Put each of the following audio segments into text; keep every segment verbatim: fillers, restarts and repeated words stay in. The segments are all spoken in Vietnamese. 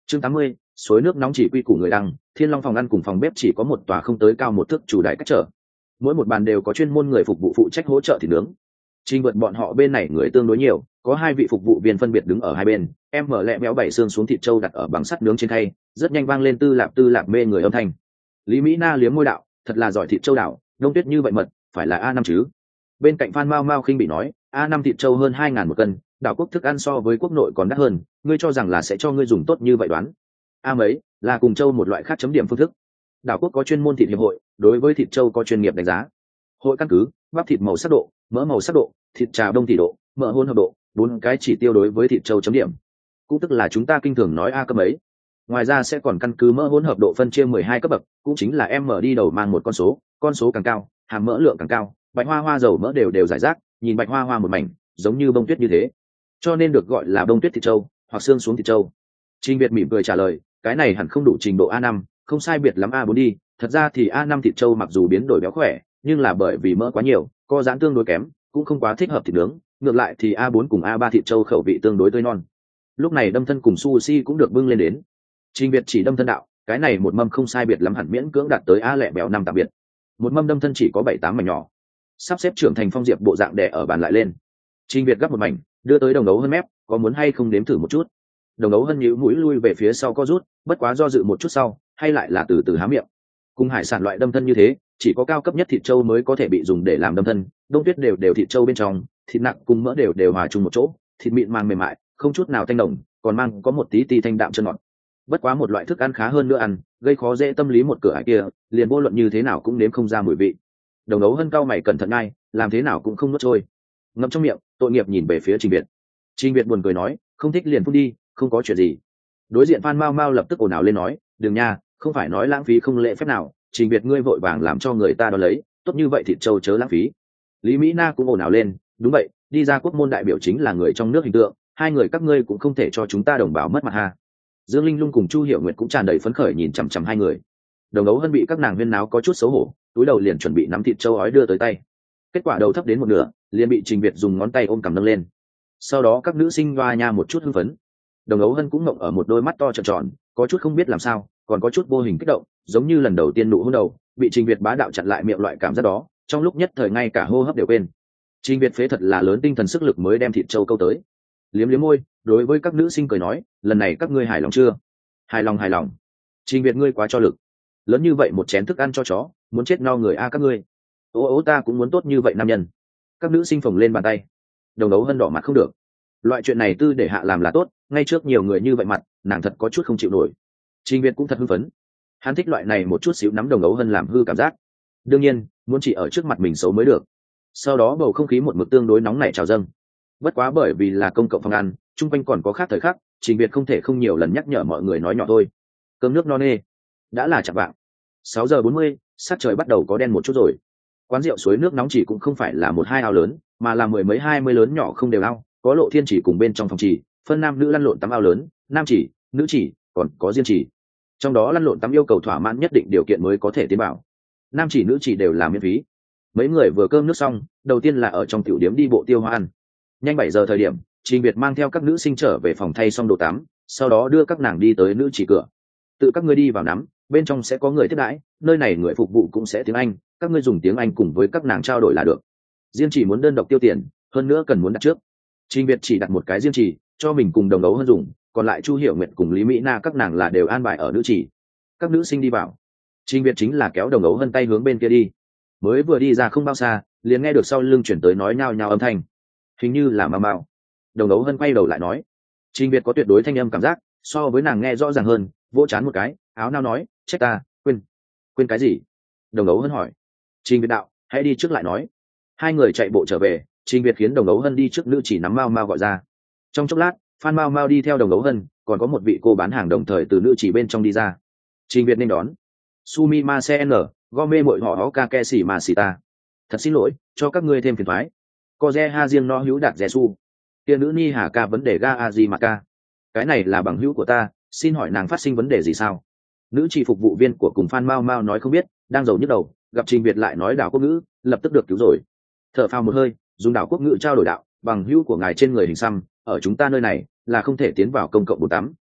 Chương tám mươi, suối nước nóng chỉ quy củ người đăng, Thiên Long phòng ăn cùng phòng bếp chỉ có một tòa không tới cao một thước chủ đại cách trở. Mỗi một bàn đều có chuyên môn người phục vụ phụ trách hỗ trợ thịt nướng. Trình vượt bọn họ bên này người tương đối nhiều, có hai vị phục vụ viên phân biệt đứng ở hai bên, em mở lẹ béo bảy xương xuống thịt trâu đặt ở bằng sắt nướng trên khay, rất nhanh vang lên tư lạp tư lạp mê người âm thanh. Lý Mỹ Na liếm môi đạo, thật là giỏi thịt trâu đảo, đông tuyết như vậy mật, phải là a năm chứ. Bên cạnh Phan Mao Mao khinh bị nói, a năm thịt trâu hơn hai ngàn một cân, đảo quốc thức ăn so với quốc nội còn đắt hơn, ngươi cho rằng là sẽ cho ngươi dùng tốt như vậy đoán. A mấy là cùng trâu một loại khác chấm điểm phương thức. Đảo quốc có chuyên môn thịt hiệp hội, đối với thịt trâu có chuyên nghiệp đánh giá. Hội căn cứ bắp thịt màu sắc độ, mỡ màu sắc độ, thịt trà đông tỷ độ, mỡ hỗn hợp độ, bốn cái chỉ tiêu đối với thịt trâu chấm điểm. Cũng tức là chúng ta kinh thường nói a cấp ấy. Ngoài ra sẽ còn căn cứ mỡ hỗn hợp độ phân chia mười hai cấp bậc, cũng chính là em mở đi đầu mang một con số, con số càng cao, hàm mỡ lượng càng cao, bạch hoa hoa dầu mỡ đều đều rải rác, nhìn bạch hoa hoa một mảnh, giống như bông tuyết như thế, cho nên được gọi là bông tuyết thịt trâu hoặc xương xuống thịt trâu. Trình Việt mỉm cười trả lời, cái này hẳn không đủ trình độ a năm, không sai biệt lắm a bốn đi, thật ra thì a năm thịt trâu mặc dù biến đổi béo khỏe, nhưng là bởi vì mỡ quá nhiều, co giãn tương đối kém, cũng không quá thích hợp thịt nướng, ngược lại thì a bốn cùng a ba thịt trâu khẩu vị tương đối tươi non. Lúc này đâm thân cùng sushi cũng được bưng lên đến. Trình Việt chỉ đâm thân đạo, cái này một mâm không sai biệt lắm hẳn miễn cưỡng đạt tới a lẹ béo năm tạm biệt. Một mâm đâm thân chỉ có bảy tám mảnh nhỏ, sắp xếp trưởng thành phong diệp bộ dạng đè ở bàn lại lên. Trình Việt gấp một mảnh, đưa tới Đồng Ấu Hân mép, có muốn hay không nếm thử một chút? Đồng Ấu Hân nhíu mũi lui về phía sau co rút, bất quá do dự một chút sau, hay lại là từ từ há miệng. Cùng hải sản loại đâm thân như thế, chỉ có cao cấp nhất thịt trâu mới có thể bị dùng để làm đâm thân, đông tuyết đều đều thịt trâu bên trong, thịt nặng cùng mỡ đều đều hòa chung một chỗ, thịt mịn màng mềm mại, không chút nào thanh nồng, còn mang có một tí tí thanh đạm chân ngọt. Bất quá một loại thức ăn khá hơn nữa ăn, gây khó dễ tâm lý một cửa ải kia, liền vô luận như thế nào cũng nếm không ra mùi vị. Đồng Ấu Hân cau mày cẩn thận ngay, làm thế nào cũng không nuốt trôi. Ngậm trong miệng, tội nghiệp nhìn về phía Trình Việt. Trình Việt buồn cười nói, không thích liền phun đi, không có chuyện gì. Đối diện Phan Mao Mao lập tức ồn ào lên nói, đừng nha, không phải nói lãng phí không lễ phép nào, Trình Việt ngươi vội vàng làm cho người ta đón lấy, tốt như vậy thịt trâu chớ lãng phí. Lý Mỹ Na cũng ồn ào lên, đúng vậy, đi ra quốc môn đại biểu chính là người trong nước hình tượng, hai người các ngươi cũng không thể cho chúng ta đồng bào mất mặt ha. Dương Linh Lung cùng Chu Hiểu Nguyệt cũng tràn đầy phấn khởi nhìn chằm chằm hai người. Đồng Ấu Hân bị các nàng huyên náo có chút xấu hổ, túi đầu liền chuẩn bị nắm thịt trâu ói đưa tới tay. Kết quả đầu thấp đến một nửa, liền bị Trình Việt dùng ngón tay ôm cầm nâng lên. Sau đó các nữ sinh loa nha một chút hưng phấn. Đồng Ấu Hân cũng ngậm ở một đôi mắt to tròn tròn, có chút không biết làm sao, còn có chút vô hình kích động, giống như lần đầu tiên nụ hôn đầu, bị Trình Việt bá đạo chặn lại miệng loại cảm giác đó, trong lúc nhất thời ngay cả hô hấp đều quên. Trình Việt phế thật là lớn tinh thần sức lực mới đem thịt trâu câu tới. Liếm liếm môi, đối với các nữ sinh cười nói, lần này các ngươi hài lòng chưa? Hài lòng hài lòng. Trình Việt ngươi quá cho lực. Lớn như vậy một chén thức ăn cho chó, muốn chết no người a các ngươi. Ô ô ta cũng muốn tốt như vậy nam nhân. Các nữ sinh phồng lên bàn tay. Đồng Ấu Hân đỏ mặt không được. Loại chuyện này tư để hạ làm là tốt, ngay trước nhiều người như vậy mặt, nàng thật có chút không chịu nổi. Trình Việt cũng thật hưng phấn. Hắn thích loại này một chút xíu nắm Đồng Ấu Hân làm hư cảm giác. Đương nhiên, muốn chỉ ở trước mặt mình xấu mới được. Sau đó bầu không khí một mực tương đối nóng nảy trào dâng. Bất quá bởi vì là công cộng phòng ăn, chung quanh còn có khác thời khắc, Trình Việt không thể không nhiều lần nhắc nhở mọi người nói nhỏ thôi. Cơm nước no nê. Đã là chạng vạng. sáu giờ bốn mươi, sát trời bắt đầu có đen một chút rồi. Quán rượu suối nước nóng chỉ cũng không phải là một hai ao lớn, mà là mười mấy hai mươi lớn nhỏ không đều ao, có lộ thiên chỉ cùng bên trong phòng chỉ, phân nam nữ lăn lộn tắm ao lớn, nam chỉ, nữ chỉ, còn có riêng chỉ. Trong đó lăn lộn tắm yêu cầu thỏa mãn nhất định điều kiện mới có thể tiến vào. Nam chỉ nữ chỉ đều là miễn phí. Mấy người vừa cơm nước xong, đầu tiên là ở trong tiểu điếm đi bộ tiêu hoa ăn. Nhanh bảy giờ thời điểm, Trình Việt mang theo các nữ sinh trở về phòng thay xong đồ tắm, sau đó đưa các nàng đi tới nữ chỉ cửa. Tự các ngươi đi vào nắm, bên trong sẽ có người tiếp đãi, nơi này người phục vụ cũng sẽ tiếng Anh, các ngươi dùng tiếng Anh cùng với các nàng trao đổi là được. Riêng chỉ muốn đơn độc tiêu tiền, hơn nữa cần muốn đặt trước. Trình Việt chỉ đặt một cái riêng chỉ, cho mình cùng Đồng Ấu Hân dùng, còn lại Chu Hiểu Nguyệt cùng Lý Mỹ Na các nàng là đều an bài ở nữ chỉ. Các nữ sinh đi vào, Trình Việt chính là kéo Đồng Ấu Hân tay hướng bên kia đi. Mới vừa đi ra không bao xa, liền nghe được sau lưng chuyển tới nói nhao nhao âm thanh, hình như là Mao Mao. Đồng Ấu Hân quay đầu lại nói, Trình Việt có tuyệt đối thanh âm cảm giác, so với nàng nghe rõ ràng hơn, vỗ chán một cái, áo nao nói, trách ta, quên, quên cái gì? Đồng Ấu Hân hỏi. Trình Việt đạo, hãy đi trước lại nói. Hai người chạy bộ trở về, Trình Việt khiến Đồng Ấu Hân đi trước nữ chỉ nắm Mao Mao gọi ra. Trong chốc lát, Phan Mao Mao đi theo Đồng Ấu Hân, còn có một vị cô bán hàng đồng thời từ nữ chỉ bên trong đi ra. Trình Việt nên đón. Sumi ma sen gome mội họ họ ca ke xỉ mà xỉ ta. Thật xin lỗi, cho các ngươi thêm phiền thoái. Có re ha riêng no hữu đạt rẻ su. Kia nữ ni hà ca vấn đề ga a gì mà ca. Cái này là bằng hữu của ta, xin hỏi nàng phát sinh vấn đề gì sao? Nữ chỉ phục vụ viên của cùng Phan Mao Mao nói không biết, đang giàu nhức đầu, gặp Trình Việt lại nói đảo quốc ngữ, lập tức được cứu rồi. Thở phào một hơi, dùng đảo quốc ngữ trao đổi đạo, bằng hữu của ngài trên người hình xăm, ở chúng ta nơi này là không thể tiến vào công cộng bồn tắm.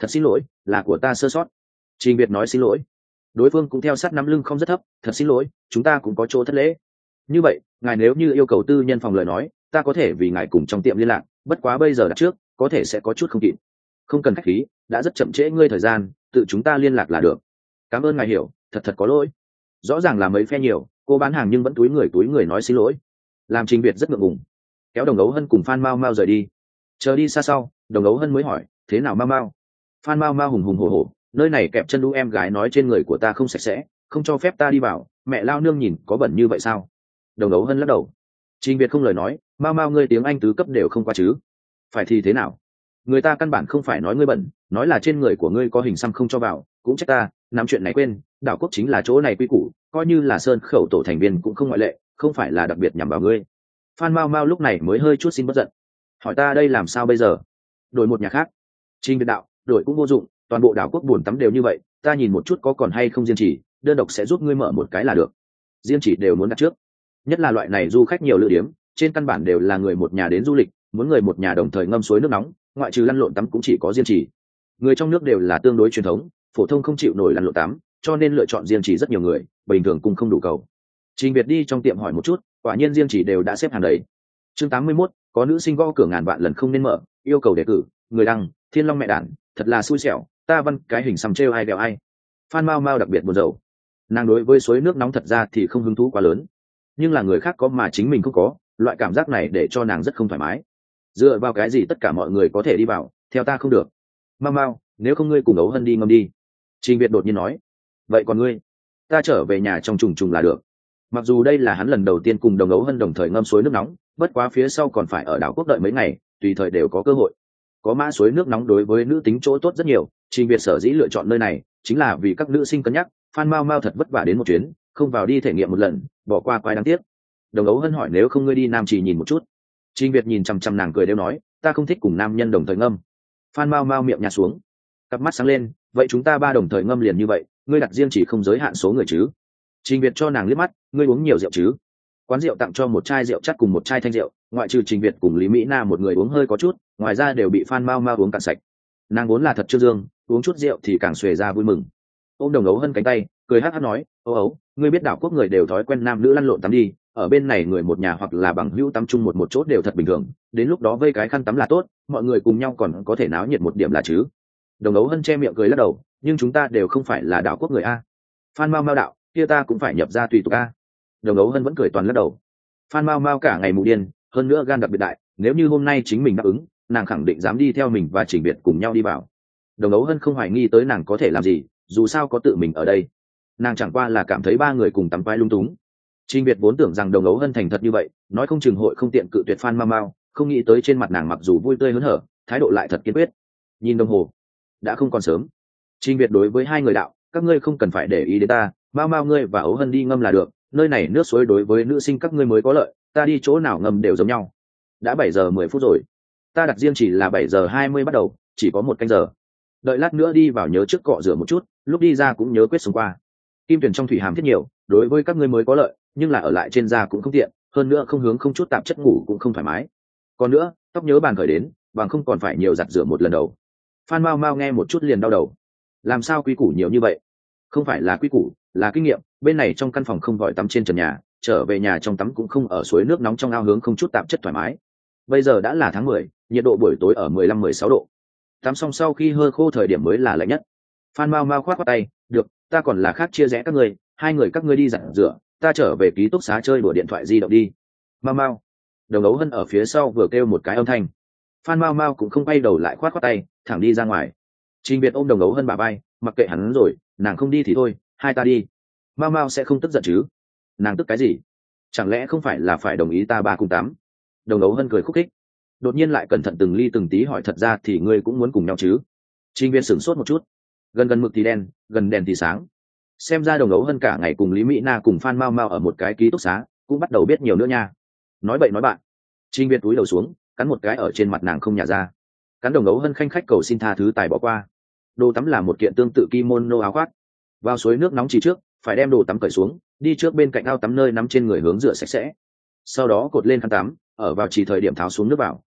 thật xin lỗi, là của ta sơ sót. Trình Việt nói xin lỗi. Đối phương cũng theo sát nắm lưng không rất thấp, thật xin lỗi, chúng ta cũng có chỗ thất lễ. Như vậy, ngài nếu như yêu cầu tư nhân phòng lời nói, ta có thể vì ngài cùng trong tiệm liên lạc, bất quá bây giờ đặt trước, có thể sẽ có chút không kịp. Không cần khách khí, đã rất chậm trễ ngươi thời gian, tự chúng ta liên lạc là được. Cảm ơn ngài hiểu, thật thật có lỗi. Rõ ràng là mấy phe nhiều, cô bán hàng nhưng vẫn túi người túi người nói xin lỗi, làm Trình Việt rất ngượng ngùng. Kéo Đồng Ấu Hân cùng Phan Mao Mao rời đi. Chờ đi xa sau, Đồng Ấu Hân mới hỏi, thế nào Mao Mao? Phan Mao Mao hùng hùng hổ hổ, nơi này kẹp chân đu em gái nói trên người của ta không sạch sẽ, không cho phép ta đi vào, mẹ lao nương nhìn có bẩn như vậy sao? Đồng Ấu Hân lắc đầu. Trình Việt không lời nói, Mao Mao ngươi tiếng Anh tứ cấp đều không qua chứ? Phải thì thế nào? Người ta căn bản không phải nói ngươi bẩn, nói là trên người của ngươi có hình xăm không cho vào, cũng trách ta, nắm chuyện này quên, đảo quốc chính là chỗ này quy củ, coi như là sơn khẩu tổ thành viên cũng không ngoại lệ, không phải là đặc biệt nhằm vào ngươi. Phan Mao Mao lúc này mới hơi chút xin bất giận. Hỏi ta đây làm sao bây giờ? Đổi một nhà khác. Trình Việt đạo, đổi cũng vô dụng, toàn bộ đảo quốc buồn tắm đều như vậy, ta nhìn một chút có còn hay không riêng chỉ, đơn độc sẽ giúp ngươi mở một cái là được. Riêng chỉ đều muốn đặt trước. Nhất là loại này du khách nhiều lựa điểm, trên căn bản đều là người một nhà đến du lịch, muốn người một nhà đồng thời ngâm suối nước nóng, ngoại trừ lăn lộn tắm cũng chỉ có riêng chỉ. Người trong nước đều là tương đối truyền thống, phổ thông không chịu nổi lăn lộn tắm, cho nên lựa chọn riêng chỉ rất nhiều người, bình thường cũng không đủ cầu. Trình Việt đi trong tiệm hỏi một chút, quả nhiên riêng chỉ đều đã xếp hàng đấy. Chương tám mươi mốt, có nữ sinh gõ cửa ngàn vạn lần không nên mở, yêu cầu đề cử, người đăng, Thiên Long mẹ đản, thật là xui xẻo, ta văn cái hình xăm trêu ai đèo ai. Phan Mao Mao đặc biệt buồn rầu. Nàng đối với suối nước nóng thật ra thì không hứng thú quá lớn, nhưng là người khác có mà chính mình không có, loại cảm giác này để cho nàng rất không thoải mái. Dựa vào cái gì tất cả mọi người có thể đi vào, theo ta không được. Mao Mao, nếu không ngươi cùng Ấu Hân đi ngâm đi. Trình Việt đột nhiên nói. Vậy còn ngươi? Ta trở về nhà trong trùng trùng là được. Mặc dù đây là hắn lần đầu tiên cùng Đồng Ấu Hân đồng thời ngâm suối nước nóng, bất quá phía sau còn phải ở đảo quốc đợi mấy ngày, tùy thời đều có cơ hội. Có mã suối nước nóng đối với nữ tính chỗ tốt rất nhiều, Trình Việt sở dĩ lựa chọn nơi này chính là vì các nữ sinh cân nhắc. Phan Mao Mao thật vất vả đến một chuyến, không vào đi thể nghiệm một lần, bỏ qua quái đáng tiếc. Đồng Ấu Hân hỏi nếu không ngươi đi Nam Trì nhìn một chút. Trình Việt nhìn chằm chằm nàng cười đeo nói, ta không thích cùng nam nhân đồng thời ngâm. Phan Mao Mao miệng nhạt xuống, cặp mắt sáng lên, vậy chúng ta ba đồng thời ngâm liền như vậy, ngươi đặt riêng chỉ không giới hạn số người chứ? Trình Việt cho nàng liếc mắt, ngươi uống nhiều rượu chứ? Quán rượu tặng cho một chai rượu chắc cùng một chai thanh rượu, ngoại trừ Trình Việt cùng Lý Mỹ Na một người uống hơi có chút, ngoài ra đều bị Phan Mao Mao uống cạn sạch. Nàng vốn là thật chưa dương, uống chút rượu thì càng xuề ra vui mừng. Ôm Đồng Ấu Hân cánh tay, cười hắc hắc nói, ấu ấu, ngươi biết đảo quốc người đều thói quen nam nữ lăn lộn tắm đi, ở bên này người một nhà hoặc là bằng hữu tắm chung một một chỗ đều thật bình thường, đến lúc đó vây cái khăn tắm là tốt, mọi người cùng nhau còn có thể náo nhiệt một điểm là chứ. Đồng Ấu Hân che miệng cười lắc đầu, nhưng chúng ta đều không phải là đảo quốc người a. Phan Mao Mao đạo, kia ta cũng phải nhập ra tùy tục a. Đồng Ấu Hân vẫn cười toàn lắc đầu. Phan Mao Mao cả ngày mù điên, hơn nữa gan đặc biệt đại, nếu như hôm nay chính mình đáp ứng, nàng khẳng định dám đi theo mình và Trình Việt cùng nhau đi vào. Đồng Ấu Hân không hoài nghi tới nàng có thể làm gì, dù sao có tự mình ở đây. Nàng chẳng qua là cảm thấy ba người cùng tắm quái lung túng. Trình Việt vốn tưởng rằng Đồng Ấu Hân thành thật như vậy, nói không chừng hội không tiện cự tuyệt Phan Mao Mao, không nghĩ tới trên mặt nàng mặc dù vui tươi hớn hở, thái độ lại thật kiên quyết. Nhìn đồng hồ, đã không còn sớm. Trình Việt đối với hai người đạo, các ngươi không cần phải để ý đến ta, Mao Mao ngươi và Ấu Hân đi ngâm là được, nơi này nước suối đối với nữ sinh các ngươi mới có lợi, ta đi chỗ nào ngâm đều giống nhau. Đã bảy giờ mười phút rồi, ta đặt riêng chỉ là bảy giờ hai mươi bắt đầu, chỉ có một canh giờ. Đợi lát nữa đi vào nhớ trước cọ rửa một chút, lúc đi ra cũng nhớ quyết xuống qua. Kim tuyển trong thủy hàm thiết nhiều, đối với các ngươi mới có lợi, nhưng là ở lại trên da cũng không tiện, hơn nữa không hướng không chút tạp chất ngủ cũng không thoải mái. Còn nữa, tóc nhớ bàn khởi đến, bằng không còn phải nhiều giặt rửa một lần đầu. Phan Mao Mao nghe một chút liền đau đầu. Làm sao quy củ nhiều như vậy? Không phải là quy củ, là kinh nghiệm, bên này trong căn phòng không vòi tắm trên trần nhà, trở về nhà trong tắm cũng không ở suối nước nóng trong ao hướng không chút tạp chất thoải mái. Bây giờ đã là tháng mười, nhiệt độ buổi tối ở mười lăm mười sáu độ. Tắm xong sau khi hơi khô thời điểm mới là lạnh nhất. Phan Mao Mao khoát khoát tay, được, ta còn là khác chia rẽ các ngươi, hai người các ngươi đi giặt rửa, ta trở về ký túc xá chơi đùa điện thoại di động đi. Mao Mao. Đồng Ấu Hân ở phía sau vừa kêu một cái âm thanh. Phan Mao Mao cũng không quay đầu lại khoát khoát tay, thẳng đi ra ngoài. Trình Việt ôm Đồng Ấu Hân bà vai, mặc kệ hắn rồi, nàng không đi thì thôi, hai ta đi. Mao Mao sẽ không tức giận chứ? Nàng tức cái gì? Chẳng lẽ không phải là phải đồng ý ta ba cùng tám? Đồng Ấu Hân cười khúc khích, đột nhiên lại cẩn thận từng ly từng tí hỏi thật ra thì ngươi cũng muốn cùng nhau chứ? Trình Việt sửng sốt một chút, gần gần mực thì đen, gần đèn thì sáng. Xem ra Đồng Ấu Hân cả ngày cùng Lý Mỹ Na cùng Phan Mao Mao ở một cái ký túc xá, cũng bắt đầu biết nhiều nữa nha. Nói bậy nói bạn. Trình Việt túi đầu xuống, cắn một cái ở trên mặt nàng không nhả ra. Cắn Đồng Ấu Hân khanh khách cầu xin tha thứ tài bỏ qua. Đồ tắm là một kiện tương tự kimono áo khoác. Vào suối nước nóng chỉ trước, phải đem đồ tắm cởi xuống, đi trước bên cạnh ao tắm nơi nắm trên người hướng rửa sạch sẽ. Sau đó cột lên khăn tắm, ở vào chỉ thời điểm tháo xuống nước vào.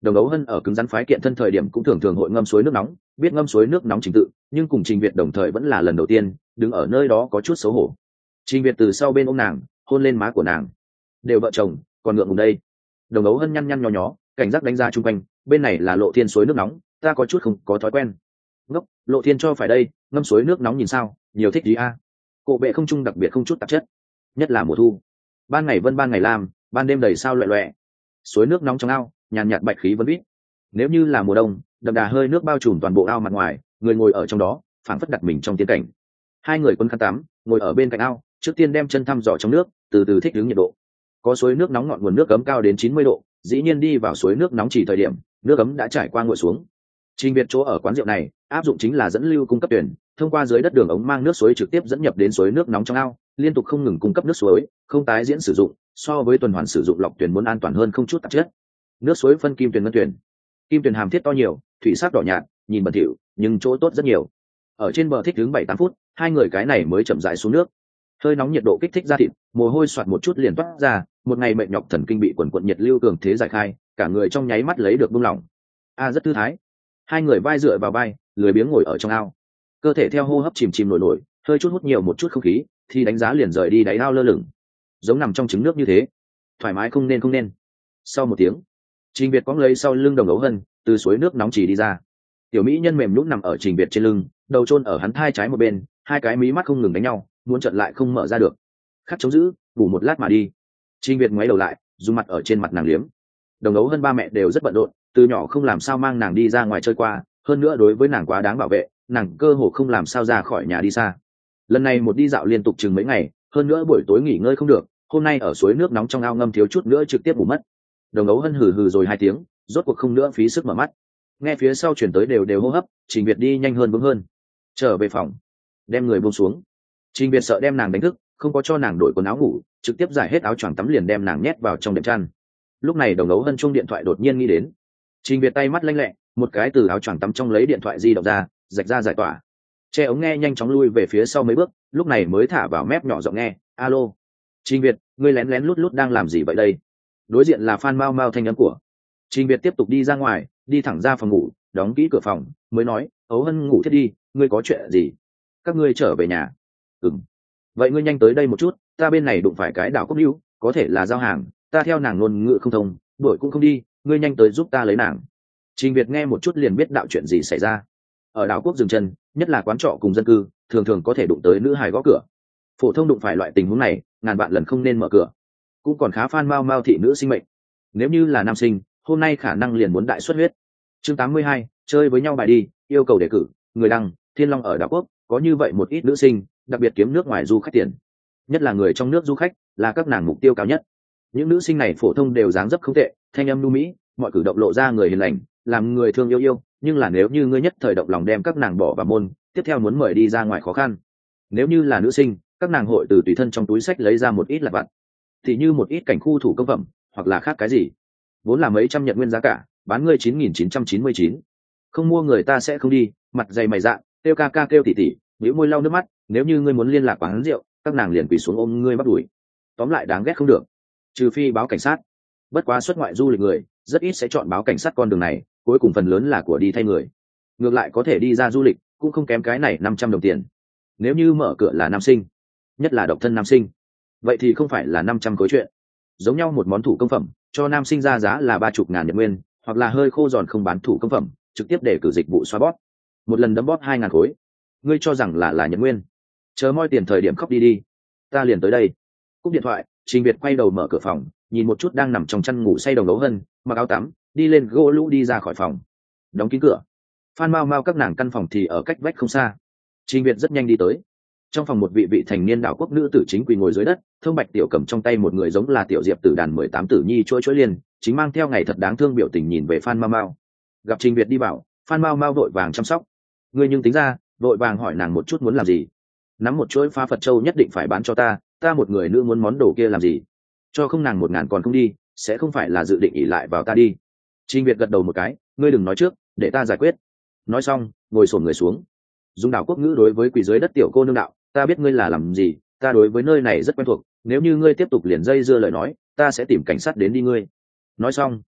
Đồng Ấu Hân ở cứng rắn phái kiện thân thời điểm cũng thường thường hội ngâm suối nước nóng, biết ngâm suối nước nóng trình tự, nhưng cùng Trình Việt đồng thời vẫn là lần đầu tiên, đứng ở nơi đó có chút xấu hổ. Trình Việt từ sau bên ôm nàng, hôn lên má của nàng. Đều vợ chồng, còn ngượng ngùng đây. Đồng Ấu Hân nhăn nhăn nhó nhó, cảnh giác đánh ra chung quanh, bên này là Lộ Thiên suối nước nóng, ta có chút không có thói quen. Ngốc, Lộ Thiên cho phải đây, ngâm suối nước nóng nhìn sao, nhiều thích gì a. Cổ bệ không trung đặc biệt không chút tạp chất, nhất là mùa thu. Ban ngày vân ban ngày lam, ban đêm đầy sao loẹ loẹ. Suối nước nóng trong ao, nhàn nhạt bạch khí vân vít. Nếu như là mùa đông, đậm đà hơi nước bao trùm toàn bộ ao mặt ngoài, người ngồi ở trong đó, phảng phất đặt mình trong tiên cảnh. Hai người quân khăn tắm, ngồi ở bên cạnh ao, trước tiên đem chân thăm dò trong nước, từ từ thích ứng nhiệt độ. Có suối nước nóng ngọn nguồn nước cấm cao đến chín mươi độ, dĩ nhiên đi vào suối nước nóng chỉ thời điểm, nước cấm đã trải qua nguội xuống. Trình Việt chỗ ở quán rượu này, áp dụng chính là dẫn lưu cung cấp tuyển, thông qua dưới đất đường ống mang nước suối trực tiếp dẫn nhập đến suối nước nóng trong ao, liên tục không ngừng cung cấp nước suối, không tái diễn sử dụng, so với tuần hoàn sử dụng lọc tuyển muốn an toàn hơn không chút tạp chất. Nước suối phân kim tuyển ngân tuyển. Kim tuyển hàm thiết to nhiều, thủy sắc đỏ nhạt, nhìn bẩn thỉu, nhưng chỗ tốt rất nhiều. Ở trên bờ thích đứng bảy tám phút, hai người cái này mới chậm rãi xuống nước. Hơi nóng nhiệt độ kích thích da thịt, mồ hôi xoạt một chút liền toát ra, một ngày mệt nhọc thần kinh bị quần quần nhiệt lưu cường thế giải khai, cả người trong nháy mắt lấy được buông lỏng. A rất thư thái. Hai người vai dựa vào vai, lười biếng ngồi ở trong ao. Cơ thể theo hô hấp chìm chìm nổi nổi, hơi chút hút nhiều một chút không khí, thì đánh giá liền rời đi đáy ao lơ lửng. Giống nằm trong trứng nước như thế, thoải mái không nên không nên. Sau một tiếng, Trình Việt cõng lấy sau lưng Đồng Ấu Hân, từ suối nước nóng chỉ đi ra. Tiểu mỹ nhân mềm nhũn nằm ở Trình Việt trên lưng, đầu chôn ở hắn thai trái một bên, hai cái mí mắt không ngừng đánh nhau, muốn trợn lại không mở ra được. Khắc chống giữ, ngủ một lát mà đi. Trình Việt ngoái đầu lại, dùng mặt ở trên mặt nàng liếm. Đồng Ấu Hân ba mẹ đều rất bận rộn, từ nhỏ không làm sao mang nàng đi ra ngoài chơi qua, hơn nữa đối với nàng quá đáng bảo vệ, nàng cơ hồ không làm sao ra khỏi nhà đi xa. Lần này một đi dạo liên tục chừng mấy ngày, hơn nữa buổi tối nghỉ ngơi không được, hôm nay ở suối nước nóng trong ao ngâm thiếu chút nữa trực tiếp ngủ mất. Đồng Ấu Hân hừ hừ rồi hai tiếng, rốt cuộc không nữa phí sức mở mắt. Nghe phía sau chuyển tới đều đều hô hấp, Trình Việt đi nhanh hơn vững hơn. Trở về phòng, đem người buông xuống. Trình Việt sợ đem nàng đánh thức, không có cho nàng đổi quần áo ngủ, trực tiếp giải hết áo choàng tắm liền đem nàng nhét vào trong đệm chăn. Lúc này Đồng Ấu Hân chuông điện thoại đột nhiên nghĩ đến. Trình Việt tay mắt lanh lẹ, một cái từ áo choàng tắm trong lấy điện thoại di động ra, rạch ra giải tỏa. Che ống nghe nhanh chóng lui về phía sau mấy bước, lúc này mới thả vào mép nhỏ giọng nghe, alo. Trình Việt, ngươi lén lén lút lút đang làm gì vậy đây? Đối diện là Phan Mao Mao thanh âm của. Trình Việt tiếp tục đi ra ngoài, đi thẳng ra phòng ngủ, đóng kỹ cửa phòng, mới nói, Ấu Hân ngủ thiết đi, ngươi có chuyện gì? Các ngươi trở về nhà. Ừm. Vậy ngươi nhanh tới đây một chút, ta bên này đụng phải cái đảo cốc níu, có thể là giao hàng, ta theo nàng ngôn ngữ không thông, đuổi cũng không đi, ngươi nhanh tới giúp ta lấy nàng. Trình Việt nghe một chút liền biết đạo chuyện gì xảy ra. Ở đảo quốc dừng chân, nhất là quán trọ cùng dân cư, thường thường có thể đụng tới nữ hài gõ cửa. Phổ thông đụng phải loại tình huống này, ngàn vạn lần không nên mở cửa. Cũng còn khá Phan Mao Mao thị nữ sinh mệnh. Nếu như là nam sinh, hôm nay khả năng liền muốn đại xuất huyết. Chương tám mươi hai, chơi với nhau bài đi, yêu cầu đề cử, người đăng, Thiên Long ở đảo quốc, có như vậy một ít nữ sinh, đặc biệt kiếm nước ngoài du khách tiền. Nhất là người trong nước du khách, là các nàng mục tiêu cao nhất. Những nữ sinh này phổ thông đều dáng dấp không tệ, thanh âm nhu mỹ, mọi cử động lộ ra người hiền lành, làm người thương yêu yêu, nhưng là nếu như ngươi nhất thời động lòng đem các nàng bỏ vào môn, tiếp theo muốn mời đi ra ngoài khó khăn. Nếu như là nữ sinh, các nàng hội từ tùy thân trong túi sách lấy ra một ít lặt vặt, thì như một ít cảnh khu thủ công phẩm, hoặc là khác cái gì. Vốn là mấy trăm nhận nguyên giá cả, bán ngươi chín nghìn chín trăm chín mươi chín. Không mua người ta sẽ không đi, mặt dày mày dạ, kêu ca ca kêu tỉ tỉ, bĩu môi lau nước mắt, nếu như ngươi muốn liên lạc quán rượu, các nàng liền quỳ xuống ôm ngươi bắt đuổi. Tóm lại đáng ghét không được. Trừ phi báo cảnh sát. Bất quá xuất ngoại du lịch người, rất ít sẽ chọn báo cảnh sát con đường này, cuối cùng phần lớn là của đi thay người. Ngược lại có thể đi ra du lịch, cũng không kém cái này năm trăm đồng tiền. Nếu như mở cửa là nam sinh, nhất là độc thân nam sinh, vậy thì không phải là năm trăm khối chuyện. Giống nhau một món thủ công phẩm, cho nam sinh ra giá là ba chục ngàn nhật nguyên, hoặc là hơi khô giòn không bán thủ công phẩm, trực tiếp để cử dịch vụ xoa bóp. Một lần đấm bóp hai ngàn khối. Ngươi cho rằng là là nhật nguyên? Chờ moi tiền thời điểm khóc đi đi. Ta liền tới đây. Cúp điện thoại, Trình Việt quay đầu mở cửa phòng, nhìn một chút đang nằm trong chăn ngủ say Đồng Ấu Hân, mặc áo tắm, đi lên gỗ lũ đi ra khỏi phòng, đóng kín cửa. Phan Mao Mao các nàng căn phòng thì ở cách vách không xa. Trình Việt rất nhanh đi tới. Trong phòng một vị vị thành niên đạo quốc nữ tử chính quỳ ngồi dưới đất, Thông Bạch tiểu cầm trong tay một người giống là tiểu diệp tử đàn mười tám tử nhi chuỗi chuỗi liên, chính mang theo ngày thật đáng thương biểu tình nhìn về Phan Mao Mao. Gặp Trình Việt đi vào, Phan Mao Mao vội vàng chăm sóc. Ngươi nhưng tính ra, vội vàng hỏi nàng một chút muốn làm gì. Nắm một chuỗi phá Phật châu nhất định phải bán cho ta, ta một người nữ muốn món đồ kia làm gì? Cho không nàng một ngàn còn không đi, sẽ không phải là dự định ỷ lại vào ta đi. Trình Việt gật đầu một cái, ngươi đừng nói trước, để ta giải quyết. Nói xong, ngồi xổm người xuống. Dùng đảo quốc ngữ đối với quỳ dưới đất tiểu cô nương đạo, ta biết ngươi là làm gì, ta đối với nơi này rất quen thuộc, nếu như ngươi tiếp tục liền dây dưa lời nói, ta sẽ tìm cảnh sát đến đi ngươi. Nói xong,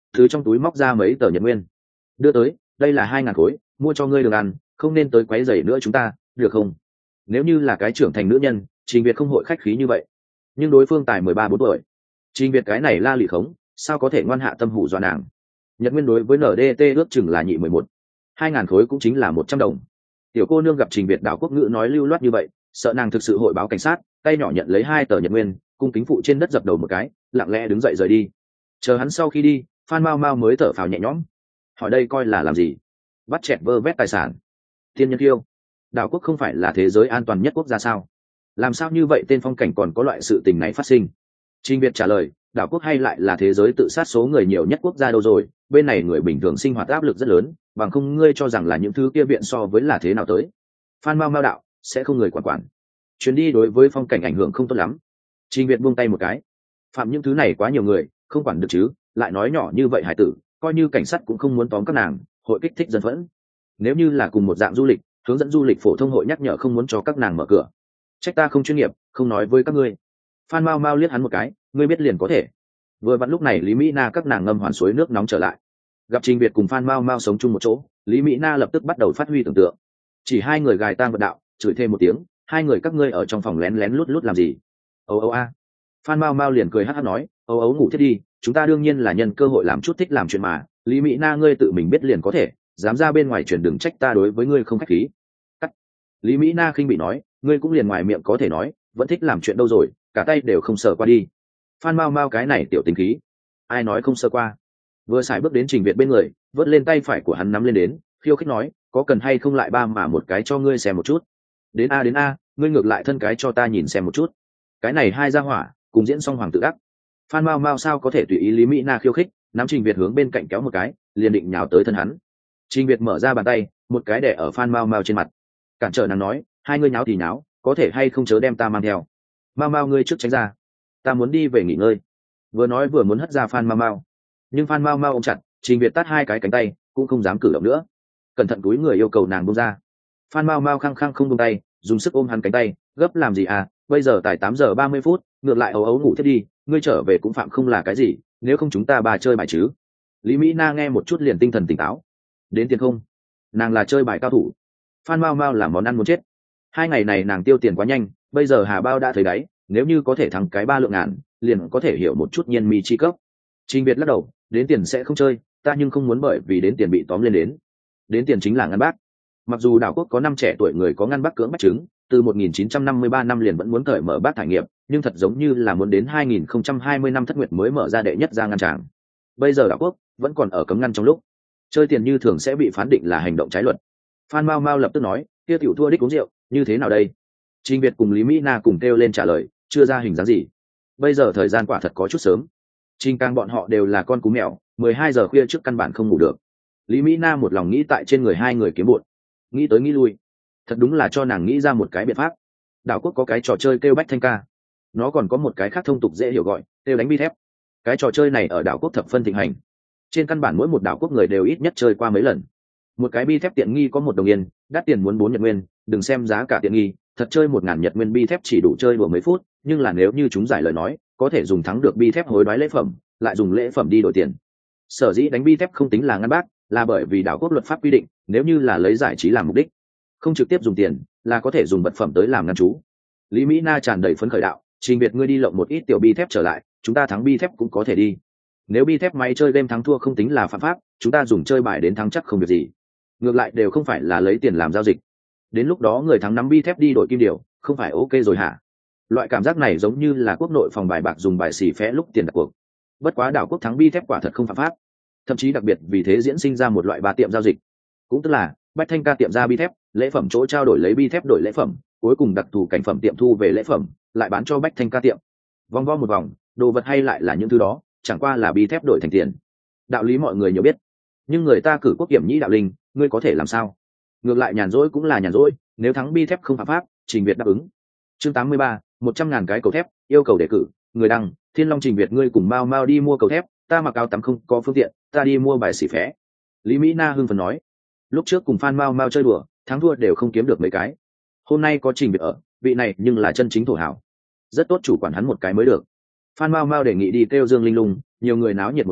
từ trong túi móc ra mấy tờ nhật nguyên đưa tới. Đây là hai ngàn khối, mua cho ngươi đường ăn, không nên tới quấy rầy nữa chúng ta, được không? Nếu như là cái trưởng thành nữ nhân, Trình Việt không hội khách khí như vậy, nhưng đối phương tài mười ba bốn tuổi, Trình Việt cái này la lị khống, sao có thể ngoan hạ tâm hủ dọa nàng. Nhật nguyên đối với en đê tê ước chừng là nhị mười một, hai ngàn khối cũng chính là một trăm đồng. Tiểu cô nương gặp Trình Việt đảo quốc ngữ nói lưu loát như vậy, sợ nàng thực sự hội báo cảnh sát, tay nhỏ nhận lấy hai tờ nhật nguyên, cung kính phụ trên đất dập đầu một cái, lặng lẽ đứng dậy rời đi. Chờ hắn sau khi đi, Phan Mao Mao mới thở phào nhẹ nhõm. Hỏi đây coi là làm gì? Bắt chẹt vơ vét tài sản. Thiên nhân kiêu, đảo quốc không phải là thế giới an toàn nhất quốc gia sao? Làm sao như vậy tên phong cảnh còn có loại sự tình này phát sinh? Trình Việt trả lời, đảo quốc hay lại là thế giới tự sát số người nhiều nhất quốc gia đâu rồi, bên này người bình thường sinh hoạt áp lực rất lớn, bằng không ngươi cho rằng là những thứ kia viện so với là thế nào tới. Phan Mao Mao đạo, sẽ không người quản quản. Chuyến đi đối với phong cảnh ảnh hưởng không tốt lắm. Trình Việt buông tay một cái, phạm những thứ này quá nhiều người, không quản được chứ, lại nói nhỏ như vậy hải tử, coi như cảnh sát cũng không muốn tóm các nàng, hội kích thích dân phẫn. Nếu như là cùng một dạng du lịch, hướng dẫn du lịch phổ thông hội nhắc nhở không muốn cho các nàng mở cửa. Trách ta không chuyên nghiệp, không nói với các ngươi. Phan Mao Mao liếc hắn một cái, ngươi biết liền có thể. Vừa vặn lúc này Lý Mỹ Na các nàng ngâm hoàn suối nước nóng trở lại, gặp Trình Việt cùng Phan Mao Mao sống chung một chỗ, Lý Mỹ Na lập tức bắt đầu phát huy tưởng tượng. Chỉ hai người gài tang vật đạo, chửi thêm một tiếng, hai người các ngươi ở trong phòng lén lén lút lút làm gì? Âu âu a. Phan Mao Mao liền cười hắt hắt nói, âu âu ngủ thiết đi, chúng ta đương nhiên là nhân cơ hội làm chút thích làm chuyện mà, Lý Mỹ Na ngươi tự mình biết liền có thể, dám ra bên ngoài truyền đừng trách ta đối với ngươi không khách khí. Cắt. Lý Mỹ Na khinh bị nói, ngươi cũng liền ngoài miệng có thể nói, vẫn thích làm chuyện đâu rồi, cả tay đều không sờ qua đi. Phan Mao Mao cái này tiểu tính khí, ai nói không sờ qua? Vừa xài bước đến Trình Việt bên người, vớt lên tay phải của hắn nắm lên đến, khiêu khích nói, có cần hay không lại ba mà một cái cho ngươi xem một chút. Đến a đến a, ngươi ngược lại thân cái cho ta nhìn xem một chút. Cái này hai gia hỏa cùng diễn xong hoàng tự đắc. Phan Mao Mao sao có thể tùy ý Lý Mỹ Na khiêu khích, nắm Trình Việt hướng bên cạnh kéo một cái, liền định nhào tới thân hắn. Trình Việt mở ra bàn tay, một cái đè ở Phan Mao Mao trên mặt, cản trở nàng nói, hai ngươi nháo thì nháo, có thể hay không chớ đem ta mang theo. Mao Mao ngươi trước tránh ra, ta muốn đi về nghỉ ngơi. Vừa nói vừa muốn hất ra Phan Mao Mao, nhưng Phan Mao Mao ôm chặt, Trình Việt tát hai cái cánh tay, cũng không dám cử động nữa. Cẩn thận túi người yêu cầu nàng buông ra. Phan Mao Mao khăng khăng không buông tay, dùng sức ôm hắn cánh tay, gấp làm gì à? Bây giờ tại tám giờ ba mươi phút, ngược lại ấu ấu ngủ thiết đi, ngươi trở về cũng phạm không là cái gì, nếu không chúng ta bà chơi bài chứ. Lý Mỹ Na nghe một chút liền tinh thần tỉnh táo. Đến tiền không? Nàng là chơi bài cao thủ. Phan Mao Mao làm món ăn muốn chết. Hai ngày này nàng tiêu tiền quá nhanh, bây giờ Hà Bao đã thấy đáy, nếu như có thể thắng cái ba lượng ngàn, liền có thể hiểu một chút nhiên mi chi cấp. Trình Việt lắc đầu, đến tiền sẽ không chơi, ta nhưng không muốn bởi vì đến tiền bị tóm lên đến. Đến tiền chính là ngăn bác. Mặc dù đảo quốc có năm trẻ tuổi người có ngăn bác cưỡng bách chứng, từ một nghìn chín trăm năm mươi ba năm liền vẫn muốn cởi mở bác thải nghiệp, nhưng thật giống như là muốn đến hai nghìn không trăm hai mươi năm thất nguyệt mới mở ra đệ nhất ra ngăn tràng. Bây giờ đảo quốc vẫn còn ở cấm ngăn trong lúc chơi tiền như thường sẽ bị phán định là hành động trái luật. Phan Mao Mao lập tức nói, kia tiểu thua đích uống rượu, như thế nào đây? Trình Việt cùng Lý Mỹ Na cùng kêu lên trả lời, chưa ra hình dáng gì. Bây giờ thời gian quả thật có chút sớm. Trình Càng bọn họ đều là con cú mèo, mười hai giờ khuya trước căn bản không ngủ được. Lý Mỹ Na một lòng nghĩ tại trên người hai người kiếm bộn, nghĩ tới nghĩ lui, thật đúng là cho nàng nghĩ ra một cái biện pháp. Đảo quốc có cái trò chơi kêu bách thanh ca, nó còn có một cái khác thông tục dễ hiểu gọi kêu đánh bi thép. Cái trò chơi này ở đảo quốc thập phân thịnh hành, trên căn bản mỗi một đảo quốc người đều ít nhất chơi qua mấy lần. Một cái bi thép tiện nghi có một đồng yên, đắt tiền muốn bốn nhật nguyên, đừng xem giá cả tiện nghi, thật chơi một ngàn nhật nguyên bi thép chỉ đủ chơi đùa mấy phút, nhưng là nếu như chúng giải lời nói, có thể dùng thắng được bi thép hối đoái lễ phẩm, lại dùng lễ phẩm đi đổi tiền. Sở dĩ đánh bi thép không tính là ngăn bác, là bởi vì đảo quốc luật pháp quy định, nếu như là lấy giải trí làm mục đích, không trực tiếp dùng tiền, là có thể dùng vật phẩm tới làm ngăn chú. Lý Mỹ Na tràn đầy phấn khởi đạo, Trình Biệt ngươi đi lộng một ít tiểu bi thép trở lại, chúng ta thắng bi thép cũng có thể đi. Nếu bi thép máy chơi game thắng thua không tính là phạm pháp, chúng ta dùng chơi bài đến thắng chắc không việc gì. Ngược lại đều không phải là lấy tiền làm giao dịch. Đến lúc đó người thắng nắm bi thép đi đổi kim điều, không phải ok rồi hả? Loại cảm giác này giống như là quốc nội phòng bài bạc dùng bài xì phé lúc tiền đặt cuộc. Bất quá đảo quốc thắng bi thép quả thật không phạm pháp, thậm chí đặc biệt vì thế diễn sinh ra một loại ba tiệm giao dịch, cũng tức là bách thanh ca tiệm ra bi thép, lễ phẩm chỗ trao đổi lấy bi thép đổi lễ phẩm, cuối cùng đặc thù cảnh phẩm tiệm thu về lễ phẩm, lại bán cho bách thanh ca tiệm. Vòng vo một vòng, đồ vật hay lại là những thứ đó, chẳng qua là bi thép đổi thành tiền. Đạo lý mọi người nhiều biết, nhưng người ta cử quốc kiểm nhĩ đạo linh, ngươi có thể làm sao? Ngược lại nhàn rỗi cũng là nhàn rỗi, nếu thắng bi thép không phạm pháp, Trình Việt đáp ứng. Chương tám mươi ba, một trăm ngàn cái cầu thép, yêu cầu đề cử, người đăng, Thiên Long Trình Việt ngươi cùng Mao Mao đi mua cầu thép, ta mặc áo tắm không có phương tiện, ta đi mua bài xỉ phé. Lý Mỹ Na hưng phấn nói, lúc trước cùng Phan Mao Mao chơi đùa, thắng thua đều không kiếm được mấy cái. Hôm nay có Trình Việt ở, vị này nhưng là chân chính thổ hảo, rất tốt chủ quản hắn một cái mới được. Phan Mao Mao đề nghị đi kêu Dương Linh Lung, nhiều người náo nhiệt một chút,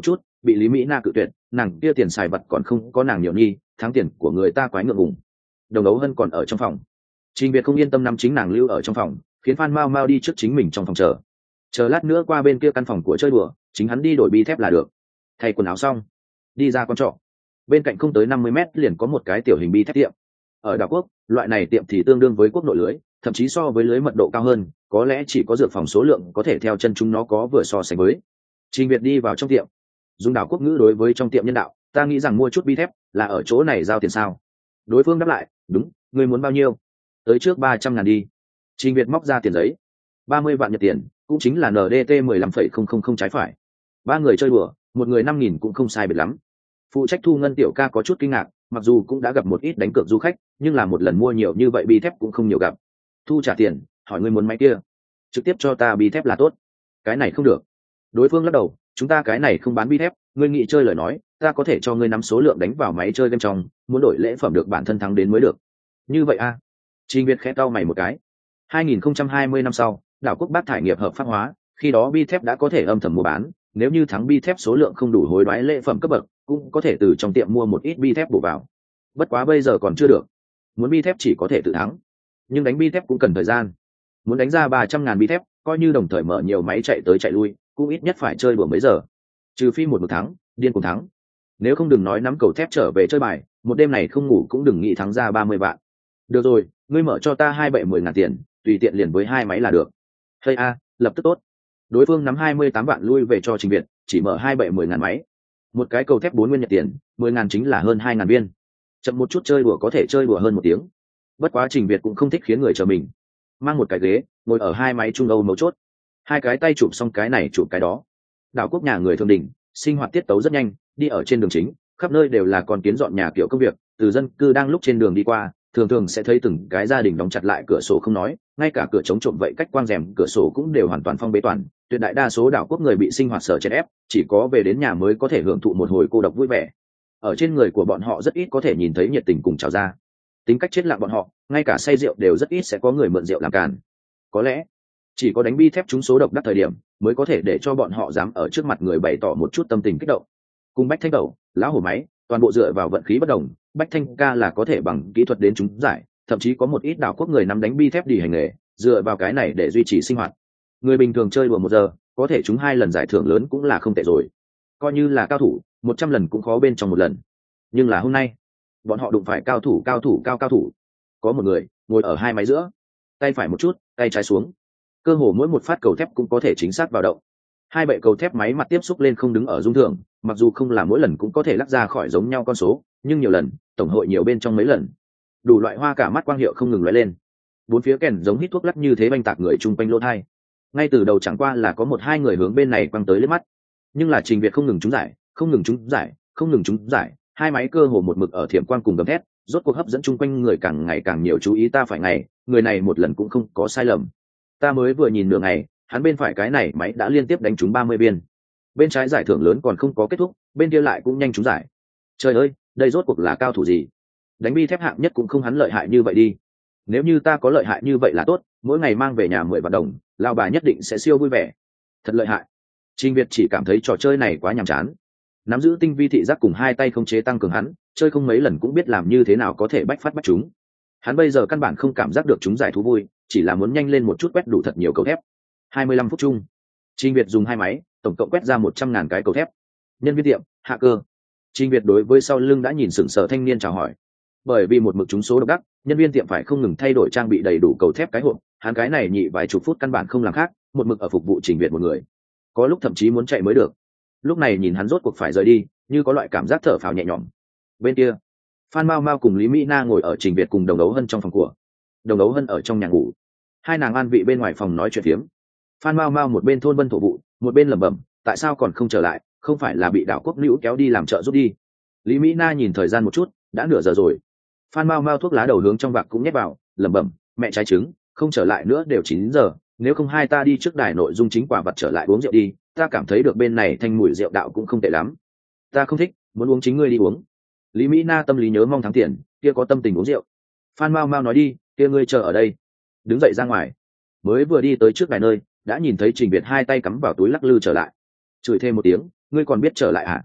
bị Lý Mỹ Na cự tuyệt, nàng kia tiền xài vật còn không có nàng nhiều nhi, thắng tiền của người ta quái ngượng ngùng. Đồng Đấu Hân còn ở trong phòng. Trình Việt không yên tâm nắm chính nàng lưu ở trong phòng, khiến Phan Mao Mao đi trước chính mình trong phòng chờ. Chờ lát nữa qua bên kia căn phòng của chơi đùa, chính hắn đi đổi bi thép là được. Thay quần áo xong, đi ra con trọ. Bên cạnh không tới năm mươi mét liền có một cái tiểu hình bi thép tiệm. Ở đảo quốc, loại này tiệm thì tương đương với quốc nội lưới, thậm chí so với lưới mật độ cao hơn, có lẽ chỉ có dược phòng số lượng có thể theo chân chúng nó có vừa so sánh với. Trình Việt đi vào trong tiệm, dùng đảo quốc ngữ đối với trong tiệm nhân đạo, ta nghĩ rằng mua chút bi thép là ở chỗ này giao tiền sao? Đối phương đáp lại, đúng, ngươi muốn bao nhiêu? Tới trước ba trăm ngàn đi. Trình Việt móc ra tiền giấy, ba mươi vạn nhật tiền, cũng chính là en đê tê mười lăm phẩy không không không trái phải. Ba người chơi đùa, một người năm nghìn cũng không sai biệt lắm. Phụ trách thu ngân tiểu ca có chút kinh ngạc, mặc dù cũng đã gặp một ít đánh cược du khách, nhưng là một lần mua nhiều như vậy bi thép cũng không nhiều gặp. Thu trả tiền, hỏi ngươi muốn máy kia, trực tiếp cho ta bi thép là tốt. Cái này không được. Đối phương lắc đầu, chúng ta cái này không bán bi thép, ngươi nghĩ chơi lời nói, ta có thể cho ngươi nắm số lượng đánh vào máy chơi game trong, muốn đổi lễ phẩm được bản thân thắng đến mới được. Như vậy a? À? Trình Việt khẽ cau mày một cái. hai nghìn không trăm hai mươi năm sau, đảo quốc Bác thải nghiệp hợp pháp hóa, khi đó bi thép đã có thể âm thầm mua bán, nếu như thắng bi thép số lượng không đủ hối đoái lễ phẩm cấp bậc, cũng có thể từ trong tiệm mua một ít bi thép bổ vào. Bất quá bây giờ còn chưa được, muốn bi thép chỉ có thể tự thắng, nhưng đánh bi thép cũng cần thời gian. Muốn đánh ra ba trăm ngàn bi thép, coi như đồng thời mở nhiều máy chạy tới chạy lui, cũng ít nhất phải chơi đùa mấy giờ. Trừ phi một một thắng, điên cùng thắng. Nếu không đừng nói nắm cầu thép trở về chơi bài, một đêm này không ngủ cũng đừng nghĩ thắng ra ba mươi vạn. Được rồi, ngươi mở cho ta hai bậy mười ngàn tiền, tùy tiện liền với hai máy là được. Hey a, lập tức tốt. Đối phương nắm hai mươi tám vạn lui về cho Trình Việt, chỉ mở hai bậy mười ngàn máy. Một cái cầu thép bốn nguyên nhật tiền, mười ngàn chính là hơn hai ngàn viên. Chậm một chút chơi đùa có thể chơi đùa hơn một tiếng. Bất quá Trình Việt cũng không thích khiến người chờ mình. Mang một cái ghế, ngồi ở hai máy trung âu mấu chốt. Hai cái tay chụp xong cái này chụp cái đó. Đảo quốc nhà người thường đình, sinh hoạt tiết tấu rất nhanh, đi ở trên đường chính, khắp nơi đều là con kiến dọn nhà kiểu công việc, từ dân cư đang lúc trên đường đi qua, thường thường sẽ thấy từng cái gia đình đóng chặt lại cửa sổ không nói, ngay cả cửa chống trộm vậy cách quang rèm cửa sổ cũng đều hoàn toàn phong bế toàn. Tuyệt đại đa số đảo quốc người bị sinh hoạt sở chèn ép, chỉ có về đến nhà mới có thể hưởng thụ một hồi cô độc vui vẻ. Ở trên người của bọn họ rất ít có thể nhìn thấy nhiệt tình cùng chào ra. Tính cách chết lặng bọn họ, ngay cả say rượu đều rất ít sẽ có người mượn rượu làm càn. Có lẽ chỉ có đánh bi thép trúng số độc đắc thời điểm mới có thể để cho bọn họ dám ở trước mặt người bày tỏ một chút tâm tình kích động. Cùng Bách Thanh Đầu, lão hổ máy, toàn bộ dựa vào vận khí bất đồng. Bách Thanh ca là có thể bằng kỹ thuật đến trúng giải, thậm chí có một ít đảo quốc người nắm đánh bi thép đi hành nghề, dựa vào cái này để duy trì sinh hoạt. Người bình thường chơi đùa một giờ, có thể trúng hai lần giải thưởng lớn cũng là không tệ rồi. Coi như là cao thủ, một trăm lần cũng khó bên trong một lần. Nhưng là hôm nay, bọn họ đụng phải cao thủ cao thủ cao cao thủ. Có một người ngồi ở hai máy giữa, tay phải một chút, tay trái xuống. Cơ hồ mỗi một phát cầu thép cũng có thể chính xác vào động. Hai bệ cầu thép máy mặt tiếp xúc lên không đứng ở dung thường, mặc dù không là mỗi lần cũng có thể lắc ra khỏi giống nhau con số, nhưng nhiều lần, tổng hội nhiều bên trong mấy lần. Đủ loại hoa cả mắt quang hiệu không ngừng lóe lên. Bốn phía kèn giống hít thuốc lắc như thế banh tạc người chung quanh lỗ thai. Ngay từ đầu chẳng qua là có một hai người hướng bên này quăng tới liếc mắt, nhưng là Trình Việt không ngừng trúng giải, không ngừng trúng giải, không ngừng trúng giải, hai máy cơ hồ một mực ở thiểm quang cùng gầm thét, rốt cuộc hấp dẫn chung quanh người càng ngày càng nhiều chú ý. Ta phải ngày, người này một lần cũng không có sai lầm. Ta mới vừa nhìn nửa ngày, hắn bên phải cái này máy đã liên tiếp đánh trúng ba mươi viên. Bên trái giải thưởng lớn còn không có kết thúc, bên kia lại cũng nhanh trúng giải. Trời ơi, đây rốt cuộc là cao thủ gì? Đánh bi thép hạng nhất cũng không hắn lợi hại như vậy đi. Nếu như ta có lợi hại như vậy là tốt, mỗi ngày mang về nhà mười vạn đồng, lão bà nhất định sẽ siêu vui vẻ. Thật lợi hại. Trình Việt chỉ cảm thấy trò chơi này quá nhàm chán. Nắm giữ tinh vi thị giác cùng hai tay không chế tăng cường hắn, chơi không mấy lần cũng biết làm như thế nào có thể bách phát bách chúng. Hắn bây giờ căn bản không cảm giác được chúng giải thú vui, chỉ là muốn nhanh lên một chút quét đủ thật nhiều cầu thép. hai mươi lăm phút chung, Trình Việt dùng hai máy, tổng cộng quét ra một trăm ngàn cái cầu thép. Nhân viên tiệm, hạ cơ. Trình Việt đối với sau lưng đã nhìn sững sờ thanh niên chào hỏi. Bởi vì một mực trúng số độc đắc, nhân viên tiệm phải không ngừng thay đổi trang bị đầy đủ cầu thép cái hộp, hắn cái này nhị vài chục phút căn bản không làm khác, một mực ở phục vụ Trình Việt một người. Có lúc thậm chí muốn chạy mới được. Lúc này nhìn hắn rốt cuộc phải rời đi, như có loại cảm giác thở phào nhẹ nhõm. Bên kia, Phan Mao Mao cùng Lý Mỹ Na ngồi ở Trình Việt cùng Đồng Đấu Hân trong phòng của. Đồng Đấu Hân ở trong nhà ngủ, hai nàng an vị bên ngoài phòng nói chuyện phiếm. Phan Mao Mao một bên thôn vân thổ vụ, một bên lẩm bẩm, tại sao còn không trở lại, không phải là bị đảo quốc nữ kéo đi làm trợ giúp đi. Lý Mỹ Na nhìn thời gian một chút, đã nửa giờ rồi. Phan Mao Mao thuốc lá đầu hướng trong vạc cũng nhét vào, lẩm bẩm, mẹ trái trứng, không trở lại nữa đều chín giờ, nếu không hai ta đi trước đài nội dung chính quả vật trở lại uống rượu đi, ta cảm thấy được bên này thanh mùi rượu đạo cũng không tệ lắm. Ta không thích, muốn uống chính ngươi đi uống. Lý Mỹ Na tâm lý nhớ mong thắng tiền, kia có tâm tình uống rượu. Phan Mao Mao nói đi, kia ngươi chờ ở đây. Đứng dậy ra ngoài, mới vừa đi tới trước đài nơi, đã nhìn thấy Trình Việt hai tay cắm vào túi lắc lư trở lại. Chửi thêm một tiếng, ngươi còn biết trở lại à?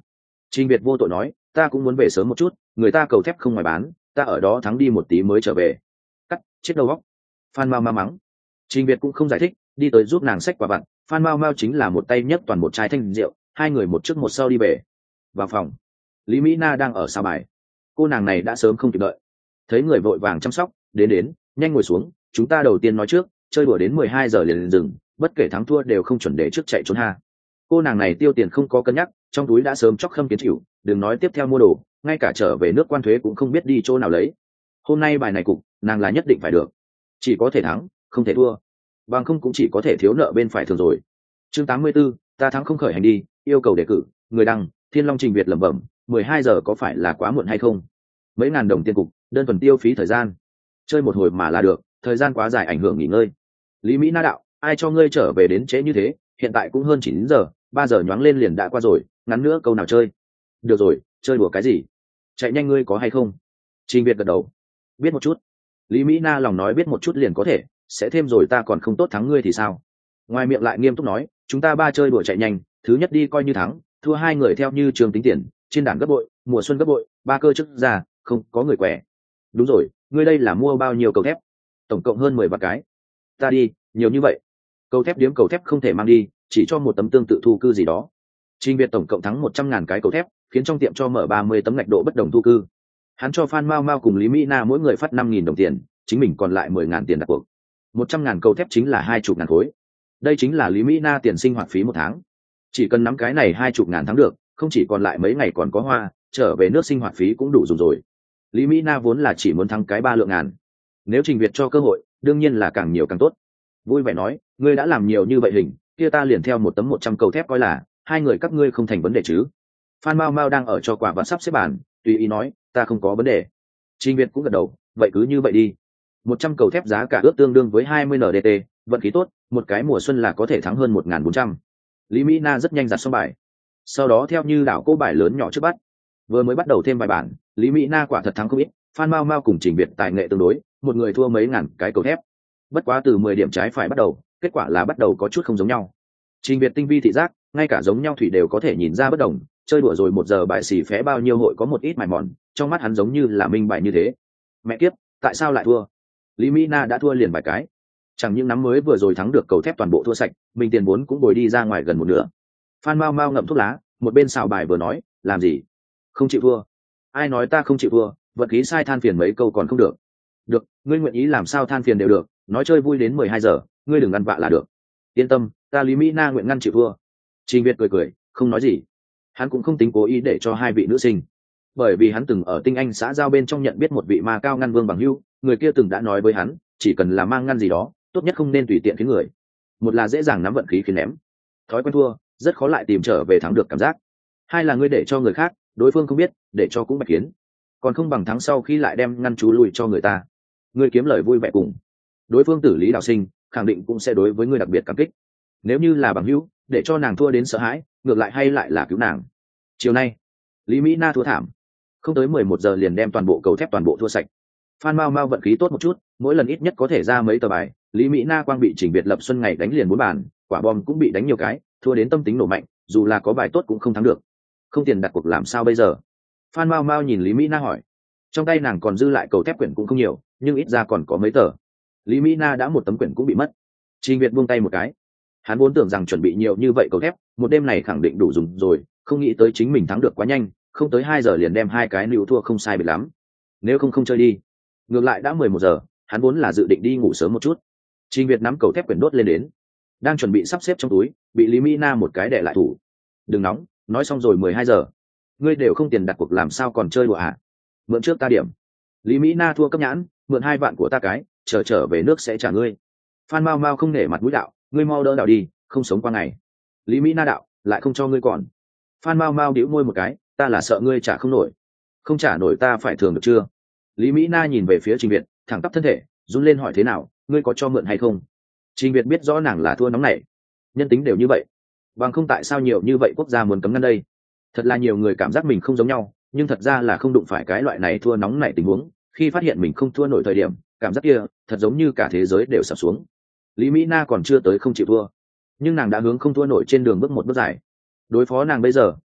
Trình Việt vô tội nói, ta cũng muốn về sớm một chút, người ta cầu thép không ngoài bán, ta ở đó thắng đi một tí mới trở về. Cắt, chết đầu óc. Phan Mao Mao mắng. Trình Việt cũng không giải thích, đi tới giúp nàng xách quả vặt. Phan Mao Mao chính là một tay nhấc toàn một chai thanh rượu, hai người một trước một sau đi về. Vào phòng, Lý Mỹ Na đang ở sao bài. Cô nàng này đã sớm không kịp đợi, thấy người vội vàng chăm sóc, đến đến, nhanh ngồi xuống, chúng ta đầu tiên nói trước, chơi đùa đến mười hai giờ liền liền dừng, bất kể thắng thua đều không chuẩn để trước chạy trốn ha. Cô nàng này tiêu tiền không có cân nhắc, trong túi đã sớm chóc khâm kiến chịu, đừng nói tiếp theo mua đồ, ngay cả trở về nước quan thuế cũng không biết đi chỗ nào lấy. Hôm nay bài này cục, nàng là nhất định phải được, chỉ có thể thắng, không thể thua, bằng không cũng chỉ có thể thiếu nợ bên phải thường rồi. Chương tám mươi 84, ta thắng không khởi hành đi, yêu cầu đề cử, người đăng, Thiên Long Trình Việt lẩm bẩm, mười hai giờ có phải là quá muộn hay không? Mấy ngàn đồng tiền cục, đơn thuần tiêu phí thời gian, chơi một hồi mà là được, thời gian quá dài ảnh hưởng nghỉ ngơi. Lý Mỹ Na đạo, ai cho ngươi trở về đến trễ như thế, hiện tại cũng hơn chín giờ, ba giờ nhoáng lên liền đã qua rồi, ngắn nữa câu nào chơi? Được rồi, chơi đùa cái gì? Chạy nhanh ngươi có hay không? Trình Việt gật đầu, biết một chút. Lý Mỹ Na lòng nói biết một chút liền có thể, sẽ thêm rồi ta còn không tốt thắng ngươi thì sao? Ngoài miệng lại nghiêm túc nói, chúng ta ba chơi đùa chạy nhanh, thứ nhất đi coi như thắng, thua hai người theo như trường tính tiền, trên đàn gấp bội, mùa xuân gấp bội, ba cơ chức ra, không có người quẻ. Đúng rồi, ngươi đây là mua bao nhiêu cầu thép? Tổng cộng hơn mười vạn cái. Ta đi, nhiều như vậy. Cầu thép điếm cầu thép không thể mang đi, chỉ cho một tấm tương tự thu cư gì đó. Trình Việt tổng cộng thắng một trăm ngàn cái cầu thép, khiến trong tiệm cho mở ba mươi tấm ngạch độ bất đồng thu cư. Hắn cho Phan Mao Mao cùng Lý Mỹ Na mỗi người phát năm nghìn đồng tiền, chính mình còn lại mười ngàn tiền đặt cuộc. Một trăm ngàn cầu thép chính là hai chục ngàn khối. Đây chính là Lý Mỹ Na tiền sinh hoạt phí một tháng. Chỉ cần nắm cái này hai chục ngàn thắng được, không chỉ còn lại mấy ngày còn có hoa, trở về nước sinh hoạt phí cũng đủ dùng rồi. Lý Mỹ Na vốn là chỉ muốn thắng cái ba lượng ngàn. Nếu Trình Việt cho cơ hội, đương nhiên là càng nhiều càng tốt. Vui vẻ nói, ngươi đã làm nhiều như vậy hình, kia ta liền theo một tấm một trăm cầu thép coi là, hai người các ngươi không thành vấn đề chứ? Phan Mao Mao đang ở cho quả và sắp xếp bàn, tùy ý nói, ta không có vấn đề. Trình Việt cũng gật đầu, vậy cứ như vậy đi. Một trăm cầu thép giá cả ước tương đương với hai mươi en đê tê, vận khí tốt, một cái mùa xuân là có thể thắng hơn một nghìn bốn trăm. Lý Mỹ Na rất nhanh giặt xong bài, sau đó theo như đảo cô bài lớn nhỏ trước bắt. Vừa mới bắt đầu thêm bài bản, Lý Mỹ Na quả thật thắng không ít, Phan Mao Mao cùng Trình Việt tài nghệ tương đối, một người thua mấy ngàn cái cầu thép. Bất quá từ mười điểm trái phải bắt đầu, kết quả là bắt đầu có chút không giống nhau. Trình Việt tinh vi thị giác, ngay cả giống nhau thủy đều có thể nhìn ra bất đồng, chơi đùa rồi một giờ bài xì phé bao nhiêu hội có một ít mài mòn, trong mắt hắn giống như là minh bài như thế. Mẹ kiếp, tại sao lại thua? Lý Mỹ Na đã thua liền vài cái, chẳng những nắm mới vừa rồi thắng được cầu thép toàn bộ thua sạch, mình tiền vốn cũng bồi đi ra ngoài gần một nửa. Phan Mao Mao ngậm thuốc lá, một bên xào bài vừa nói, làm gì? Không chịu thua? Ai nói ta không chịu thua? Vật khí sai than phiền mấy câu còn không được. Được, ngươi nguyện ý làm sao than phiền đều được, nói chơi vui đến mười hai giờ, ngươi đừng ăn vạ là được. Yên tâm, ta Lý Mỹ Na nguyện ngăn chịu thua. Trình Việt cười cười, không nói gì. Hắn cũng không tính cố ý để cho hai vị nữ sinh, bởi vì hắn từng ở Tinh Anh xã giao bên trong nhận biết một vị ma cao ngăn vương bằng hữu, người kia từng đã nói với hắn, chỉ cần là mang ngăn gì đó, tốt nhất không nên tùy tiện khiến người. Một là dễ dàng nắm vận khí khiến ném, thói quen thua, rất khó lại tìm trở về thắng được cảm giác. Hai là ngươi để cho người khác, đối phương không biết, để cho cũng bạch kiến, còn không bằng thắng sau khi lại đem ngăn chú lùi cho người ta. Ngươi kiếm lời vui vẻ cùng đối phương tử lý đạo sinh, khẳng định cũng sẽ đối với ngươi đặc biệt cảm kích. Nếu như là bằng hữu, để cho nàng thua đến sợ hãi, ngược lại hay lại là cứu nàng. Chiều nay, Lý Mỹ Na thua thảm, không tới mười một giờ liền đem toàn bộ cầu thép toàn bộ thua sạch. Phan Mao Mao vận khí tốt một chút, mỗi lần ít nhất có thể ra mấy tờ bài. Lý Mỹ Na quang bị Trình Việt Lập Xuân ngày đánh liền bốn bàn, quả bom cũng bị đánh nhiều cái, thua đến tâm tính nổ mạnh, dù là có bài tốt cũng không thắng được. Không tiền đặt cuộc làm sao bây giờ? Phan Mao Mao nhìn Lý Mỹ Na hỏi. Trong tay nàng còn dư lại cầu thép quyển cũng không nhiều, nhưng ít ra còn có mấy tờ. Lý Mỹ Na đã một tấm quyển cũng bị mất. Trình Việt buông tay một cái. Hắn vốn tưởng rằng chuẩn bị nhiều như vậy cầu thép, một đêm này khẳng định đủ dùng rồi, không nghĩ tới chính mình thắng được quá nhanh, không tới hai giờ liền đem hai cái níu thua không sai biệt lắm. Nếu không không chơi đi. Ngược lại đã mười một giờ, hắn vốn là dự định đi ngủ sớm một chút. Trình Việt nắm cầu thép quyển đốt lên đến, đang chuẩn bị sắp xếp trong túi, bị Lý Mỹ Na một cái đè lại thủ. Đừng nóng, nói xong rồi mười hai giờ. Ngươi đều không tiền đặt cuộc làm sao còn chơi đùa à? Mượn trước ta điểm. Lý Mỹ Na thua cấp nhãn, mượn hai vạn của ta cái, chờ trở về nước sẽ trả ngươi. Phan Mao Mao không nể mặt mũi đạo, ngươi mau đỡ đạo đi, không sống qua ngày. Lý Mỹ Na đạo, lại không cho ngươi còn. Phan Mao Mao đĩu môi một cái, ta là sợ ngươi trả không nổi. Không trả nổi ta phải thường được chưa? Lý Mỹ Na nhìn về phía Trình Việt, thẳng tắp thân thể, run lên hỏi thế nào, ngươi có cho mượn hay không? Trình Việt biết rõ nàng là thua nóng nảy, nhân tính đều như vậy, bằng không tại sao nhiều như vậy quốc gia muốn cấm ngăn đây? Thật là nhiều người cảm giác mình không giống nhau, nhưng thật ra là không đụng phải cái loại này thua nóng nảy tình huống. Khi phát hiện mình không thua nổi thời điểm, cảm giác kia thật giống như cả thế giới đều sập xuống. Lý Mỹ Na còn chưa tới không chịu thua, nhưng nàng đã hướng không thua nổi trên đường bước một bước dài. Đối phó nàng bây giờ,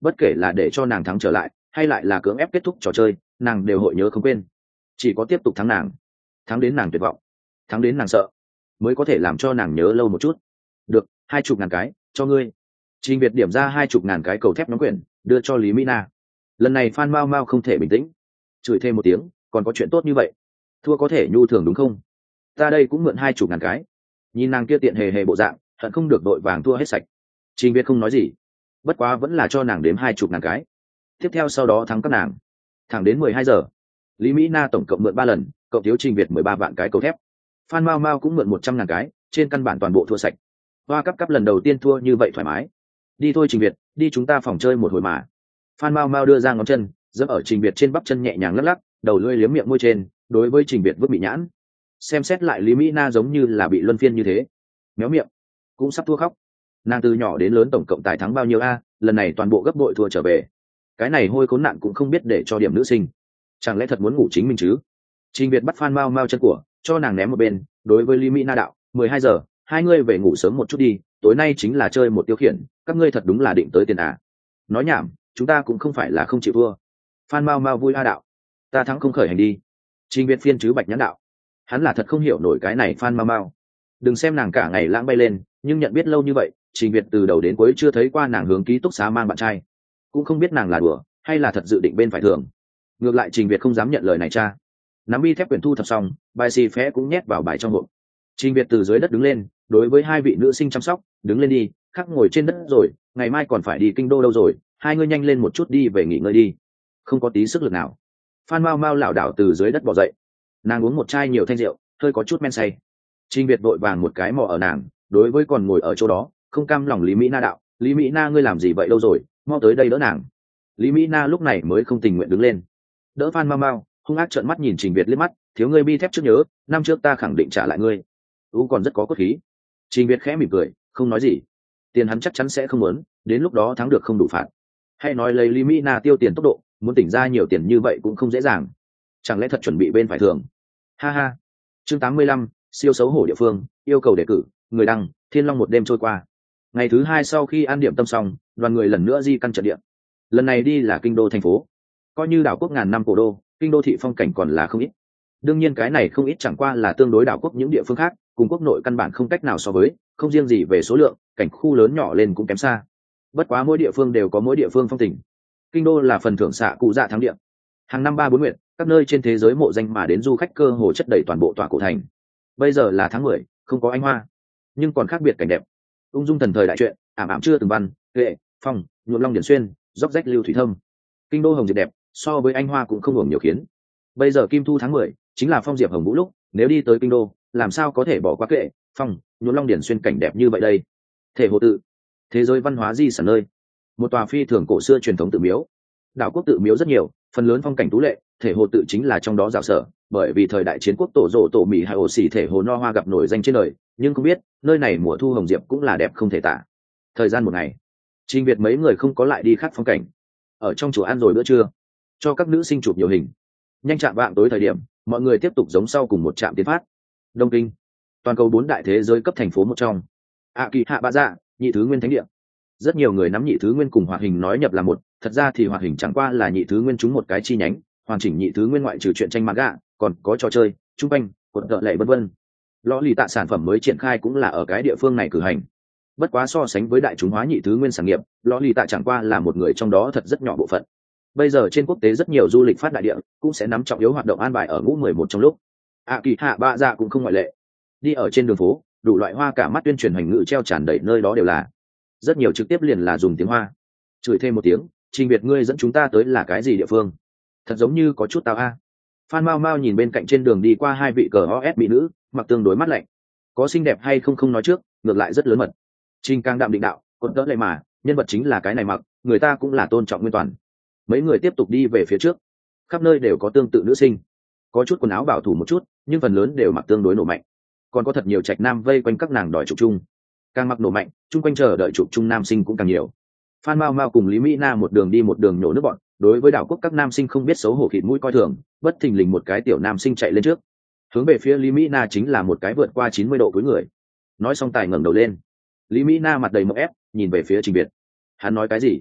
bất kể là để cho nàng thắng trở lại hay lại là cưỡng ép kết thúc trò chơi, nàng đều hội nhớ không quên. Chỉ có tiếp tục thắng nàng, thắng đến nàng tuyệt vọng, thắng đến nàng sợ, mới có thể làm cho nàng nhớ lâu một chút. Được, hai chục ngàn cái cho ngươi. Trình Việt điểm ra hai chục ngàn cái cầu thép nhóm quyển, đưa cho Lý Mỹ Na. Lần này Phan Mao Mao không thể bình tĩnh, chửi thêm một tiếng, còn có chuyện tốt như vậy, thua có thể nhu thường đúng không? Ta đây cũng mượn hai chục ngàn cái. Nhìn nàng kia tiện hề hề bộ dạng, hận không được đội vàng thua hết sạch. Trình Việt không nói gì, bất quá vẫn là cho nàng đếm hai chục ngàn cái. Tiếp theo sau đó thắng các nàng, thẳng đến mười hai giờ. Lý Mỹ Na tổng cộng mượn ba lần, cộng thiếu Trình Việt mười ba vạn cái cầu thép. Phan Mao Mao cũng mượn một trăm ngàn cái, trên căn bản toàn bộ thua sạch. Hoa cấp cấp lần đầu tiên thua như vậy thoải mái. Đi thôi Trình Việt, đi chúng ta phòng chơi một hồi mà. Phan Mao Mao đưa ra ngón chân, giẫm ở Trình Việt trên bắp chân nhẹ nhàng lắc lắc, đầu lưỡi liếm miệng môi trên, đối với Trình Việt vứt bị nhãn. Xem xét lại Lý Mỹ Na giống như là bị luân phiên như thế, méo miệng, cũng sắp thua khóc. Nàng từ nhỏ đến lớn tổng cộng tài thắng bao nhiêu a, lần này toàn bộ gấp bội thua trở về. Cái này hôi khốn nạn cũng không biết để cho điểm nữ sinh, chẳng lẽ thật muốn ngủ chính mình chứ? Trình Việt bắt Phan Mao Mao chân của, cho nàng ném một bên, đối với Lý Mỹ Na đạo, mười hai giờ, hai ngươi về ngủ sớm một chút đi, tối nay chính là chơi một tiêu khiển, các ngươi thật đúng là định tới tiền à? Nói nhảm, chúng ta cũng không phải là không chịu thua. Phan Mao Mao vui a đạo, ta thắng không khởi hành đi. Trình Việt phiên chứ bạch nhãn đạo, hắn là thật không hiểu nổi cái này Phan Mao Mao. Đừng xem nàng cả ngày lãng bay lên, nhưng nhận biết lâu như vậy, Trình Việt từ đầu đến cuối chưa thấy qua nàng hướng ký túc xá mang bạn trai, cũng không biết nàng là đùa hay là thật dự định bên phải thường. Ngược lại Trình Việt không dám nhận lời này cha. Nắm bi thép quyển thu thập xong, bài xì phé cũng nhét vào bài trong hộp. Trình Việt từ dưới đất đứng lên, đối với hai vị nữ sinh chăm sóc, đứng lên đi, khắc ngồi trên đất rồi, ngày mai còn phải đi kinh đô đâu rồi, hai ngươi nhanh lên một chút đi về nghỉ ngơi đi. Không có tí sức lực nào. Phan Mao Mao lảo đảo từ dưới đất bò dậy, nàng uống một chai nhiều thanh rượu, hơi có chút men say. Trình Việt vội vàng một cái mò ở nàng, đối với còn ngồi ở chỗ đó, không cam lòng Lý Mỹ Na đạo, Lý Mỹ Na ngươi làm gì vậy đâu rồi, mau tới đây đỡ nàng. Lý Mỹ Na lúc này mới không tình nguyện đứng lên, đỡ Phan Mao Mao, hung ác trợn mắt nhìn Trình Việt liếc mắt, thiếu ngươi bi thép trước nhớ, năm trước ta khẳng định trả lại ngươi. U còn rất có cốt khí. Trình Việt khẽ mỉm cười, không nói gì. Tiền hắn chắc chắn sẽ không muốn, đến lúc đó thắng được không đủ phạt. Hay nói lấy Lý Mỹ Na tiêu tiền tốc độ, muốn tỉnh ra nhiều tiền như vậy cũng không dễ dàng. Chẳng lẽ thật chuẩn bị bên phải thường? Ha ha. Chương tám mươi lăm, siêu xấu hổ địa phương, yêu cầu đề cử, người đăng, Thiên Long một đêm trôi qua. Ngày thứ hai sau khi ăn điểm tâm xong, đoàn người lần nữa di căn trận địa. Lần này đi là kinh đô thành phố. Coi như đảo quốc ngàn năm cổ đô, kinh đô thị phong cảnh còn là không ít. Đương nhiên cái này không ít chẳng qua là tương đối đảo quốc những địa phương khác, cùng quốc nội căn bản không cách nào so với, không riêng gì về số lượng, cảnh khu lớn nhỏ lên cũng kém xa. Bất quá mỗi địa phương đều có mỗi địa phương phong tình. Kinh đô là phần thưởng xạ cụ dạ thắng địa. Hàng năm ba bốn nguyện, các nơi trên thế giới mộ danh mà đến du khách cơ hồ chất đầy toàn bộ tòa cổ thành. Bây giờ là tháng mười, không có ánh hoa, nhưng còn khác biệt cảnh đẹp. Ung dung thần thời đại truyện, ảm ảm chưa từng văn, huệ, phong, nhuộm long điển xuyên, róc rách lưu thủy thâm. Kinh đô hồng diệp đẹp, so với anh hoa cũng không hưởng nhiều khiến. Bây giờ kim thu tháng mười, chính là phong diệp hồng vũ lúc, nếu đi tới kinh đô, làm sao có thể bỏ qua kệ, phong, nhuộm long điển xuyên cảnh đẹp như vậy đây. Thể hồ tự, thế giới văn hóa di sản nơi, một tòa phi thường cổ xưa truyền thống tự miếu. Đảo quốc tự miếu rất nhiều, phần lớn phong cảnh tú lệ, thể hồ tự chính là trong đó dạo sở, bởi vì thời đại chiến quốc tổ rộ tổ mỹ hay ổ xỉ thể hồ no hoa gặp nổi danh trên đời, nhưng không biết nơi này mùa thu hồng diệp cũng là đẹp không thể tả. Thời gian một ngày, Trình Việt mấy người không có lại đi khác phong cảnh, ở trong chùa ăn rồi bữa trưa, cho các nữ sinh chụp nhiều hình. Nhanh chạm vạng tối thời điểm, mọi người tiếp tục giống sau cùng một trạm tiến phát. Đông Kinh, toàn cầu bốn đại thế giới cấp thành phố một trong. ạ kỳ hạ bạ dạ, nhị thứ nguyên thánh địa. Rất nhiều người nắm nhị thứ nguyên cùng hoạt hình nói nhập là một, thật ra thì hoạt hình chẳng qua là nhị thứ nguyên chúng một cái chi nhánh, hoàn chỉnh nhị thứ nguyên ngoại trừ truyện tranh manga, còn có trò chơi, trung quanh, cuộn tợ lệ vân vân. Lõ lì tạ sản phẩm mới triển khai cũng là ở cái địa phương này cử hành. Bất quá so sánh với đại chúng hóa nhị thứ nguyên sản nghiệp, lõ lì tạ chẳng qua là một người trong đó thật rất nhỏ bộ phận. Bây giờ trên quốc tế rất nhiều du lịch phát đại địa cũng sẽ nắm trọng yếu hoạt động an bài ở ngũ mười một trong lúc. ạ kỳ hạ bạ dạ cũng không ngoại lệ. Đi ở trên đường phố, đủ loại hoa cả mắt tuyên truyền hành ngữ treo tràn đầy nơi đó đều là. Rất nhiều trực tiếp liền là dùng tiếng hoa. Chửi thêm một tiếng, Trình Việt ngươi dẫn chúng ta tới là cái gì địa phương? Thật giống như có chút tao a. Phan Mao Mao nhìn bên cạnh trên đường đi qua hai vị cờ o ét mỹ nữ, mặc tương đối mắt lạnh. Có xinh đẹp hay không không nói trước, ngược lại rất lớn mật. Trình càng đạm định đạo, cốt đỡ lại mà, nhân vật chính là cái này mặc, người ta cũng là tôn trọng nguyên toàn. Mấy người tiếp tục đi về phía trước, khắp nơi đều có tương tự nữ sinh, có chút quần áo bảo thủ một chút, nhưng phần lớn đều mặc tương đối nổ mạnh. Còn có thật nhiều trạch nam vây quanh các nàng đòi chụp chung, càng mặc nổ mạnh, chung quanh chờ đợi chụp chung nam sinh cũng càng nhiều. Phan Mao Mao cùng Lý Mỹ Na một đường đi một đường nhổ nước bọn, đối với đảo quốc các nam sinh không biết xấu hổ khịt mũi coi thường, bất thình lình một cái tiểu nam sinh chạy lên trước, hướng về phía Lý Mỹ Na chính là một cái vượt qua chín mươi độ cúi người. Nói xong tài ngẩng đầu lên, Lý Mỹ Na mặt đầy mộng ép, nhìn về phía Trình Việt. Hắn nói cái gì?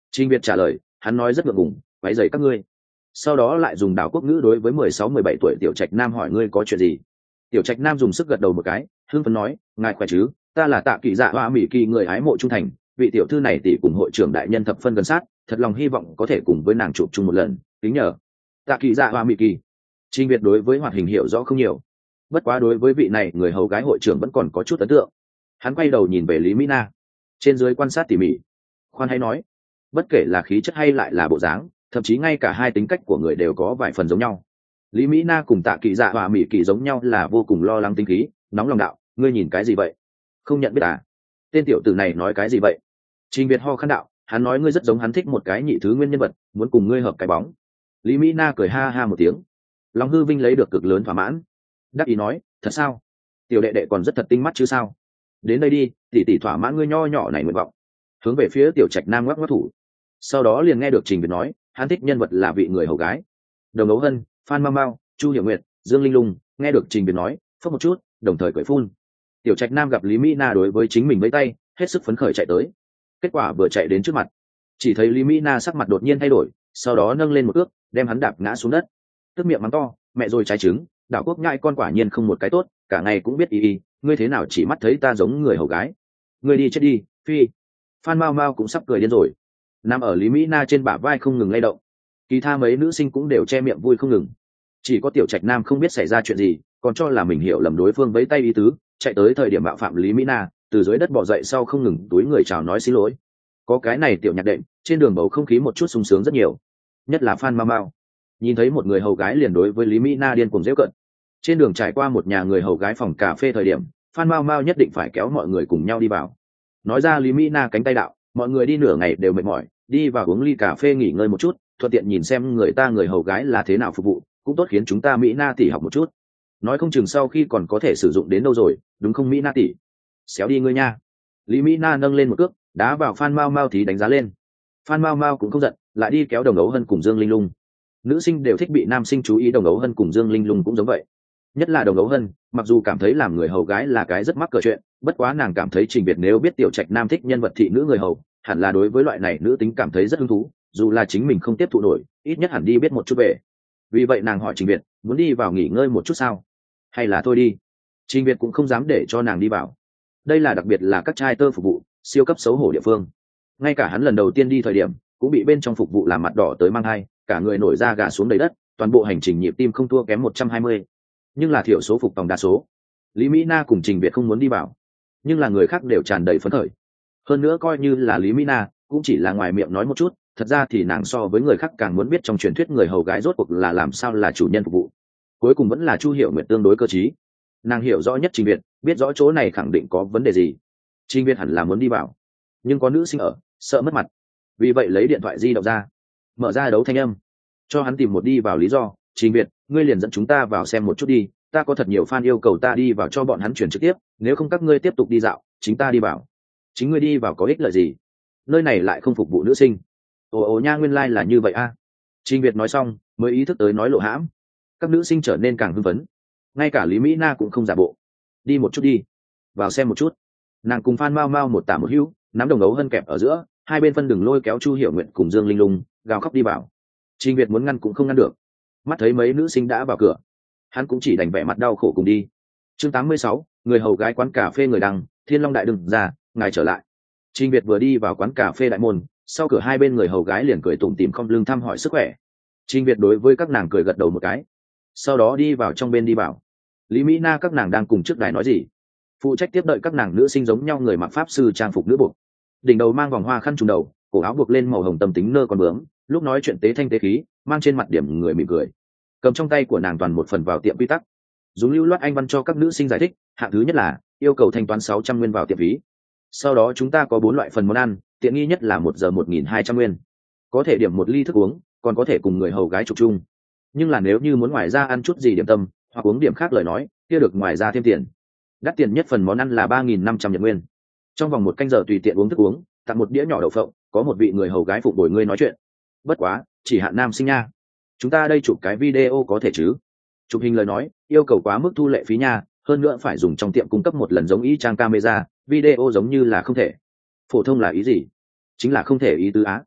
Trình Việt trả lời, hắn nói rất ngượng ngùng, váy giày các ngươi. Sau đó lại dùng đảo quốc ngữ đối với mười sáu mười bảy tuổi Tiểu Trạch Nam hỏi ngươi có chuyện gì. Tiểu Trạch Nam dùng sức gật đầu một cái, hưng phấn nói, ngài khỏe chứ, ta là Tạ Kỳ Dạ Hoa Mỹ Kỳ người hái mộ trung thành, vị tiểu thư này tỷ cùng hội trưởng đại nhân thập phân gần sát, thật lòng hy vọng có thể cùng với nàng chụp chung một lần, kính nhờ. Tạ Kỳ Dạ Hoa Mỹ Kỳ. Trình Việt đối với hoạt hình hiểu rõ không nhiều, bất quá đối với vị này người hầu gái hội trưởng vẫn còn có chút ấn tượng. Hắn quay đầu nhìn về Lý Mỹ Na, trên dưới quan sát tỉ mỉ. Khoan hay nói, bất kể là khí chất hay lại là bộ dáng, thậm chí ngay cả hai tính cách của người đều có vài phần giống nhau. Lý Mỹ Na cùng Tạ Kỳ Dạ Hoa Mỹ Kỳ giống nhau là vô cùng lo lắng tính khí, nóng lòng đạo, ngươi nhìn cái gì vậy? Không nhận biết à? Tên tiểu tử này nói cái gì vậy? Trình Việt ho khăn đạo, hắn nói ngươi rất giống hắn thích một cái nhị thứ nguyên nhân vật, muốn cùng ngươi hợp cái bóng. Lý Mỹ Na cười ha ha một tiếng, lòng hư vinh lấy được cực lớn thỏa mãn. Đắc ý nói, thật sao? Tiểu đệ đệ còn rất thật tinh mắt chứ sao? Đến đây đi, tỷ tỷ thỏa mãn ngươi nho nhỏ này nguyện vọng. Hướng về phía Tiểu Trạch Nam ngoắc ngoắc thủ. Sau đó liền nghe được Trình Việt nói, hắn thích nhân vật là vị người hầu gái. Đồng Ấu Hân, Phan Mao Mao, Chu Hiểu Nguyệt, Dương Linh Lung, nghe được Trình Việt nói, phất một chút, đồng thời cười phun. Tiểu Trạch Nam gặp Lý Mỹ Na đối với chính mình với tay, hết sức phấn khởi chạy tới. Kết quả vừa chạy đến trước mặt, chỉ thấy Lý Mỹ Na sắc mặt đột nhiên thay đổi, sau đó nâng lên một ước, đem hắn đạp ngã xuống đất. Tức miệng mắng to, mẹ rồi trái trứng, đảo quốc nhãi con quả nhiên không một cái tốt, cả ngày cũng biết y y, ngươi thế nào chỉ mắt thấy ta giống người hầu gái. Ngươi đi chết đi, phi. Phan Mao Mao cũng sắp cười điên rồi, nằm ở Lý Mỹ Na trên bả vai không ngừng lay động. Kỳ tha mấy nữ sinh cũng đều che miệng vui không ngừng, chỉ có Tiểu Trạch Nam không biết xảy ra chuyện gì, còn cho là mình hiểu lầm đối phương với tay ý tứ, chạy tới thời điểm bạo phạm Lý Mỹ Na, từ dưới đất bò dậy sau không ngừng túi người chào nói xin lỗi. Có cái này tiểu nhạc đệm, trên đường bầu không khí một chút sung sướng rất nhiều, nhất là Phan Mao Mao nhìn thấy một người hầu gái liền đối với Lý Mỹ Na điên cuồng giễu cợt. Trên đường trải qua một nhà người hầu gái phòng cà phê thời điểm, Phan Mao Mao nhất định phải kéo mọi người cùng nhau đi vào. Nói ra Lý Mỹ Na cánh tay đạo, mọi người đi nửa ngày đều mệt mỏi, đi vào uống ly cà phê nghỉ ngơi một chút, thuận tiện nhìn xem người ta người hầu gái là thế nào phục vụ, cũng tốt khiến chúng ta Mỹ Na tỷ học một chút. Nói không chừng sau khi còn có thể sử dụng đến đâu rồi, đúng không Mỹ Na tỷ? Xéo đi ngươi nha. Lý Mỹ Na nâng lên một cước, đá vào Phan Mao Mao thì đánh giá lên. Phan Mao Mao cũng không giận, lại đi kéo Đồng Ấu Hân cùng Dương Linh Lung. Nữ sinh đều thích bị nam sinh chú ý, Đồng Ấu Hân cùng Dương Linh Lung cũng giống vậy. Nhất là Đồng Ấu Hân, mặc dù cảm thấy làm người hầu gái là cái rất mắc cỡ chuyện, bất quá nàng cảm thấy Trình Việt nếu biết Tiểu Trạch Nam thích nhân vật thị nữ người hầu, hẳn là đối với loại này nữ tính cảm thấy rất hứng thú, dù là chính mình không tiếp thụ nổi, ít nhất hẳn đi biết một chút về. Vì vậy nàng hỏi Trình Việt, muốn đi vào nghỉ ngơi một chút sao? Hay là thôi đi? Trình Việt cũng không dám để cho nàng đi vào. Đây là đặc biệt là các trai tơ phục vụ, siêu cấp xấu hổ địa phương. Ngay cả hắn lần đầu tiên đi thời điểm, cũng bị bên trong phục vụ làm mặt đỏ tới mang hai, cả người nổi da gà xuống đầy đất, toàn bộ hành trình nhịp tim không thua kém một trăm hai mươi. Nhưng là thiểu số phục tòng đa số. Lý Mỹ Na cùng Trình Việt không muốn đi vào, nhưng là người khác đều tràn đầy phấn khởi. Hơn nữa coi như là Lý Mỹ Na, cũng chỉ là ngoài miệng nói một chút, thật ra thì nàng so với người khác càng muốn biết trong truyền thuyết người hầu gái rốt cuộc là làm sao là chủ nhân phục vụ. Cuối cùng vẫn là Chu Hiểu Nguyệt tương đối cơ trí, nàng hiểu rõ nhất Trình Việt, biết rõ chỗ này khẳng định có vấn đề gì. Trình Việt hẳn là muốn đi vào, nhưng có nữ sinh ở, sợ mất mặt, vì vậy lấy điện thoại di động ra, mở ra đấu thanh âm, cho hắn tìm một đi vào lý do. Trình Việt, ngươi liền dẫn chúng ta vào xem một chút đi, ta có thật nhiều fan yêu cầu ta đi vào cho bọn hắn chuyển trực tiếp, nếu không các ngươi tiếp tục đi dạo, chính ta đi vào. Chính ngươi đi vào có ích lợi gì? Nơi này lại không phục vụ nữ sinh. Ồ ồ nha, nguyên lai là như vậy a. À. Trình Việt nói xong mới ý thức tới nói lộ hãm, các nữ sinh trở nên càng hưng phấn, ngay cả Lý Mỹ Na cũng không giả bộ. Đi một chút đi, vào xem một chút. Nàng cùng Phan Mao Mao một tả một hữu, nắm Đồng Ấu Hân kẹp ở giữa, hai bên phân đường lôi kéo Chu Hiểu Nguyện cùng Dương Linh Lung gào khóc đi vào. Trình Việt muốn ngăn cũng không ngăn được, mắt thấy mấy nữ sinh đã vào cửa, hắn cũng chỉ đành vẻ mặt đau khổ cùng đi. Chương tám mươi sáu, người hầu gái quán cà phê người đăng, Thiên Long đại đừng ra, ngài trở lại. Trình Việt vừa đi vào quán cà phê đại môn, sau cửa hai bên người hầu gái liền cười tủm tỉm không lưng thăm hỏi sức khỏe. Trình Việt đối với các nàng cười gật đầu một cái, sau đó đi vào trong bên đi vào. Lý Mỹ Na các nàng đang cùng trước đài nói gì, phụ trách tiếp đợi các nàng nữ sinh giống nhau người mặc pháp sư trang phục nữ buộc, đỉnh đầu mang vòng hoa khăn trùm đầu, cổ áo buộc lên màu hồng tâm tính nơ con bướm, lúc nói chuyện tế thanh tế khí, mang trên mặt điểm người mỉm cười, cầm trong tay của nàng toàn một phần vào tiệm quy tắc, dùng lưu loát anh văn cho các nữ sinh giải thích. Hạng thứ nhất là yêu cầu thanh toán sáu trăm nguyên vào tiệm phí, sau đó chúng ta có bốn loại phần món ăn, tiện nghi nhất là một giờ một nghìn hai trăm nguyên, có thể điểm một ly thức uống, còn có thể cùng người hầu gái chụp chung. Nhưng là nếu như muốn ngoài ra ăn chút gì điểm tâm hoặc uống điểm khác lời nói, kia được ngoài ra thêm tiền. Đắt tiền nhất phần món ăn là ba nghìn năm trăm nhật nguyên, trong vòng một canh giờ tùy tiện uống thức uống, tặng một đĩa nhỏ đậu phộng, có một vị người hầu gái phục bồi ngươi nói chuyện. Bất quá chỉ hạn nam sinh nha, chúng ta đây chụp cái video có thể chứ? Chụp hình lời nói yêu cầu quá mức thu lệ phí nha, hơn nữa phải dùng trong tiệm cung cấp một lần giống y trang camera, video giống như là không thể. Phổ thông là ý gì? Chính là không thể ý tứ á.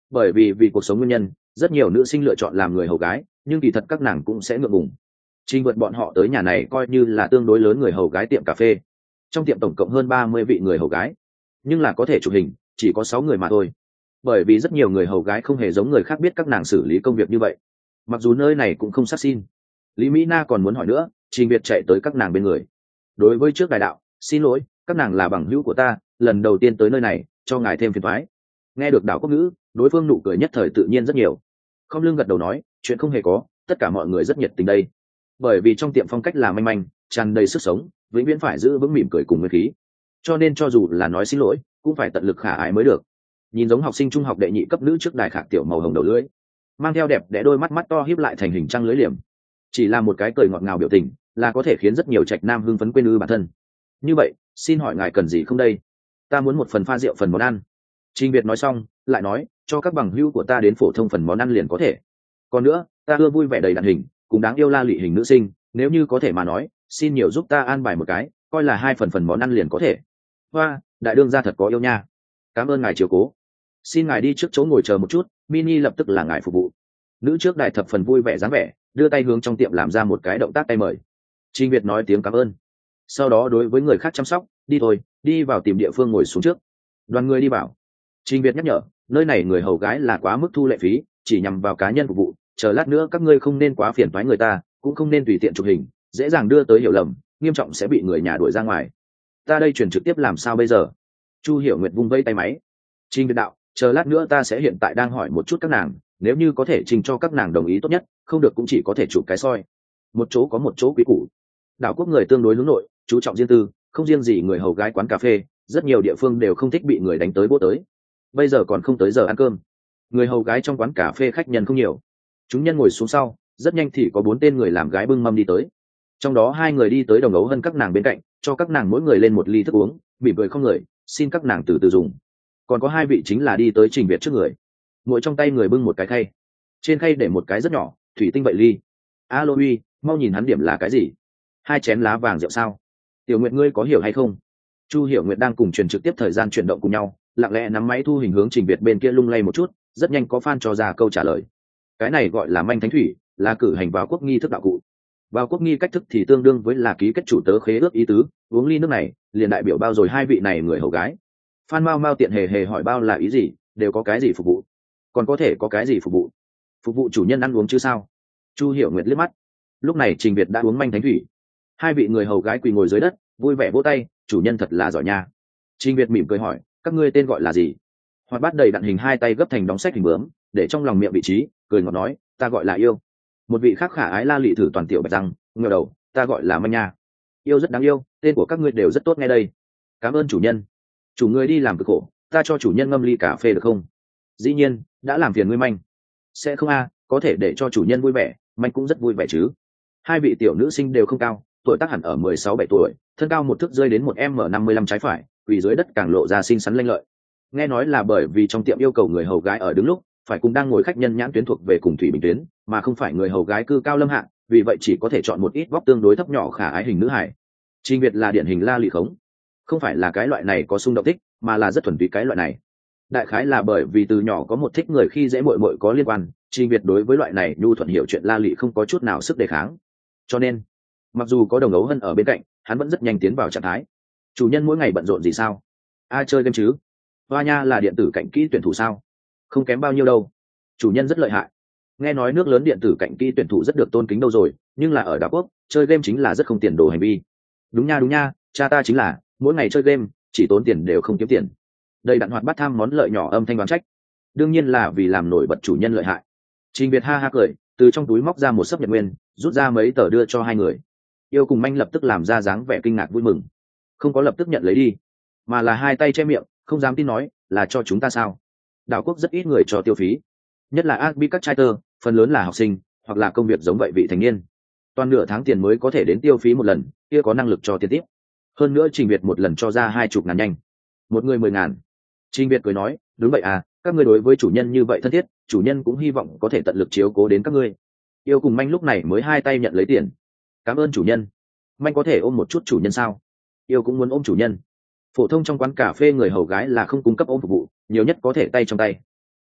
bởi vì vì cuộc sống nguyên nhân, rất nhiều nữ sinh lựa chọn làm người hầu gái, nhưng kỳ thật các nàng cũng sẽ ngượng ngùng. Trình vượt bọn họ tới nhà này coi như là tương đối lớn người hầu gái tiệm cà phê. Trong tiệm tổng cộng hơn ba mươi vị người hầu gái, nhưng là có thể chụp hình chỉ có sáu người mà thôi. Bởi vì rất nhiều người hầu gái không hề giống người khác biết các nàng xử lý công việc như vậy. Mặc dù nơi này cũng không sát xin. Lý Mỹ Na còn muốn hỏi nữa, Trình Việt chạy tới các nàng bên người. Đối với trước đại đạo, xin lỗi, các nàng là bằng hữu của ta, lần đầu tiên tới nơi này, cho ngài thêm phiền toái. Nghe được đạo quốc ngữ, đối phương nụ cười nhất thời tự nhiên rất nhiều. Không lưng gật đầu nói, chuyện không hề có, tất cả mọi người rất nhiệt tình đây. Bởi vì trong tiệm phong cách là manh manh, tràn đầy sức sống, vĩnh viễn phải giữ vững mỉm cười cùng nguyên khí. Cho nên cho dù là nói xin lỗi, cũng phải tận lực khả ái mới được. Nhìn giống học sinh trung học đệ nhị cấp nữ trước đài khạc tiểu màu hồng đầu lưỡi, mang theo đẹp đẽ đôi mắt mắt to híp lại thành hình trăng lưỡi liềm, chỉ là một cái cười ngọt ngào biểu tình là có thể khiến rất nhiều trạch nam hưng phấn quên ư bản thân. Như vậy, xin hỏi ngài cần gì không đây? Ta muốn một phần pha rượu phần món ăn. Trình Việt nói xong, lại nói, cho các bằng hữu của ta đến phổ thông phần món ăn liền có thể. Còn nữa, ta ưa vui vẻ đầy đặn hình, cũng đáng yêu la lị hình nữ sinh, nếu như có thể mà nói, xin nhiều giúp ta an bài một cái, coi là hai phần phần món ăn liền có thể. Hoa, đại đương gia thật có yêu nha. Cảm ơn ngài chiều cố. Xin ngài đi trước chỗ ngồi chờ một chút, Mini lập tức là ngài phục vụ. Nữ trước đại thập phần vui vẻ dáng vẻ, đưa tay hướng trong tiệm làm ra một cái động tác tay mời. Trình Việt nói tiếng cảm ơn, sau đó đối với người khác chăm sóc, đi thôi, đi vào tìm địa phương ngồi xuống trước. Đoàn người đi vào. Trình Việt nhắc nhở, nơi này người hầu gái là quá mức thu lệ phí, chỉ nhằm vào cá nhân phục vụ, chờ lát nữa các ngươi không nên quá phiền toái người ta, cũng không nên tùy tiện chụp hình, dễ dàng đưa tới hiểu lầm, nghiêm trọng sẽ bị người nhà đuổi ra ngoài. Ta đây chuyển trực tiếp làm sao bây giờ? Chu Hiểu Nguyệt vung vẫy tay máy. Trình Việt đạo, chờ lát nữa ta sẽ hiện tại đang hỏi một chút các nàng, nếu như có thể trình cho các nàng đồng ý tốt nhất, không được cũng chỉ có thể chụp cái soi. Một chỗ có một chỗ quý củ. Đảo quốc người tương đối hướng nội, chú trọng riêng tư, không riêng gì người hầu gái quán cà phê, rất nhiều địa phương đều không thích bị người đánh tới bố tới. Bây giờ còn không tới giờ ăn cơm, người hầu gái trong quán cà phê khách nhân không nhiều. Chúng nhân ngồi xuống sau, rất nhanh thì có bốn tên người làm gái bưng mâm đi tới. Trong đó hai người đi tới đồng ấu hơn các nàng bên cạnh, cho các nàng mỗi người lên một ly thức uống, mỉm cười không người, xin các nàng từ từ dùng. Còn có hai vị chính là đi tới Trình Việt trước người, mỗi trong tay người bưng một cái khay, trên khay để một cái rất nhỏ thủy tinh vậy ly. Alo uy, mau nhìn hắn điểm là cái gì? Hai chén lá vàng rượu sao? Tiểu Nguyệt ngươi có hiểu hay không? Chu Hiểu Nguyệt đang cùng truyền trực tiếp thời gian chuyển động cùng nhau, lặng lẽ nắm máy thu hình hướng Trình Việt bên kia lung lay một chút, rất nhanh có fan cho ra câu trả lời. Cái này gọi là manh thánh thủy, là cử hành vào quốc nghi thức đạo cụ. Vào quốc nghi cách thức thì tương đương với là ký kết chủ tớ khế ước ý tứ, uống ly nước này liền đại biểu bao rồi hai vị này người hầu gái. Phan Mao Mao tiện hề hề hỏi bao là ý gì, đều có cái gì phục vụ? Còn có thể có cái gì phục vụ? Phục vụ chủ nhân ăn uống chứ sao? Chu Hiểu Nguyệt liếc mắt. Lúc này Trình Việt đã uống manh thánh thủy. Hai vị người hầu gái quỳ ngồi dưới đất, vui vẻ vỗ tay, chủ nhân thật là giỏi nha. Trình Việt mỉm cười hỏi, các ngươi tên gọi là gì? Hoạt bát đầy đặn hình hai tay gấp thành đóng sách hình bướm, để trong lòng miệng vị trí, cười ngọt nói, ta gọi là Yêu. Một vị khác khả ái la lị thử toàn tiểu bạch răng, ngửa đầu, ta gọi là Manh Nha. Yêu rất đáng yêu, tên của các ngươi đều rất tốt ngay đây. Cảm ơn chủ nhân. Chủ ngươi đi làm cực khổ, ta cho chủ nhân ngâm ly cà phê được không? Dĩ nhiên, đã làm phiền ngươi Manh. Sẽ không a, có thể để cho chủ nhân vui vẻ, Manh cũng rất vui vẻ chứ. Hai vị tiểu nữ sinh đều không cao, tuổi tác hẳn ở mười sáu bảy tuổi, thân cao một thước rơi đến một m năm mươi lăm trái phải, quỳ dưới đất càng lộ ra xinh xắn lanh lợi. Nghe nói là bởi vì trong tiệm yêu cầu người hầu gái ở đứng lúc phải cùng đang ngồi khách nhân nhãn tuyến thuộc về cùng thủy bình tuyến, mà không phải người hầu gái cư cao lâm hạ, vì vậy chỉ có thể chọn một ít vóc tương đối thấp nhỏ khả ái hình nữ hài. Trình Việt là điển hình la lị khống, không phải là cái loại này có xung động thích, mà là rất thuần túy cái loại này. Đại khái là bởi vì từ nhỏ có một thích người khi dễ muội muội có liên quan, Trình Việt đối với loại này nhu thuận hiểu chuyện la lị không có chút nào sức đề kháng. Cho nên, mặc dù có đồng ấu hân ở bên cạnh, hắn vẫn rất nhanh tiến vào trạng thái. Chủ nhân mỗi ngày bận rộn gì sao? A chơi game chứ? Hoa Nha là điện tử cạnh kỹ tuyển thủ sao? Không kém bao nhiêu đâu. Chủ nhân rất lợi hại. Nghe nói nước lớn điện tử cạnh kỹ tuyển thủ rất được tôn kính đâu rồi, nhưng là ở đảo quốc, chơi game chính là rất không tiền đồ hành vi. Đúng nha đúng nha, cha ta chính là mỗi ngày chơi game, chỉ tốn tiền đều không kiếm tiền. Đây đặn hoạt bát tham món lợi nhỏ âm thanh đoán trách. Đương nhiên là vì làm nổi bật chủ nhân lợi hại. Trình Việt ha ha cười, từ trong túi móc ra một sấp nhật nguyên, rút ra mấy tờ đưa cho hai người. Yêu cùng Manh lập tức làm ra dáng vẻ kinh ngạc vui mừng, không có lập tức nhận lấy đi, mà là hai tay che miệng, không dám tin nói, là cho chúng ta sao? Đảo quốc rất ít người cho tiêu phí, nhất là Agbi các trai tơ, phần lớn là học sinh hoặc là công việc giống vậy vị thành niên, toàn nửa tháng tiền mới có thể đến tiêu phí một lần, kia có năng lực cho tiền tiếp. Hơn nữa Trình Việt một lần cho ra hai chục ngàn nhanh, một người mười ngàn. Trình Việt cười nói, đúng vậy à, các ngươi đối với chủ nhân như vậy thân thiết, chủ nhân cũng hy vọng có thể tận lực chiếu cố đến các ngươi. Yêu cùng Manh lúc này mới hai tay nhận lấy tiền. Cảm ơn chủ nhân. Manh có thể ôm một chút chủ nhân sao? Yêu cũng muốn ôm chủ nhân. Phổ thông trong quán cà phê người hầu gái là không cung cấp ôm phục vụ, nhiều nhất có thể tay trong tay.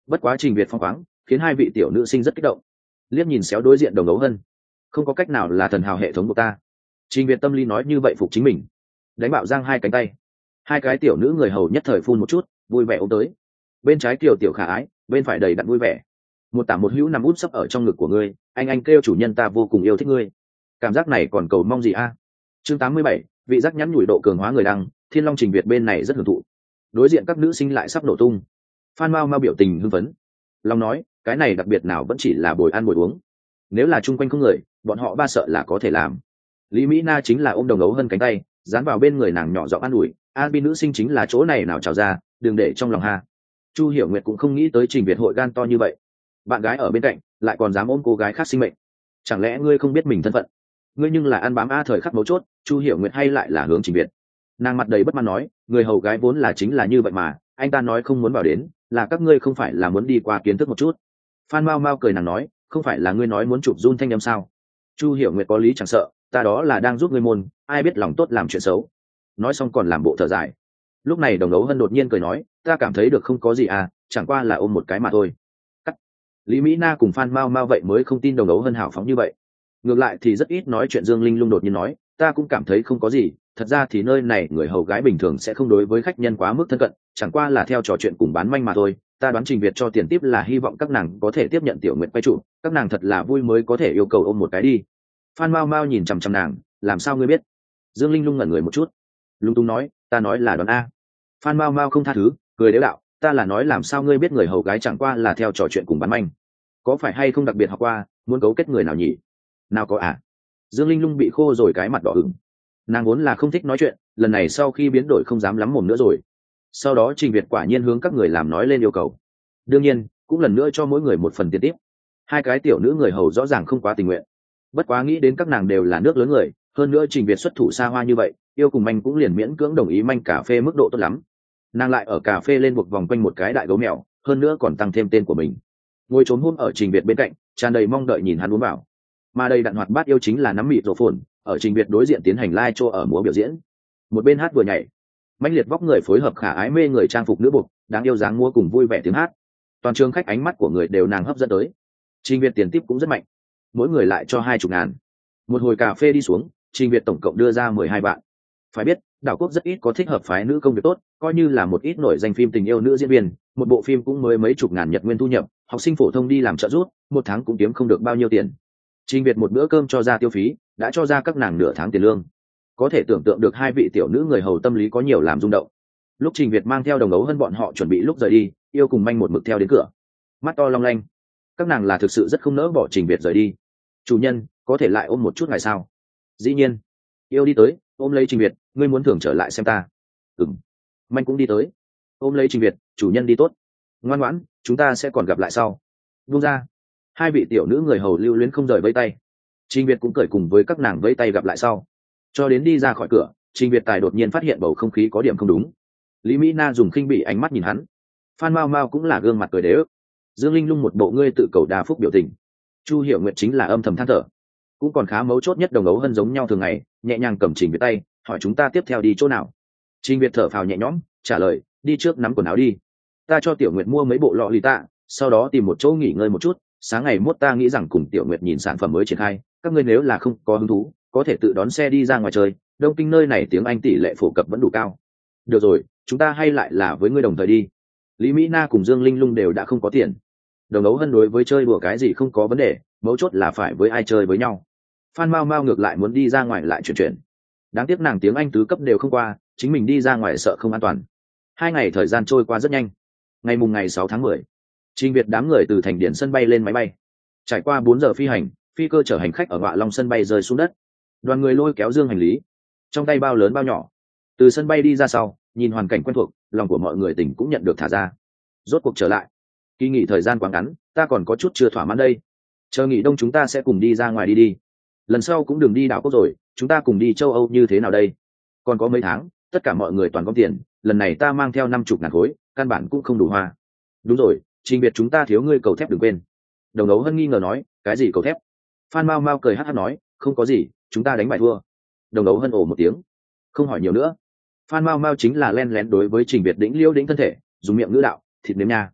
Bất quá Trình Việt phong khoáng khiến hai vị tiểu nữ sinh rất kích động, liếc nhìn xéo đối diện Đồng Ấu Hân. Không có cách nào, là thần hào hệ thống của ta. Trình Việt tâm lý nói như vậy phục chính mình, đánh bạo giang hai cánh tay. Hai cái tiểu nữ người hầu nhất thời phun một chút, vui vẻ ôm tới. Bên trái kiều tiểu khả ái, bên phải đầy đặn vui vẻ. Một tả một hữu nằm út sấp ở trong ngực của ngươi, anh anh kêu chủ nhân ta vô cùng yêu thích ngươi. Cảm giác này còn cầu mong gì a? Chương tám mươi bảy, vị giác nhắn nhủi độ cường hóa người đăng, Thiên Long Trình Việt bên này rất hưởng thụ. Đối diện các nữ sinh lại sắp nổ tung. Phan Mao Mao biểu tình hưng phấn. Long nói, cái này đặc biệt nào vẫn chỉ là bồi ăn bồi uống. Nếu là chung quanh không người, bọn họ ba sợ là có thể làm. Lý Mỹ Na chính là ôm Đồng Ấu Hân cánh tay, dán vào bên người nàng nhỏ giọng an ủi, an bi nữ sinh chính là chỗ này nào trào ra, đừng để trong lòng ha. Chu Hiểu Nguyệt cũng không nghĩ tới Trình Việt hội gan to như vậy. Bạn gái ở bên cạnh, lại còn dám ôm cô gái khác sinh mệnh. Chẳng lẽ ngươi không biết mình thân phận? Ngươi nhưng là ăn bám a thời khắc mấu chốt, Chu Hiểu Nguyệt hay lại là hướng Trình Việt. Nàng mặt đầy bất mãn nói, người hầu gái vốn là chính là như vậy mà, anh ta nói không muốn vào đến, là các ngươi không phải là muốn đi qua kiến thức một chút. Phan Mao Mao cười nàng nói, không phải là ngươi nói muốn chụp run thanh âm sao? Chu Hiểu Nguyệt có lý chẳng sợ, ta đó là đang giúp ngươi môn, ai biết lòng tốt làm chuyện xấu. Nói xong còn làm bộ thở dài. Lúc này Đồng Ấu Hân đột nhiên cười nói, ta cảm thấy được không có gì à, chẳng qua là ôm một cái mà thôi. Cắt. Lý Mỹ Na cùng Phan Mao Mao vậy mới không tin Đồng Ấu Hân hào phóng như vậy. Ngược lại thì rất ít nói chuyện Dương Linh Lung đột nhiên nói, ta cũng cảm thấy không có gì, thật ra thì nơi này người hầu gái bình thường sẽ không đối với khách nhân quá mức thân cận, chẳng qua là theo trò chuyện cùng bán manh mà thôi. Ta đoán Trình Việt cho tiền tiếp là hy vọng các nàng có thể tiếp nhận Tiểu Nguyệt quay trụ, các nàng thật là vui mới có thể yêu cầu ôm một cái đi. Phan Mao Mao nhìn chằm chằm nàng, làm sao ngươi biết? Dương Linh Lung ngẩn người một chút, lung tung nói, ta nói là đoán a. Phan Mao Mao không tha thứ, cười đếu đạo, ta là nói làm sao ngươi biết người hầu gái chẳng qua là theo trò chuyện cùng bán manh, có phải hay không đặc biệt học qua, muốn cấu kết người nào nhỉ? Nào có à? Dương Linh Lung bị khô rồi cái mặt đỏ ửng. Nàng vốn là không thích nói chuyện, lần này sau khi biến đổi không dám lắm mồm nữa rồi. Sau đó Trình Việt quả nhiên hướng các người làm nói lên yêu cầu, đương nhiên cũng lần nữa cho mỗi người một phần tiền tiếp. Hai cái tiểu nữ người hầu rõ ràng không quá tình nguyện, bất quá nghĩ đến các nàng đều là nước lớn người, hơn nữa Trình Việt xuất thủ xa hoa như vậy, yêu cùng manh cũng liền miễn cưỡng đồng ý manh cà phê mức độ tốt lắm. Nàng lại ở cà phê lên buộc vòng quanh một cái đại gấu mèo, hơn nữa còn tăng thêm tên của mình. Ngồi trốn hôm ở Trình Việt bên cạnh, tràn đầy mong đợi nhìn hắn uống vào. Mà đây đặn hoạt bát yêu chính là nắm mịt rổ phồn, ở Trình Việt đối diện tiến hành live show ở múa biểu diễn. Một bên hát vừa nhảy, mãnh liệt vóc người phối hợp khả ái mê người trang phục nữ buộc, đáng yêu dáng múa cùng vui vẻ tiếng hát. Toàn trường khách ánh mắt của người đều nàng hấp dẫn tới. Trình Việt tiền tiếp cũng rất mạnh, mỗi người lại cho hai chục ngàn. Một hồi cà phê đi xuống, Trình Việt tổng cộng đưa ra mười hai vạn. Phải biết, đảo quốc rất ít có thích hợp phái nữ công việc tốt, coi như là một ít nổi danh phim tình yêu nữ diễn viên, một bộ phim cũng mới mấy chục ngàn nhật nguyên thu nhập, học sinh phổ thông đi làm trợ giúp, một tháng cũng kiếm không được bao nhiêu tiền. Trình Việt một bữa cơm cho ra tiêu phí, đã cho ra các nàng nửa tháng tiền lương. Có thể tưởng tượng được hai vị tiểu nữ người hầu tâm lý có nhiều làm rung động. Lúc Trình Việt mang theo Đồng Ấu Hân bọn họ chuẩn bị lúc rời đi, yêu cùng manh một mực theo đến cửa, mắt to long lanh. Các nàng là thực sự rất không nỡ bỏ Trình Việt rời đi. Chủ nhân, có thể lại ôm một chút ngày sao? Dĩ nhiên. Yêu đi tới, ôm lấy Trình Việt, ngươi muốn thưởng trở lại xem ta. Ừm. Manh cũng đi tới, ôm lấy Trình Việt, chủ nhân đi tốt, ngoan ngoãn, chúng ta sẽ còn gặp lại sau. Buông ra. Hai vị tiểu nữ người hầu lưu luyến không rời vẫy tay. Trình Việt cũng cởi cùng với các nàng vẫy tay gặp lại sau. Cho đến đi ra khỏi cửa, Trình Việt tài đột nhiên phát hiện bầu không khí có điểm không đúng. Lý Mỹ Na dùng khinh bỉ ánh mắt nhìn hắn. Phan Mao Mao cũng là gương mặt cười đế ức. Dương Linh Lung một bộ ngươi tự cầu đa phúc biểu tình. Chu Hiểu Nguyệt chính là âm thầm than thở. Cũng còn khá mấu chốt nhất Đồng Ấu Hân giống nhau thường ngày, nhẹ nhàng cầm Trình Việt tay, hỏi chúng ta tiếp theo đi chỗ nào. Trình Việt thở phào nhẹ nhõm, trả lời, đi trước nắm quần áo đi. Ta cho Tiểu Nguyệt mua mấy bộ lọ lì tạ, sau đó tìm một chỗ nghỉ ngơi một chút, sáng ngày mốt ta nghĩ rằng cùng Tiểu Nguyệt nhìn sản phẩm mới triển khai, các ngươi nếu là không có hứng thú, có thể tự đón xe đi ra ngoài chơi, Đông Kinh nơi này tiếng Anh tỷ lệ phổ cập vẫn đủ cao. Được rồi, chúng ta hay lại là với ngươi đồng thời đi. Lý Mỹ Na cùng Dương Linh Lung đều đã không có tiền. Đồng Ấu Hân đối với chơi đùa cái gì không có vấn đề, mấu chốt là phải với ai chơi với nhau. Phan Mao Mao ngược lại muốn đi ra ngoài lại chuyển chuyển. Đáng tiếc nàng tiếng Anh tứ cấp đều không qua, chính mình đi ra ngoài sợ không an toàn. Hai ngày thời gian trôi qua rất nhanh. Ngày mùng ngày sáu tháng mười, Trình Việt đám người từ thành điển sân bay lên máy bay. Trải qua bốn giờ phi hành, phi cơ chở hành khách ở Ngọa Long sân bay rơi xuống đất. Đoàn người lôi kéo dương hành lý, trong tay bao lớn bao nhỏ. Từ sân bay đi ra sau, nhìn hoàn cảnh quen thuộc, lòng của mọi người tỉnh cũng nhận được thả ra. Rốt cuộc trở lại. Kỳ nghỉ thời gian quá ngắn, ta còn có chút chưa thỏa mãn đây. Chờ nghỉ đông chúng ta sẽ cùng đi ra ngoài đi đi. Lần sau cũng đừng đi đảo quốc rồi, chúng ta cùng đi châu Âu như thế nào đây? Còn có mấy tháng, tất cả mọi người toàn có tiền, lần này ta mang theo năm chục ngàn khối, căn bản cũng không đủ hoa. Đúng rồi, Trình Biệt chúng ta thiếu ngươi cầu thép đừng quên. Đồng Ấu Hân nghi ngờ nói, cái gì cầu thép? Phan Mao Mao cười hát hát nói, không có gì, chúng ta đánh bài thua. Đồng Ấu Hân ồ một tiếng, không hỏi nhiều nữa. Phan Mao Mao chính là len lén đối với Trình Biệt đĩnh liêu đĩnh thân thể, dùng miệng ngữ đạo, thịt nếm nha.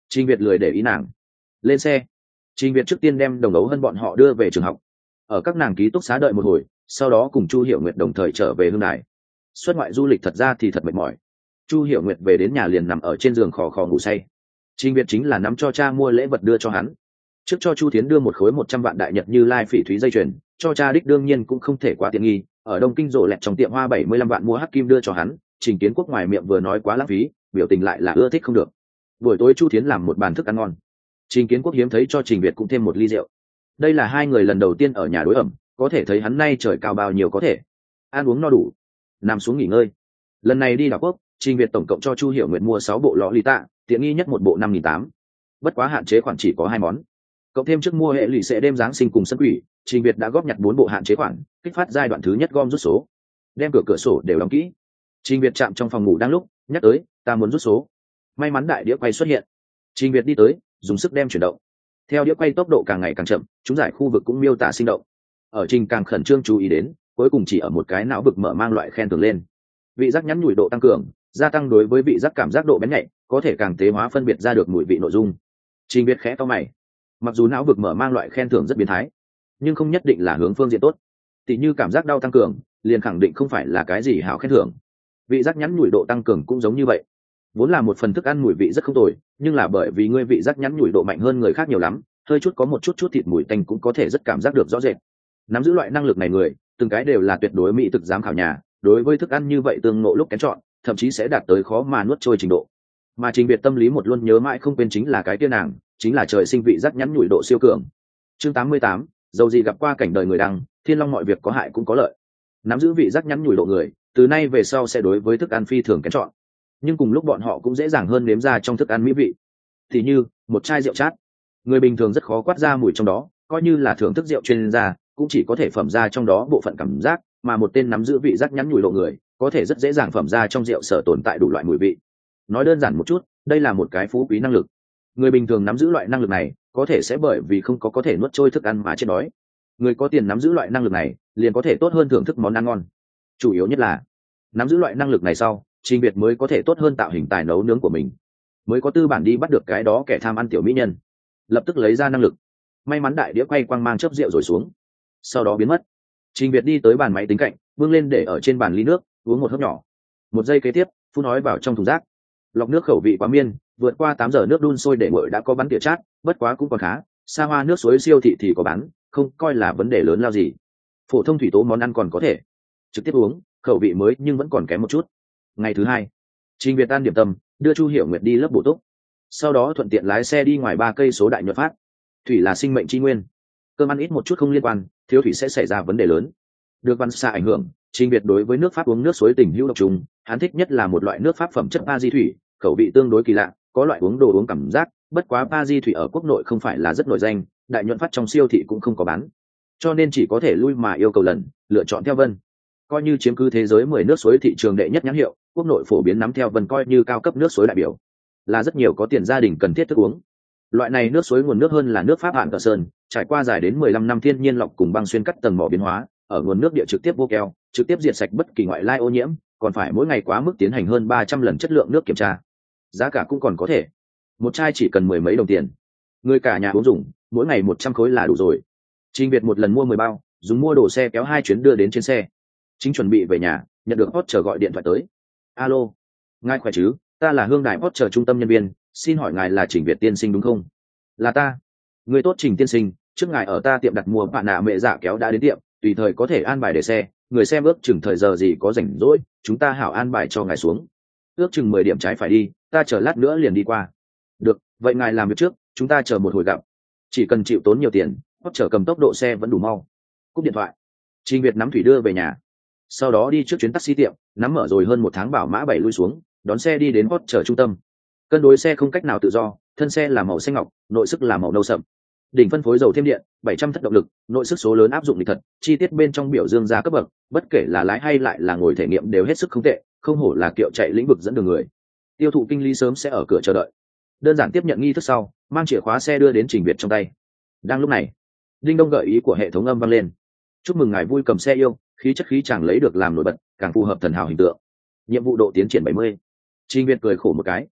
Trình Việt lười để ý nàng. Lên xe. Trình Việt trước tiên đem Đồng Ấu Hân bọn họ đưa về trường học. Ở các nàng ký túc xá đợi một hồi, sau đó cùng Chu Hiểu Nguyệt đồng thời trở về Hương Đài. Xuất ngoại du lịch thật ra thì thật mệt mỏi. Chu Hiểu Nguyệt về đến nhà liền nằm ở trên giường khò khò ngủ say. Trình Việt chính là nắm cho cha mua lễ vật đưa cho hắn. Trước cho Chu Thiến đưa một khối một trăm vạn đại nhật như lai phỉ thúy dây chuyền, cho cha đích đương nhiên cũng không thể quá tiện nghi. Ở Đông Kinh rộ lẹt trong tiệm hoa bảy mươi lăm vạn mua hắc kim đưa cho hắn. Trình Kiến Quốc ngoài miệng vừa nói quá lãng phí, biểu tình lại là ưa thích không được. Buổi tối Chu Thiến làm một bàn thức ăn ngon. Trình Kiến Quốc hiếm thấy cho Trình Việt cũng thêm một ly rượu. Đây là hai người lần đầu tiên ở nhà đối ẩm, có thể thấy hắn nay trời cao bao nhiêu có thể. Ăn uống no đủ, nằm xuống nghỉ ngơi. Lần này đi đảo quốc, Trình Việt tổng cộng cho Chu Hiểu Nguyệt mua sáu bộ lọ lì tạ, tiện nghi nhất một bộ năm nghìn tám trăm. Bất quá hạn chế khoản chỉ có hai món. Cộng thêm trước mua hệ lụy sẽ đêm giáng sinh cùng sân quỷ, Trình Việt đã góp nhặt bốn bộ hạn chế khoản, kích phát giai đoạn thứ nhất gom rút số. Đem cửa cửa sổ đều đóng kỹ. Trình Việt chạm trong phòng ngủ đang lúc, nhắc tới, ta muốn rút số. May mắn đại đĩa quay xuất hiện. Trình Việt đi tới, dùng sức đem chuyển động. Theo đĩa quay tốc độ càng ngày càng chậm, chúng giải khu vực cũng miêu tả sinh động. Ở Trình càng khẩn trương chú ý đến, cuối cùng chỉ ở một cái não vực mở mang loại khen thưởng lên. Vị giác nhắn nhủi độ tăng cường, gia tăng đối với vị giác cảm giác độ bén nhạy, có thể càng tế hóa phân biệt ra được mùi vị nội dung. Trình Việt khẽ to mày. Mặc dù não vực mở mang loại khen thưởng rất biến thái, nhưng không nhất định là hướng phương diện tốt. Tỷ như cảm giác đau tăng cường, liền khẳng định không phải là cái gì hảo khen thưởng. Vị giác nhắn nhủi độ tăng cường cũng giống như vậy. Vốn là một phần thức ăn mùi vị rất không tồi, nhưng là bởi vì ngươi vị giác nhắn nhủi độ mạnh hơn người khác nhiều lắm, hơi chút có một chút chút thịt mùi tanh cũng có thể rất cảm giác được rõ rệt. Nắm giữ loại năng lực này người, từng cái đều là tuyệt đối mỹ thực giám khảo nhà, đối với thức ăn như vậy tương ngộ lúc kén chọn, thậm chí sẽ đạt tới khó mà nuốt trôi trình độ. Mà Trình Việt tâm lý một luôn nhớ mãi không quên chính là cái kia nàng, chính là trời sinh vị giác nhắn nhủi độ siêu cường. Chương tám mươi tám, dầu gì gặp qua cảnh đời người đăng, thiên long mọi việc có hại cũng có lợi. Nắm giữ vị giác nhắn nhủi độ người, từ nay về sau sẽ đối với thức ăn phi thường kén chọn. Nhưng cùng lúc bọn họ cũng dễ dàng hơn nếm ra trong thức ăn mỹ vị. Thì như một chai rượu chát, người bình thường rất khó quát ra mùi trong đó, coi như là thưởng thức rượu chuyên gia cũng chỉ có thể phẩm ra trong đó bộ phận cảm giác, mà một tên nắm giữ vị giác nhắn nhủi độ người có thể rất dễ dàng phẩm ra trong rượu sở tồn tại đủ loại mùi vị. Nói đơn giản một chút, đây là một cái phú quý năng lực. Người bình thường nắm giữ loại năng lực này có thể sẽ bởi vì không có có thể nuốt trôi thức ăn mà chết đói. Người có tiền nắm giữ loại năng lực này liền có thể tốt hơn thưởng thức món ăn ngon. Chủ yếu nhất là nắm giữ loại năng lực này sau, Trình Việt mới có thể tốt hơn tạo hình tài nấu nướng của mình, mới có tư bản đi bắt được cái đó kẻ tham ăn tiểu mỹ nhân, lập tức lấy ra năng lực. May mắn đại đĩa quay quang mang chớp rượu rồi xuống, sau đó biến mất. Trình Việt đi tới bàn máy tính cạnh, vươn lên để ở trên bàn ly nước, uống một hớp nhỏ. Một giây kế tiếp, phun nói vào trong thùng rác. Lọc nước khẩu vị quá miên, vượt qua tám giờ nước đun sôi để nguội đã có bắn tỉa chát, bất quá cũng còn khá. Xa hoa nước suối siêu thị thì có bán, không coi là vấn đề lớn lao gì. Phổ thông thủy tố món ăn còn có thể trực tiếp uống, khẩu vị mới nhưng vẫn còn kém một chút. Ngày thứ hai, Trình Việt ăn điểm tâm, đưa Chu Hiểu Nguyệt đi lớp bổ túc, sau đó thuận tiện lái xe đi ngoài ba cây số đại nhuận phát. Thủy là sinh mệnh tri nguyên, cơm ăn ít một chút không liên quan, thiếu thủy sẽ xảy ra vấn đề lớn. Được văn xa ảnh hưởng, Trình Việt đối với nước Pháp uống nước suối tình hữu độc trùng, hắn thích nhất là một loại nước Pháp phẩm chất pa di thủy, khẩu vị tương đối kỳ lạ, có loại uống đồ uống cảm giác. Bất quá pa di thủy ở quốc nội không phải là rất nổi danh, đại nhuận phát trong siêu thị cũng không có bán, cho nên chỉ có thể lui mà yêu cầu lần, lựa chọn theo Vân. Coi như chiếm cứ thế giới mười nước suối thị trường đệ nhất nhãn hiệu, quốc nội phổ biến nắm theo Vân coi như cao cấp nước suối đại biểu, là rất nhiều có tiền gia đình cần thiết thức uống. Loại này nước suối nguồn nước hơn là nước Pháp Hạn Cờ Sơn, trải qua dài đến mười lăm năm thiên nhiên lọc cùng băng xuyên cắt tầng mỏ biến hóa, ở nguồn nước địa trực tiếp vô keo, trực tiếp diệt sạch bất kỳ ngoại lai ô nhiễm, còn phải mỗi ngày quá mức tiến hành hơn ba trăm lần chất lượng nước kiểm tra. Giá cả cũng còn có thể, một chai chỉ cần mười mấy đồng tiền, người cả nhà uống dùng, mỗi ngày một trăm khối là đủ rồi. Trình Việt một lần mua mười bao, dùng mua đồ xe kéo hai chuyến đưa đến trên xe. Chính chuẩn bị về nhà, nhận được hot chờ gọi điện thoại tới. Alo, ngài khỏe chứ, ta là Hương Đài hot chờ trung tâm nhân viên, xin hỏi ngài là Trình Việt tiên sinh đúng không? Là ta. Người tốt Trình tiên sinh, trước ngài ở ta tiệm đặt mua bạn nạ mẹ dạ kéo đã đến tiệm, tùy thời có thể an bài để xe, người xem ước chừng thời giờ gì có rảnh rỗi, chúng ta hảo an bài cho ngài xuống. Ước chừng mười điểm trái phải đi, ta chờ lát nữa liền đi qua. Được, vậy ngài làm việc trước, chúng ta chờ một hồi gặp. Chỉ cần chịu tốn nhiều tiền, hot chờ cầm tốc độ xe vẫn đủ mau. Cúp điện thoại. Trình Việt nắm thủy đưa về nhà, sau đó đi trước chuyến taxi tiệm, nắm mở rồi hơn một tháng bảo mã bảy lui xuống, đón xe đi đến hot chờ trung tâm. Cân đối xe không cách nào tự do, thân xe là màu xanh ngọc, nội sức là màu nâu sậm. Đỉnh phân phối dầu thêm điện, bảy trăm thất động lực, nội sức số lớn áp dụng lịch thật, chi tiết bên trong biểu dương giá cấp bậc, bất kể là lái hay lại là ngồi thể nghiệm đều hết sức không tệ, không hổ là kiệu chạy lĩnh vực dẫn đường người. Tiêu thụ kinh lý sớm sẽ ở cửa chờ đợi. Đơn giản tiếp nhận nghi thức sau, mang chìa khóa xe đưa đến Trình Việt trong tay. Đang lúc này, đinh đông gợi ý của hệ thống âm vang lên. Chúc mừng ngài vui cầm xe yêu, khí chất khí chàng lấy được làm nổi bật, càng phù hợp thần hào hình tượng. Nhiệm vụ độ tiến triển bảy mươi. Trình Việt cười khổ một cái.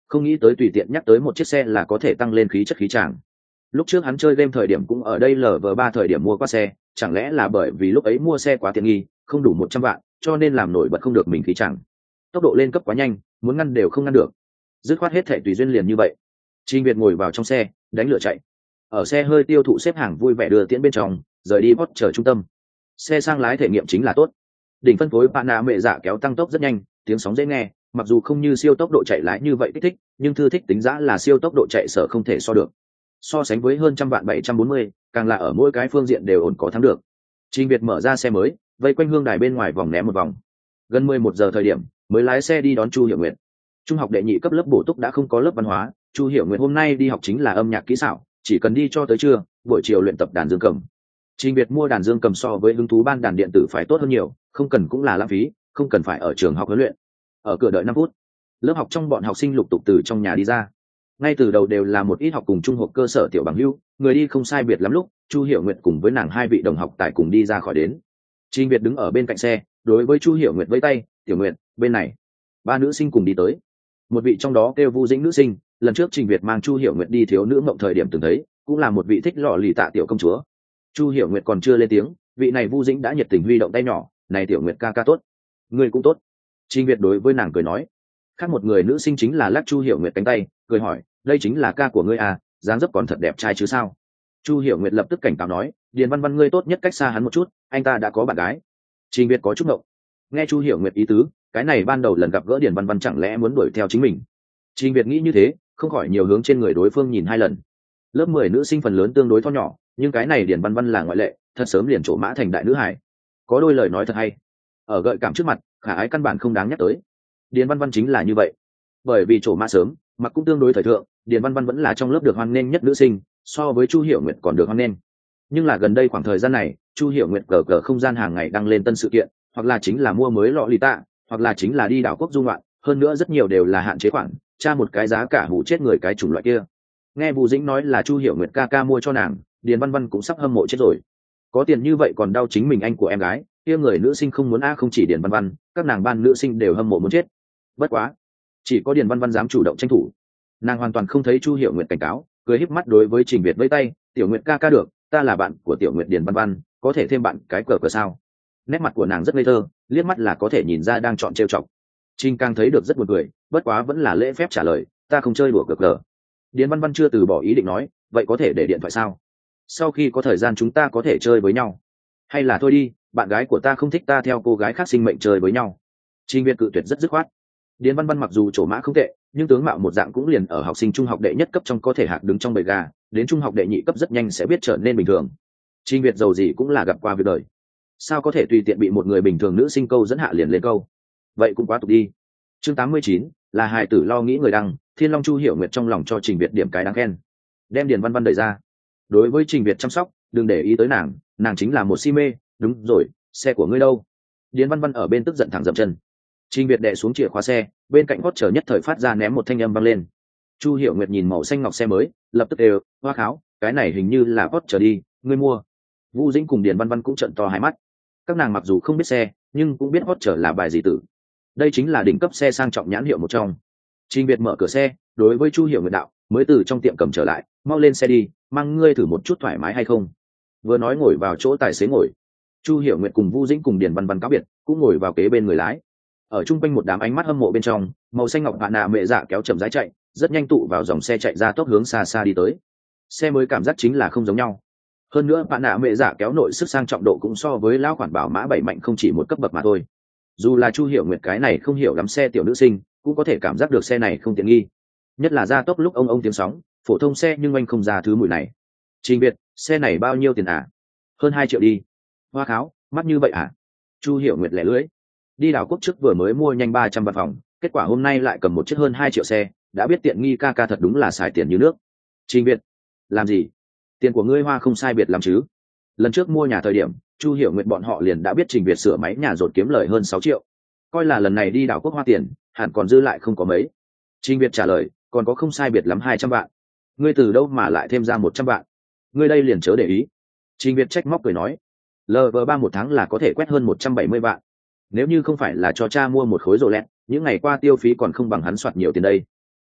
không nghĩ tới tùy tiện nhắc tới một chiếc xe là có thể tăng lên khí chất khí tràng. Lúc trước hắn chơi game thời điểm cũng ở đây lờ vờ ba thời điểm mua qua xe, chẳng lẽ là bởi vì lúc ấy mua xe quá tiện nghi, không đủ một trăm vạn, cho nên làm nổi bật không được mình khí chẳng. Tốc độ lên cấp quá nhanh, muốn ngăn đều không ngăn được. Dứt khoát hết thảy tùy duyên liền như vậy. Trình Việt ngồi vào trong xe, đánh lửa chạy. Ở xe hơi tiêu thụ xếp hàng vui vẻ đưa tiễn bên trong, rời đi Porsche trung tâm. Xe sang lái thể nghiệm chính là tốt. Đỉnh phân phối Pana mẹ dạ kéo tăng tốc rất nhanh, tiếng sóng dễ nghe, mặc dù không như siêu tốc độ chạy lái như vậy kích thích, nhưng thư thích tính giá là siêu tốc độ chạy sở không thể so được. So sánh với hơn trăm vạn bảy trăm bốn mươi, càng là ở mỗi cái phương diện đều ổn có thắng được. Trình Việt mở ra xe mới, vây quanh hương đài bên ngoài vòng ném một vòng. Gần mười một giờ thời điểm, mới lái xe đi đón Chu Hiểu Nguyệt. Trung học đệ nhị cấp lớp bổ túc đã không có lớp văn hóa, Chu Hiểu Nguyệt hôm nay đi học chính là âm nhạc kỹ xảo, chỉ cần đi cho tới trưa, buổi chiều luyện tập đàn dương cầm. Trình Việt mua đàn dương cầm so với hứng thú ban đàn điện tử phải tốt hơn nhiều, không cần cũng là lãng phí, không cần phải ở trường học huấn luyện. Ở cửa đợi năm phút, lớp học trong bọn học sinh lục tục từ trong nhà đi ra. Ngay từ đầu đều là một ít học cùng trung học cơ sở tiểu bằng hữu, người đi không sai biệt lắm lúc, Chu Hiểu Nguyệt cùng với nàng hai vị đồng học tại cùng đi ra khỏi đến. Trình Việt đứng ở bên cạnh xe, đối với Chu Hiểu Nguyệt vẫy tay, "Tiểu Nguyệt, bên này." Ba nữ sinh cùng đi tới. Một vị trong đó kêu Vu Dĩnh nữ sinh, lần trước Trình Việt mang Chu Hiểu Nguyệt đi thiếu nữ mộng thời điểm từng thấy, cũng là một vị thích lọ lì tạ tiểu công chúa. Chu Hiểu Nguyệt còn chưa lên tiếng, vị này Vu Dĩnh đã nhiệt tình huy động tay nhỏ, "Này Tiểu Nguyệt ca ca tốt, người cũng tốt." Trình Việt đối với nàng cười nói. Khác một người nữ sinh chính là lắc Chu Hiểu Nguyệt cánh tay, cười hỏi, "Đây chính là ca của ngươi à, dáng dấp còn thật đẹp trai chứ sao?" Chu Hiểu Nguyệt lập tức cảnh cáo nói, "Điền Văn Văn ngươi tốt nhất cách xa hắn một chút, anh ta đã có bạn gái." Trình Việt có chút ngộng. Nghe Chu Hiểu Nguyệt ý tứ, cái này ban đầu lần gặp gỡ Điền Văn Văn chẳng lẽ muốn đuổi theo chính mình. Trình Việt nghĩ như thế, không khỏi nhiều hướng trên người đối phương nhìn hai lần. Lớp mười nữ sinh phần lớn tương đối to nhỏ, nhưng cái này Điền Văn Văn là ngoại lệ, thật sớm liền trổ mã thành đại nữ hải. Có đôi lời nói thật hay. Ở gợi cảm trước mặt, khả ái căn bản không đáng nhắc tới. Điền Văn Văn chính là như vậy. Bởi vì trổ mã sớm, mặc cũng tương đối thời thượng, Điền Văn Văn vẫn là trong lớp được hoan nghênh nhất nữ sinh, so với Chu Hiểu Nguyệt còn được hoan nghênh. Nhưng là gần đây khoảng thời gian này, Chu Hiểu Nguyệt cờ cờ không gian hàng ngày đăng lên tân sự kiện, hoặc là chính là mua mới lọ lì tạ, hoặc là chính là đi đảo quốc du ngoạn, hơn nữa rất nhiều đều là hạn chế khoản, tra một cái giá cả hủ chết người cái chủng loại kia. Nghe Bù Dĩnh nói là Chu Hiểu Nguyệt ca ca mua cho nàng, Điền Văn Văn cũng sắp hâm mộ chết rồi. Có tiền như vậy còn đau chính mình anh của em gái, kia người nữ sinh không muốn a không chỉ Điền Văn Văn, các nàng ban nữ sinh đều hâm mộ muốn chết. Bất quá, chỉ có Điền Văn Văn dám chủ động tranh thủ. Nàng hoàn toàn không thấy Chu Hiểu Nguyệt cảnh cáo, cười híp mắt đối với Trình Việt vẫy tay, "Tiểu Nguyệt ca ca được, ta là bạn của Tiểu Nguyệt Điền Văn Văn, có thể thêm bạn cái cờ cờ sao?" Nét mặt của nàng rất ngây thơ, liếc mắt là có thể nhìn ra đang chọn trêu chọc. Trình càng thấy được rất buồn cười, bất quá vẫn là lễ phép trả lời, "Ta không chơi đùa cờ cờ." Điền Văn Văn chưa từ bỏ ý định nói, "Vậy có thể để điện thoại sao? Sau khi có thời gian chúng ta có thể chơi với nhau. Hay là thôi đi, bạn gái của ta không thích ta theo cô gái khác sinh mệnh chơi với nhau." Trình Việt cự tuyệt rất dứt khoát. Điền Văn Văn mặc dù trổ mã không tệ, nhưng tướng mạo một dạng cũng liền ở học sinh trung học đệ nhất cấp trong có thể hạc đứng trong bầy gà, đến trung học đệ nhị cấp rất nhanh sẽ biết trở nên bình thường. Trình Việt giàu gì cũng là gặp qua việc đời, sao có thể tùy tiện bị một người bình thường nữ sinh câu dẫn hạ liền lên câu, vậy cũng quá tục đi. Chương tám mươi chín là hài tử lo nghĩ người đăng, Thiên Long Chu Hiểu Nguyệt trong lòng cho Trình Việt điểm cái đáng khen, đem Điền Văn Văn đẩy ra. Đối với Trình Việt chăm sóc, đừng để ý tới nàng, nàng chính là một si mê. Đúng rồi, xe của ngươi đâu? Điền Văn Văn ở bên tức giận thẳng dậm chân. Trình Việt đè xuống chìa khóa xe, bên cạnh hót chờ nhất thời phát ra ném một thanh âm vang lên. Chu Hiểu Nguyệt nhìn màu xanh ngọc xe mới, lập tức đều, "Hoa kháo, cái này hình như là hót chờ đi, ngươi mua?" Vu Dĩnh cùng Điền Văn Văn cũng trợn to hai mắt. Các nàng mặc dù không biết xe, nhưng cũng biết hót chờ là bài gì tử. Đây chính là đỉnh cấp xe sang trọng nhãn hiệu một trong. Trình Việt mở cửa xe, đối với Chu Hiểu Nguyệt đạo, "Mới từ trong tiệm cầm trở lại, mau lên xe đi, mang ngươi thử một chút thoải mái hay không?" Vừa nói ngồi vào chỗ tài xế ngồi. Chu Hiểu Nguyệt cùng Vu Dĩnh cùng Điền Văn Văn cáo biệt, cũng ngồi vào kế bên người lái. Ở trung quanh một đám ánh mắt hâm mộ bên trong, màu xanh ngọc bạn nạ mẹ dạ kéo chậm rãi chạy, rất nhanh tụ vào dòng xe chạy ra tốc hướng xa xa đi tới. Xe mới cảm giác chính là không giống nhau. Hơn nữa bạn nạ mẹ dạ kéo nội sức sang trọng độ cũng so với lão khoản bảo mã bảy mạnh không chỉ một cấp bậc mà thôi. Dù là Chu Hiểu Nguyệt cái này không hiểu lắm xe tiểu nữ sinh, cũng có thể cảm giác được xe này không tiện nghi. Nhất là ra tốc lúc ông ông tiếng sóng, phổ thông xe nhưng anh không ra thứ mùi này. Trình Việt, xe này bao nhiêu tiền à? Hơn hai triệu đi. Hoa kháo, mắc như vậy à? Chu Hiểu Nguyệt lẻ lưỡi. Đi đảo quốc trước vừa mới mua nhanh ba trăm văn phòng, kết quả hôm nay lại cầm một chiếc hơn hai triệu xe, đã biết tiện nghi ca ca thật đúng là xài tiền như nước. Trình Việt, làm gì? Tiền của ngươi hoa không sai biệt lắm chứ? Lần trước mua nhà thời điểm, Chu Hiểu Nguyệt bọn họ liền đã biết Trình Việt sửa máy nhà rột kiếm lời hơn sáu triệu. Coi là lần này đi đảo quốc hoa tiền, hẳn còn dư lại không có mấy. Trình Việt trả lời, còn có không sai biệt lắm hai trăm vạn. Ngươi từ đâu mà lại thêm ra một trăm vạn? Ngươi đây liền chớ để ý. Trình Việt trách móc cười nói, lv ba một tháng là có thể quét hơn một trăm bảy mươi vạn. Nếu như không phải là cho cha mua một khối rồ lẹt, những ngày qua tiêu phí còn không bằng hắn soạt nhiều tiền đây.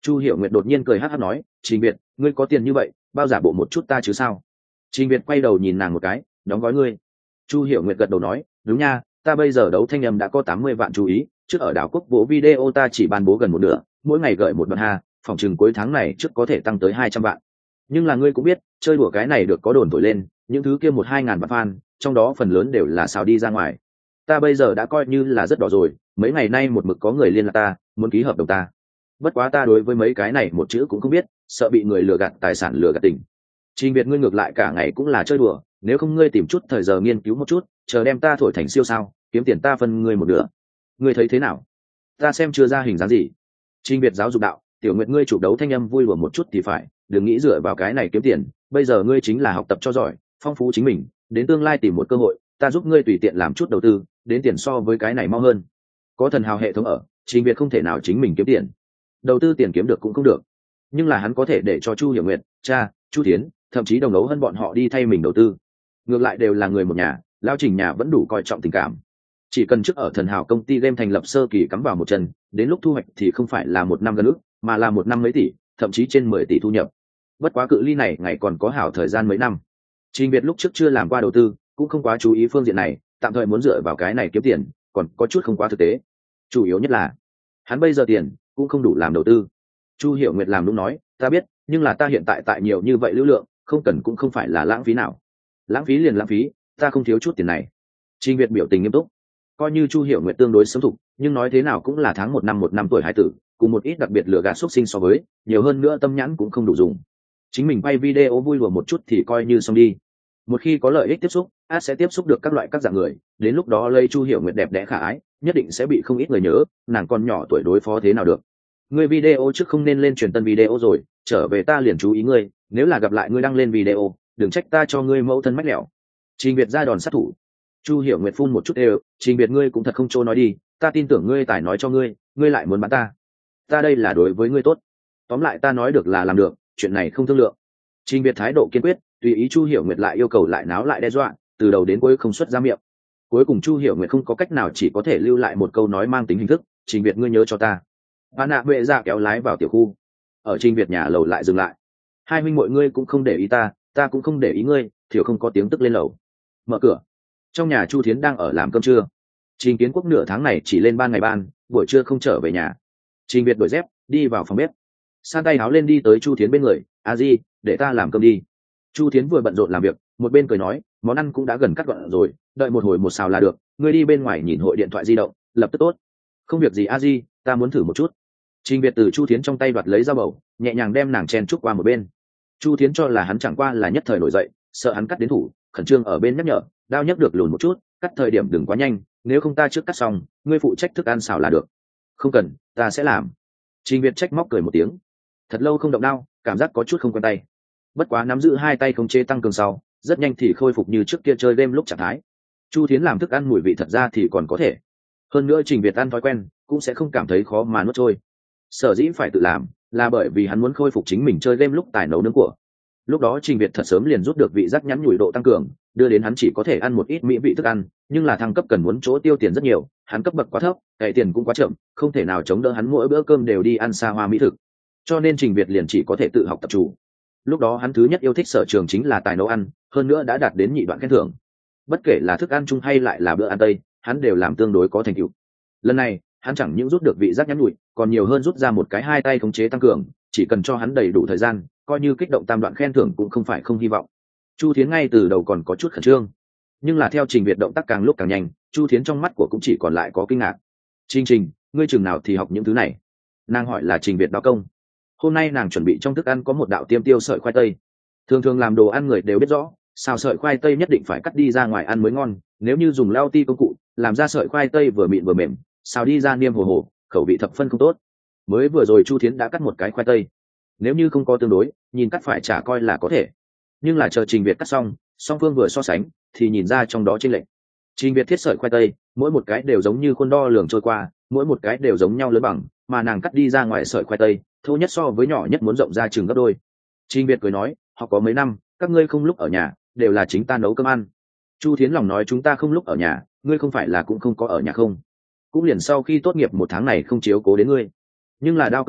Chu Hiểu Nguyệt đột nhiên cười hắc hắc nói, Trình Việt, ngươi có tiền như vậy, bao giả bộ một chút ta chứ sao? Trình Việt quay đầu nhìn nàng một cái, đóng gói ngươi. Chu Hiểu Nguyệt gật đầu nói, đúng nha, ta bây giờ đấu thanh âm đã có tám mươi vạn chú ý, trước ở đảo quốc vỗ video ta chỉ ban bố gần một nửa, mỗi ngày gợi một đoạn ha, phòng chừng cuối tháng này trước có thể tăng tới hai trăm vạn. Nhưng là ngươi cũng biết, chơi đùa cái này được có đồn thổi lên, những thứ kia một hai ngàn vạn fan, trong đó phần lớn đều là xào đi ra ngoài. Ta bây giờ đã coi như là rất đỏ rồi, mấy ngày nay một mực có người liên lạc ta, muốn ký hợp đồng ta. Bất quá ta đối với mấy cái này một chữ cũng không biết, sợ bị người lừa gạt tài sản lừa gạt tình. Trình Việt ngươi ngược lại cả ngày cũng là chơi đùa, nếu không ngươi tìm chút thời giờ nghiên cứu một chút, chờ đem ta thổi thành siêu sao, kiếm tiền ta phân ngươi một nửa. Ngươi thấy thế nào? Ta xem chưa ra hình dáng gì. Trình Việt giáo dục đạo, tiểu Nguyệt ngươi chụp đấu thanh âm vui đùa một chút thì phải, đừng nghĩ dựa vào cái này kiếm tiền, bây giờ ngươi chính là học tập cho giỏi, phong phú chính mình, đến tương lai tìm một cơ hội, ta giúp ngươi tùy tiện làm chút đầu tư, đến tiền so với cái này mau hơn. Có thần hào hệ thống ở, Trình Việt không thể nào chính mình kiếm tiền. Đầu tư tiền kiếm được cũng không được, nhưng là hắn có thể để cho Chu Hiểu Nguyệt, cha, Chu Thiến, thậm chí đồng đấu hơn bọn họ đi thay mình đầu tư. Ngược lại đều là người một nhà, lao Trình nhà vẫn đủ coi trọng tình cảm. Chỉ cần trước ở thần hào công ty game thành lập sơ kỳ cắm vào một chân, đến lúc thu hoạch thì không phải là một năm gần ước, mà là một năm mấy tỷ, thậm chí trên mười tỷ thu nhập. Bất quá cự ly này ngày còn có hảo thời gian mấy năm. Trình Việt lúc trước chưa làm qua đầu tư, cũng không quá chú ý phương diện này, tạm thời muốn dựa vào cái này kiếm tiền, còn có chút không quá thực tế. Chủ yếu nhất là, hắn bây giờ tiền cũng không đủ làm đầu tư. Chu Hiểu Nguyệt làm đúng nói, ta biết, nhưng là ta hiện tại tại nhiều như vậy lưu lượng, không cần cũng không phải là lãng phí nào. Lãng phí liền lãng phí, ta không thiếu chút tiền này. Trình Việt biểu tình nghiêm túc. Coi như Chu Hiểu Nguyệt tương đối sớm thục, nhưng nói thế nào cũng là tháng một năm một năm tuổi hải tử, cùng một ít đặc biệt lừa gạt xuất sinh so với, nhiều hơn nữa tâm nhãn cũng không đủ dùng. Chính mình quay video vui đùa một chút thì coi như xong đi. Một khi có lợi ích tiếp xúc, át sẽ tiếp xúc được các loại các dạng người, đến lúc đó lây Chu Hiểu Nguyệt đẹp đẽ khả ái, nhất định sẽ bị không ít người nhớ, nàng còn nhỏ tuổi đối phó thế nào được. Ngươi video trước không nên lên truyền tân video rồi, trở về ta liền chú ý ngươi, nếu là gặp lại ngươi đăng lên video, đừng trách ta cho ngươi mẫu thân mách lẻo. Trình Việt ra đòn sát thủ. Chu Hiểu Nguyệt phun một chút đều, Trình Việt ngươi cũng thật không trô nói đi, ta tin tưởng ngươi tài nói cho ngươi, ngươi lại muốn bán ta. Ta đây là đối với ngươi tốt. Tóm lại ta nói được là làm được, chuyện này không thương lượng. Trình Việt thái độ kiên quyết, tùy ý Chu Hiểu Nguyệt lại yêu cầu lại náo lại đe dọa, từ đầu đến cuối không xuất ra miệng. Cuối cùng Chu Hiểu Nguyệt không có cách nào chỉ có thể lưu lại một câu nói mang tính hình thức, Trình Việt ngươi nhớ cho ta. Bà nạ huệ ra kéo lái vào tiểu khu. Ở Trình Việt nhà lầu lại dừng lại. Hai huynh muội ngươi cũng không để ý ta, ta cũng không để ý ngươi, thiểu không có tiếng tức lên lầu. Mở cửa. Trong nhà Chu Thiến đang ở làm cơm trưa. Trình Kiến Quốc nửa tháng này chỉ lên ban ngày ban, buổi trưa không trở về nhà. Trình Việt đổi dép, đi vào phòng bếp. San tay áo lên đi tới Chu Thiến bên người, a di, để ta làm cơm đi. Chu Thiến vừa bận rộn làm việc, một bên cười nói, món ăn cũng đã gần cắt gọn rồi, đợi một hồi một xào là được, ngươi đi bên ngoài nhìn hội điện thoại di động, lập tức tốt. Không việc gì a di, ta muốn thử một chút. Trình Việt từ Chu Thiến trong tay đoạt lấy dao bầu, nhẹ nhàng đem nàng chen chúc qua một bên. Chu Thiến cho là hắn chẳng qua là nhất thời nổi dậy, sợ hắn cắt đến thủ, khẩn trương ở bên nhắc nhở, đao nhấc được lùn một chút, cắt thời điểm đừng quá nhanh, nếu không ta trước cắt xong, ngươi phụ trách thức ăn xào là được. Không cần, ta sẽ làm. Trình Việt trách móc cười một tiếng. Thật lâu không động đao, cảm giác có chút không quen tay. Bất quá nắm giữ hai tay khống chế tăng cường sau, rất nhanh thì khôi phục như trước kia chơi game lúc trạng thái. Chu Thiến làm thức ăn mùi vị thật ra thì còn có thể. Hơn nữa Trình Việt ăn thói quen, cũng sẽ không cảm thấy khó mà nuốt trôi. Sở dĩ phải tự làm, là bởi vì hắn muốn khôi phục chính mình chơi game lúc tài nấu nướng của. Lúc đó Trình Việt thật sớm liền rút được vị giác nhắn nhủi độ tăng cường, đưa đến hắn chỉ có thể ăn một ít mỹ vị thức ăn, nhưng là thăng cấp cần muốn chỗ tiêu tiền rất nhiều, hắn cấp bậc quá thấp, cày tiền cũng quá chậm, không thể nào chống đỡ hắn mỗi bữa cơm đều đi ăn xa hoa mỹ thực. Cho nên Trình Việt liền chỉ có thể tự học tập chủ. Lúc đó hắn thứ nhất yêu thích sở trường chính là tài nấu ăn, hơn nữa đã đạt đến nhị đoạn khen thưởng. Bất kể là thức ăn chung hay lại là bữa ăn tây, hắn đều làm tương đối có thành tựu. Lần này, hắn chẳng những rút được vị giác nhắn nhủi, còn nhiều hơn rút ra một cái hai tay khống chế tăng cường, chỉ cần cho hắn đầy đủ thời gian, coi như kích động tam đoạn khen thưởng cũng không phải không hy vọng. Chu Thiến ngay từ đầu còn có chút khẩn trương, nhưng là theo Trình Việt động tác càng lúc càng nhanh, Chu Thiến trong mắt của cũng chỉ còn lại có kinh ngạc. Trình Trình, ngươi chừng nào thì học những thứ này? Nàng hỏi là Trình Việt đao công. Hôm nay nàng chuẩn bị trong thức ăn có một đạo tiêm tiêu sợi khoai tây. Thường thường làm đồ ăn người đều biết rõ, xào sợi khoai tây nhất định phải cắt đi ra ngoài ăn mới ngon, nếu như dùng lao ti công cụ, làm ra sợi khoai tây vừa mịn vừa mềm, xào đi ra niêm hồ hồ, khẩu vị thập phân không tốt. Mới vừa rồi Chu Thiến đã cắt một cái khoai tây. Nếu như không có tương đối, nhìn cắt phải chả coi là có thể. Nhưng là chờ Trình Việt cắt xong, song phương vừa so sánh, thì nhìn ra trong đó chênh lệch. Trình Việt thiết sợi khoai tây, mỗi một cái đều giống như khuôn đo lường trôi qua, mỗi một cái đều giống nhau lớn bằng, mà nàng cắt đi ra ngoài sợi khoai tây, thô nhất so với nhỏ nhất muốn rộng ra chừng gấp đôi. Trình Việt cười nói, họ có mấy năm, các ngươi không lúc ở nhà, đều là chính ta nấu cơm ăn. Chu Thiến lòng nói chúng ta không lúc ở nhà, ngươi không phải là cũng không có ở nhà không? Cũng liền sau khi tốt nghiệp một tháng này không chiếu cố đến ngươi. Nhưng là đao công này,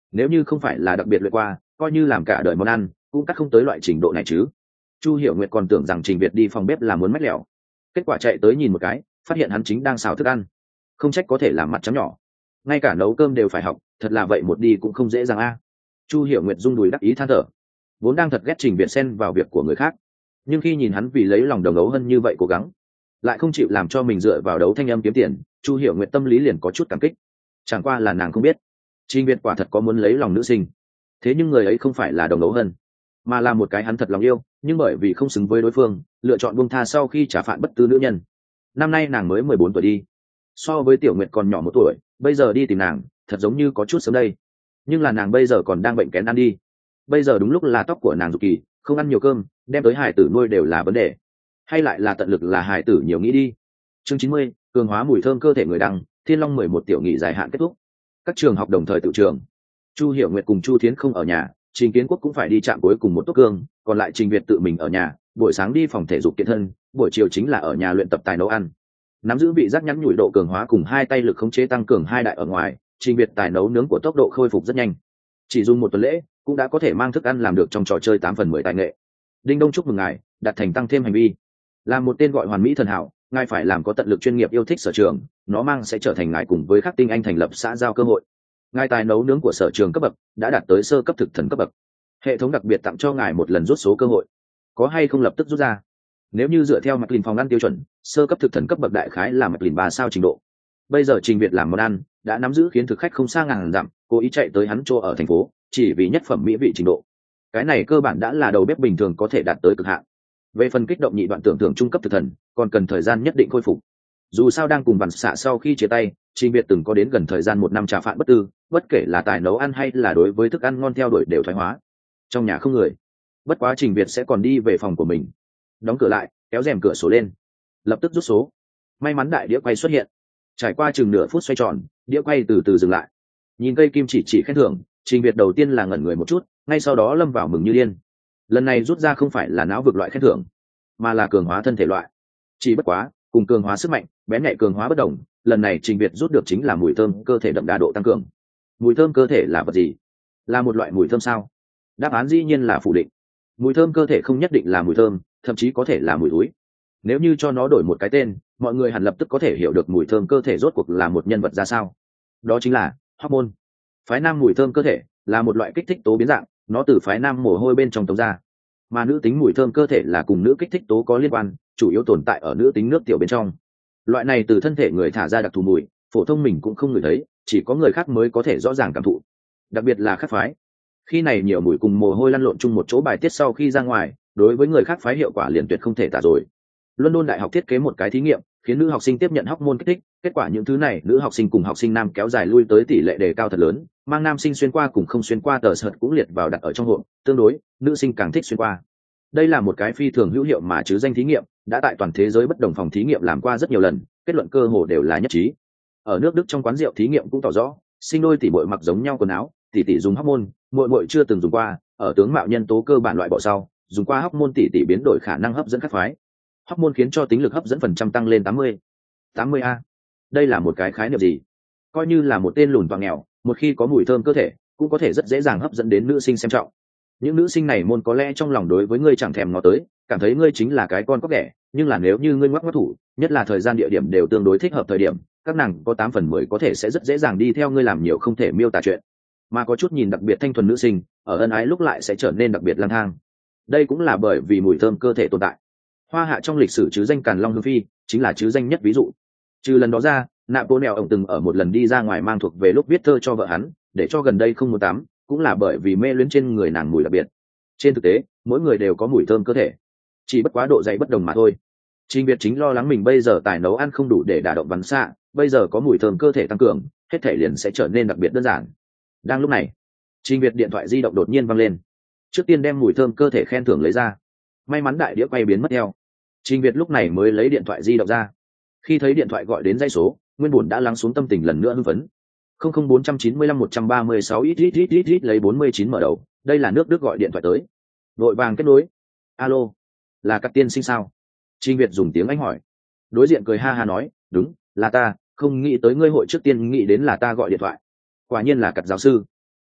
nếu như không phải là đặc biệt luyện qua, coi như làm cả đời món ăn cũng cắt không tới loại trình độ này chứ. Chu Hiểu Nguyệt còn tưởng rằng Trình Việt đi phòng bếp là muốn mách lẻo, kết quả chạy tới nhìn một cái, phát hiện hắn chính đang xào thức ăn. Không trách có thể làm mặt trắng nhỏ, ngay cả nấu cơm đều phải học, thật là vậy một đi cũng không dễ dàng a. Chu Hiểu Nguyệt rung đùi đắc ý than thở, vốn đang thật ghét Trình Việt xen vào việc của người khác, nhưng khi nhìn hắn vì lấy lòng đồng ấu hơn như vậy cố gắng, lại không chịu làm cho mình dựa vào đấu thanh âm kiếm tiền, Chu Hiểu Nguyệt tâm lý liền có chút cảm kích. Chẳng qua là nàng không biết, Trình Việt quả thật có muốn lấy lòng nữ sinh, thế nhưng người ấy không phải là đồng ấu hơn, mà là một cái hắn thật lòng yêu, nhưng bởi vì không xứng với đối phương, lựa chọn buông tha sau khi trả phạt bất tư nữ nhân. Năm nay nàng mới mười bốn tuổi đi, so với Tiểu Nguyệt còn nhỏ một tuổi, bây giờ đi tìm nàng thật giống như có chút sớm đây. Nhưng là nàng bây giờ còn đang bệnh kén ăn đi, bây giờ đúng lúc là tóc của nàng dục kỳ, không ăn nhiều cơm, đem tới hài tử nuôi đều là vấn đề, hay lại là tận lực là hài tử nhiều nghĩ đi. Chương chín mươi, cường hóa mùi thơm cơ thể người đăng, Thiên Long mười một tiểu nghị dài hạn kết thúc. Các trường học đồng thời tự trường. Chu Hiểu Nguyệt cùng Chu Thiến không ở nhà, Trình Kiến Quốc cũng phải đi trạm cuối cùng một tốt cương, còn lại Trình Việt tự mình ở nhà, buổi sáng đi phòng thể dục kiện thân, buổi chiều chính là ở nhà luyện tập tài nấu ăn. Nắm giữ vị giác nhắn nhủi độ cường hóa cùng hai tay lực khống chế tăng cường hai đại ở ngoài, Trình Việt tài nấu nướng của tốc độ khôi phục rất nhanh. Chỉ dùng một tuần lễ, cũng đã có thể mang thức ăn làm được trong trò chơi tám phần mười tài nghệ. Đinh Đông chúc mừng ngài, đạt thành tăng thêm hành vi. Làm một tên gọi hoàn mỹ thần hảo, ngài phải làm có tận lực chuyên nghiệp yêu thích sở trường, nó mang sẽ trở thành ngài cùng với các tinh anh thành lập xã giao cơ hội. Ngài tài nấu nướng của sở trường cấp bậc đã đạt tới sơ cấp thực thần cấp bậc. Hệ thống đặc biệt tặng cho ngài một lần rút số cơ hội, có hay không lập tức rút ra. Nếu như dựa theo mạch lìn phòng ăn tiêu chuẩn, sơ cấp thực thần cấp bậc đại khái là mạch lìn ba sao trình độ. Bây giờ Trình Việt làm món ăn đã nắm giữ khiến thực khách không xa ngàn dặm cố ý chạy tới hắn chỗ ở thành phố, chỉ vì nhất phẩm mỹ vị trình độ. Cái này cơ bản đã là đầu bếp bình thường có thể đạt tới cực hạn. Về phần kích động nhị đoạn tưởng tượng trung cấp thực thần, còn cần thời gian nhất định khôi phục. Dù sao đang cùng Vằn Xạ sau khi chia tay, Trình Việt từng có đến gần thời gian một năm trà phạn bất tư, bất kể là tài nấu ăn hay là đối với thức ăn ngon theo đuổi đều thoái hóa. Trong nhà không người, bất quá Trình Việt sẽ còn đi về phòng của mình, đóng cửa lại, kéo rèm cửa sổ lên, lập tức rút số. May mắn đại đĩa quay xuất hiện, trải qua chừng nửa phút xoay tròn, đĩa quay từ từ dừng lại. Nhìn cây kim chỉ chỉ khen thưởng, Trình Việt đầu tiên là ngẩn người một chút, ngay sau đó lâm vào mừng như điên. Lần này rút ra không phải là não vực loại khen thưởng, mà là cường hóa thân thể loại. Chỉ bất quá, cùng cường hóa sức mạnh, bén nhạy cường hóa bất đồng, lần này Trình Việt rút được chính là mùi thơm cơ thể đậm đà độ tăng cường. Mùi thơm cơ thể là vật gì? Là một loại mùi thơm sao? Đáp án dĩ nhiên là phủ định. Mùi thơm cơ thể không nhất định là mùi thơm, thậm chí có thể là mùi túi. Nếu như cho nó đổi một cái tên, mọi người hẳn lập tức có thể hiểu được mùi thơm cơ thể rốt cuộc là một nhân vật ra sao. Đó chính là hormone. Phái nam mùi thơm cơ thể là một loại kích thích tố biến dạng, nó từ phái nam mồ hôi bên trong tống ra. Mà nữ tính mùi thơm cơ thể là cùng nữ kích thích tố có liên quan, chủ yếu tồn tại ở nữ tính nước tiểu bên trong. Loại này từ thân thể người thả ra đặc thù mùi, phổ thông mình cũng không ngửi thấy, chỉ có người khác mới có thể rõ ràng cảm thụ. Đặc biệt là khác phái, khi này nhiều mùi cùng mồ hôi lăn lộn chung một chỗ bài tiết sau khi ra ngoài, đối với người khác phái hiệu quả liền tuyệt không thể tả rồi. London đại học thiết kế một cái thí nghiệm, khiến nữ học sinh tiếp nhận hormone kích thích, kết quả những thứ này nữ học sinh cùng học sinh nam kéo dài lui tới tỷ lệ đề cao thật lớn, mang nam sinh xuyên qua cùng không xuyên qua tờ sợt cũng liệt vào đặt ở trong hộp, tương đối nữ sinh càng thích xuyên qua. Đây là một cái phi thường hữu hiệu mà chứ danh thí nghiệm, đã tại toàn thế giới bất đồng phòng thí nghiệm làm qua rất nhiều lần, kết luận cơ hồ đều là nhất trí. Ở nước Đức trong quán rượu thí nghiệm cũng tỏ rõ, sinh đôi tỷ muội mặc giống nhau quần áo, tỷ tỷ dùng hormone, muội muội chưa từng dùng qua, ở tướng mạo nhân tố cơ bản loại bỏ sau, dùng qua hormone tỷ tỷ biến đổi khả năng hấp dẫn các phái. Hormone khiến cho tính lực hấp dẫn phần trăm tăng lên tám mươi. tám mươi a. Đây là một cái khái niệm gì? Coi như là một tên lùn và nghèo, một khi có mùi thơm cơ thể, cũng có thể rất dễ dàng hấp dẫn đến nữ sinh xem trọng. Những nữ sinh này môn có lẽ trong lòng đối với ngươi chẳng thèm ngó tới, cảm thấy ngươi chính là cái con cóc ghẻ, nhưng là nếu như ngươi ngoắc ngoắc thủ, nhất là thời gian địa điểm đều tương đối thích hợp thời điểm, các nàng có tám phần mười có thể sẽ rất dễ dàng đi theo ngươi làm nhiều không thể miêu tả chuyện. Mà có chút nhìn đặc biệt thanh thuần nữ sinh, ở ân ái lúc lại sẽ trở nên đặc biệt lang thang. Đây cũng là bởi vì mùi thơm cơ thể tồn tại. Hoa hạ trong lịch sử chứ danh Càn Long Hương Phi chính là chứ danh nhất ví dụ. Trừ lần đó ra, Napoleon ông từng ở một lần đi ra ngoài mang thuộc về lúc viết thơ cho vợ hắn, để cho gần đây không muốn tắm, cũng là bởi vì mê luyến trên người nàng mùi đặc biệt. Trên thực tế, mỗi người đều có mùi thơm cơ thể, chỉ bất quá độ dày bất đồng mà thôi. Trình Việt chính lo lắng mình bây giờ tài nấu ăn không đủ để đả động Vắn Xạ, bây giờ có mùi thơm cơ thể tăng cường, hết thể liền sẽ trở nên đặc biệt đơn giản. Đang lúc này, Trình Việt điện thoại di động đột nhiên vang lên. Trước tiên đem mùi thơm cơ thể khen thưởng lấy ra. May mắn đại đĩa quay biến mất theo. Trình Việt lúc này mới lấy điện thoại di động ra. Khi thấy điện thoại gọi đến dãy số, nguyên buồn đã lắng xuống tâm tình lần nữa hưng phấn. không không bốn chín lăm một ba sáu ít ít ít ít ít lấy bốn mươi chín mở đầu, đây là nước Đức gọi điện thoại tới. Vội vàng kết nối. Alo, là Cát tiên sinh sao? Trình Việt dùng tiếng Anh hỏi. Đối diện cười ha ha nói, đúng, là ta, không nghĩ tới ngươi hội trước tiên nghĩ đến là ta gọi điện thoại. Quả nhiên là Cát giáo sư.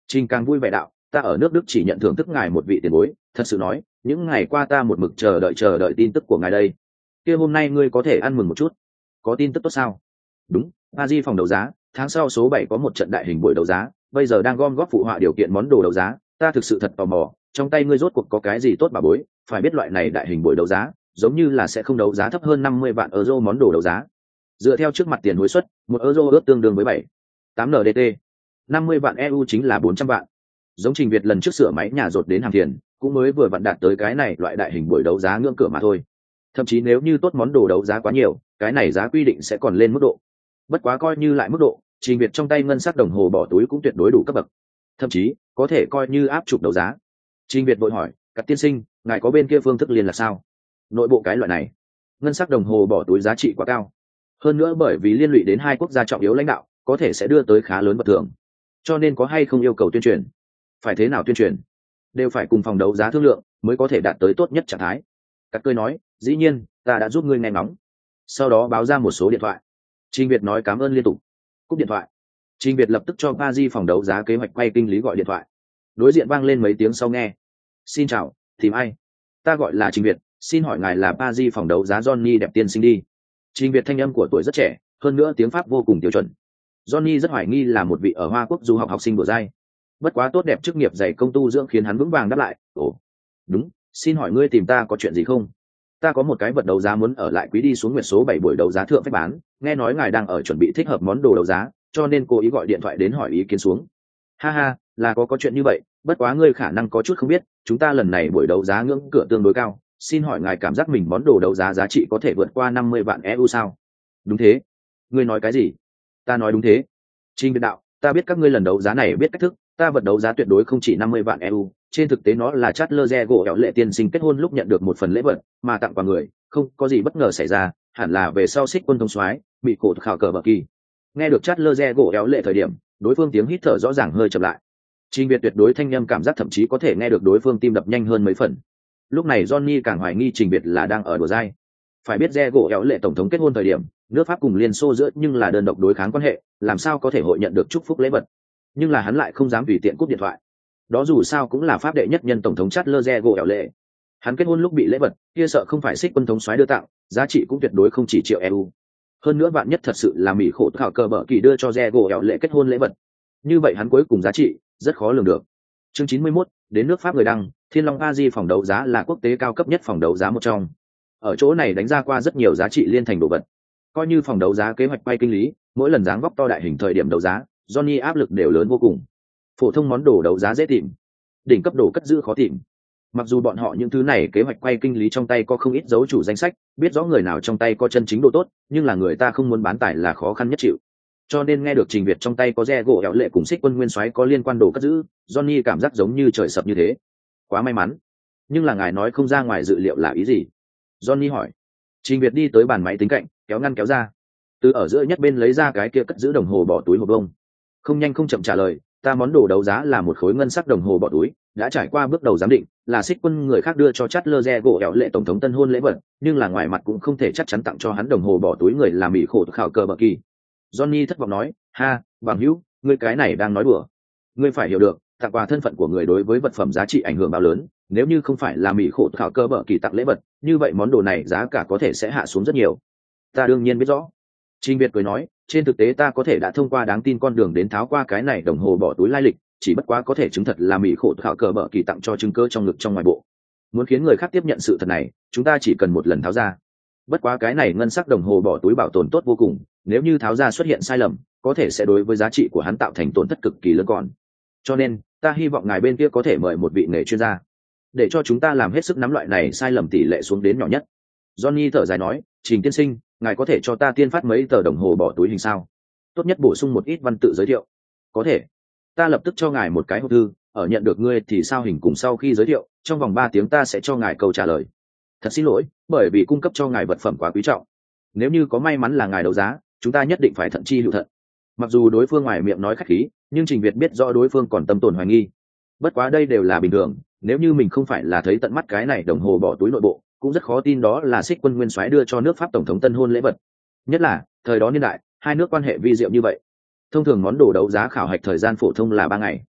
Trình càng vui vẻ đạo, ta ở nước Đức chỉ nhận thưởng thức ngài một vị tiền bối, thật sự nói, những ngày qua ta một mực chờ đợi chờ đợi tin tức của ngài đây. Kia hôm nay ngươi có thể ăn mừng một chút. Có tin tức tốt sao? Đúng, Paris phòng đấu giá, tháng sau số bảy có một trận đại hình buổi đấu giá, bây giờ đang gom góp phụ họa điều kiện món đồ đấu giá, ta thực sự thật tò mò, trong tay ngươi rốt cuộc có cái gì tốt bà bối, phải biết loại này đại hình buổi đấu giá, giống như là sẽ không đấu giá thấp hơn năm mươi vạn euro món đồ đấu giá. Dựa theo trước mặt tiền hối suất, một euro ước tương đương với bảy tám en đê tê, năm mươi vạn e u chính là bốn trăm vạn. Giống Trình Việt lần trước sửa máy nhà rột đến hàng tiền, cũng mới vừa vặn đạt tới cái này loại đại hình buổi đấu giá ngưỡng cửa mà thôi. Thậm chí nếu như tốt món đồ đấu giá quá nhiều, cái này giá quy định sẽ còn lên mức độ. Bất quá coi như lại mức độ, Trình Việt trong tay ngân sắc đồng hồ bỏ túi cũng tuyệt đối đủ cấp bậc, thậm chí có thể coi như áp trục đấu giá. Trình Việt vội hỏi, "Cát tiên sinh, ngài có bên kia phương thức liên là sao?" Nội bộ cái loại này, ngân sắc đồng hồ bỏ túi giá trị quá cao, hơn nữa bởi vì liên lụy đến hai quốc gia trọng yếu lãnh đạo, có thể sẽ đưa tới khá lớn bất thường, cho nên có hay không yêu cầu tuyên truyền, phải thế nào tuyên truyền, đều phải cùng phòng đấu giá thương lượng mới có thể đạt tới tốt nhất trạng thái. Cát cười nói, "Dĩ nhiên, ta đã giúp ngươi nghe ngóng." Sau đó báo ra một số điện thoại. Trình Việt nói cảm ơn liên tục, cúp điện thoại. Trình Việt lập tức cho Paris phòng đấu giá kế hoạch quay kinh lý gọi điện thoại. Đối diện vang lên mấy tiếng sau nghe. "Xin chào, tìm ai?" "Ta gọi là Trình Việt, xin hỏi ngài là Paris phòng đấu giá Johnny đẹp tiên sinh đi." Trình Việt thanh âm của tuổi rất trẻ, hơn nữa tiếng Pháp vô cùng tiêu chuẩn. Johnny rất hoài nghi là một vị ở Hoa Quốc du học học sinh của giai. Bất quá tốt đẹp chức nghiệp dày công tu dưỡng khiến hắn vững vàng đáp lại, "Ồ, đúng, xin hỏi ngươi tìm ta có chuyện gì không? Ta có một cái vật đấu giá muốn ở lại quý đi xuống nguyệt số bảy buổi đấu giá thượng phách bán, nghe nói ngài đang ở chuẩn bị thích hợp món đồ đấu giá, cho nên cô ý gọi điện thoại đến hỏi ý kiến xuống." "Ha ha, là có có chuyện như vậy, bất quá ngươi khả năng có chút không biết, chúng ta lần này buổi đấu giá ngưỡng cửa tương đối cao, xin hỏi ngài cảm giác mình món đồ đấu giá giá trị có thể vượt qua năm mươi vạn e u sao?" "Đúng thế." "Ngươi nói cái gì?" "Ta nói đúng thế." Trình Việt đạo, "Ta biết các ngươi lần đấu giá này biết cách thức, ta vật đấu giá tuyệt đối không chỉ năm mươi vạn e u, trên thực tế nó là Charles de Gaulle lệ tiên sinh kết hôn lúc nhận được một phần lễ vật mà tặng quà người, không có gì bất ngờ xảy ra, hẳn là về sau xích quân thông soái bị cổ khảo cờ bờ kỳ." Nghe được Charles de Gaulle lệ thời điểm, đối phương tiếng hít thở rõ ràng hơi chậm lại. Trình Việt tuyệt đối thanh âm cảm giác thậm chí có thể nghe được đối phương tim đập nhanh hơn mấy phần. Lúc này Johnny càng hoài nghi Trình Việt là đang ở đùa dai. Phải biết de Gaulle lệ tổng thống kết hôn thời điểm, nước Pháp cùng Liên Xô giữa nhưng là đơn độc đối kháng quan hệ, làm sao có thể hội nhận được chúc phúc lễ vật. Nhưng là hắn lại không dám tùy tiện cúp điện thoại. Đó dù sao cũng là pháp đệ nhất nhân tổng thống Charles de Gaulle lệ. Hắn kết hôn lúc bị lễ vật, kia sợ không phải xích quân thống soái đưa tặng, giá trị cũng tuyệt đối không chỉ triệu e u. Hơn nữa bạn nhất thật sự là mỹ khổ khảo cờ bờ kỳ đưa cho de Gaulle lệ kết hôn lễ vật. Như vậy hắn cuối cùng giá trị rất khó lường được. Chương chín mươi mốt, đến nước Pháp người đăng, Thiên Long Paris phòng đấu giá là quốc tế cao cấp nhất phòng đấu giá một trong. Ở chỗ này đánh ra qua rất nhiều giá trị liên thành đồ vật. Coi như phòng đấu giá kế hoạch quay kinh lý, mỗi lần dáng vóc to đại hình thời điểm đấu giá, Johnny áp lực đều lớn vô cùng. Phổ thông món đồ đấu giá dễ tìm, đỉnh cấp đồ cất giữ khó tìm. Mặc dù bọn họ những thứ này kế hoạch quay kinh lý trong tay có không ít dấu chủ danh sách, biết rõ người nào trong tay có chân chính đồ tốt, nhưng là người ta không muốn bán tải là khó khăn nhất chịu. Cho nên nghe được Trình Việt trong tay có de gỗ éo lệ cùng xích quân nguyên soái có liên quan đồ cất giữ, Johnny cảm giác giống như trời sập như thế. Quá may mắn. Nhưng là ngài nói không ra ngoài dự liệu là ý gì? Johnny hỏi. Trình Việt đi tới bàn máy tính cạnh, kéo ngăn kéo ra. Từ ở giữa nhất bên lấy ra cái kia cất giữ đồng hồ bỏ túi hộp bông. Không nhanh không chậm trả lời, ta món đồ đấu giá là một khối ngân sắc đồng hồ bỏ túi, đã trải qua bước đầu giám định, là xích quân người khác đưa cho Charles de Gaulle éo lệ tổng thống tân hôn lễ vật, nhưng là ngoài mặt cũng không thể chắc chắn tặng cho hắn đồng hồ bỏ túi người là mỹ khổ khảo cờ bờ kỳ. Johnny thất vọng nói, ha, bằng hữu, ngươi cái này đang nói đùa. Ngươi phải hiểu được, tặng quà thân phận của người đối với vật phẩm giá trị ảnh hưởng bao lớn, nếu như không phải là mỹ khổ khảo cơ bờ kỳ tặng lễ vật, như vậy món đồ này giá cả có thể sẽ hạ xuống rất nhiều. Ta đương nhiên biết rõ. Trình Việt cười nói, trên thực tế ta có thể đã thông qua đáng tin con đường đến tháo qua cái này đồng hồ bỏ túi lai lịch, chỉ bất quá có thể chứng thật là mỹ khổ khảo cờ bờ kỳ tặng cho chứng cơ trong ngực trong ngoài bộ. Muốn khiến người khác tiếp nhận sự thật này, chúng ta chỉ cần một lần tháo ra. Bất quá cái này ngân sắc đồng hồ bỏ túi bảo tồn tốt vô cùng, nếu như tháo ra xuất hiện sai lầm, có thể sẽ đối với giá trị của hắn tạo thành tổn thất cực kỳ lớn còn. Cho nên, ta hy vọng ngài bên kia có thể mời một vị nghề chuyên gia, để cho chúng ta làm hết sức nắm loại này sai lầm tỷ lệ xuống đến nhỏ nhất. Johnny thở dài nói, Trình tiên sinh, ngài có thể cho ta tiên phát mấy tờ đồng hồ bỏ túi hình sao? Tốt nhất bổ sung một ít văn tự giới thiệu. Có thể. Ta lập tức cho ngài một cái hộp thư, ở nhận được ngươi thì sao hình cùng sau khi giới thiệu, trong vòng ba tiếng ta sẽ cho ngài câu trả lời. Thật xin lỗi, bởi vì cung cấp cho ngài vật phẩm quá quý trọng. Nếu như có may mắn là ngài đấu giá, chúng ta nhất định phải thận chi hữu thận. Mặc dù đối phương ngoài miệng nói khách khí, nhưng Trình Việt biết rõ đối phương còn tâm tồn hoài nghi. Bất quá đây đều là bình thường, nếu như mình không phải là thấy tận mắt cái này đồng hồ bỏ túi nội bộ, cũng rất khó tin đó là xích quân nguyên soái đưa cho nước Pháp tổng thống tân hôn lễ vật. Nhất là thời đó niên đại, hai nước quan hệ vi diệu như vậy. Thông thường món đồ đấu giá khảo hạch thời gian phổ thông là ba ngày.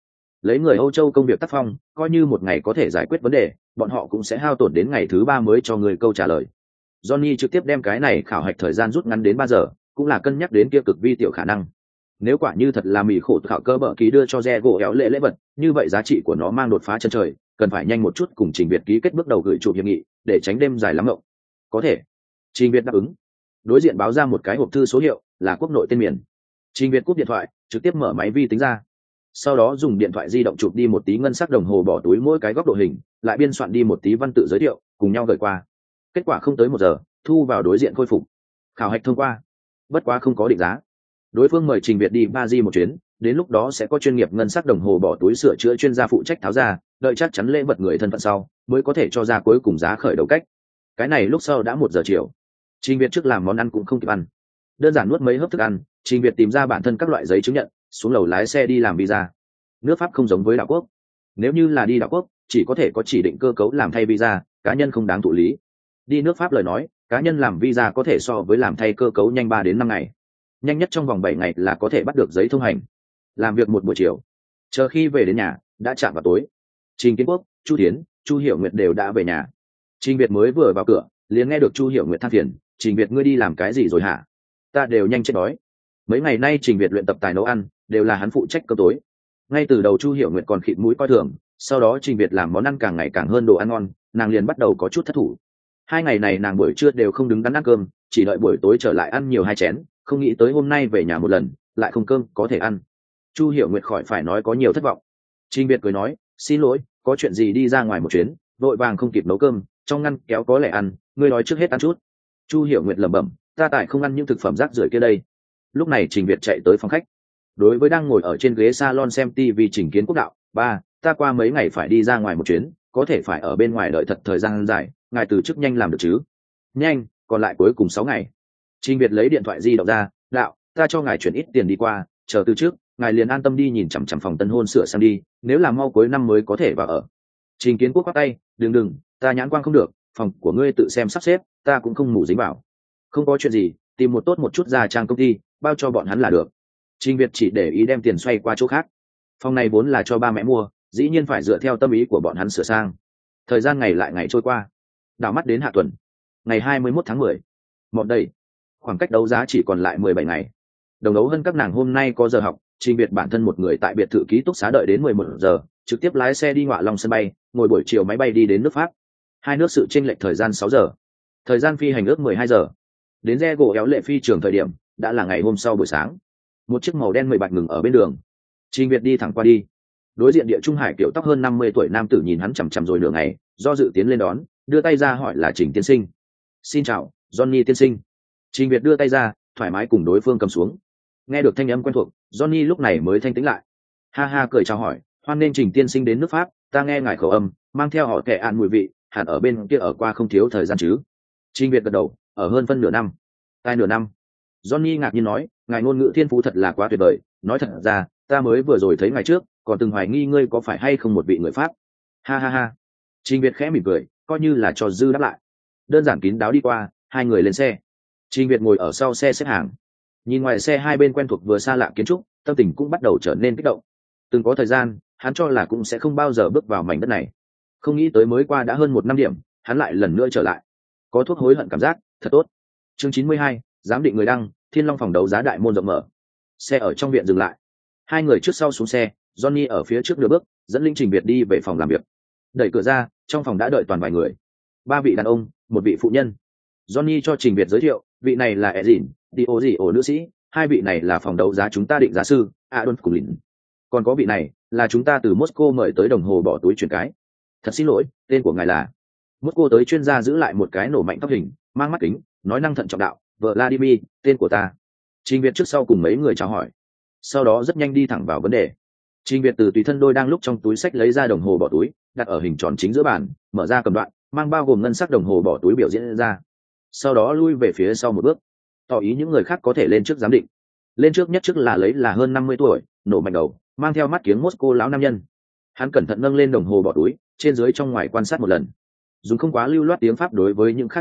Lấy người Âu Châu công việc tác phong, coi như một ngày có thể giải quyết vấn đề, bọn họ cũng sẽ hao tổn đến ngày thứ ba mới cho người câu trả lời. Johnny trực tiếp đem cái này khảo hạch thời gian rút ngắn đến ba giờ, cũng là cân nhắc đến kia cực vi tiểu khả năng. Nếu quả như thật là mì khổ khảo cơ bợ ký đưa cho Diego éo lệ lễ vật, như vậy giá trị của nó mang đột phá chân trời, cần phải nhanh một chút cùng Trình Việt ký kết bước đầu gửi chụp hiệp nghị, để tránh đêm dài lắm ngộng. Có thể. Trình Việt đáp ứng. Đối diện báo ra một cái hộp thư số hiệu, là quốc nội tên miền. Trình Việt cúp điện thoại, trực tiếp mở máy vi tính ra. Sau đó dùng điện thoại di động chụp đi một tí ngân sắc đồng hồ bỏ túi mỗi cái góc độ hình, lại biên soạn đi một tí văn tự giới thiệu, cùng nhau gửi qua. Kết quả không tới một giờ, thu vào đối diện khôi phục. Khảo hạch thông qua. Bất quá không có định giá. Đối phương mời Trình Việt đi Paris một chuyến, đến lúc đó sẽ có chuyên nghiệp ngân sắc đồng hồ bỏ túi sửa chữa chuyên gia phụ trách tháo ra, đợi chắc chắn lễ vật người thân phận sau, mới có thể cho ra cuối cùng giá khởi đầu cách. Cái này lúc sau đã một giờ chiều. Trình Việt trước làm món ăn cũng không kịp ăn, đơn giản nuốt mấy hớp thức ăn. Trình Việt tìm ra bản thân các loại giấy chứng nhận, xuống lầu lái xe đi làm visa. Nước Pháp không giống với đảo quốc, nếu như là đi đảo quốc chỉ có thể có chỉ định cơ cấu làm thay visa, cá nhân không đáng thụ lý. Đi nước Pháp lời nói, cá nhân làm visa có thể so với làm thay cơ cấu nhanh ba đến năm ngày, nhanh nhất trong vòng bảy ngày là có thể bắt được giấy thông hành. Làm việc một buổi chiều, chờ khi về đến nhà đã chạm vào tối. Trình Kiến Quốc, Chu Thiến, Chu Hiểu Nguyệt đều đã về nhà. Trình Việt mới vừa vào cửa, liền nghe được Chu Hiểu Nguyệt than phiền: "Trình Việt, ngươi đi làm cái gì rồi hả? Ta đều nhanh chết đói." Mấy ngày nay Trình Việt luyện tập tài nấu ăn, đều là hắn phụ trách cơm tối. Ngay từ đầu Chu Hiểu Nguyệt còn khịt mũi coi thường, sau đó Trình Việt làm món ăn càng ngày càng hơn đồ ăn ngon, nàng liền bắt đầu có chút thất thủ. Hai ngày này nàng buổi trưa đều không đứng đắn ăn cơm, chỉ đợi buổi tối trở lại ăn nhiều hai chén, không nghĩ tới hôm nay về nhà một lần, lại không cơm có thể ăn. Chu Hiểu Nguyệt khỏi phải nói có nhiều thất vọng. Trình Việt cười nói: "Xin lỗi, có chuyện gì đi ra ngoài một chuyến, vội vàng không kịp nấu cơm, trong ngăn kéo có lẻ ăn, ngươi nói trước hết ăn chút." Chu Hiểu Nguyệt lẩm bẩm: "Ta tại không ăn những thực phẩm rác rưởi kia đây." Lúc này Trình Việt chạy tới phòng khách, đối với đang ngồi ở trên ghế salon xem tivi Trình Kiến Quốc đạo: "Ba, ta qua mấy ngày phải đi ra ngoài một chuyến, có thể phải ở bên ngoài đợi thật thời gian dài, ngài từ chức nhanh làm được chứ?" "Nhanh, còn lại cuối cùng sáu ngày." Trình Việt lấy điện thoại di động ra: "Đạo, ta cho ngài chuyển ít tiền đi qua, chờ từ trước, ngài liền an tâm đi nhìn chằm chằm phòng tân hôn sửa sang đi, nếu là mau cuối năm mới có thể vào ở." Trình Kiến Quốc quát tay: "Đừng đừng, ta nhãn quang không được, phòng của ngươi tự xem sắp xếp, ta cũng không mù dính vào." "Không có chuyện gì, tìm một tốt một chút gia trang công ty, bao cho bọn hắn là được." Trình Việt chỉ để ý đem tiền xoay qua chỗ khác. Phòng này vốn là cho ba mẹ mua, dĩ nhiên phải dựa theo tâm ý của bọn hắn sửa sang. Thời gian ngày lại ngày trôi qua, đảo mắt đến hạ tuần, ngày hai mươi mốt tháng mười, một đây, khoảng cách đấu giá chỉ còn lại mười bảy ngày. Đồng đấu hơn các nàng hôm nay có giờ học, Trình Việt bản thân một người tại biệt thự ký túc xá đợi đến mười một giờ, trực tiếp lái xe đi Ngọa Long sân bay, ngồi buổi chiều máy bay đi đến nước Pháp. Hai nước sự chênh lệch thời gian sáu giờ. Thời gian phi hành ước mười hai giờ. Đến Re gỗ éo lệ phi trường thời điểm, đã là ngày hôm sau buổi sáng. Một chiếc màu đen mười bạch ngừng ở bên đường. Trình Việt đi thẳng qua đi. Đối diện Địa Trung Hải kiểu tóc hơn năm mươi tuổi nam tử nhìn hắn chằm chằm rồi nửa ngày, do dự tiến lên đón, đưa tay ra hỏi là Trình tiên sinh. "Xin chào, Johnny tiên sinh." Trình Việt đưa tay ra, thoải mái cùng đối phương cầm xuống. Nghe được thanh âm quen thuộc, Johnny lúc này mới thanh tĩnh lại. Ha ha cười chào hỏi: "Hoan nên Trình tiên sinh đến nước Pháp, ta nghe ngài khẩu âm, mang theo họ kẻ ạn mùi vị, hẳn ở bên kia ở qua không thiếu thời gian chứ?" Trình Việt gật đầu: "Ở hơn phân nửa năm." "Tai nửa năm?" Johnny ngạc nhiên nói: "Ngài ngôn ngữ thiên phú thật là quá tuyệt vời, nói thật ra, ta mới vừa rồi thấy ngài trước, còn từng hoài nghi ngươi có phải hay không một vị người Pháp." Ha ha ha. Trình Việt khẽ mỉm cười, coi như là cho dư đáp lại. Đơn giản kín đáo đi qua, hai người lên xe. Trình Việt ngồi ở sau xe xếp hàng, nhìn ngoài xe hai bên quen thuộc vừa xa lạ kiến trúc, tâm tình cũng bắt đầu trở nên kích động. Từng có thời gian, hắn cho là cũng sẽ không bao giờ bước vào mảnh đất này, không nghĩ tới mới qua đã hơn một năm điểm, hắn lại lần nữa trở lại, có thuốc hối hận cảm giác, thật tốt. Chương chín mươi hai, giám định người đăng, Thiên Long phòng đấu giá đại môn rộng mở. Xe ở trong viện dừng lại, hai người trước sau xuống xe, Johnny ở phía trước đưa bước, dẫn Linh Trình Việt đi về phòng làm việc. Đẩy cửa ra, trong phòng đã đợi toàn vài người, ba vị đàn ông, một vị phụ nhân. Johnny cho Trình Việt giới thiệu, vị này là Ezin, đi ô gì ổ nữ sĩ, hai vị này là phòng đấu giá chúng ta định giá sư, Adolf cùng Lĩnh. Còn có vị này là chúng ta từ Moscow mời tới đồng hồ bỏ túi chuyển cái. Thật xin lỗi, tên của ngài là? Moscow tới chuyên gia giữ lại một cái nổ mạnh tóc hình, mang mắt kính, nói năng thận trọng đạo, Vladimir, tên của ta. Trình Việt trước sau cùng mấy người chào hỏi, sau đó rất nhanh đi thẳng vào vấn đề. Trình Việt từ tùy thân đôi đang lúc trong túi sách lấy ra đồng hồ bỏ túi, đặt ở hình tròn chính giữa bàn, mở ra cầm đoạn, mang bao gồm ngân sắc đồng hồ bỏ túi biểu diễn ra. Sau đó lui về phía sau một bước, tỏ ý những người khác có thể lên trước giám định. Lên trước nhất trước là lấy là hơn năm mươi tuổi, nổ mạnh đầu, mang theo mắt kiếng Moscow lão nam nhân. Hắn cẩn thận nâng lên đồng hồ bỏ túi, trên dưới trong ngoài quan sát một lần, dùng không quá lưu loát tiếng Pháp đối với những khác nhân đạo,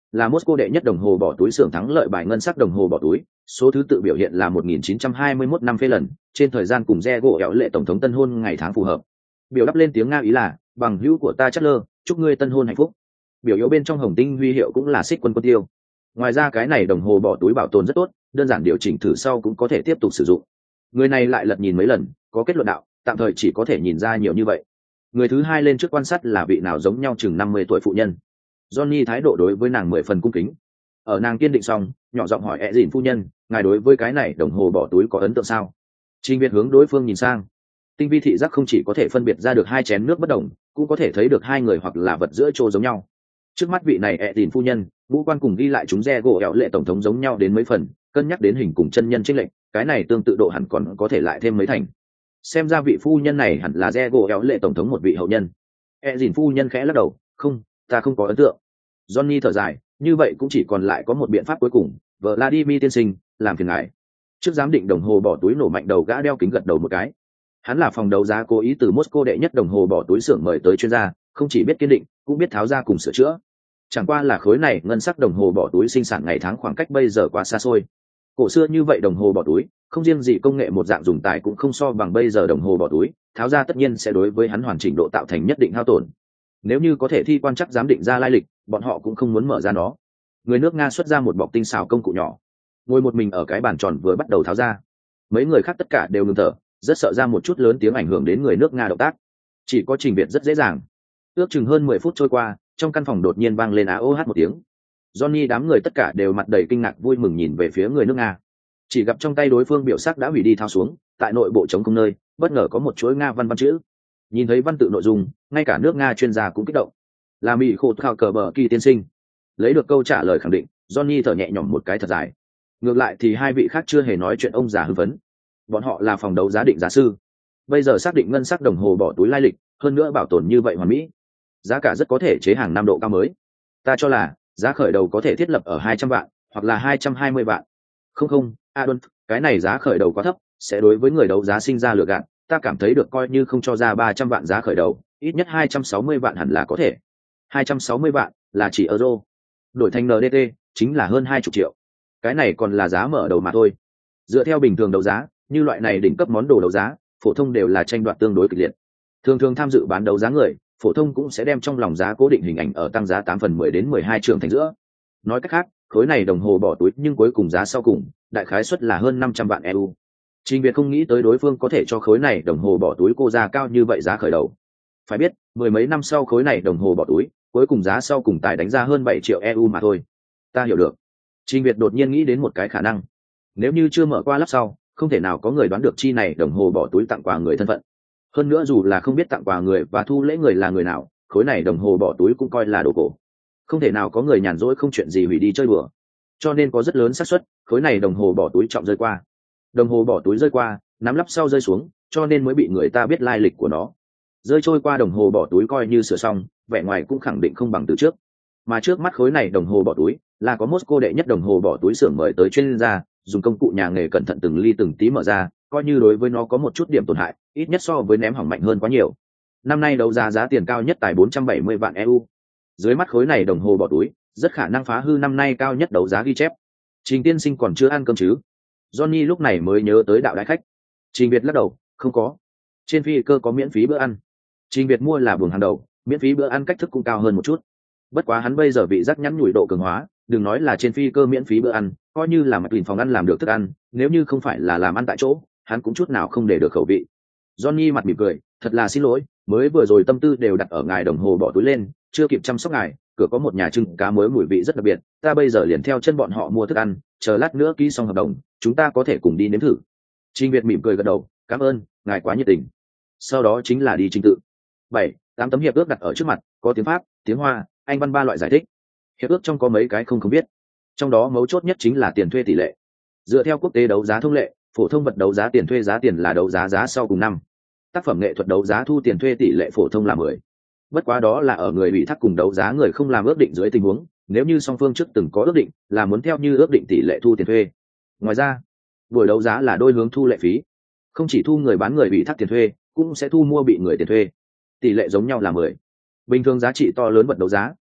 là Moscow đệ nhất đồng hồ bỏ túi xưởng thắng lợi bài ngân sắc đồng hồ bỏ túi, số thứ tự biểu hiện là một nghìn chín trăm hai mươi mốt năm phê lần, trên thời gian cùng Re gỗ éo lệ tổng thống tân hôn ngày tháng phù hợp. Biểu đáp lên tiếng Nga ý là bằng hữu của ta Chatler, chúc ngươi tân hôn hạnh phúc. Biểu yếu bên trong hồng tinh huy hiệu cũng là xích quân quân tiêu. Ngoài ra cái này đồng hồ bỏ túi bảo tồn rất tốt, đơn giản điều chỉnh thử sau cũng có thể tiếp tục sử dụng. Người này lại lật nhìn mấy lần, có kết luận đạo, tạm thời chỉ có thể nhìn ra nhiều như vậy. Người thứ hai lên trước quan sát là vị nào giống nhau chừng năm mươi tuổi phụ nhân. Johnny thái độ đối với nàng mười phần cung kính. Ở nàng kiên định xong, nhỏ giọng hỏi ẹ dìn phu nhân, ngài đối với cái này đồng hồ bỏ túi có ấn tượng sao? Trình Việt hướng đối phương nhìn sang. Tinh vi thị giác không chỉ có thể phân biệt ra được hai chén nước bất đồng, cũng có thể thấy được hai người hoặc là vật giữa chỗ giống nhau. Trước mắt vị này ẹ dìn phu nhân, ngũ quan cùng ghi lại chúng Re gỗ éo lệ tổng thống giống nhau đến mấy phần, cân nhắc đến hình cùng chân nhân chênh lệch, cái này tương tự độ hẳn còn có thể lại thêm mấy thành. Xem ra vị phu nhân này hẳn là Re gỗ éo lệ tổng thống một vị hậu nhân. ẹ dìn phu nhân khẽ lắc đầu, không, ta không có ấn tượng. Johnny thở dài, như vậy cũng chỉ còn lại có một biện pháp cuối cùng, Vladimir tiên sinh, làm phiền ngài. Trước giám định đồng hồ bỏ túi nổ mạnh đầu gã đeo kính gật đầu một cái. Hắn là phòng đấu giá cố ý từ Moscow đệ nhất đồng hồ bỏ túi xưởng mời tới chuyên gia, không chỉ biết kiên định, cũng biết tháo ra cùng sửa chữa. Chẳng qua là khối này ngân sắc đồng hồ bỏ túi sinh sản ngày tháng khoảng cách bây giờ quá xa xôi. Cổ xưa như vậy đồng hồ bỏ túi, không riêng gì công nghệ một dạng dùng tài cũng không so bằng bây giờ đồng hồ bỏ túi, tháo ra tất nhiên sẽ đối với hắn hoàn chỉnh độ tạo thành nhất định hao tổn. Nếu như có thể thi quan chắc giám định ra lai lịch, bọn họ cũng không muốn mở ra nó. Người nước Nga xuất ra một bọc tinh xảo công cụ nhỏ, ngồi một mình ở cái bàn tròn vừa bắt đầu tháo ra. Mấy người khác tất cả đều ngừng thở, rất sợ ra một chút lớn tiếng ảnh hưởng đến người nước Nga động tác. Chỉ có Trình Việt rất dễ dàng. Ước chừng hơn mười phút trôi qua, trong căn phòng đột nhiên vang lên á ô hát một tiếng. Johnny đám người tất cả đều mặt đầy kinh ngạc vui mừng nhìn về phía người nước Nga. Chỉ gặp trong tay đối phương biểu sắc đã hủy đi thao xuống, tại nội bộ trống không nơi, bất ngờ có một chuỗi Nga văn văn chữ. Nhìn thấy văn tự nội dung, ngay cả nước Nga chuyên gia cũng kích động. Là Mỹ Khổ Khao Cờ Bờ Kỳ tiên sinh. Lấy được câu trả lời khẳng định, Johnny thở nhẹ nhõm một cái thật dài. Ngược lại thì hai vị khác chưa hề nói chuyện ông già hư vấn. Bọn họ là phòng đấu giá định giá sư. Bây giờ xác định ngân sắc đồng hồ bỏ túi lai lịch, hơn nữa bảo tồn như vậy hoàn mỹ. Giá cả rất có thể chế hàng năm độ cao mới. Ta cho là giá khởi đầu có thể thiết lập ở hai trăm vạn, hoặc là hai trăm hai mươi vạn. Không không, Adolf, cái này giá khởi đầu quá thấp, sẽ đối với người đấu giá sinh ra lừa gạt. Ta cảm thấy được coi như không cho ra ba trăm vạn giá khởi đầu, ít nhất hai trăm sáu mươi vạn hẳn là có thể. hai trăm sáu mươi vạn là chỉ euro, đổi thành en đê tê chính là hơn hai mươi triệu. Cái này còn là giá mở đầu mà thôi. Dựa theo bình thường đấu giá, như loại này đỉnh cấp món đồ đấu giá, phổ thông đều là tranh đoạt tương đối kịch liệt. Thường thường tham dự bán đấu giá người, phổ thông cũng sẽ đem trong lòng giá cố định hình ảnh ở tăng giá tám phần mười đến mười hai trường thành giữa. Nói cách khác, khối này đồng hồ bỏ túi nhưng cuối cùng giá sau cùng, đại khái suất là hơn năm trăm vạn e u. Trình Việt không nghĩ tới đối phương có thể cho khối này đồng hồ bỏ túi cô ra cao như vậy giá khởi đầu. Phải biết, mười mấy năm sau khối này đồng hồ bỏ túi, cuối cùng giá sau cùng tài đánh ra hơn bảy triệu e u mà thôi. Ta hiểu được. Trình Việt đột nhiên nghĩ đến một cái khả năng. Nếu như chưa mở qua lắp sau, không thể nào có người đoán được chi này đồng hồ bỏ túi tặng quà người thân phận. Hơn nữa dù là không biết tặng quà người và thu lễ người là người nào, khối này đồng hồ bỏ túi cũng coi là đồ cổ. Không thể nào có người nhàn rỗi không chuyện gì hủy đi chơi bừa. Cho nên có rất lớn xác suất, khối này đồng hồ bỏ túi trọng rơi qua. Đồng hồ bỏ túi rơi qua, nắm lắp sau rơi xuống, cho nên mới bị người ta biết lai lịch của nó. Rơi trôi qua đồng hồ bỏ túi coi như sửa xong, vẻ ngoài cũng khẳng định không bằng từ trước. Mà trước mắt khối này đồng hồ bỏ túi là có Moscow đệ nhất đồng hồ bỏ túi xưởng mời tới chuyên gia, dùng công cụ nhà nghề cẩn thận từng ly từng tí mở ra, coi như đối với nó có một chút điểm tổn hại, ít nhất so với ném hỏng mạnh hơn quá nhiều. Năm nay đấu giá giá tiền cao nhất tại bốn trăm bảy mươi vạn e u. Dưới mắt khối này đồng hồ bỏ túi, rất khả năng phá hư năm nay cao nhất đấu giá ghi chép. Trình tiên sinh còn chưa ăn cơm chứ? Johnny lúc này mới nhớ tới đạo đại khách. Trình Việt lắc đầu, không có. Trên phi cơ có miễn phí bữa ăn. Trình Việt mua là buồng hàng đầu, miễn phí bữa ăn cách thức cũng cao hơn một chút. Bất quá hắn bây giờ vị giác nhắn nhủi độ cường hóa, đừng nói là trên phi cơ miễn phí bữa ăn, coi như là mặt lìn phòng ăn làm được thức ăn, nếu như không phải là làm ăn tại chỗ, hắn cũng chút nào không để được khẩu vị. Johnny mặt mỉm cười, thật là xin lỗi, mới vừa rồi tâm tư đều đặt ở ngài đồng hồ bỏ túi lên, chưa kịp chăm sóc ngài. Cửa có một nhà trưng cá mới mùi vị rất đặc biệt, ta bây giờ liền theo chân bọn họ mua thức ăn, chờ lát nữa ký xong hợp đồng, chúng ta có thể cùng đi nếm thử. Trình Việt mỉm cười gật đầu, cảm ơn, ngài quá nhiệt tình. Sau đó chính là đi trình tự. Bảy, tám tấm hiệp ước đặt ở trước mặt, có tiếng Pháp, tiếng Hoa, Anh văn ba loại giải thích. Hiệp ước trong có mấy cái không không biết, trong đó mấu chốt nhất chính là tiền thuê tỷ lệ. Dựa theo quốc tế đấu giá thông lệ, phổ thông vật đấu giá tiền thuê giá tiền là đấu giá giá sau cùng năm. Tác phẩm nghệ thuật đấu giá thu tiền thuê tỷ lệ phổ thông là mười. Bất quá đó là ở người ủy thác cùng đấu giá người không làm ước định dưới tình huống, nếu như song phương trước từng có ước định, là muốn theo như ước định tỷ lệ thu tiền thuê. Ngoài ra, buổi đấu giá là đôi hướng thu lệ phí, không chỉ thu người bán người ủy thác tiền thuê, cũng sẽ thu mua bị người tiền thuê. Tỷ lệ giống nhau là mười. Bình thường giá trị to lớn vật đấu giá,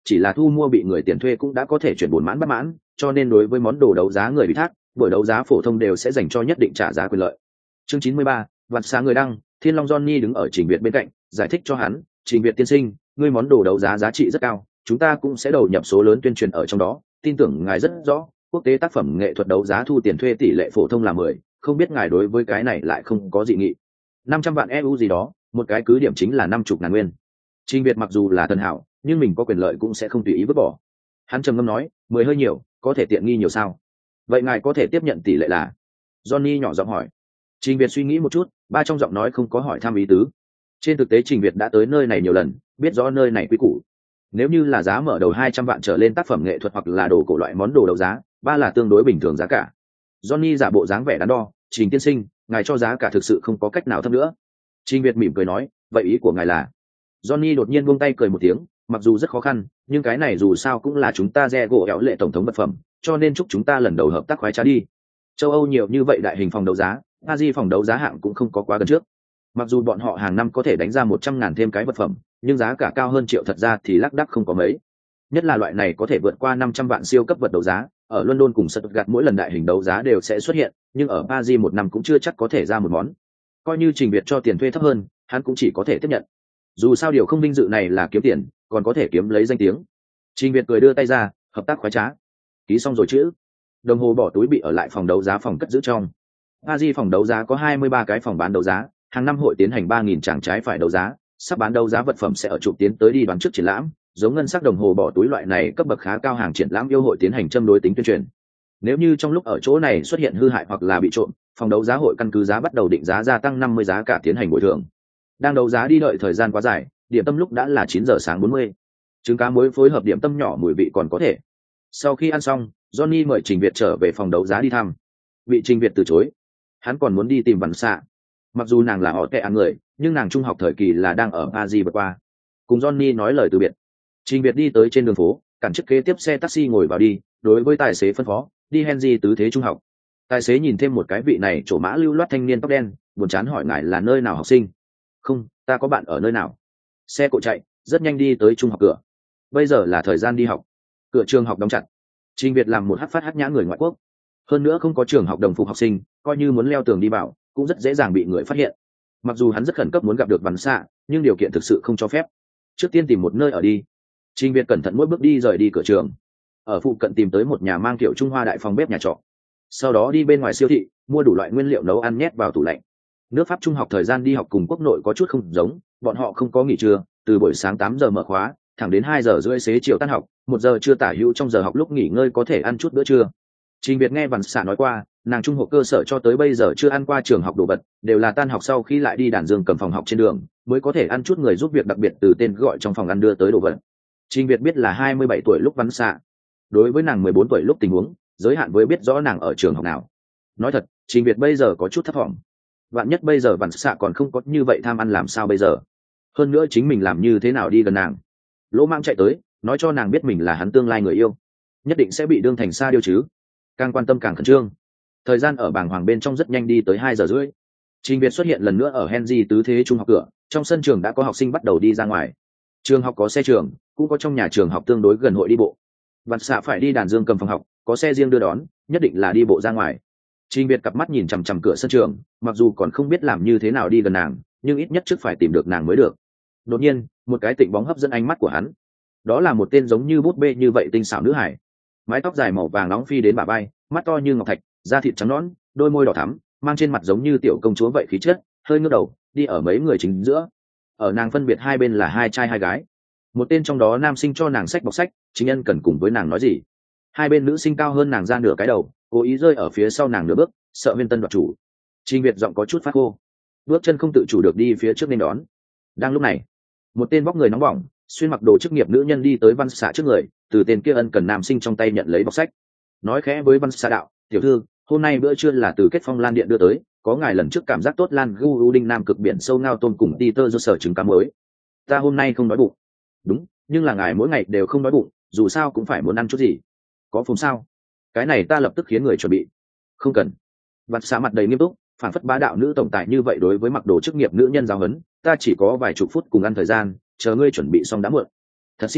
chỉ là thu mua bị người tiền thuê cũng đã có thể chuyển buồn mãn bất mãn, cho nên đối với món đồ đấu giá người bị thác, buổi đấu giá phổ thông đều sẽ dành cho nhất định trả giá quyền lợi. Chương chín mươi ba, vặt xá người đăng, Thiên Long Johnny đứng ở Trình Việt bên cạnh, giải thích cho hắn, "Trình Việt tiên sinh, ngươi món đồ đấu giá giá trị rất cao, chúng ta cũng sẽ đầu nhập số lớn tuyên truyền ở trong đó, tin tưởng ngài rất rõ, quốc tế tác phẩm nghệ thuật đấu giá thu tiền thuê tỷ lệ phổ thông là mười, không biết ngài đối với cái này lại không có dị nghị." năm trăm vạn e u gì đó, một cái cứ điểm chính là năm chục ngàn nguyên. Trình Việt mặc dù là thần hảo, nhưng mình có quyền lợi cũng sẽ không tùy ý vứt bỏ. Hắn trầm ngâm nói, mười hơi nhiều, có thể tiện nghi nhiều sao? Vậy ngài có thể tiếp nhận tỷ lệ là? Johnny nhỏ giọng hỏi. Trình Việt suy nghĩ một chút, ba trong giọng nói không có hỏi thăm ý tứ. Trên thực tế Trình Việt đã tới nơi này nhiều lần, biết rõ nơi này quy củ. Nếu như là giá mở đầu hai trăm vạn trở lên tác phẩm nghệ thuật hoặc là đồ cổ loại món đồ đấu giá, ba là tương đối bình thường giá cả. Johnny giả bộ dáng vẻ đắn đo, Trình tiên sinh, ngài cho giá cả thực sự không có cách nào thấp nữa. Trình Việt mỉm cười nói, vậy ý của ngài là? Johnny đột nhiên buông tay cười một tiếng, mặc dù rất khó khăn, nhưng cái này dù sao cũng là chúng ta re gỗ éo lệ tổng thống vật phẩm, cho nên chúc chúng ta lần đầu hợp tác khoái trá đi. Châu Âu nhiều như vậy đại hình phòng đấu giá, Paris phòng đấu giá hạng cũng không có quá gần trước. Mặc dù bọn họ hàng năm có thể đánh ra một trăm ngàn thêm cái vật phẩm, nhưng giá cả cao hơn triệu thật ra thì lác đác không có mấy. Nhất là loại này có thể vượt qua năm trăm vạn siêu cấp vật đấu giá, ở London cùng Stuttgart mỗi lần đại hình đấu giá đều sẽ xuất hiện, nhưng ở Paris một năm cũng chưa chắc có thể ra một món. Coi như Trình Việt cho tiền thuê thấp hơn, hắn cũng chỉ có thể tiếp nhận. Dù sao điều không vinh dự này là kiếm tiền, còn có thể kiếm lấy danh tiếng. Trình Việt cười đưa tay ra, hợp tác khoái trá. Ký xong rồi chứ? Đồng hồ bỏ túi bị ở lại phòng đấu giá phòng cất giữ trong. Paris phòng đấu giá có hai mươi ba cái phòng bán đấu giá, hàng năm hội tiến hành ba nghìn tràng trái phải đấu giá, sắp bán đấu giá vật phẩm sẽ ở trục tiến tới đi đoán trước triển lãm, giống ngân sắc đồng hồ bỏ túi loại này cấp bậc khá cao hàng triển lãm yêu hội tiến hành châm đối tính tuyên truyền. Nếu như trong lúc ở chỗ này xuất hiện hư hại hoặc là bị trộm, phòng đấu giá hội căn cứ giá bắt đầu định giá gia tăng năm mươi giá cả tiến hành bồi thường. Đang đấu giá đi đợi thời gian quá dài, điểm tâm lúc đã là chín giờ sáng bốn mươi. Trứng cá muối phối hợp điểm tâm nhỏ mùi vị còn có thể. Sau khi ăn xong, Johnny mời Trình Việt trở về phòng đấu giá đi thăm. Bị Trình Việt từ chối. Hắn còn muốn đi tìm Văn Xạ. Mặc dù nàng là họ tệ ăn người, nhưng nàng trung học thời kỳ là đang ở Paris vượt qua. Cùng Johnny nói lời từ biệt. Trình Việt đi tới trên đường phố, cản chiếc kế tiếp xe taxi ngồi vào đi, đối với tài xế phân phó, đi Henry tứ thế trung học. Tài xế nhìn thêm một cái vị này trổ mã lưu loát thanh niên tóc đen, buồn chán hỏi ngài là nơi nào học sinh. Không, ta có bạn ở nơi nào. Xe cộ chạy, rất nhanh đi tới trung học cửa. Bây giờ là thời gian đi học. Cửa trường học đóng chặt. Trình Việt làm một hát phát hát nhã người ngoại quốc. Hơn nữa không có trường học đồng phục học sinh, coi như muốn leo tường đi vào, cũng rất dễ dàng bị người phát hiện. Mặc dù hắn rất khẩn cấp muốn gặp được Văn Xạ, nhưng điều kiện thực sự không cho phép. Trước tiên tìm một nơi ở đi. Trình Việt cẩn thận mỗi bước đi rời đi cửa trường. Ở phụ cận tìm tới một nhà mang kiểu Trung Hoa đại phòng bếp nhà trọ. Sau đó đi bên ngoài siêu thị, mua đủ loại nguyên liệu nấu ăn nhét vào tủ lạnh. Nước Pháp trung học thời gian đi học cùng quốc nội có chút không giống, bọn họ không có nghỉ trưa, từ buổi sáng tám giờ mở khóa, thẳng đến hai giờ rưỡi xế chiều tan học, một giờ trưa tả hữu trong giờ học lúc nghỉ ngơi có thể ăn chút bữa trưa. Trình Việt nghe Văn Xạ nói qua, nàng trung học cơ sở cho tới bây giờ chưa ăn qua trường học đồ vật, đều là tan học sau khi lại đi đàn dương cầm phòng học trên đường, mới có thể ăn chút người giúp việc đặc biệt từ tên gọi trong phòng ăn đưa tới đồ vật. Trình Việt biết là hai mươi bảy tuổi lúc Văn Xạ. Đối với nàng mười bốn tuổi lúc tình huống, giới hạn với biết rõ nàng ở trường học nào. Nói thật, Trình Việt bây giờ có chút thất vọng. Vạn nhất bây giờ Văn Xạ còn không có như vậy tham ăn làm sao bây giờ? Hơn nữa chính mình làm như thế nào đi gần nàng? Lỗ Mãng chạy tới, nói cho nàng biết mình là hắn tương lai người yêu, nhất định sẽ bị đương thành xa điêu chứ. Càng quan tâm càng khẩn trương. Thời gian ở bảng hoàng bên trong rất nhanh đi tới hai giờ rưỡi. Trình Việt xuất hiện lần nữa ở Henry tứ thế trung học cửa, trong sân trường đã có học sinh bắt đầu đi ra ngoài. Trường học có xe trường, cũng có trong nhà trường học tương đối gần hội đi bộ. Văn Xạ phải đi đàn dương cầm phòng học, có xe riêng đưa đón, nhất định là đi bộ ra ngoài. Trình Việt cặp mắt nhìn chằm chằm cửa sân trường, mặc dù còn không biết làm như thế nào đi gần nàng, nhưng ít nhất trước phải tìm được nàng mới được. Đột nhiên, một cái tịnh bóng hấp dẫn ánh mắt của hắn. Đó là một tên giống như bút bê như vậy tinh xảo nữ hải, mái tóc dài màu vàng nóng phi đến bả vai, mắt to như ngọc thạch, da thịt trắng nõn, đôi môi đỏ thắm, mang trên mặt giống như tiểu công chúa vậy khí chất, hơi ngước đầu, đi ở mấy người chính giữa. Ở nàng phân biệt hai bên là hai trai hai gái. Một tên trong đó nam sinh cho nàng sách bọc sách, chính nhân cần cùng với nàng nói gì. Hai bên nữ sinh cao hơn nàng ra nửa cái đầu, cố ý rơi ở phía sau nàng nửa bước, sợ Viên Tân đoạt chủ. Trình Việt giọng có chút phát khô, bước chân không tự chủ được đi phía trước nên đón. Đang lúc này, một tên vóc người nóng bỏng, xuyên mặc đồ chức nghiệp nữ nhân đi tới Văn Xạ trước người, từ tên kia ân cần nam sinh trong tay nhận lấy bọc sách, nói khẽ với Văn Xạ đạo, tiểu thư, hôm nay bữa trưa là từ Kết Phong Lan Điện đưa tới, có ngài lần trước cảm giác tốt lan gu u đinh nam cực biển sâu ngao tôm cùng Peter do sở trứng cá mới. Ta hôm nay không đói bụng. Đúng, nhưng là ngài mỗi ngày đều không đói bụng, dù sao cũng phải muốn ăn chút gì. Có phùng sao? Cái này ta lập tức khiến người chuẩn bị. Không cần. Văn Xạ mặt đầy nghiêm túc, phản phất bá đạo nữ tổng tài như vậy đối với mặc đồ chức nghiệp nữ nhân giáo huấn, ta chỉ có vài chục phút cùng ăn thời gian, chờ ngươi chuẩn bị xong đã muộn. Thật xin lỗi,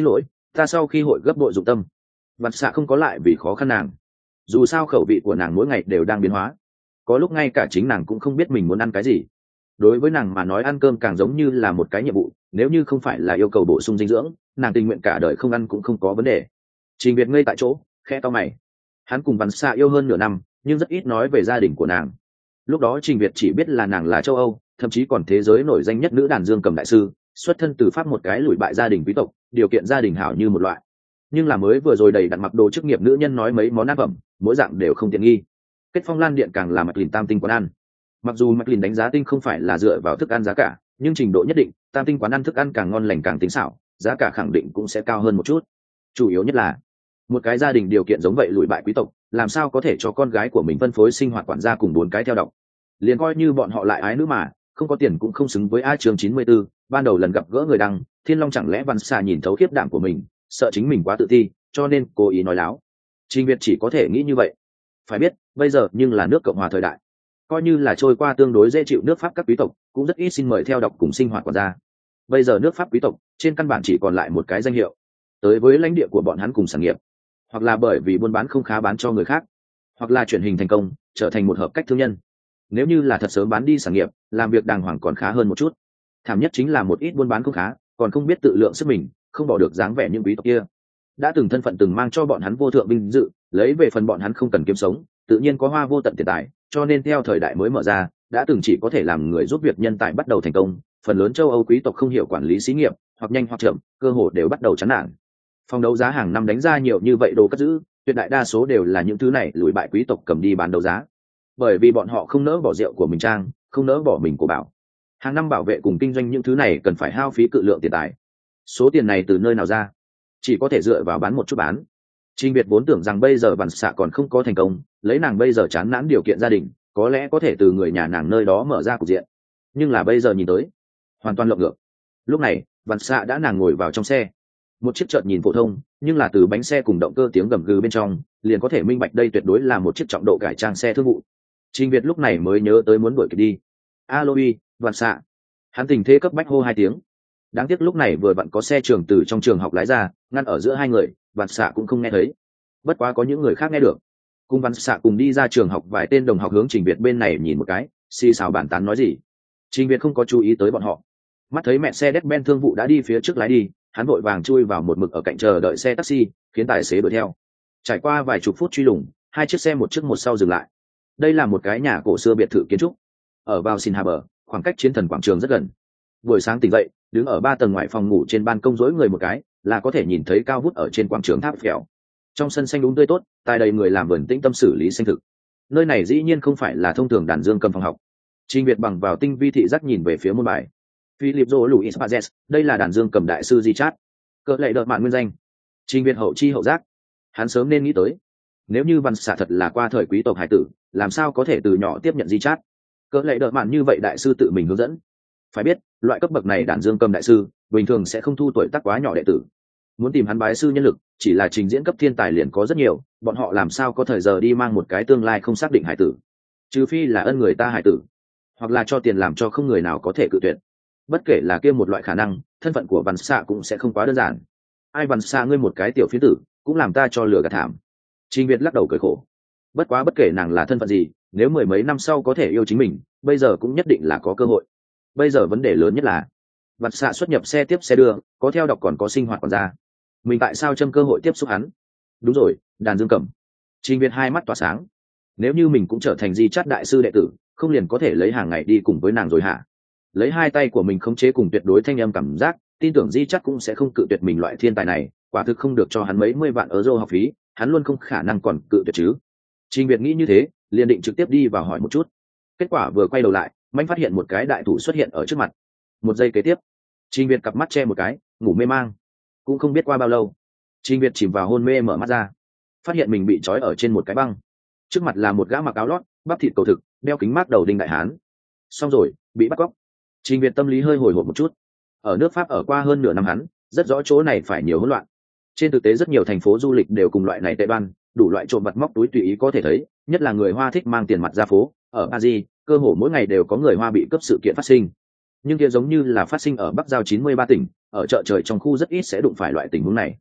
ta sau khi hội gấp bội dụng tâm. Vặt xạ không có lại vì khó khăn nàng, dù sao khẩu vị của nàng mỗi ngày đều đang biến hóa, có lúc ngay cả chính nàng cũng không biết mình muốn ăn cái gì. Đối với nàng mà nói ăn cơm càng giống như là một cái nhiệm vụ, nếu như không phải là yêu cầu bổ sung dinh dưỡng, nàng tình nguyện cả đời không ăn cũng không có vấn đề. Trình Việt ngây tại chỗ khẽ to mày. Hắn cùng Văn Xạ yêu hơn nửa năm nhưng rất ít nói về gia đình của nàng. Lúc đó Trình Việt chỉ biết là nàng là châu Âu, thậm chí còn thế giới nổi danh nhất nữ đàn dương cầm đại sư, xuất thân từ Pháp, một cái lùi bại gia đình quý tộc, điều kiện gia đình hảo như một loại. Nhưng là mới vừa rồi đầy đặn mặc đồ chức nghiệp nữ nhân nói mấy món ăn phẩm, mỗi dạng đều không tiện nghi. Kết Phong Lan Điện càng là Mạch Lìn tam tinh quán ăn. Mặc dù Mạch Lìn đánh giá tinh không phải là dựa vào thức ăn giá cả, nhưng trình độ nhất định, tam tinh quán ăn thức ăn càng ngon lành càng tinh xảo, giá cả khẳng định cũng sẽ cao hơn một chút. Chủ yếu nhất là một cái gia đình điều kiện giống vậy lùi bại quý tộc, làm sao có thể cho con gái của mình phân phối sinh hoạt quản gia cùng bốn cái theo đọc. Liền coi như bọn họ lại ái nữ mà, không có tiền cũng không xứng với A chương chín mươi 94, ban đầu lần gặp gỡ người đăng, Thiên Long chẳng lẽ Văn Xạ nhìn thấu khiếp đảm của mình, sợ chính mình quá tự ti, cho nên cố ý nói láo. Trình Việt chỉ có thể nghĩ như vậy. Phải biết, bây giờ nhưng là nước Cộng hòa thời đại, coi như là trôi qua tương đối dễ chịu nước Pháp các quý tộc, cũng rất ít xin mời theo đọc cùng sinh hoạt quản gia. Bây giờ nước Pháp quý tộc, trên căn bản chỉ còn lại một cái danh hiệu. Tới với lãnh địa của bọn hắn cùng sản nghiệp, hoặc là bởi vì buôn bán không khá bán cho người khác, hoặc là chuyển hình thành công, trở thành một hợp cách thương nhân. Nếu như là thật sớm bán đi sản nghiệp, làm việc đàng hoàng còn khá hơn một chút. Thảm nhất chính là một ít buôn bán không khá, còn không biết tự lượng sức mình, không bỏ được dáng vẻ những quý tộc kia. Đã từng thân phận từng mang cho bọn hắn vô thượng vinh dự, lấy về phần bọn hắn không cần kiếm sống, tự nhiên có hoa vô tận tiền tài, cho nên theo thời đại mới mở ra, đã từng chỉ có thể làm người giúp việc nhân tài bắt đầu thành công, phần lớn châu Âu quý tộc không hiểu quản lý xí nghiệp, hoặc nhanh hoặc chậm, cơ hội đều bắt đầu chán nản. Phòng đấu giá hàng năm đánh ra nhiều như vậy đồ cất giữ, tuyệt đại đa số đều là những thứ này lùi bại quý tộc cầm đi bán đấu giá, bởi vì bọn họ không nỡ bỏ rượu của mình trang, không nỡ bỏ mình của bảo. Hàng năm bảo vệ cùng kinh doanh những thứ này cần phải hao phí cự lượng tiền tài. Số tiền này từ nơi nào ra? Chỉ có thể dựa vào bán một chút bán. Trình Việt vốn tưởng rằng bây giờ Văn Xạ còn không có thành công, lấy nàng bây giờ chán nản điều kiện gia đình, có lẽ có thể từ người nhà nàng nơi đó mở ra cục diện. Nhưng là bây giờ nhìn tới, hoàn toàn lộn ngược. Lúc này, Văn Xạ đã nàng ngồi vào trong xe. Một chiếc chợt nhìn phổ thông, nhưng là từ bánh xe cùng động cơ tiếng gầm gừ bên trong, liền có thể minh bạch đây tuyệt đối là một chiếc trọng độ cải trang xe thương vụ. Trình Việt lúc này mới nhớ tới muốn đuổi kịp đi. Alo uy, Văn Xạ. Hắn tình thế cấp bách hô hai tiếng. Đáng tiếc lúc này vừa vặn có xe trường từ trong trường học lái ra, ngăn ở giữa hai người, Văn Xạ cũng không nghe thấy. Bất quá có những người khác nghe được. Cùng Văn Xạ cùng đi ra trường học, vài tên đồng học hướng Trình Việt bên này nhìn một cái, xì xào bàn tán nói gì. Trình Việt không có chú ý tới bọn họ. Mắt thấy mẹ xe Mercedes-Benz thương vụ đã đi phía trước lái đi, hắn vội vàng chui vào một mực ở cạnh chờ đợi xe taxi, khiến tài xế đuổi theo. Trải qua vài chục phút truy lùng, hai chiếc xe một trước một sau dừng lại. Đây là một cái nhà cổ xưa biệt thự kiến trúc, ở vào Sin Harbor, khoảng cách chiến thần quảng trường rất gần. Buổi sáng tỉnh dậy, đứng ở ba tầng ngoài phòng ngủ trên ban công dối người một cái, là có thể nhìn thấy cao vút ở trên quảng trường tháp phèo. Trong sân xanh đúng tươi tốt, tài đầy người làm vườn tĩnh tâm xử lý xanh thực. Nơi này dĩ nhiên không phải là thông thường đàn dương cầm phòng học. Trình Việt bằng vào tinh vi thị giác nhìn về phía môn bài. Philip Joe Luis Pazes, đây là đàn dương cầm đại sư Richard. Cỡ lệ đợt mạn nguyên danh. Trình Việt hậu chi hậu giác. Hắn sớm nên nghĩ tới. Nếu như Văn Xạ thật là qua thời quý tộc hải tử, làm sao có thể từ nhỏ tiếp nhận Richard? Cỡ lệ đợt mạn như vậy đại sư tự mình hướng dẫn. Phải biết, loại cấp bậc này đàn dương cầm đại sư, bình thường sẽ không thu tuổi tác quá nhỏ đệ tử. Muốn tìm hắn bái sư nhân lực, chỉ là trình diễn cấp thiên tài liền có rất nhiều, bọn họ làm sao có thời giờ đi mang một cái tương lai không xác định hải tử? Trừ phi là ân người ta hải tử, hoặc là cho tiền làm cho không người nào có thể cự tuyệt. Bất kể là kia một loại khả năng, thân phận của Văn Xạ cũng sẽ không quá đơn giản. Ai Văn Xạ ngươi một cái tiểu phiến tử, cũng làm ta cho lừa gạt thảm. Trình Việt lắc đầu cười khổ. Bất quá bất kể nàng là thân phận gì, nếu mười mấy năm sau có thể yêu chính mình, bây giờ cũng nhất định là có cơ hội. Bây giờ vấn đề lớn nhất là Văn Xạ xuất nhập xe tiếp xe đưa, có theo đọc còn có sinh hoạt còn ra. Mình tại sao châm cơ hội tiếp xúc hắn? Đúng rồi, đàn dương cầm. Trình Việt hai mắt tỏa sáng. Nếu như mình cũng trở thành di chát đại sư đệ tử, không liền có thể lấy hàng ngày đi cùng với nàng rồi hả? Lấy hai tay của mình khống chế cùng tuyệt đối thanh âm cảm giác, tin tưởng di chắc cũng sẽ không cự tuyệt mình loại thiên tài này, quả thực không được cho hắn mấy mươi vạn euro học phí, hắn luôn không khả năng còn cự tuyệt chứ. Trình Việt nghĩ như thế, liền định trực tiếp đi vào hỏi một chút. Kết quả vừa quay đầu lại, Mạnh phát hiện một cái đại thủ xuất hiện ở trước mặt. Một giây kế tiếp, Trình Việt cặp mắt che một cái, ngủ mê mang. Cũng không biết qua bao lâu, Trình Việt chìm vào hôn mê mở mắt ra, phát hiện mình bị trói ở trên một cái băng. Trước mặt là một gã mặc áo lót, bắp thịt cầu thực, đeo kính mát đầu đinh đại hán. Xong rồi, bị bắt cóc. Trình Việt tâm lý hơi hồi hộp một chút. Ở nước Pháp ở qua hơn nửa năm hắn, rất rõ chỗ này phải nhiều hỗn loạn. Trên thực tế rất nhiều thành phố du lịch đều cùng loại này tệ đoan, đủ loại trộm vặt móc túi tùy ý có thể thấy, nhất là người Hoa thích mang tiền mặt ra phố. Ở Paris, cơ hồ mỗi ngày đều có người Hoa bị cướp sự kiện phát sinh. Nhưng kia giống như là phát sinh ở Bắc Giao chín mươi ba tỉnh, ở chợ trời trong khu rất ít sẽ đụng phải loại tình huống này.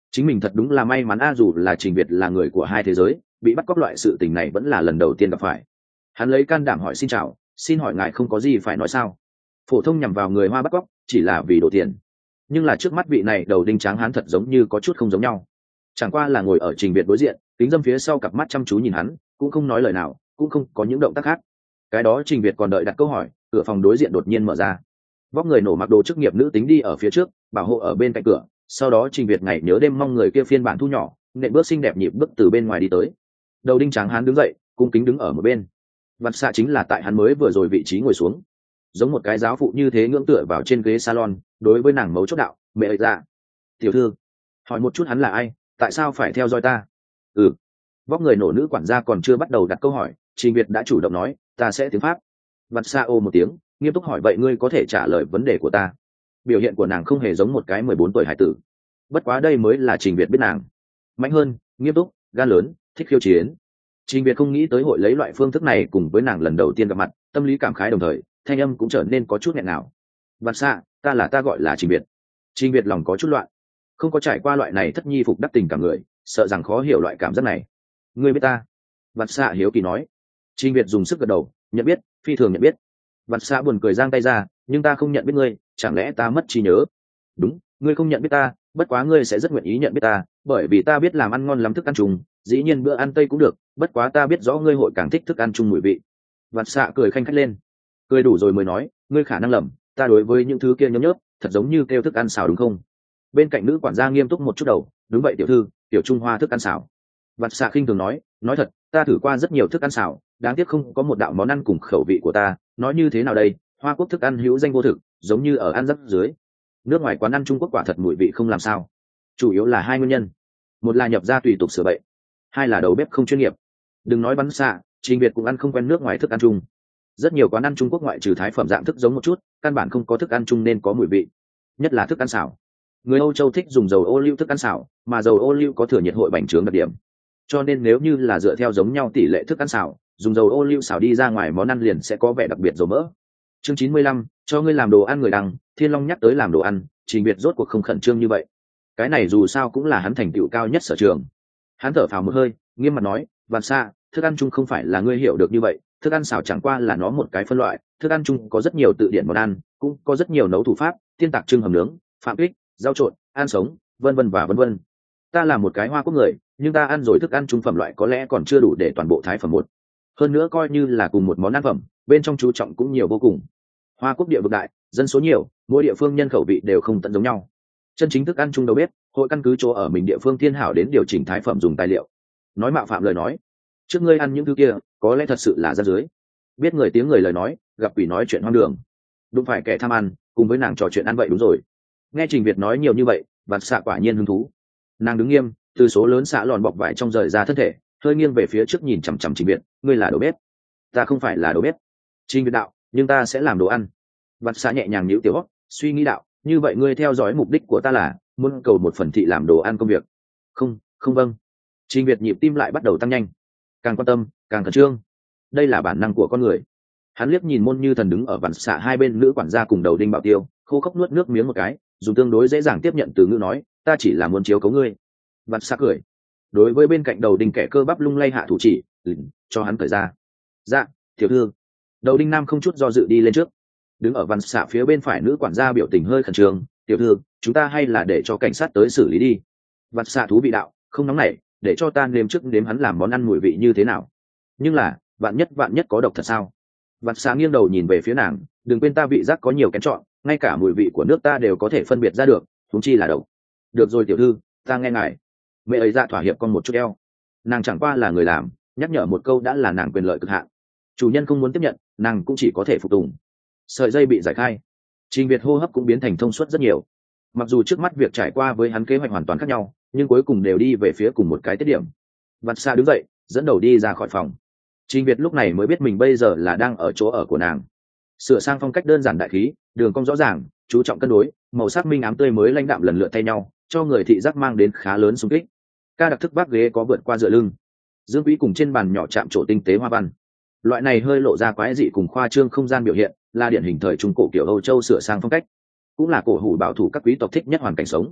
chính mình thật đúng là may mắn a, dù là Trình Việt là người của hai thế giới, bị bắt cóc loại sự tình này vẫn là lần đầu tiên gặp phải. Hắn lấy can đảm hỏi xin chào, xin hỏi ngài không có gì phải nói sao? Phổ thông nhằm vào người Hoa bắt cóc chỉ là vì đồ tiền, nhưng là trước mắt vị này đầu đinh tráng hắn thật giống như có chút không giống nhau. Chẳng qua là ngồi ở Trình Việt đối diện, kính dâm phía sau cặp mắt chăm chú nhìn hắn, cũng không nói lời nào, cũng không có những động tác khác. Cái đó Trình Việt còn đợi đặt câu hỏi, cửa phòng đối diện đột nhiên mở ra, vóc người nổ mặc đồ chức nghiệp nữ tính đi ở phía trước, bảo hộ ở bên cạnh cửa. Sau đó Trình Việt ngày nhớ đêm mong người kia phiên bản thu nhỏ, nện bước xinh đẹp nhịp bước từ bên ngoài đi tới. Đầu đinh tráng hắn đứng dậy, cung kính đứng ở một bên. Vặt xạ chính là tại hắn mới vừa rồi vị trí ngồi xuống, giống một cái giáo phụ như thế ngưỡng tựa vào trên ghế salon, đối với nàng mấu chốt đạo, mẹ ơi dạ. Tiểu thư, hỏi một chút hắn là ai, tại sao phải theo dõi ta? Ừ. Vóc người nổ nữ quản gia còn chưa bắt đầu đặt câu hỏi, Trình Việt đã chủ động nói, ta sẽ tiếng Pháp. Vặt xạ ô một tiếng, nghiêm túc hỏi, vậy ngươi có thể trả lời vấn đề của ta? Biểu hiện của nàng không hề giống một cái mười bốn tuổi hải tử, bất quá đây mới là Trình Việt biết nàng mạnh hơn, nghiêm túc, gan lớn, thích khiêu chiến. Trình Việt không nghĩ tới hội lấy loại phương thức này cùng với nàng lần đầu tiên gặp mặt, tâm lý cảm khái đồng thời thanh âm cũng trở nên có chút nghẹn nào. Vặt xạ, ta là ta gọi là Trình Việt. Trình Việt lòng có chút loạn, không có trải qua loại này thất nhi phục đắc tình cả người, sợ rằng khó hiểu loại cảm giác này. Ngươi biết ta? Vặt xạ hiếu kỳ nói. Trình Việt dùng sức gật đầu, nhận biết, phi thường nhận biết. Vặt xạ buồn cười giang tay ra, nhưng ta không nhận biết ngươi, chẳng lẽ ta mất trí nhớ? Đúng, ngươi không nhận biết ta, bất quá ngươi sẽ rất nguyện ý nhận biết ta, bởi vì ta biết làm ăn ngon lắm thức ăn chung, dĩ nhiên bữa ăn tây cũng được, bất quá ta biết rõ ngươi hội càng thích thức ăn chung mùi vị. Vặt xạ cười khanh khách lên, cười đủ rồi mới nói, ngươi khả năng lầm, ta đối với những thứ kia nhấm nhớp, thật giống như kêu thức ăn xào đúng không? Bên cạnh nữ quản gia nghiêm túc một chút đầu, đúng vậy tiểu thư, tiểu Trung Hoa thức ăn xào. Vặt xạ khinh thường nói, nói thật, ta thử qua rất nhiều thức ăn xào, đáng tiếc không có một đạo món ăn cùng khẩu vị của ta, nói như thế nào đây, Hoa Quốc thức ăn hữu danh vô thực, giống như ở ăn rắc dưới. Nước ngoài quán ăn Trung Quốc quả thật mùi vị không làm sao, chủ yếu là hai nguyên nhân, một là nhập gia tùy tục sửa bậy, hai là đầu bếp không chuyên nghiệp. Đừng nói bắn xạ, Trình Việt cũng ăn không quen nước ngoài thức ăn chung. Rất nhiều quán ăn Trung Quốc ngoại trừ thái phẩm dạng thức giống một chút, căn bản không có thức ăn chung nên có mùi vị, nhất là thức ăn xào. Người Âu Châu thích dùng dầu ô liu thức ăn xào, mà dầu ô liu có thừa nhiệt hội bành trướng đặc điểm, cho nên nếu như là dựa theo giống nhau tỷ lệ thức ăn xào, dùng dầu ô liu xào đi ra ngoài món ăn liền sẽ có vẻ đặc biệt dầu mỡ. Chương chín mươi lăm, cho ngươi làm đồ ăn người đăng. Thiên Long nhắc tới làm đồ ăn, Trình Việt rốt cuộc không khẩn trương như vậy. Cái này dù sao cũng là hắn thành tựu cao nhất sở trường. Hắn thở phào một hơi, nghiêm mặt nói, Vạn Sa, thức ăn chung không phải là ngươi hiểu được như vậy, thức ăn xào chẳng qua là nó một cái phân loại, thức ăn chung có rất nhiều tự điển món ăn, cũng có rất nhiều nấu thủ pháp, tiên tạc trưng hầm nướng, phạm kích, rau trộn, ăn sống, vân vân và vân vân. Ta là một cái Hoa Quốc người, nhưng ta ăn rồi thức ăn chung phẩm loại có lẽ còn chưa đủ để toàn bộ thái phẩm một. Hơn nữa coi như là cùng một món ăn phẩm, bên trong chú trọng cũng nhiều vô cùng. Hoa Quốc địa vực đại, dân số nhiều, mỗi địa phương nhân khẩu vị đều không tận giống nhau. Chân chính thức ăn chung đầu bếp, hội căn cứ chỗ ở mình địa phương thiên hảo đến điều chỉnh thái phẩm dùng tài liệu. Nói mạo phạm lời nói, trước ngươi ăn những thứ kia, có lẽ thật sự là ra dưới. Biết người tiếng người lời nói, gặp quỷ nói chuyện hoang đường. Đúng phải kẻ tham ăn, cùng với nàng trò chuyện ăn vậy đúng rồi. Nghe Trình Việt nói nhiều như vậy, Vạn Xạ quả nhiên hứng thú. Nàng đứng nghiêm, từ số lớn xạ lòn bọc vải trong rời ra thân thể, hơi nghiêng về phía trước nhìn chằm chằm Trình Việt, ngươi là đầu bếp. Ta không phải là đầu bếp. Trình Việt đạo, nhưng ta sẽ làm đồ ăn. Vạn Xạ nhẹ nhàng nhíu tiểu hót, suy nghĩ đạo, như vậy ngươi theo dõi mục đích của ta là muốn cầu một phần thị làm đồ ăn công việc. Không, không vâng. Trình Việt nhịp tim lại bắt đầu tăng nhanh, càng quan tâm, càng khẩn trương. Đây là bản năng của con người. Hắn liếc nhìn Môn Như Thần đứng ở Vạn Xạ hai bên nữ quản gia cùng đầu đinh bảo tiêu, khô khốc nuốt nước miếng một cái, dùng tương đối dễ dàng tiếp nhận từ ngữ nói, ta chỉ là muốn chiếu cố ngươi. Vạn Xạ cười, đối với bên cạnh đầu đinh kẻ cơ bắp lung lay hạ thủ chỉ, ừ, cho hắn cởi ra. Dạ, tiểu thư. Đầu đinh nam không chút do dự đi lên trước. Đứng ở Vạn Xạ phía bên phải nữ quản gia biểu tình hơi khẩn trương, tiểu thư, chúng ta hay là để cho cảnh sát tới xử lý đi. Vạn Xạ thú vị đạo, không nóng nảy, để cho ta nếm trước nếm hắn làm món ăn mùi vị như thế nào. Nhưng là, vạn nhất vạn nhất có độc thật sao? Vạn Xạ nghiêng đầu nhìn về phía nàng, đừng quên ta vị giác có nhiều kén chọn, ngay cả mùi vị của nước ta đều có thể phân biệt ra được, huống chi là độc. Được rồi tiểu thư, ta nghe ngài. Mẹ ấy dạ thỏa hiệp con một chút eo. Nàng chẳng qua là người làm, nhắc nhở một câu đã là nàng quyền lợi cực hạn. Chủ nhân không muốn tiếp nhận, nàng cũng chỉ có thể phục tùng. Sợi dây bị giải khai, Trình Việt hô hấp cũng biến thành thông suốt rất nhiều. Mặc dù trước mắt việc trải qua với hắn kế hoạch hoàn toàn khác nhau, nhưng cuối cùng đều đi về phía cùng một cái tiết điểm. Vạn Xạ đứng dậy, dẫn đầu đi ra khỏi phòng. Trình Việt lúc này mới biết mình bây giờ là đang ở chỗ ở của nàng. Sửa sang phong cách đơn giản đại khí, đường cong rõ ràng, chú trọng cân đối, màu sắc minh ám tươi mới lãnh đạm lần lượt thay nhau, cho người thị giác mang đến khá lớn xung kích. Ca đặc thức vác ghế có vượt qua dựa lưng, dương quý cùng trên bàn nhỏ chạm trổ tinh tế hoa văn. Loại này hơi lộ ra quái dị cùng khoa trương không gian biểu hiện, là điển hình thời trung cổ kiểu Âu Châu sửa sang phong cách, cũng là cổ hủ bảo thủ các quý tộc thích nhất hoàn cảnh sống.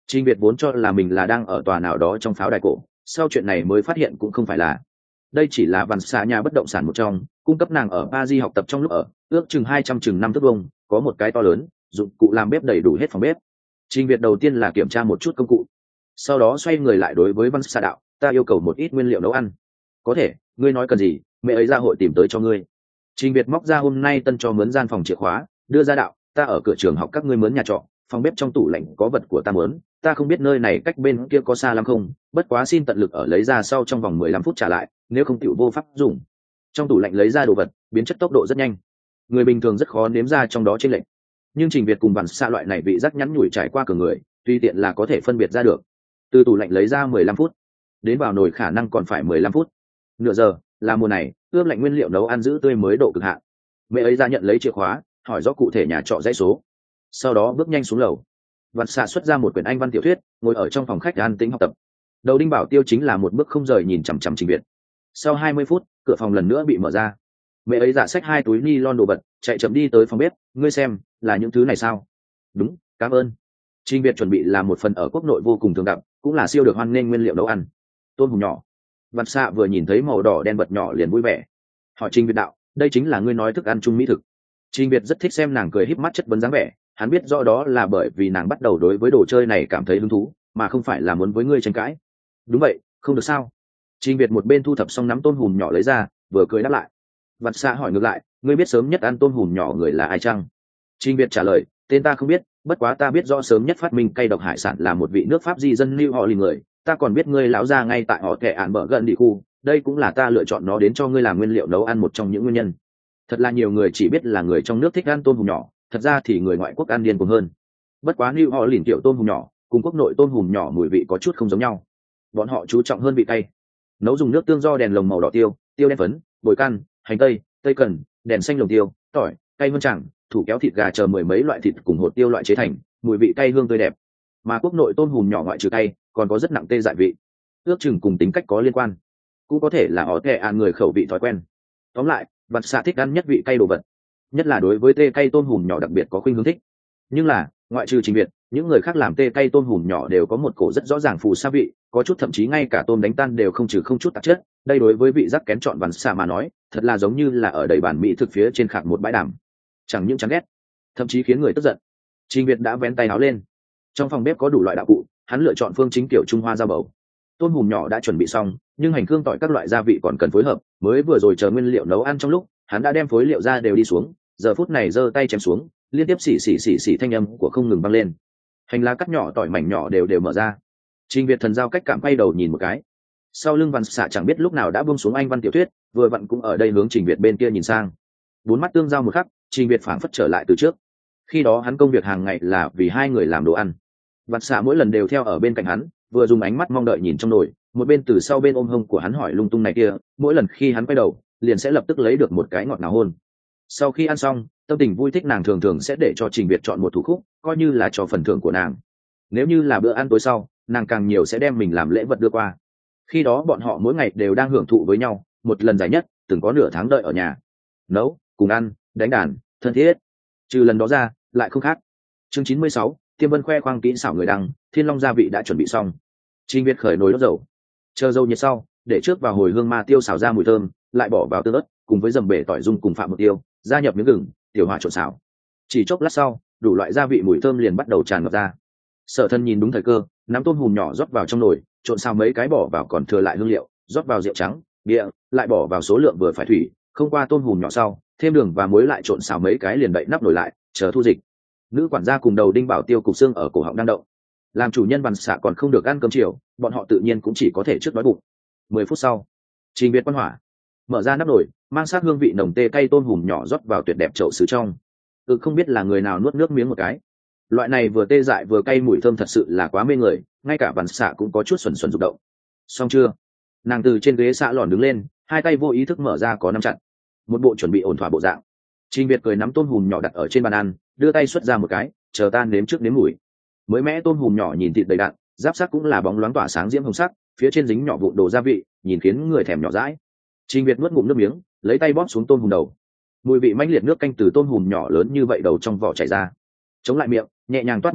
Trình Việt vốn cho là mình là đang ở tòa nào đó trong pháo đài cổ, sau chuyện này mới phát hiện cũng không phải là. Đây chỉ là văn xạ nhà bất động sản một trong, cung cấp nàng ở Paris học tập trong lúc ở, ước chừng hai trăm chừng năm thước vuông, có một cái to lớn, dụng cụ làm bếp đầy đủ hết phòng bếp. Trình Việt đầu tiên là kiểm tra một chút công cụ, sau đó xoay người lại đối với văn xạ đạo, ta yêu cầu một ít nguyên liệu nấu ăn. Có thể, ngươi nói cần gì, mẹ ấy ra hội tìm tới cho ngươi. Trình Việt móc ra hôm nay tân cho mướn gian phòng chìa khóa, đưa ra đạo, ta ở cửa trường học các ngươi mướn nhà trọ, phòng bếp trong tủ lạnh có vật của ta mướn, ta không biết nơi này cách bên kia có xa lắm không, bất quá xin tận lực ở lấy ra sau trong vòng mười lăm phút trả lại, nếu không tiểu vô pháp dùng. Trong tủ lạnh lấy ra đồ vật, biến chất tốc độ rất nhanh, người bình thường rất khó nếm ra trong đó chênh lệch. Nhưng Trình Việt cùng bản xa loại này vị giác nhắn nhủi trải qua cửa người, tùy tiện là có thể phân biệt ra được. Từ tủ lạnh lấy ra mười lăm phút, đến vào nồi khả năng còn phải mười lăm phút. Nửa giờ, là mùa này, ướp lạnh nguyên liệu nấu ăn giữ tươi mới độ cực hạn. Mẹ ấy ra nhận lấy chìa khóa, hỏi rõ cụ thể nhà trọ dãy số, sau đó bước nhanh xuống lầu. Vặt xạ xuất ra một quyển anh văn tiểu thuyết, ngồi ở trong phòng khách an tĩnh học tập. Đầu đinh bảo tiêu chính là một bước không rời nhìn chằm chằm Trình Việt. Sau hai mươi phút, cửa phòng lần nữa bị mở ra. Mẹ ấy giả xách hai túi ni lon đồ vật, chạy chậm đi tới phòng bếp, ngươi xem, là những thứ này sao? Đúng, cảm ơn. Trình Việt chuẩn bị làm một phần ở quốc nội vô cùng thường gặp, cũng là siêu được hoan nghênh nguyên liệu nấu ăn. Tôm hùm nhỏ. Vặt xạ vừa nhìn thấy màu đỏ đen vật nhỏ liền vui vẻ. Hỏi Trình Việt đạo, đây chính là ngươi nói thức ăn chung mỹ thực. Trình Việt rất thích xem nàng cười híp mắt chất vấn dáng vẻ, hắn biết rõ đó là bởi vì nàng bắt đầu đối với đồ chơi này cảm thấy hứng thú, mà không phải là muốn với ngươi tranh cãi. Đúng vậy, không được sao? Trình Việt một bên thu thập xong nắm tôm hùm nhỏ lấy ra, vừa cười đáp lại. Vặt xạ hỏi ngược lại, ngươi biết sớm nhất ăn tôm hùm nhỏ người là ai chăng? Trình Việt trả lời, tên ta không biết, bất quá ta biết rõ sớm nhất phát minh cây độc hải sản là một vị nước Pháp di dân New họ lì người, ta còn biết ngươi lão gia ngay tại họ kẻ ản bờ gần địa khu, đây cũng là ta lựa chọn nó đến cho ngươi làm nguyên liệu nấu ăn một trong những nguyên nhân. Thật là nhiều người chỉ biết là người trong nước thích ăn tôm hùm nhỏ, thật ra thì người ngoại quốc ăn điên cuồng hơn. Bất quá New họ lìn tiểu tôm hùm nhỏ cùng quốc nội tôm hùm nhỏ mùi vị có chút không giống nhau, bọn họ chú trọng hơn vị cay, nấu dùng nước tương do đèn lồng màu đỏ tiêu, tiêu đen phấn, bồi căn, hành tây, tây cần, đèn xanh lồng tiêu, tỏi, cay hơn chẳng, thủ kéo thịt gà chờ mười mấy loại thịt cùng hột tiêu loại chế thành, mùi vị cay hương tươi đẹp. Mà quốc nội tôm hùm nhỏ ngoại trừ cay, còn có rất nặng tê dại vị, ước chừng cùng tính cách có liên quan, cũng có thể là họ kẻ ăn người khẩu vị thói quen. Tóm lại, vặt xạ thích ăn nhất vị cay đồ vật, nhất là đối với tê cay tôm hùm nhỏ đặc biệt có khuynh hướng thích. Nhưng là ngoại trừ Trình Việt, những người khác làm tê cay tôm hùm nhỏ đều có một cổ rất rõ ràng phù sa vị, có chút thậm chí ngay cả tôm đánh tan đều không trừ không chút tạp chất. Đây đối với vị giác kén chọn vặt xạ mà nói, thật là giống như là ở đầy bản mỹ thực phía trên khạc một bãi đàm, chẳng những chán ghét, thậm chí khiến người tức giận. Trình Việt đã vén tay áo lên, trong phòng bếp có đủ loại đạo cụ, hắn lựa chọn phương chính kiểu Trung Hoa dao bầu. Tôm hùm nhỏ đã chuẩn bị xong, nhưng hành hương tỏi các loại gia vị còn cần phối hợp, mới vừa rồi chờ nguyên liệu nấu ăn trong lúc, hắn đã đem phối liệu ra đều đi xuống, giờ phút này giơ tay chém xuống, liên tiếp xì xì xì xì thanh âm của không ngừng vang lên. Hành lá cắt nhỏ tỏi mảnh nhỏ đều đều mở ra. Trình Việt thần giao cách cảm quay đầu nhìn một cái, sau lưng Văn Xạ chẳng biết lúc nào đã buông xuống anh văn tiểu thuyết, vừa vặn cũng ở đây hướng Trình Việt bên kia nhìn sang. Bốn mắt tương giao một khắc, Trình Việt phảng phất trở lại từ trước. Khi đó hắn công việc hàng ngày là vì hai người làm đồ ăn. Văn Xạ mỗi lần đều theo ở bên cạnh hắn, vừa dùng ánh mắt mong đợi nhìn trong nồi, một bên từ sau bên ôm hông của hắn hỏi lung tung này kia, mỗi lần khi hắn quay đầu liền sẽ lập tức lấy được một cái ngọt ngào hôn. Sau khi ăn xong, tâm tình vui thích nàng thường thường sẽ để cho Trình Việt chọn một thủ khúc, coi như là cho phần thưởng của nàng. Nếu như là bữa ăn tối sau, nàng càng nhiều sẽ đem mình làm lễ vật đưa qua. Khi đó bọn họ mỗi ngày đều đang hưởng thụ với nhau, một lần dài nhất từng có nửa tháng đợi ở nhà, nấu cùng ăn, đánh đàn, thân thiết. Trừ lần đó ra lại không khác. Chương chín mươi sáu, Tiêm Vân khoe khoang kỹ xảo người đăng, Thiên Long gia vị đã chuẩn bị xong. Trình Việt khởi nồi đốt dầu, chờ dầu nhiệt sau, để trước vào hồi hương ma tiêu xào ra mùi thơm, lại bỏ vào tương ớt cùng với dầm bể tỏi dung cùng phạm một tiêu, gia nhập miếng gừng, tiểu hỏa trộn xào. Chỉ chốc lát sau, đủ loại gia vị mùi thơm liền bắt đầu tràn ngập ra. Sở Thân nhìn đúng thời cơ, nắm tôm hùm nhỏ rót vào trong nồi, trộn xào mấy cái bỏ vào còn thừa lại hương liệu, rót vào rượu trắng, bia, lại bỏ vào số lượng vừa phải thủy, không qua tôm hùm nhỏ sau, thêm đường và muối lại trộn xào mấy cái liền đậy nắp nồi lại, chờ thu dịch. Nữ quản gia cùng đầu đinh bảo tiêu cục xương ở cổ họng đang động. Làm chủ nhân Văn Xạ còn không được ăn cơm chiều, bọn họ tự nhiên cũng chỉ có thể trước đói bụng. Mười phút sau, Trình Việt quan hỏa, mở ra nắp nồi, mang sát hương vị nồng tê cay tôm hùm nhỏ rót vào tuyệt đẹp chậu sứ trong. Ừ, không biết là người nào nuốt nước miếng một cái. Loại này vừa tê dại vừa cay mùi thơm thật sự là quá mê người, ngay cả Văn Xạ cũng có chút xuẩn xuẩn rụng động. Xong chưa? Nàng từ trên ghế xạ lòn đứng lên, hai tay vô ý thức mở ra có nắm chặt, một bộ chuẩn bị ổn thỏa bộ dạng. Trình Việt cười nắm tôm hùm nhỏ đặt ở trên bàn ăn, đưa tay xuất ra một cái, chờ ta nếm trước nếm mùi. Mới mẽ tôm hùm nhỏ nhìn thịt đầy đặn, giáp sắc cũng là bóng loáng tỏa sáng diễm hồng sắc, phía trên dính nhỏ vụn đồ gia vị, nhìn khiến người thèm nhỏ dãi. Trình Việt nuốt ngụm nước miếng, lấy tay bóp xuống tôm hùm đầu. Mùi vị mãnh liệt nước canh từ tôm hùm nhỏ lớn như vậy đầu trong vỏ chảy ra, chống lại miệng, nhẹ nhàng toát một cái,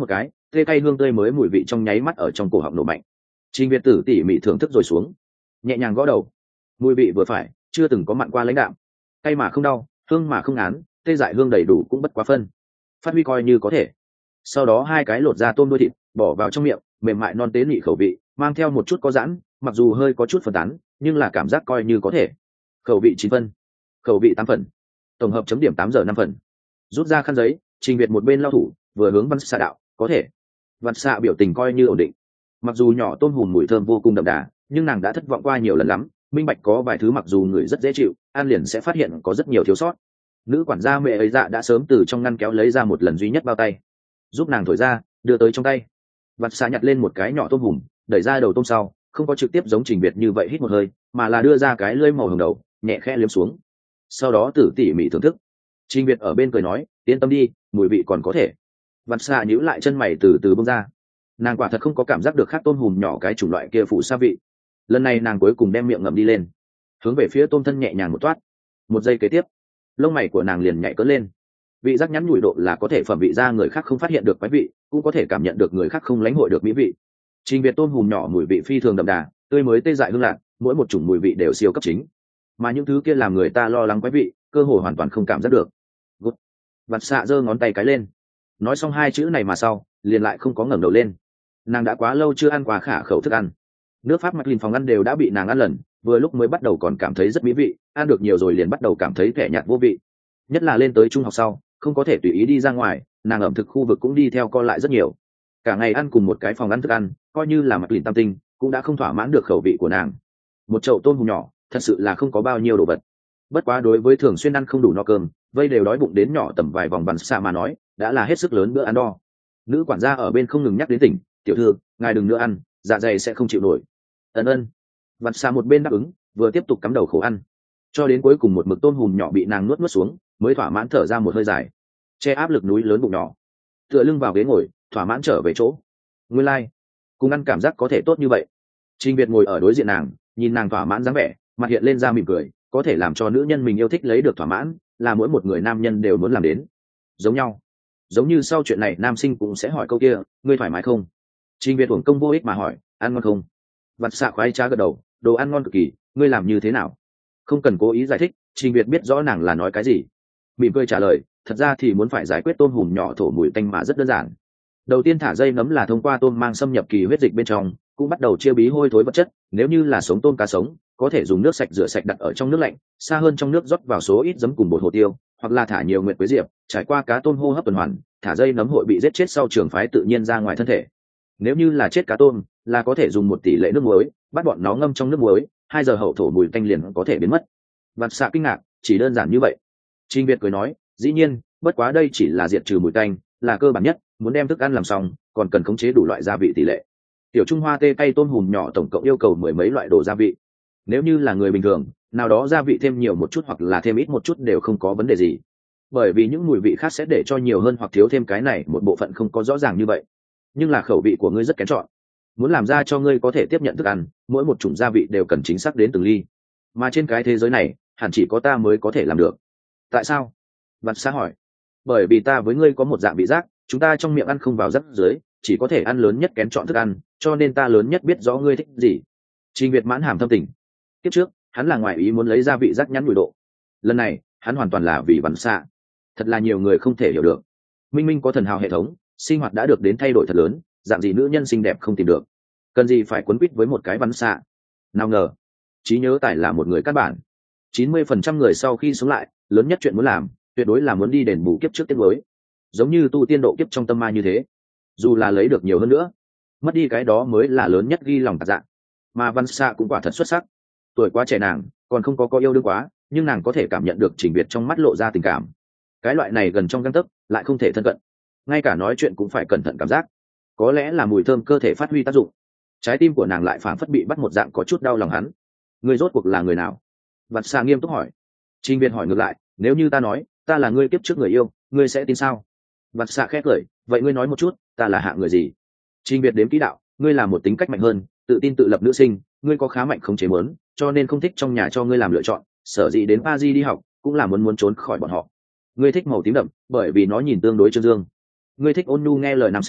tê cay hương tươi mới mùi vị trong nháy mắt ở trong cổ họng nổ mạnh. Trình Việt Tử tỉ mỉ thưởng thức rồi xuống, nhẹ nhàng gõ đầu, mùi vị vừa phải, chưa từng có mặn qua lãnh đạm, cay mà không đau, hương mà không ngán, tê dại hương đầy đủ cũng bất quá phân, phát huy coi như có thể. Sau đó hai cái lột ra tôm đuôi thịt bỏ vào trong miệng, mềm mại non tế nị khẩu vị, mang theo một chút có giãn, mặc dù hơi có chút phân tán, nhưng là cảm giác coi như có thể. Khẩu vị chín phân, khẩu vị tám phần, tổng hợp chấm điểm tám giờ năm phần. Rút ra khăn giấy, Trình Việt một bên lau thủ, vừa hướng Văn Xạ đạo, có thể. Văn Xạ biểu tình coi như ổn định. Mặc dù nhỏ tôm hùm mùi thơm vô cùng đậm đà, nhưng nàng đã thất vọng qua nhiều lần lắm, minh bạch có vài thứ mặc dù người rất dễ chịu, ăn liền sẽ phát hiện có rất nhiều thiếu sót. Nữ quản gia mẹ ấy dạ đã sớm từ trong ngăn kéo lấy ra một lần duy nhất bao tay, giúp nàng thổi ra, đưa tới trong tay. Văn Xạ nhặt lên một cái nhỏ tôm hùm, đẩy ra đầu tôm sau, không có trực tiếp giống Trình Việt như vậy hít một hơi, mà là đưa ra cái lưỡi màu hồng đầu, nhẹ khẽ liếm xuống. Sau đó tử tỉ mỉ thưởng thức. Trình Việt ở bên cười nói, yên tâm đi, mùi vị còn có thể. Văn Xạ nhíu lại chân mày từ từ bông ra. Nàng quả thật không có cảm giác được khác tôm hùm nhỏ cái chủng loại kia phụ sa vị. Lần này nàng cuối cùng đem miệng ngậm đi lên, hướng về phía tôm thân nhẹ nhàng một toát. Một giây kế tiếp, lông mày của nàng liền nhảy cất lên. Vị giác nhắn nhủi độ là có thể phẩm vị ra người khác không phát hiện được quái vị, cũng có thể cảm nhận được người khác không lãnh hội được mỹ vị. Trình Việt tôm hùm nhỏ mùi vị phi thường đậm đà, tươi mới tê dại hương lạc, mỗi một chủng mùi vị đều siêu cấp chính. Mà những thứ kia làm người ta lo lắng quái vị, cơ hội hoàn toàn không cảm giác được. Gút. Vặt xạ giơ ngón tay cái lên, nói xong hai chữ này mà sau, liền lại không có ngẩng đầu lên. Nàng đã quá lâu chưa ăn qua khả khẩu thức ăn. Nước Pháp mặc lìn phòng ăn đều đã bị nàng ăn lần, vừa lúc mới bắt đầu còn cảm thấy rất mỹ vị, ăn được nhiều rồi liền bắt đầu cảm thấy thẻ nhạt vô vị. Nhất là lên tới trung học sau, không có thể tùy ý đi ra ngoài, nàng ẩm thực khu vực cũng đi theo co lại rất nhiều. Cả ngày ăn cùng một cái phòng ăn thức ăn, coi như là mặc lìn tam tinh, cũng đã không thỏa mãn được khẩu vị của nàng. Một chậu tôm hùm nhỏ, thật sự là không có bao nhiêu đồ vật. Bất quá đối với thường xuyên ăn không đủ no cơm, vây đều đói bụng đến nhỏ tầm vài vòng Văn Xạ mà nói, đã là hết sức lớn bữa ăn đo. Nữ quản gia ở bên không ngừng nhắc đến tỉnh, tiểu thư, ngài đừng nữa ăn, dạ dày sẽ không chịu nổi. Ân ân. Văn Xạ một bên đáp ứng, vừa tiếp tục cắm đầu khổ ăn, cho đến cuối cùng một mực tôm hùm nhỏ bị nàng nuốt nuốt xuống, mới thỏa mãn thở ra một hơi dài, che áp lực núi lớn bụng nhỏ, tựa lưng vào ghế ngồi, thỏa mãn trở về chỗ. Nguyên lai, like. Cùng ăn cảm giác có thể tốt như vậy. Trình Việt ngồi ở đối diện nàng, nhìn nàng thỏa mãn dáng vẻ, mặt hiện lên ra mỉm cười, có thể làm cho nữ nhân mình yêu thích lấy được thỏa mãn, là mỗi một người nam nhân đều muốn làm đến. Giống nhau, giống như sau chuyện này nam sinh cũng sẽ hỏi câu kia, ngươi thoải mái không? Trình Việt uổng công vô ích mà hỏi, ăn ngon không? Vặt xạ khoái trá gật đầu, đồ ăn ngon cực kỳ, ngươi làm như thế nào? Không cần cố ý giải thích, Trình Việt biết rõ nàng là nói cái gì. Mỉm cười trả lời, thật ra thì muốn phải giải quyết tôm hùm nhỏ thổ mùi tanh mà rất đơn giản. Đầu tiên thả dây nấm là thông qua tôm mang xâm nhập kỳ huyết dịch bên trong, cũng bắt đầu chia bí hôi thối vật chất. Nếu như là sống tôm cá sống, có thể dùng nước sạch rửa sạch đặt ở trong nước lạnh, xa hơn trong nước rót vào số ít giấm cùng bột hồ tiêu, hoặc là thả nhiều nguyệt quế diệp, trải qua cá tôm hô hấp tuần hoàn, thả dây nấm hội bị giết chết sau trường phái tự nhiên ra ngoài thân thể. Nếu như là chết cá tôm, là có thể dùng một tỷ lệ nước muối, bắt bọn nó ngâm trong nước muối, hai giờ hậu thổ mùi tanh liền có thể biến mất. Vặt xạ kinh ngạc, chỉ đơn giản như vậy. Trình Việt cười nói, dĩ nhiên, bất quá đây chỉ là diệt trừ mùi tanh, là cơ bản nhất, muốn đem thức ăn làm xong, còn cần khống chế đủ loại gia vị tỷ lệ. Tiểu Trung Hoa tê cay tôm hùm nhỏ tổng cộng yêu cầu mười mấy loại đồ gia vị. Nếu như là người bình thường, nào đó gia vị thêm nhiều một chút hoặc là thêm ít một chút đều không có vấn đề gì. Bởi vì những mùi vị khác sẽ để cho nhiều hơn hoặc thiếu thêm cái này một bộ phận không có rõ ràng như vậy. Nhưng là khẩu vị của ngươi rất kén chọn. Muốn làm ra cho ngươi có thể tiếp nhận thức ăn, mỗi một chủng gia vị đều cần chính xác đến từng ly. Mà trên cái thế giới này, hẳn chỉ có ta mới có thể làm được. Tại sao? Vặt Xạ hỏi. Bởi vì ta với ngươi có một dạng vị giác, chúng ta trong miệng ăn không vào rắc dưới, chỉ có thể ăn lớn nhất kén chọn thức ăn, cho nên ta lớn nhất biết rõ ngươi thích gì. Trình Việt mãn hàm thâm tình. Tiếp trước, hắn là ngoài ý muốn lấy ra vị giác nhắn nhủi độ. Lần này, hắn hoàn toàn là vì Văn Xạ. Thật là nhiều người không thể hiểu được. Minh Minh có thần hào hệ thống, sinh hoạt đã được đến thay đổi thật lớn, dạng gì nữ nhân xinh đẹp không tìm được. Cần gì phải quấn quýt với một cái Văn Xạ. Nào ngờ, trí nhớ tài là một người căn bản. chín mươi phần trăm người sau khi sống lại, lớn nhất chuyện muốn làm, tuyệt đối là muốn đi đền bù kiếp trước tiết mới. Giống như tu tiên độ kiếp trong tâm ma như thế. Dù là lấy được nhiều hơn nữa, mất đi cái đó mới là lớn nhất ghi lòng tạc dạng. Mà Văn Xạ cũng quả thật xuất sắc. Tuổi quá trẻ nàng, còn không có có yêu đương quá, nhưng nàng có thể cảm nhận được Trình Việt trong mắt lộ ra tình cảm. Cái loại này gần trong gang tấc, lại không thể thân cận. Ngay cả nói chuyện cũng phải cẩn thận cảm giác. Có lẽ là mùi thơm cơ thể phát huy tác dụng. Trái tim của nàng lại phảng phất bị bắt một dạng có chút đau lòng hắn. Ngươi rốt cuộc là người nào? Văn Xạ nghiêm túc hỏi. Trình Việt hỏi ngược lại, nếu như ta nói, ta là ngươi kiếp trước người yêu, ngươi sẽ tin sao? Văn Xạ khẽ cười, vậy ngươi nói một chút, ta là hạng người gì? Trình Việt đếm kỹ đạo, ngươi là một tính cách mạnh hơn, tự tin tự lập nữ sinh, ngươi có khá mạnh không chế muốn, cho nên không thích trong nhà cho ngươi làm lựa chọn, sở dĩ đến Paris đi học, cũng là muốn muốn trốn khỏi bọn họ. Ngươi thích màu tím đậm, bởi vì nó nhìn tương đối trương dương. Ngươi thích ôn nhu nghe lời nam sinh,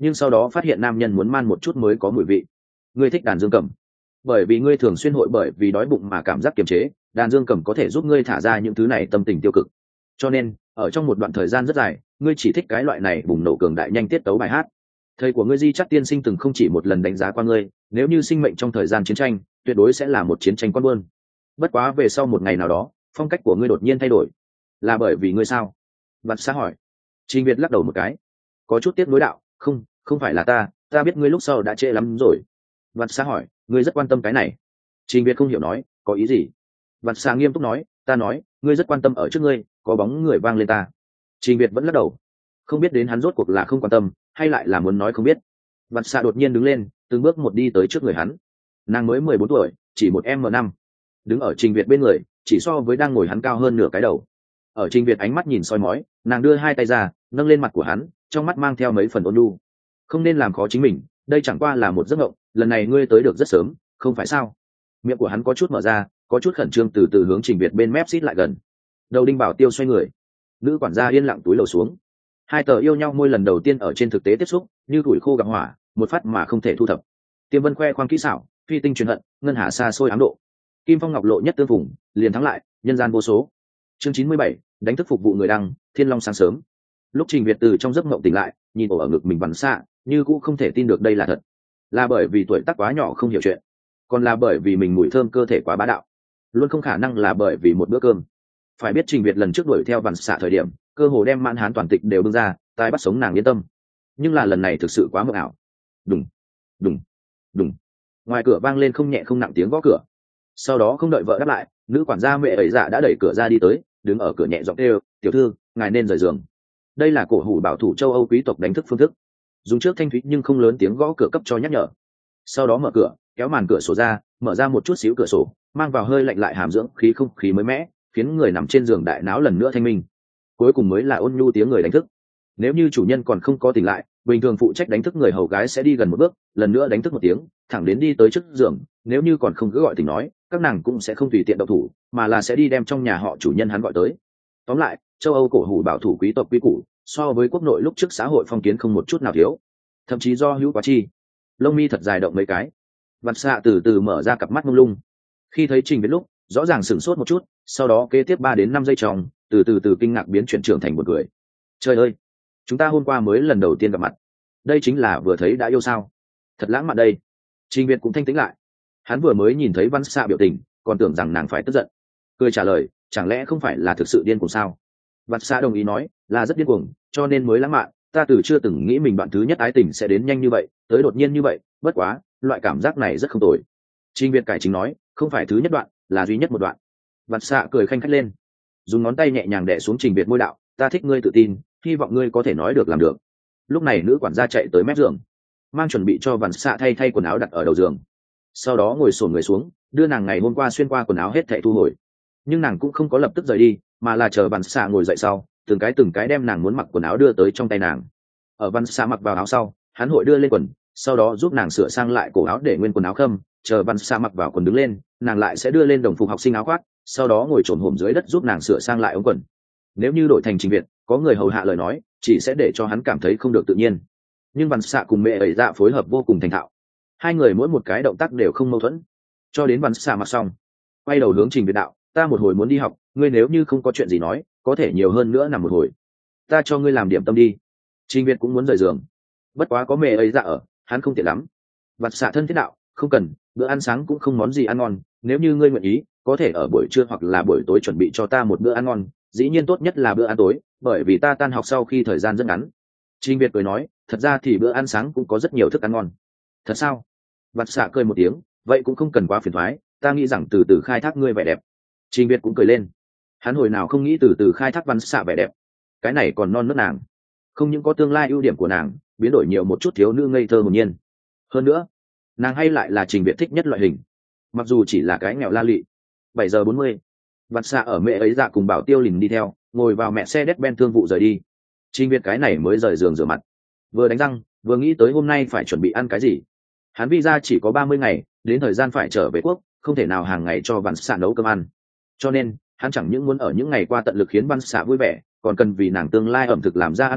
nhưng sau đó phát hiện nam nhân muốn man một chút mới có mùi vị. Ngươi thích đàn dương cầm bởi vì ngươi thường xuyên hội bởi vì đói bụng mà cảm giác kiềm chế, đàn dương cầm có thể giúp ngươi thả ra những thứ này tâm tình tiêu cực. Cho nên ở trong một đoạn thời gian rất dài, ngươi chỉ thích cái loại này bùng nổ cường đại nhanh tiết tấu bài hát. Thầy của ngươi Di Chắc tiên sinh từng không chỉ một lần đánh giá qua ngươi, nếu như sinh mệnh trong thời gian chiến tranh, tuyệt đối sẽ là một chiến tranh con buôn. Bất quá về sau một ngày nào đó, phong cách của ngươi đột nhiên thay đổi, là bởi vì ngươi sao? Vạn Sa hỏi. Trình Việt lắc đầu một cái, có chút tiếc nuối đạo, không, không phải là ta, ta biết ngươi lúc sau đã trễ lắm rồi. Vạn Sa hỏi, ngươi rất quan tâm cái này. Trình Việt không hiểu nói, có ý gì? Vạn Sa nghiêm túc nói, ta nói, ngươi rất quan tâm ở trước ngươi, có bóng người vang lên ta. Trình Việt vẫn lắc đầu, không biết đến hắn rốt cuộc là không quan tâm, hay lại là muốn nói không biết. Vạn Sa đột nhiên đứng lên, từng bước một đi tới trước người hắn. Nàng mới mười bốn tuổi, chỉ một em năm, đứng ở Trình Việt bên người, chỉ so với đang ngồi hắn cao hơn nửa cái đầu. Ở Trình Việt ánh mắt nhìn soi mói, nàng đưa hai tay ra, nâng lên mặt của hắn, trong mắt mang theo mấy phần ôn nhu. Không nên làm khó chính mình, đây chẳng qua là một giấc mộng, lần này ngươi tới được rất sớm, không phải sao? Miệng của hắn có chút mở ra, có chút khẩn trương, từ từ hướng Trình Việt bên mép xít lại gần. Đầu Đinh Bảo Tiêu xoay người, nữ quản gia yên lặng túi lầu xuống. Hai tờ yêu nhau môi lần đầu tiên ở trên thực tế tiếp xúc, như củi khô gặp hỏa, một phát mà không thể thu thập. Tiêm Vân khoe khoang kỹ xảo, phi tinh truyền hận, ngân hà xa xôi ám độ. Kim Phong Ngọc Lộ nhất tương phùng, liền thắng lại, nhân gian vô số. Chương chín mươi bảy, đánh thức phục vụ người đăng, Thiên Long sáng sớm. Lúc Trình Việt từ trong giấc mộng tỉnh lại, nhìn ổ ở ngực mình Vạn Sa, như cũng không thể tin được đây là thật. Là bởi vì tuổi tác quá nhỏ không hiểu chuyện, còn là bởi vì mình mùi thơm cơ thể quá bá đạo, luôn không khả năng là bởi vì một bữa cơm. Phải biết Trình Việt lần trước đuổi theo Vạn Sa thời điểm, cơ hồ đem mãn hán toàn tịch đều bưng ra, tai bắt sống nàng yên tâm. Nhưng là lần này thực sự quá mộng ảo. Đùng, đùng, đùng. Ngoài cửa vang lên không nhẹ không nặng tiếng gõ cửa. Sau đó không đợi vợ đáp lại, nữ quản gia mẹ ấy dạ đã đẩy cửa ra đi tới, đứng ở cửa nhẹ giọng kêu, tiểu thư, ngài nên rời giường. Đây là cổ hủ bảo thủ châu Âu quý tộc đánh thức phương thức, dùng trước thanh thúy nhưng không lớn tiếng gõ cửa cấp cho nhắc nhở. Sau đó mở cửa, kéo màn cửa sổ ra, mở ra một chút xíu cửa sổ, mang vào hơi lạnh lại hàm dưỡng khí không khí mới mẻ, khiến người nằm trên giường đại náo lần nữa thanh minh. Cuối cùng mới là ôn nhu tiếng người đánh thức. Nếu như chủ nhân còn không có tỉnh lại, bình thường phụ trách đánh thức người hầu gái sẽ đi gần một bước, lần nữa đánh thức một tiếng, thẳng đến đi tới trước giường. Nếu như còn không cứ gọi tỉnh nói, các nàng cũng sẽ không tùy tiện động thủ, mà là sẽ đi đem trong nhà họ chủ nhân hắn gọi tới. Tóm lại, châu Âu cổ hủ bảo thủ quý tộc quý củ, so với quốc nội lúc trước xã hội phong kiến không một chút nào thiếu, thậm chí do hữu quá chi. Lông mi thật dài động mấy cái. Vạn Sa từ từ mở ra cặp mắt mông lung, khi thấy Trình Việt lúc, rõ ràng sửng sốt một chút, sau đó kế tiếp ba đến năm giây trong, từ từ từ kinh ngạc biến chuyển trưởng thành một người. Trời ơi, chúng ta hôm qua mới lần đầu tiên gặp mặt, đây chính là vừa thấy đã yêu sao? Thật lãng mạn đây. Trình Việt cũng thanh tĩnh lại, hắn vừa mới nhìn thấy Vạn Sa biểu tình, còn tưởng rằng nàng phải tức giận, cười trả lời, chẳng lẽ không phải là thực sự điên cuồng sao? Vạn Sa đồng ý nói, là rất điên cuồng, cho nên mới lãng mạn. Ta từ chưa từng nghĩ mình bạn thứ nhất ái tình sẽ đến nhanh như vậy, tới đột nhiên như vậy, bất quá, loại cảm giác này rất không tồi. Trình Việt cải chính nói, không phải thứ nhất đoạn, là duy nhất một đoạn. Vạn Sa cười khanh khách lên, dùng ngón tay nhẹ nhàng đè xuống Trình Việt môi đạo, ta thích ngươi tự tin, hy vọng ngươi có thể nói được làm được. Lúc này nữ quản gia chạy tới mép giường, mang chuẩn bị cho Vạn Sa thay thay quần áo đặt ở đầu giường, sau đó ngồi xổm người xuống, đưa nàng ngày hôm qua xuyên qua quần áo hết thảy thu hồi. Nhưng nàng cũng không có lập tức rời đi, mà là chờ Vạn Sa ngồi dậy sau, từng cái từng cái đem nàng muốn mặc quần áo đưa tới trong tay nàng. Ở Vạn Sa mặc vào áo sau, hắn hội đưa lên quần, sau đó giúp nàng sửa sang lại cổ áo để nguyên quần áo khâm. Chờ Vạn Sa mặc vào quần đứng lên, nàng lại sẽ đưa lên đồng phục học sinh áo khoác, sau đó ngồi trồn hổm dưới đất giúp nàng sửa sang lại ống quần. Nếu như đổi thành Trình Việt, có người hầu hạ lời nói, chỉ sẽ để cho hắn cảm thấy không được tự nhiên. Nhưng Vạn Sa cùng mẹ ấy dạ phối hợp vô cùng thành thạo, hai người mỗi một cái động tác đều không mâu thuẫn. Cho đến Vạn Sa mặc xong, quay đầu hướng Trình Việt đạo, ta một hồi muốn đi học, ngươi nếu như không có chuyện gì nói, có thể nhiều hơn nữa nằm một hồi, ta cho ngươi làm điểm tâm đi. Trình Việt cũng muốn rời giường, bất quá có mẹ ấy dạ ở, hắn không tiện lắm. Vạn Sa thân thiết đạo, không cần, bữa ăn sáng cũng không món gì ăn ngon, nếu như ngươi nguyện ý, có thể ở buổi trưa hoặc là buổi tối chuẩn bị cho ta một bữa ăn ngon, dĩ nhiên tốt nhất là bữa ăn tối, bởi vì ta tan học sau khi thời gian rất ngắn. Trình Việt cười nói, thật ra thì bữa ăn sáng cũng có rất nhiều thức ăn ngon. Thật sao? Vạn Sa cười một tiếng, vậy cũng không cần quá phiền toái, ta nghĩ rằng từ từ khai thác ngươi vẻ đẹp. Trình Việt cũng cười lên, hắn hồi nào không nghĩ từ từ khai thác Vạn Sa vẻ đẹp, cái này còn non nớt nàng, không những có tương lai ưu điểm của nàng, biến đổi nhiều một chút thiếu nữ ngây thơ hồn nhiên, hơn nữa nàng hay lại là Trình Việt thích nhất loại hình, mặc dù chỉ là cái nghèo la lị. Bảy giờ bốn mươi, Vạn Sa ở mẹ ấy dạ cùng Bảo Tiêu lìn đi theo, ngồi vào mẹ xe Mercedes-Benz thương vụ rời đi. Trình Việt cái này mới rời giường rửa mặt, vừa đánh răng vừa nghĩ tới hôm nay phải chuẩn bị ăn cái gì. Hắn visa chỉ có ba mươi ngày, đến thời gian phải trở về quốc, không thể nào hàng ngày cho Vạn Sa nấu cơm ăn, cho nên hắn chẳng những muốn ở những ngày qua tận lực khiến Vạn Sa vui vẻ, còn cần vì nàng tương lai ẩm thực làm ra ăn bài,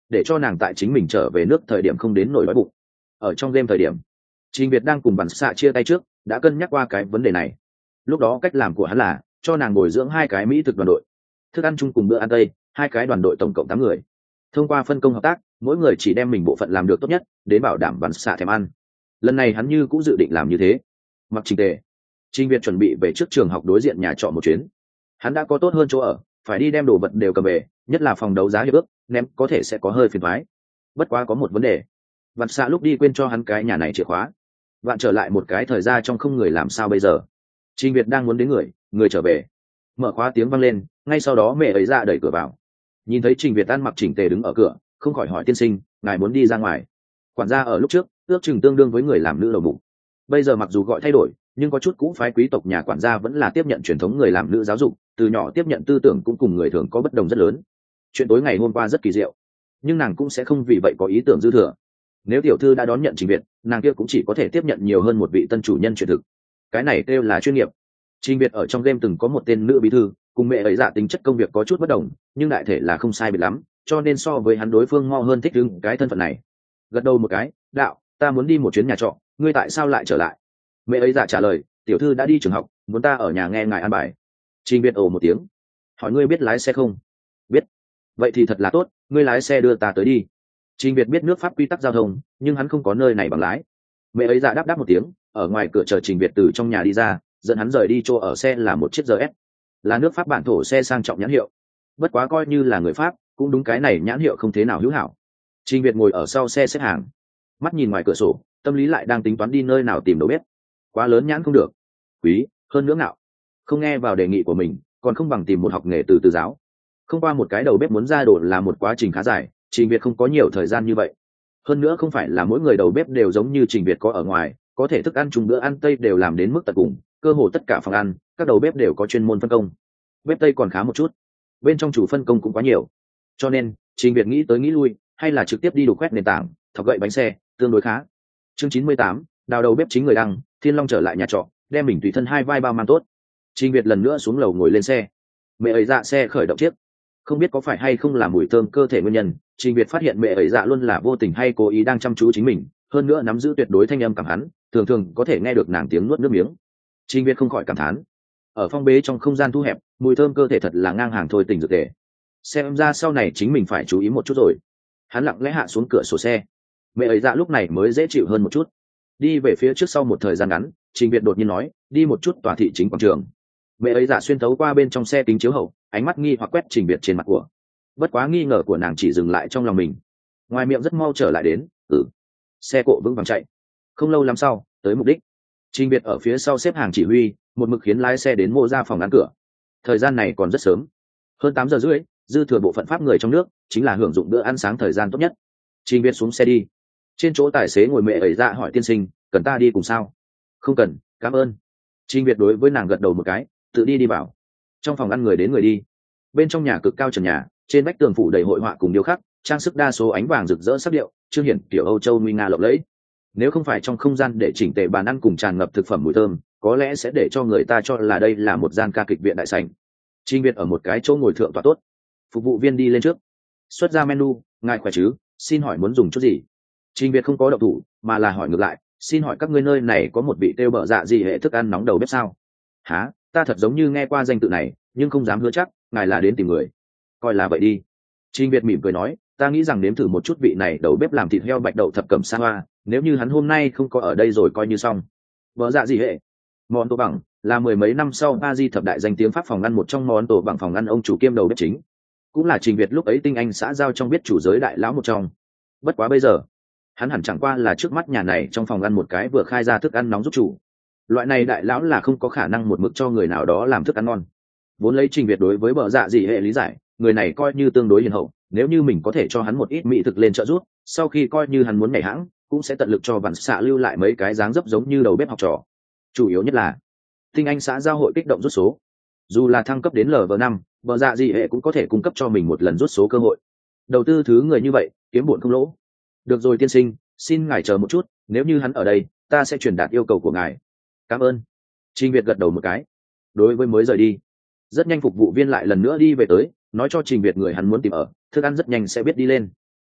để cho nàng tại chính mình trở về nước thời điểm không đến nổi đói bụng. Ở trong game thời điểm, Trình Việt đang cùng Vạn Xạ chia tay trước đã cân nhắc qua cái vấn đề này. Lúc đó cách làm của hắn là cho nàng bồi dưỡng hai cái mỹ thực đoàn đội, thức ăn chung cùng bữa ăn tây, hai cái đoàn đội tổng cộng tám người. Thông qua phân công hợp tác, mỗi người chỉ đem mình bộ phận làm được tốt nhất, đến bảo đảm Vạn Xạ thèm ăn. Lần này hắn như cũng dự định làm như thế. Mặc chỉnh tề, Trình Việt chuẩn bị về trước trường học đối diện nhà trọ một chuyến. Hắn đã có tốt hơn chỗ ở, phải đi đem đồ vật đều cầm về, nhất là phòng đấu giá hiệp ước, ném có thể sẽ có hơi phiền toái. Bất quá có một vấn đề, Vạn Xạ lúc đi quên cho hắn cái nhà này chìa khóa. Vạn trở lại một cái thời gian trong không người làm sao bây giờ? Trình Việt đang muốn đến người, người trở về. Mở khóa tiếng vang lên, ngay sau đó mẹ ấy ra đẩy cửa vào. Nhìn thấy Trình Việt ăn mặc chỉnh tề đứng ở cửa, không khỏi hỏi tiên sinh, ngài muốn đi ra ngoài? Quản gia ở lúc trước, ước chừng tương đương với người làm nữ đầu bụng. Bây giờ mặc dù gọi thay đổi, nhưng có chút cũ phái quý tộc nhà quản gia vẫn là tiếp nhận truyền thống người làm nữ giáo dục, từ nhỏ tiếp nhận tư tưởng cũng cùng người thường có bất đồng rất lớn. Chuyện tối ngày hôm qua rất kỳ diệu, nhưng nàng cũng sẽ không vì vậy có ý tưởng dư thừa. Nếu tiểu thư đã đón nhận Trình Việt, nàng kia cũng chỉ có thể tiếp nhận nhiều hơn một vị tân chủ nhân truyền thực. Cái này kêu là chuyên nghiệp. Trình Việt ở trong game từng có một tên nữ bí thư, cùng mẹ ấy dạ tính chất công việc có chút bất đồng, nhưng đại thể là không sai biệt lắm, cho nên so với hắn đối phương mo hơn thích ứng cái thân phận này. Gật đầu một cái, đạo, ta muốn đi một chuyến nhà trọ, ngươi tại sao lại trở lại? Mẹ ấy dạ trả lời, tiểu thư đã đi trường học, muốn ta ở nhà nghe ngài an bài. Trình Việt ồ một tiếng, hỏi ngươi biết lái xe không? Biết. Vậy thì thật là tốt, ngươi lái xe đưa ta tới đi. Trình Việt biết nước Pháp quy tắc giao thông, nhưng hắn không có nơi này bằng lái. Mẹ ấy dạ đáp đáp một tiếng, ở ngoài cửa chờ Trình Việt từ trong nhà đi ra, dẫn hắn rời đi chỗ ở xe là một chiếc giê ét, là nước Pháp bản thổ xe sang trọng nhãn hiệu. Bất quá coi như là người Pháp, cũng đúng cái này nhãn hiệu không thế nào hữu hảo. Trình Việt ngồi ở sau xe xếp hàng, mắt nhìn ngoài cửa sổ, tâm lý lại đang tính toán đi nơi nào tìm đầu bếp. Quá lớn nhãn không được, quý hơn nữa ngạo, không nghe vào đề nghị của mình, còn không bằng tìm một học nghề từ từ giáo. Không qua một cái đầu bếp muốn ra đồ là một quá trình khá dài, Trình Việt không có nhiều thời gian như vậy. Hơn nữa không phải là mỗi người đầu bếp đều giống như Trình Việt có ở ngoài, có thể thức ăn chung bữa ăn Tây đều làm đến mức tận cùng, cơ hồ tất cả phòng ăn, các đầu bếp đều có chuyên môn phân công. Bếp Tây còn khá một chút, bên trong chủ phân công cũng quá nhiều. Cho nên, Trình Việt nghĩ tới nghĩ lui, hay là trực tiếp đi đục quét nền tảng, thọc gậy bánh xe, tương đối khá. Chương chín mươi tám, đào đầu bếp chính người đăng, Thiên Long trở lại nhà trọ, đem mình tùy thân hai vai bao mang tốt. Trình Việt lần nữa xuống lầu ngồi lên xe. Mẹ ấy dạ xe khởi động chiếc. Không biết có phải hay không là mùi thơm cơ thể nguyên nhân, Trình Việt phát hiện mẹ ấy dạ luôn là vô tình hay cố ý đang chăm chú chính mình, hơn nữa nắm giữ tuyệt đối thanh âm cảm hắn, thường thường có thể nghe được nàng tiếng nuốt nước miếng. Trình Việt không khỏi cảm thán, ở phong bế trong không gian thu hẹp, mùi thơm cơ thể thật là ngang hàng thôi tình dược tề. Xem ra sau này chính mình phải chú ý một chút rồi. Hắn lặng lẽ hạ xuống cửa sổ xe. Mẹ ấy dạ lúc này mới dễ chịu hơn một chút. Đi về phía trước sau một thời gian ngắn, Trình Việt đột nhiên nói, đi một chút tòa thị chính quảng trường. Mẹ ấy dạ xuyên thấu qua bên trong xe kính chiếu hậu, ánh mắt nghi hoặc quét Trình Việt trên mặt của. Bất quá nghi ngờ của nàng chỉ dừng lại trong lòng mình, ngoài miệng rất mau trở lại đến, ừ. Xe cộ vững vàng chạy. Không lâu lắm sau, tới mục đích. Trình Việt ở phía sau xếp hàng chỉ huy, một mực khiến lái xe đến mô ra phòng ăn cửa. Thời gian này còn rất sớm, hơn tám giờ rưỡi, dư thừa bộ phận pháp người trong nước, chính là hưởng dụng bữa ăn sáng thời gian tốt nhất. Trình Việt xuống xe đi. Trên chỗ tài xế ngồi mẹ ấy dạ hỏi tiên sinh, cần ta đi cùng sao? Không cần, cảm ơn. Trình Việt đối với nàng gật đầu một cái, tự đi đi vào. Trong phòng ăn người đến người đi. Bên trong nhà cực cao trần nhà, trên vách tường phủ đầy hội họa cùng điêu khắc, trang sức đa số ánh vàng rực rỡ sắc điệu, chương hiển kiểu Âu Châu nguy nga lộng lẫy. Nếu không phải trong không gian để chỉnh tề bàn ăn cùng tràn ngập thực phẩm mùi thơm, có lẽ sẽ để cho người ta cho là đây là một gian ca kịch viện đại sảnh. Trình Việt ở một cái chỗ ngồi thượng tọa tốt. Phục vụ viên đi lên trước, xuất ra menu, ngài khỏe chứ, xin hỏi muốn dùng chút gì? Trình Việt không có động thủ, mà là hỏi ngược lại, xin hỏi các ngươi nơi này có một vị tiêu bợ dạ gì hệ thức ăn nóng đầu bếp sao? Hả, ta thật giống như nghe qua danh tự này, nhưng không dám hứa chắc, ngài là đến tìm người. Coi là vậy đi. Trình Việt mỉm cười nói, ta nghĩ rằng nếm thử một chút vị này đầu bếp làm thịt heo bạch đậu thập cẩm sa hoa, nếu như hắn hôm nay không có ở đây rồi coi như xong. Bợ dạ gì hệ? Món tổ bằng là mười mấy năm sau ba di thập đại danh tiếng Pháp phòng ăn, một trong món tổ bằng phòng ăn ông chủ kiêm đầu bếp chính, cũng là Trình Việt lúc ấy tinh anh xã giao trong biết chủ giới đại lão một trong. Bất quá bây giờ, hắn hẳn chẳng qua là trước mắt nhà này trong phòng ăn một cái vừa khai ra thức ăn nóng giúp chủ. Loại này đại lão là không có khả năng một mực cho người nào đó làm thức ăn ngon. Vốn lấy Trình Việt đối với bợ dạ gì hệ lý giải, người này coi như tương đối hiền hậu, nếu như mình có thể cho hắn một ít mỹ thực lên trợ giúp, sau khi coi như hắn muốn nhảy hãng, cũng sẽ tận lực cho Vạn Xạ lưu lại mấy cái dáng dấp giống như đầu bếp học trò. Chủ yếu nhất là tinh anh xã giao hội kích động rút số, dù là thăng cấp đến L V năm, bợ dạ gì hệ cũng có thể cung cấp cho mình một lần rút số cơ hội. Đầu tư thứ người như vậy, kiếm bộn không lỗ. Được rồi tiên sinh, xin ngài chờ một chút, nếu như hắn ở đây, ta sẽ truyền đạt yêu cầu của ngài. Cảm ơn. Trình Việt gật đầu một cái. Đối với mới rời đi, rất nhanh phục vụ viên lại lần nữa đi về tới, nói cho Trình Việt người hắn muốn tìm ở, thức ăn rất nhanh sẽ biết đi lên.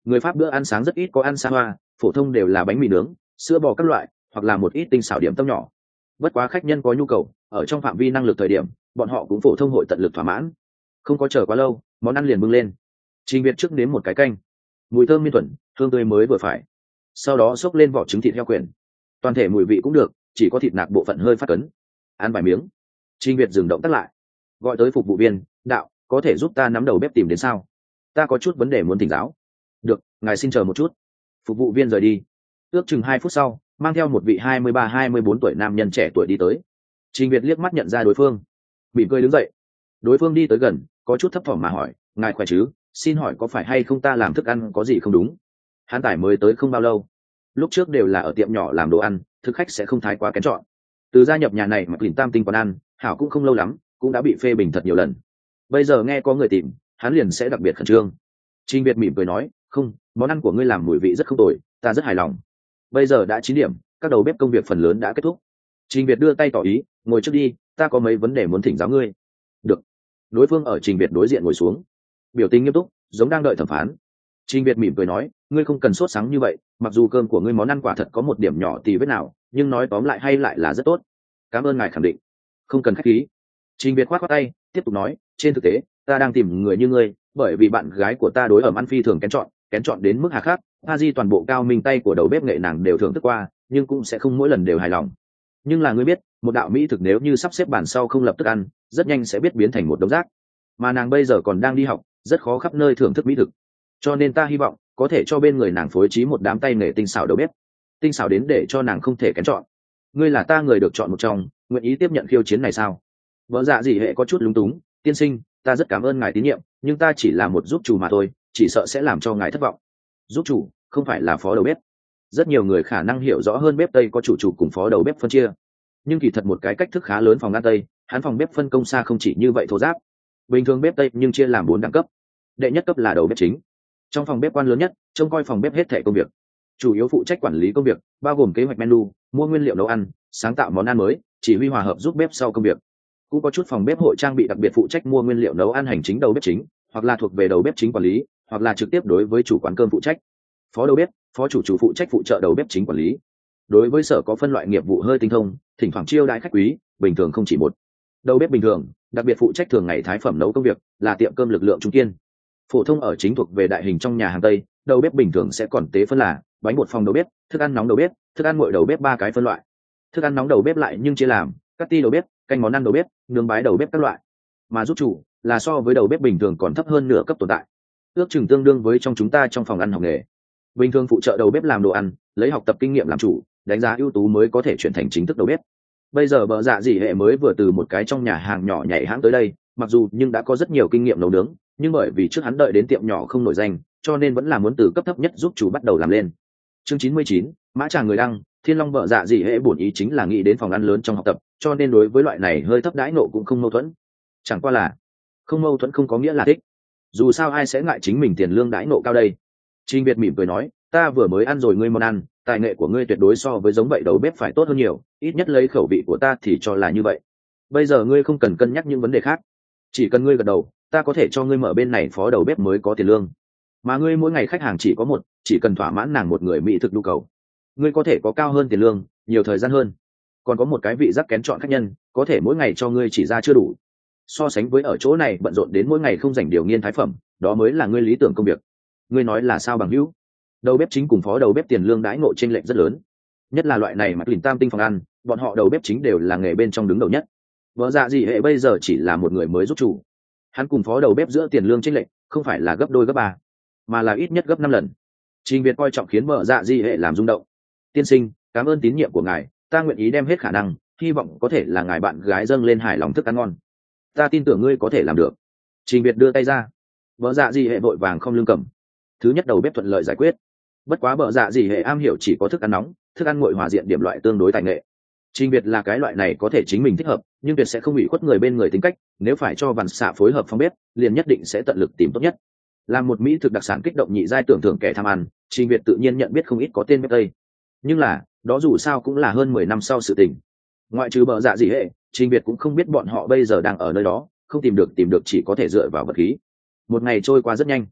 Người Pháp bữa ăn sáng rất ít có ăn xa hoa, phổ thông đều là bánh mì nướng, sữa bò các loại, hoặc là một ít tinh xảo điểm tâm nhỏ. Bất quá khách nhân có nhu cầu, ở trong phạm vi năng lực thời điểm, bọn họ cũng phổ thông hội tận lực thỏa mãn. Không có chờ quá lâu, món ăn liền bưng lên. Trình Việt trước nếm một cái canh, mùi thơm miên thuần, hương tươi mới vừa phải. Sau đó xốc lên vỏ trứng thịt heo quyển, toàn thể mùi vị cũng được, chỉ có thịt nạc bộ phận hơi phát cấn. Ăn vài miếng, Trình Việt dừng động tắt lại, gọi tới phục vụ viên, đạo, có thể giúp ta nắm đầu bếp tìm đến sao? Ta có chút vấn đề muốn thỉnh giáo. Được, ngài xin chờ một chút. Phục vụ viên rời đi. Ước chừng hai phút sau, mang theo một vị hai mươi ba hai mươi bốn tuổi nam nhân trẻ tuổi đi tới. Trình Việt liếc mắt nhận ra đối phương, mỉm cười đứng dậy. Đối phương đi tới gần, có chút thấp thỏm mà hỏi, ngài khỏe chứ? Xin hỏi có phải hay không ta làm thức ăn có gì không đúng? Hắn tải mới tới không bao lâu, lúc trước đều là ở tiệm nhỏ làm đồ ăn, thực khách sẽ không thái quá kén chọn. Từ gia nhập nhà này mà tìm tam tinh quán ăn, hảo cũng không lâu lắm, cũng đã bị phê bình thật nhiều lần. Bây giờ nghe có người tìm, hắn liền sẽ đặc biệt khẩn trương. Trình Việt mỉm cười nói, không, món ăn của ngươi làm mùi vị rất không tồi, ta rất hài lòng. Bây giờ đã chín điểm, các đầu bếp công việc phần lớn đã kết thúc. Trình Việt đưa tay tỏ ý, ngồi trước đi, ta có mấy vấn đề muốn thỉnh giáo ngươi. Được. Đối phương ở Trình Việt đối diện ngồi xuống, biểu tình nghiêm túc, giống đang đợi thẩm phán. Trình Việt mỉm cười nói, ngươi không cần sốt sắng như vậy, mặc dù cơm của ngươi món ăn quả thật có một điểm nhỏ tì vết nào, nhưng nói tóm lại hay lại là rất tốt. Cảm ơn ngài khẳng định. Không cần khách khí. Trình Việt khoát khoát tay, tiếp tục nói, trên thực tế, ta đang tìm người như ngươi, bởi vì bạn gái của ta đối ẩm ăn phi thường kén chọn, kén chọn đến mức hà khắc. A Di toàn bộ cao minh tay của đầu bếp nghệ nàng đều thưởng thức qua, nhưng cũng sẽ không mỗi lần đều hài lòng. Nhưng là ngươi biết, một đạo mỹ thực nếu như sắp xếp bàn sau không lập tức ăn, rất nhanh sẽ biết biến thành một đống rác. Mà nàng bây giờ còn đang đi học, rất khó khắp nơi thưởng thức mỹ thực. Cho nên ta hy vọng có thể cho bên người nàng phối trí một đám tay nghề tinh xảo đầu bếp, tinh xảo đến để cho nàng không thể kén chọn. Ngươi là ta người được chọn một trong, nguyện ý tiếp nhận khiêu chiến này sao? Vợ dạ gì hệ có chút lúng túng, tiên sinh, ta rất cảm ơn ngài tín nhiệm, nhưng ta chỉ là một giúp chủ mà thôi, chỉ sợ sẽ làm cho ngài thất vọng. Giúp chủ không phải là phó đầu bếp. Rất nhiều người khả năng hiểu rõ hơn bếp Tây có chủ chủ cùng phó đầu bếp phân chia, nhưng kỳ thật một cái cách thức khá lớn phòng ăn Tây, hắn phòng bếp phân công xa không chỉ như vậy thô giáp. Bình thường bếp Tây nhưng chia làm bốn đẳng cấp. Đệ nhất cấp là đầu bếp chính, trong phòng bếp quan lớn nhất, trông coi phòng bếp hết thảy công việc, chủ yếu phụ trách quản lý công việc, bao gồm kế hoạch menu, mua nguyên liệu nấu ăn, sáng tạo món ăn mới, chỉ huy hòa hợp giúp bếp sau công việc. Cũng có chút phòng bếp hội trang bị đặc biệt phụ trách mua nguyên liệu nấu ăn hành chính đầu bếp chính, hoặc là thuộc về đầu bếp chính quản lý, hoặc là trực tiếp đối với chủ quán cơm phụ trách. Phó đầu bếp, phó chủ chủ phụ trách phụ trợ đầu bếp chính quản lý. Đối với sở có phân loại nghiệp vụ hơi tinh thông, thỉnh thoảng chiêu đãi khách quý, bình thường không chỉ một. Đầu bếp bình thường, đặc biệt phụ trách thường ngày thái phẩm nấu công việc, là tiệm cơm lực lượng trung kiên. Phổ thông ở chính thuộc về đại hình trong nhà hàng Tây, đầu bếp bình thường sẽ còn tế phân là bánh bột phòng đầu bếp, thức ăn nóng đầu bếp, thức ăn nguội đầu bếp ba cái phân loại. Thức ăn nóng đầu bếp lại nhưng chia làm cắt ti đầu bếp, canh món ăn đầu bếp, nướng bái đầu bếp các loại. Mà giúp chủ là so với đầu bếp bình thường còn thấp hơn nửa cấp tồn tại, ước chừng tương đương với trong chúng ta trong phòng ăn học nghề. Bình thường phụ trợ đầu bếp làm đồ ăn, lấy học tập kinh nghiệm làm chủ, đánh giá ưu tú mới có thể chuyển thành chính thức đầu bếp. Bây giờ bợ dạ dị hệ mới vừa từ một cái trong nhà hàng nhỏ nhảy hãng tới đây, mặc dù nhưng đã có rất nhiều kinh nghiệm nấu nướng, nhưng bởi vì trước hắn đợi đến tiệm nhỏ không nổi danh, cho nên vẫn là muốn từ cấp thấp nhất giúp chủ bắt đầu làm lên. Chương chín mươi chín, mã tràng người đăng, Thiên Long bợ dạ dị hệ bổn ý chính là nghĩ đến phòng ăn lớn trong học tập, cho nên đối với loại này hơi thấp đãi nộ cũng không mâu thuẫn. Chẳng qua là không mâu thuẫn không có nghĩa là thích. Dù sao ai sẽ ngại chính mình tiền lương đãi nộ cao đây. Trình Việt mỉm cười nói, ta vừa mới ăn rồi ngươi món ăn, tài nghệ của ngươi tuyệt đối so với giống vậy đầu bếp phải tốt hơn nhiều, ít nhất lấy khẩu vị của ta thì cho là như vậy. Bây giờ ngươi không cần cân nhắc những vấn đề khác, chỉ cần ngươi gật đầu, ta có thể cho ngươi mở bên này phó đầu bếp mới có tiền lương. Mà ngươi mỗi ngày khách hàng chỉ có một, chỉ cần thỏa mãn nàng một người mỹ thực nhu cầu, ngươi có thể có cao hơn tiền lương, nhiều thời gian hơn. Còn có một cái vị giác kén chọn khách nhân, có thể mỗi ngày cho ngươi chỉ ra chưa đủ. So sánh với ở chỗ này bận rộn đến mỗi ngày không dành điều nghiên thái phẩm, đó mới là ngươi lý tưởng công việc. Ngươi nói là sao bằng hữu? Đầu bếp chính cùng phó đầu bếp tiền lương đãi ngộ chênh lệch rất lớn, nhất là loại này mà lìn tam tinh phòng ăn, bọn họ đầu bếp chính đều là nghề bên trong đứng đầu nhất. Vợ dạ dị hệ bây giờ chỉ là một người mới giúp chủ, hắn cùng phó đầu bếp giữa tiền lương chênh lệch không phải là gấp đôi gấp ba, mà là ít nhất gấp năm lần. Trình Việt coi trọng khiến vợ dạ dị hệ làm rung động. Tiên sinh, cảm ơn tín nhiệm của ngài, ta nguyện ý đem hết khả năng, hy vọng có thể là ngài bạn gái dâng lên hài lòng thức ăn ngon. Ta tin tưởng ngươi có thể làm được. Trình Việt đưa tay ra, vợ dạ dị hệ vội vàng không lương cầm. Thứ nhất đầu bếp thuận lợi giải quyết. Bất quá vợ dạ dị hệ am hiểu chỉ có thức ăn nóng, thức ăn nguội hòa diện điểm loại tương đối tài nghệ. Trình Việt là cái loại này có thể chính mình thích hợp, nhưng tuyệt sẽ không bị khuất người bên người tính cách, nếu phải cho Vạn Xạ phối hợp phòng bếp, liền nhất định sẽ tận lực tìm tốt nhất. Làm một mỹ thực đặc sản kích động nhị giai tưởng thưởng kẻ tham ăn, Trình Việt tự nhiên nhận biết không ít có tên bếp Tây. Nhưng là, đó dù sao cũng là hơn mười năm sau sự tình. Ngoại trừ bợ dạ dị hệ, Trình Việt cũng không biết bọn họ bây giờ đang ở nơi đó, không tìm được tìm được chỉ có thể dựa vào vật khí. Một ngày trôi qua rất nhanh.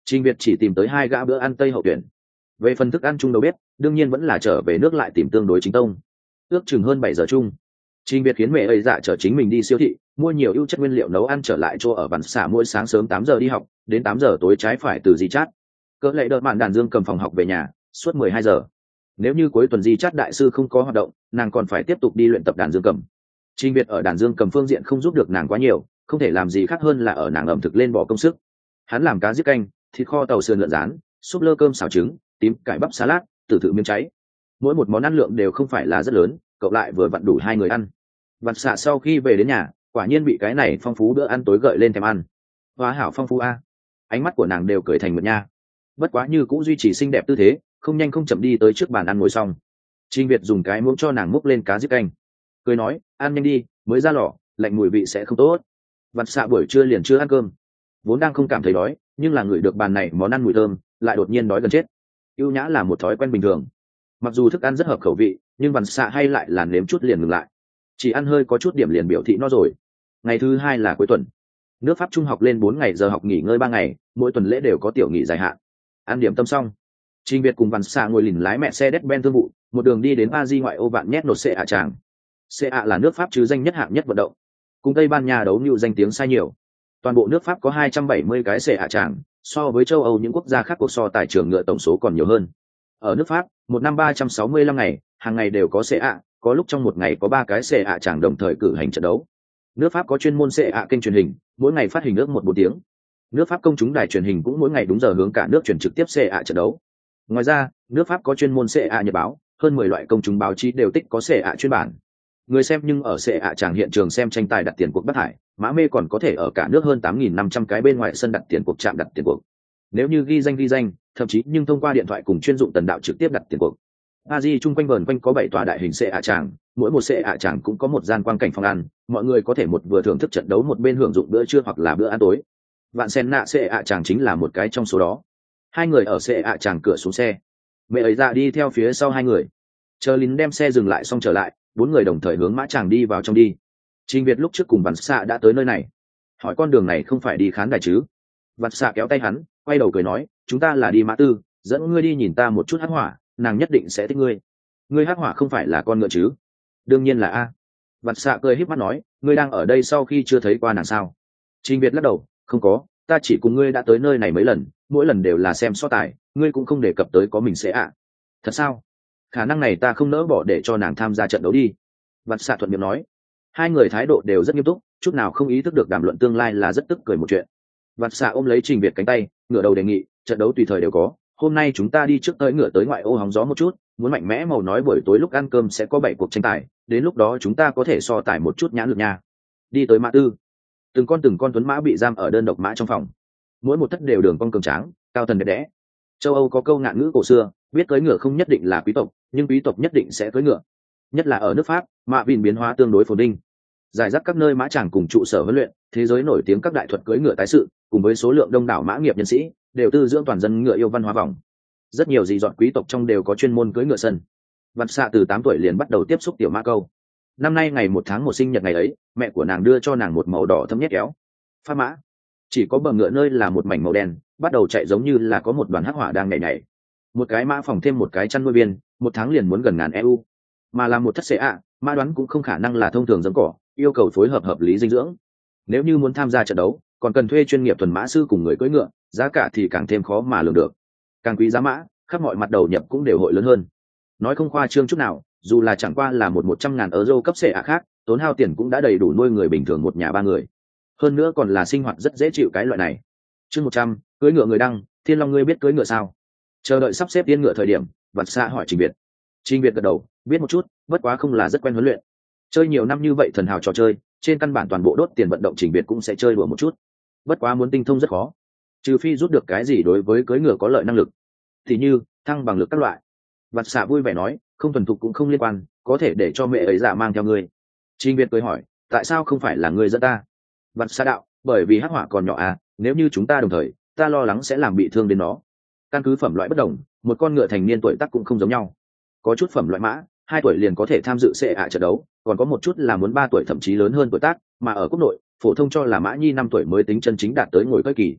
Trình Việt chỉ tìm tới hai gã bữa ăn Tây hậu tuyển. Về phần thức ăn chung đầu bếp, đương nhiên vẫn là trở về nước lại tìm tương đối chính tông. Ước chừng hơn bảy giờ chung, Trình Việt khiến mẹ ấy dạ chở chính mình đi siêu thị, mua nhiều ưu chất nguyên liệu nấu ăn trở lại chỗ ở Vạn Xạ mỗi sáng sớm tám giờ đi học, đến tám giờ tối trái phải từ Di Chát. Cỡ lệ đợt mạn đàn dương cầm phòng học về nhà, suốt mười hai giờ. Nếu như cuối tuần Di Chát đại sư không có hoạt động, nàng còn phải tiếp tục đi luyện tập đàn dương cầm. Trình Việt ở đàn dương cầm phương diện không giúp được nàng quá nhiều, không thể làm gì khác hơn là ở nàng ẩm thực lên bỏ công sức. Hắn làm cá giết canh, thịt kho tàu sườn lợn rán, súp lơ cơm xào trứng, tím cải bắp salad, tử thự miếng cháy. Mỗi một món ăn lượng đều không phải là rất lớn, cộng lại vừa vặn đủ hai người ăn. Vạn Xạ sau khi về đến nhà, quả nhiên bị cái này phong phú bữa ăn tối gợi lên thèm ăn. Hóa hảo phong phú a. Ánh mắt của nàng đều cười thành một nha. Bất quá như cũng duy trì xinh đẹp tư thế, không nhanh không chậm đi tới trước bàn ăn ngồi xong. Trình Việt dùng cái muỗng cho nàng múc lên cá giết canh, cười nói, ăn nhanh đi, mới ra lò, lạnh mùi vị sẽ không tốt. Vạn Xạ buổi trưa liền chưa ăn cơm, vốn đang không cảm thấy đói, nhưng là người được bàn này món ăn mùi thơm, lại đột nhiên đói gần chết. Ưu nhã là một thói quen bình thường, mặc dù thức ăn rất hợp khẩu vị, nhưng Vạn Xạ hay lại là nếm chút liền ngừng lại, chỉ ăn hơi có chút điểm liền biểu thị no rồi. Ngày thứ hai là cuối tuần, nước Pháp trung học lên bốn ngày giờ học nghỉ ngơi ba ngày, mỗi tuần lễ đều có tiểu nghỉ dài hạn. Ăn điểm tâm xong, Trình Việt cùng Vạn Xạ ngồi lìn lái mẹ xe Mercedes-Benz thương vụ, một đường đi đến Paris ngoại ô vạn nhét nột xe ạ tràng. Xe ạ là nước Pháp chứ danh nhất hạng nhất vận động, cùng Tây Ban Nha đấu như danh tiếng sai nhiều. Toàn bộ nước Pháp có hai trăm bảy mươi cái xe ạ tràng, so với châu Âu những quốc gia khác cuộc so tài trường ngựa tổng số còn nhiều hơn. Ở nước Pháp, một năm ba trăm sáu mươi lăm ngày, hàng ngày đều có xe ạ, có lúc trong một ngày có ba cái xe ạ tràng đồng thời cử hành trận đấu. Nước Pháp có chuyên môn xe ạ kênh truyền hình, mỗi ngày phát hình ước một bốn tiếng. Nước Pháp công chúng đài truyền hình cũng mỗi ngày đúng giờ hướng cả nước truyền trực tiếp xe ạ trận đấu. Ngoài ra, nước Pháp có chuyên môn xe ạ nhật báo, hơn mười loại công chúng báo chí đều tích có xe ạ chuyên bản. Người xem nhưng ở xe ạ tràng hiện trường xem tranh tài đặt tiền cuộc Bắc Hải, mã mê còn có thể ở cả nước hơn tám nghìn năm trăm cái bên ngoài sân đặt tiền cuộc chạm đặt tiền cuộc. Nếu như ghi danh ghi danh, thậm chí nhưng thông qua điện thoại cùng chuyên dụng tần đạo trực tiếp đặt tiền cuộc. Paris chung quanh vờn quanh có bảy tòa đại hình xe ạ tràng, mỗi một xe ạ tràng cũng có một gian quang cảnh phòng ăn, mọi người có thể một vừa thưởng thức trận đấu một bên hưởng dụng bữa trưa hoặc là bữa ăn tối. Vạn Sen nạ xe ạ tràng chính là một cái trong số đó. Hai người ở xe ạ tràng cửa xuống xe, mẹ ấy ra đi theo phía sau hai người, chờ lính đem xe dừng lại xong trở lại, bốn người đồng thời hướng mã tràng đi vào trong đi. Trình Việt lúc trước cùng Vạn Xạ đã tới nơi này, hỏi con đường này không phải đi khán đài chứ? Vạn Xạ kéo tay hắn, quay đầu cười nói, chúng ta là đi mã tư, dẫn ngươi đi nhìn ta một chút hắc hỏa, nàng nhất định sẽ thích ngươi. Ngươi hắc hỏa không phải là con ngựa chứ? Đương nhiên là a. Vạn Xạ cười híp mắt nói, ngươi đang ở đây sau khi chưa thấy qua nàng sao? Trình Việt lắc đầu, không có, ta chỉ cùng ngươi đã tới nơi này mấy lần, mỗi lần đều là xem so tài, ngươi cũng không đề cập tới có mình sẽ ạ. Thật sao? Khả năng này ta không nỡ bỏ để cho nàng tham gia trận đấu đi. Vạn Xạ thuận miệng nói. Hai người thái độ đều rất nghiêm túc, chút nào không ý thức được đàm luận tương lai là rất tức cười một chuyện. Vạn Xạ ôm lấy Trình Việt cánh tay, ngửa đầu đề nghị, trận đấu tùy thời đều có, hôm nay chúng ta đi trước tới ngựa tới ngoại ô hóng gió một chút, muốn mạnh mẽ màu nói buổi tối lúc ăn cơm sẽ có bảy cuộc tranh tài, đến lúc đó chúng ta có thể so tài một chút nhãn lực nha. Đi tới mã tư, từng con từng con tuấn mã bị giam ở đơn độc mã trong phòng, mỗi một thất đều đường cong cường tráng, cao thần đẹp đẽ. Châu Âu có câu ngạn ngữ cổ xưa, biết cưỡi ngựa không nhất định là quý tộc, nhưng quý tộc nhất định sẽ cưỡi ngựa. Nhất là ở nước Pháp, mã vin biến hóa tương đối phồn vinh, giải rác các nơi mã tràng cùng trụ sở huấn luyện, thế giới nổi tiếng các đại thuật cưỡi ngựa tái sự, cùng với số lượng đông đảo mã nghiệp nhân sĩ, đều tư dưỡng toàn dân ngựa yêu văn hóa vòng. Rất nhiều dị dọn quý tộc trong đều có chuyên môn cưỡi ngựa sân. Vạn Xạ từ tám tuổi liền bắt đầu tiếp xúc tiểu mã câu. Năm nay ngày một tháng một sinh nhật ngày ấy, mẹ của nàng đưa cho nàng một màu đỏ thấm nhét kéo. Pha mã, chỉ có bờ ngựa nơi là một mảnh màu đen, bắt đầu chạy giống như là có một đoàn hắc hỏa đang nhảy nhảy. Một cái mã phòng thêm một cái chăn nuôi viên, một tháng liền muốn gần ngàn e u. Mà là một thất xệ ạ, mã đoán cũng không khả năng là thông thường giống cỏ, yêu cầu phối hợp hợp lý dinh dưỡng. Nếu như muốn tham gia trận đấu, còn cần thuê chuyên nghiệp thuần mã sư cùng người cưỡi ngựa, giá cả thì càng thêm khó mà lường được. Càng quý giá mã, khắp mọi mặt đầu nhập cũng đều hội lớn hơn. Nói không khoa trương chút nào, dù là chẳng qua là một một trăm ngàn euro cấp xệ ạ khác, tốn hao tiền cũng đã đầy đủ nuôi người bình thường một nhà ba người. Hơn nữa còn là sinh hoạt rất dễ chịu cái loại này. Chương một trăm, cưỡi ngựa người đăng, Thiên Long ngươi biết cưỡi ngựa sao? Chờ đợi sắp xếp tiên ngựa thời điểm, Vạn Xạ hỏi Trình Việt. Trình Việt gật đầu, biết một chút, bất quá không là rất quen huấn luyện. Chơi nhiều năm như vậy thần hào trò chơi, trên căn bản toàn bộ đốt tiền vận động Trình Việt cũng sẽ chơi đùa một chút. Bất quá muốn tinh thông rất khó, trừ phi rút được cái gì đối với cưỡi ngựa có lợi năng lực, thì như thăng bằng lực các loại. Vạn Xạ vui vẻ nói, không thuần thục cũng không liên quan, có thể để cho mẹ ấy dạ mang theo ngươi. Trình Việt cười hỏi, tại sao không phải là ngươi dẫn ta? Vạn Xạ đạo, bởi vì hắc hỏa còn nhỏ à, nếu như chúng ta đồng thời, ta lo lắng sẽ làm bị thương đến nó. Căn cứ phẩm loại bất đồng, một con ngựa thành niên tuổi tác cũng không giống nhau. Có chút phẩm loại mã, hai tuổi liền có thể tham dự xệ ạ trận đấu, còn có một chút là muốn ba tuổi thậm chí lớn hơn tuổi tác, mà ở quốc nội, phổ thông cho là mã nhi năm tuổi mới tính chân chính đạt tới ngồi cưỡi kỳ.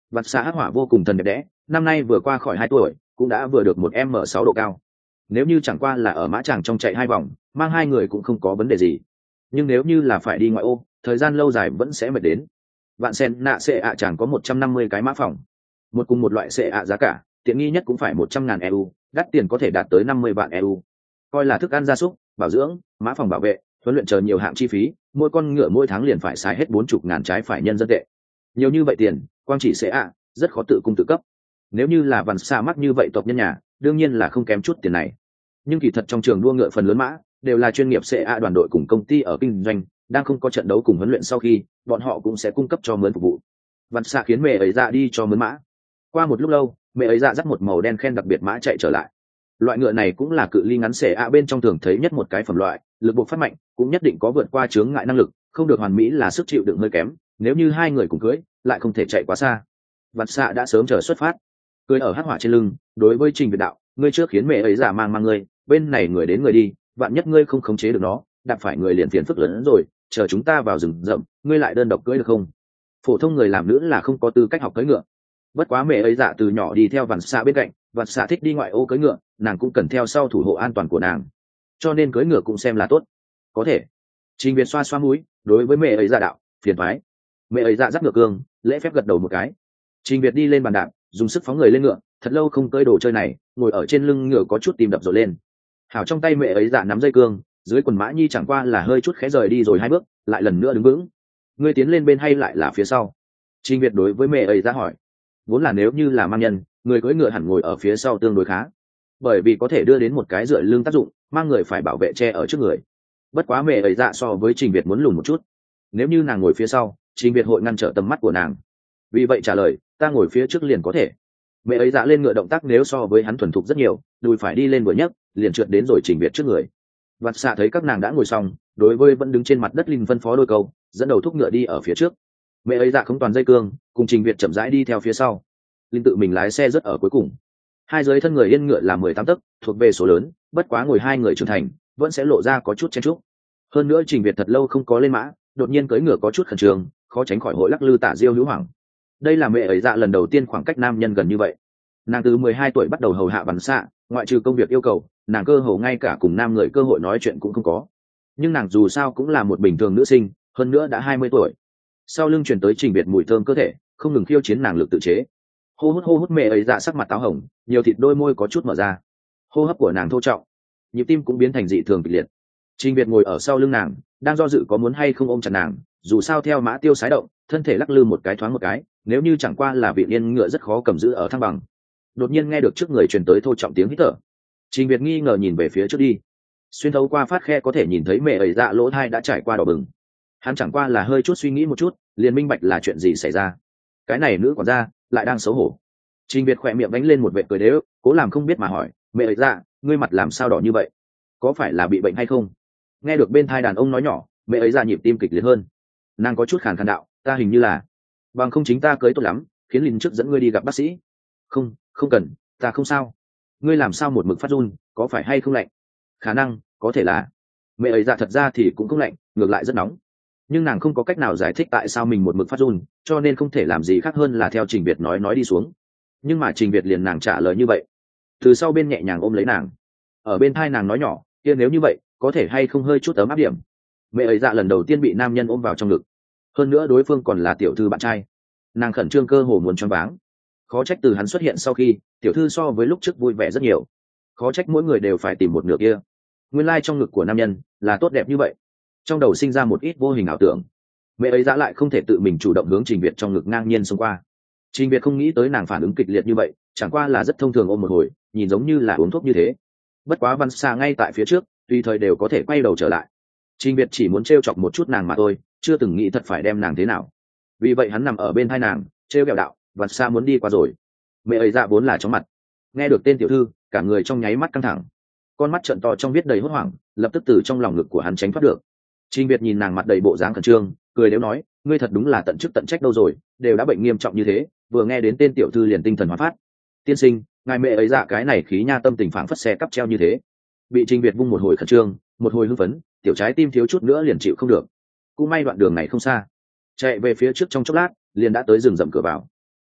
Vặt xạ hắc hỏa vô cùng thần đẹp đẽ, năm nay vừa qua khỏi hai tuổi, cũng đã vừa được một m sáu độ cao. Nếu như chẳng qua là ở mã tràng trong chạy hai vòng, mang hai người cũng không có vấn đề gì. Nhưng nếu như là phải đi ngoại ô, thời gian lâu dài vẫn sẽ mệt đến. Vạn sen nạ xệ ạ chàng có một trăm năm mươi cái mã phòng, một cùng một loại xệ ạ giá cả, tiện nghi nhất cũng phải một trăm ngàn e u, đắt tiền có thể đạt tới năm mươi vạn e u. Coi là thức ăn gia súc, bảo dưỡng, mã phòng bảo vệ, huấn luyện chờ nhiều hạng chi phí, mỗi con ngựa mỗi tháng liền phải xài hết bốn chục ngàn trái phải nhân dân tệ. Nhiều như vậy tiền, quang chỉ xệ ạ, rất khó tự cung tự cấp. Nếu như là Vạn Sa mắc như vậy tộc nhân nhà, đương nhiên là không kém chút tiền này. Nhưng kỳ thật trong trường đua ngựa phần lớn mã đều là chuyên nghiệp xệ ạ đoàn đội cùng công ty ở kinh doanh, đang không có trận đấu cùng huấn luyện sau khi, bọn họ cũng sẽ cung cấp cho mướn phục vụ. Vạn Sa khiến mẹ ấy dạ đi cho mướn mã. Qua một lúc lâu, mẹ ấy dạ dắt một màu đen khen đặc biệt mã chạy trở lại. Loại ngựa này cũng là cự ly ngắn xệ ạ bên trong thường thấy nhất một cái phẩm loại, lực buộc phát mạnh, cũng nhất định có vượt qua chướng ngại năng lực, không được hoàn mỹ là sức chịu đựng hơi kém, nếu như hai người cùng cưỡi, lại không thể chạy quá xa. Vạn Sa đã sớm chờ xuất phát, cưỡi ở hắc hỏa trên lưng, đối với Trình Việt đạo, ngươi trước khiến mẹ ấy giả mang mang ngươi, bên này người đến người đi, vạn nhất ngươi không khống chế được nó, đạp phải người liền phiền phức lớn hơn rồi, chờ chúng ta vào rừng rậm, ngươi lại đơn độc cưỡi được không? Phổ thông người làm nữ là không có tư cách học cưỡi ngựa. Bất quá mẹ ấy dạ từ nhỏ đi theo Vạn Sa bên cạnh, Vạn Sa thích đi ngoại ô cưỡi ngựa, nàng cũng cần theo sau thủ hộ an toàn của nàng, cho nên cưỡi ngựa cũng xem là tốt. Có thể. Trình Việt xoa xoa mũi, đối với mẹ ấy dạ đạo, phiền toái. Mẹ ấy dạ dắt ngựa cương, lễ phép gật đầu một cái. Trình Việt đi lên bàn đạp, dùng sức phóng người lên ngựa, thật lâu không cưỡi đồ chơi này, ngồi ở trên lưng ngựa có chút tim đập rộn lên. Hảo trong tay mẹ ấy dạ nắm dây cương, dưới quần mã nhi chẳng qua là hơi chút khẽ rời đi rồi hai bước, lại lần nữa đứng vững. Ngươi tiến lên bên hay lại là phía sau? Trình Việt đối với mẹ ấy dạ hỏi. Vốn là nếu như là mang nhân, người cưỡi ngựa hẳn ngồi ở phía sau tương đối khá, bởi vì có thể đưa đến một cái dựa lưng tác dụng, mang người phải bảo vệ che ở trước người. Bất quá mẹ ấy dạ so với Trình Việt muốn lùn một chút, nếu như nàng ngồi phía sau, Trình Việt hội ngăn trở tầm mắt của nàng. Vì vậy trả lời, ta ngồi phía trước liền có thể. Mẹ ấy dạ lên ngựa động tác nếu so với hắn thuần thục rất nhiều, đùi phải đi lên vừa nhấc, liền trượt đến rồi Trình Việt trước người. Vặt xạ thấy các nàng đã ngồi xong, đối với vẫn đứng trên mặt đất linh phân phó đôi câu, dẫn đầu thúc ngựa đi ở phía trước. Mẹ ấy dạ không toàn dây cương, cùng Trình Việt chậm rãi đi theo phía sau. Linh tự mình lái xe rất ở cuối cùng. Hai dưới thân người yên ngựa là mười tám tấc, thuộc về số lớn, bất quá ngồi hai người trưởng thành, vẫn sẽ lộ ra có chút chen chúc. Hơn nữa Trình Việt thật lâu không có lên mã, đột nhiên cưỡi ngựa có chút khẩn trương, khó tránh khỏi hội lắc lư tả diêu hữu hoảng. Đây là mẹ ấy dạ lần đầu tiên khoảng cách nam nhân gần như vậy. Nàng từ mười hai tuổi bắt đầu hầu hạ Vạn Sa, ngoại trừ công việc yêu cầu, nàng cơ hồ ngay cả cùng nam người cơ hội nói chuyện cũng không có. Nhưng nàng dù sao cũng là một bình thường nữ sinh, hơn nữa đã hai mươi tuổi. Sau lưng truyền tới Trình Việt mùi thơm cơ thể, không ngừng khiêu chiến nàng lực tự chế. Hô hút hô hút mẹ ấy dạ sắc mặt táo hồng, nhiều thịt đôi môi có chút mở ra. Hô hấp của nàng thô trọng, nhịp tim cũng biến thành dị thường kịch liệt. Trình Việt ngồi ở sau lưng nàng, đang do dự có muốn hay không ôm chặt nàng, dù sao theo mã tiêu sái động, thân thể lắc lư một cái thoáng một cái, nếu như chẳng qua là vị yên ngựa rất khó cầm giữ ở thăng bằng. Đột nhiên nghe được trước người truyền tới thô trọng tiếng hít thở. Trình Việt nghi ngờ nhìn về phía trước đi, xuyên thấu qua phát khe có thể nhìn thấy mẹ ấy dạ lỗ thai đã trải qua đỏ bừng. Hắn chẳng qua là hơi chút suy nghĩ một chút, liền minh bạch là chuyện gì xảy ra. Cái này nữ quản gia lại đang xấu hổ. Trình Việt khỏe miệng đánh lên một vệt cười đế ức, cố làm không biết mà hỏi, mẹ ấy dạ, ngươi mặt làm sao đỏ như vậy, có phải là bị bệnh hay không? Nghe được bên thai đàn ông nói nhỏ, mẹ ấy dạ nhịp tim kịch liệt hơn. Nàng có chút khàn khàn đạo, ta hình như là bằng không chính ta cưới tốt lắm, khiến Linh trước dẫn ngươi đi gặp bác sĩ. Không, không cần, ta không sao. Ngươi làm sao một mực phát run, có phải hay không lạnh? Khả năng, có thể là. Mẹ ấy dạ thật ra thì cũng không lạnh, ngược lại rất nóng. Nhưng nàng không có cách nào giải thích tại sao mình một mực phát run, cho nên không thể làm gì khác hơn là theo Trình Việt nói nói đi xuống. Nhưng mà Trình Việt liền nàng trả lời như vậy, từ sau bên nhẹ nhàng ôm lấy nàng, ở bên thai nàng nói nhỏ, kia nếu như vậy, có thể hay không hơi chút ấm áp điểm. Mẹ ấy dạ lần đầu tiên bị nam nhân ôm vào trong ngực, hơn nữa đối phương còn là tiểu thư bạn trai, nàng khẩn trương cơ hồ muốn choáng váng. Khó trách từ hắn xuất hiện sau khi, tiểu thư so với lúc trước vui vẻ rất nhiều. Khó trách mỗi người đều phải tìm một nửa kia. Nguyên lai trong ngực của nam nhân là tốt đẹp như vậy. Trong đầu sinh ra một ít vô hình ảo tưởng. Mẹ ấy dạ lại không thể tự mình chủ động hướng Trình Việt trong ngực ngang nhiên xông qua. Trình Việt không nghĩ tới nàng phản ứng kịch liệt như vậy, chẳng qua là rất thông thường ôm một hồi, nhìn giống như là uống thuốc như thế. Bất quá Văn Sa ngay tại phía trước, tùy thời đều có thể quay đầu trở lại. Trình Việt chỉ muốn trêu chọc một chút nàng mà thôi, chưa từng nghĩ thật phải đem nàng thế nào. Vì vậy hắn nằm ở bên hai nàng, trêu ghẹo đạo, Văn Sa muốn đi qua rồi. Mẹ ấy dạ vốn là chóng mặt, nghe được tên tiểu thư, cả người trong nháy mắt căng thẳng, con mắt trợn to trong viết đầy hốt hoảng, lập tức từ trong lòng ngực của hắn tránh thoát được. Trình Việt nhìn nàng mặt đầy bộ dáng khẩn trương, cười đếu nói, ngươi thật đúng là tận chức tận trách đâu rồi, đều đã bệnh nghiêm trọng như thế, vừa nghe đến tên tiểu thư liền tinh thần hóa phát. Tiên sinh, ngài mẹ ấy dạ cái này khí nha tâm tình phảng phất xe cắp treo như thế. Bị Trình Việt vung một hồi khẩn trương, một hồi hưng phấn, tiểu trái tim thiếu chút nữa liền chịu không được. Cũng may đoạn đường này không xa, chạy về phía trước trong chốc lát, liền đã tới rừng rậm cửa vào.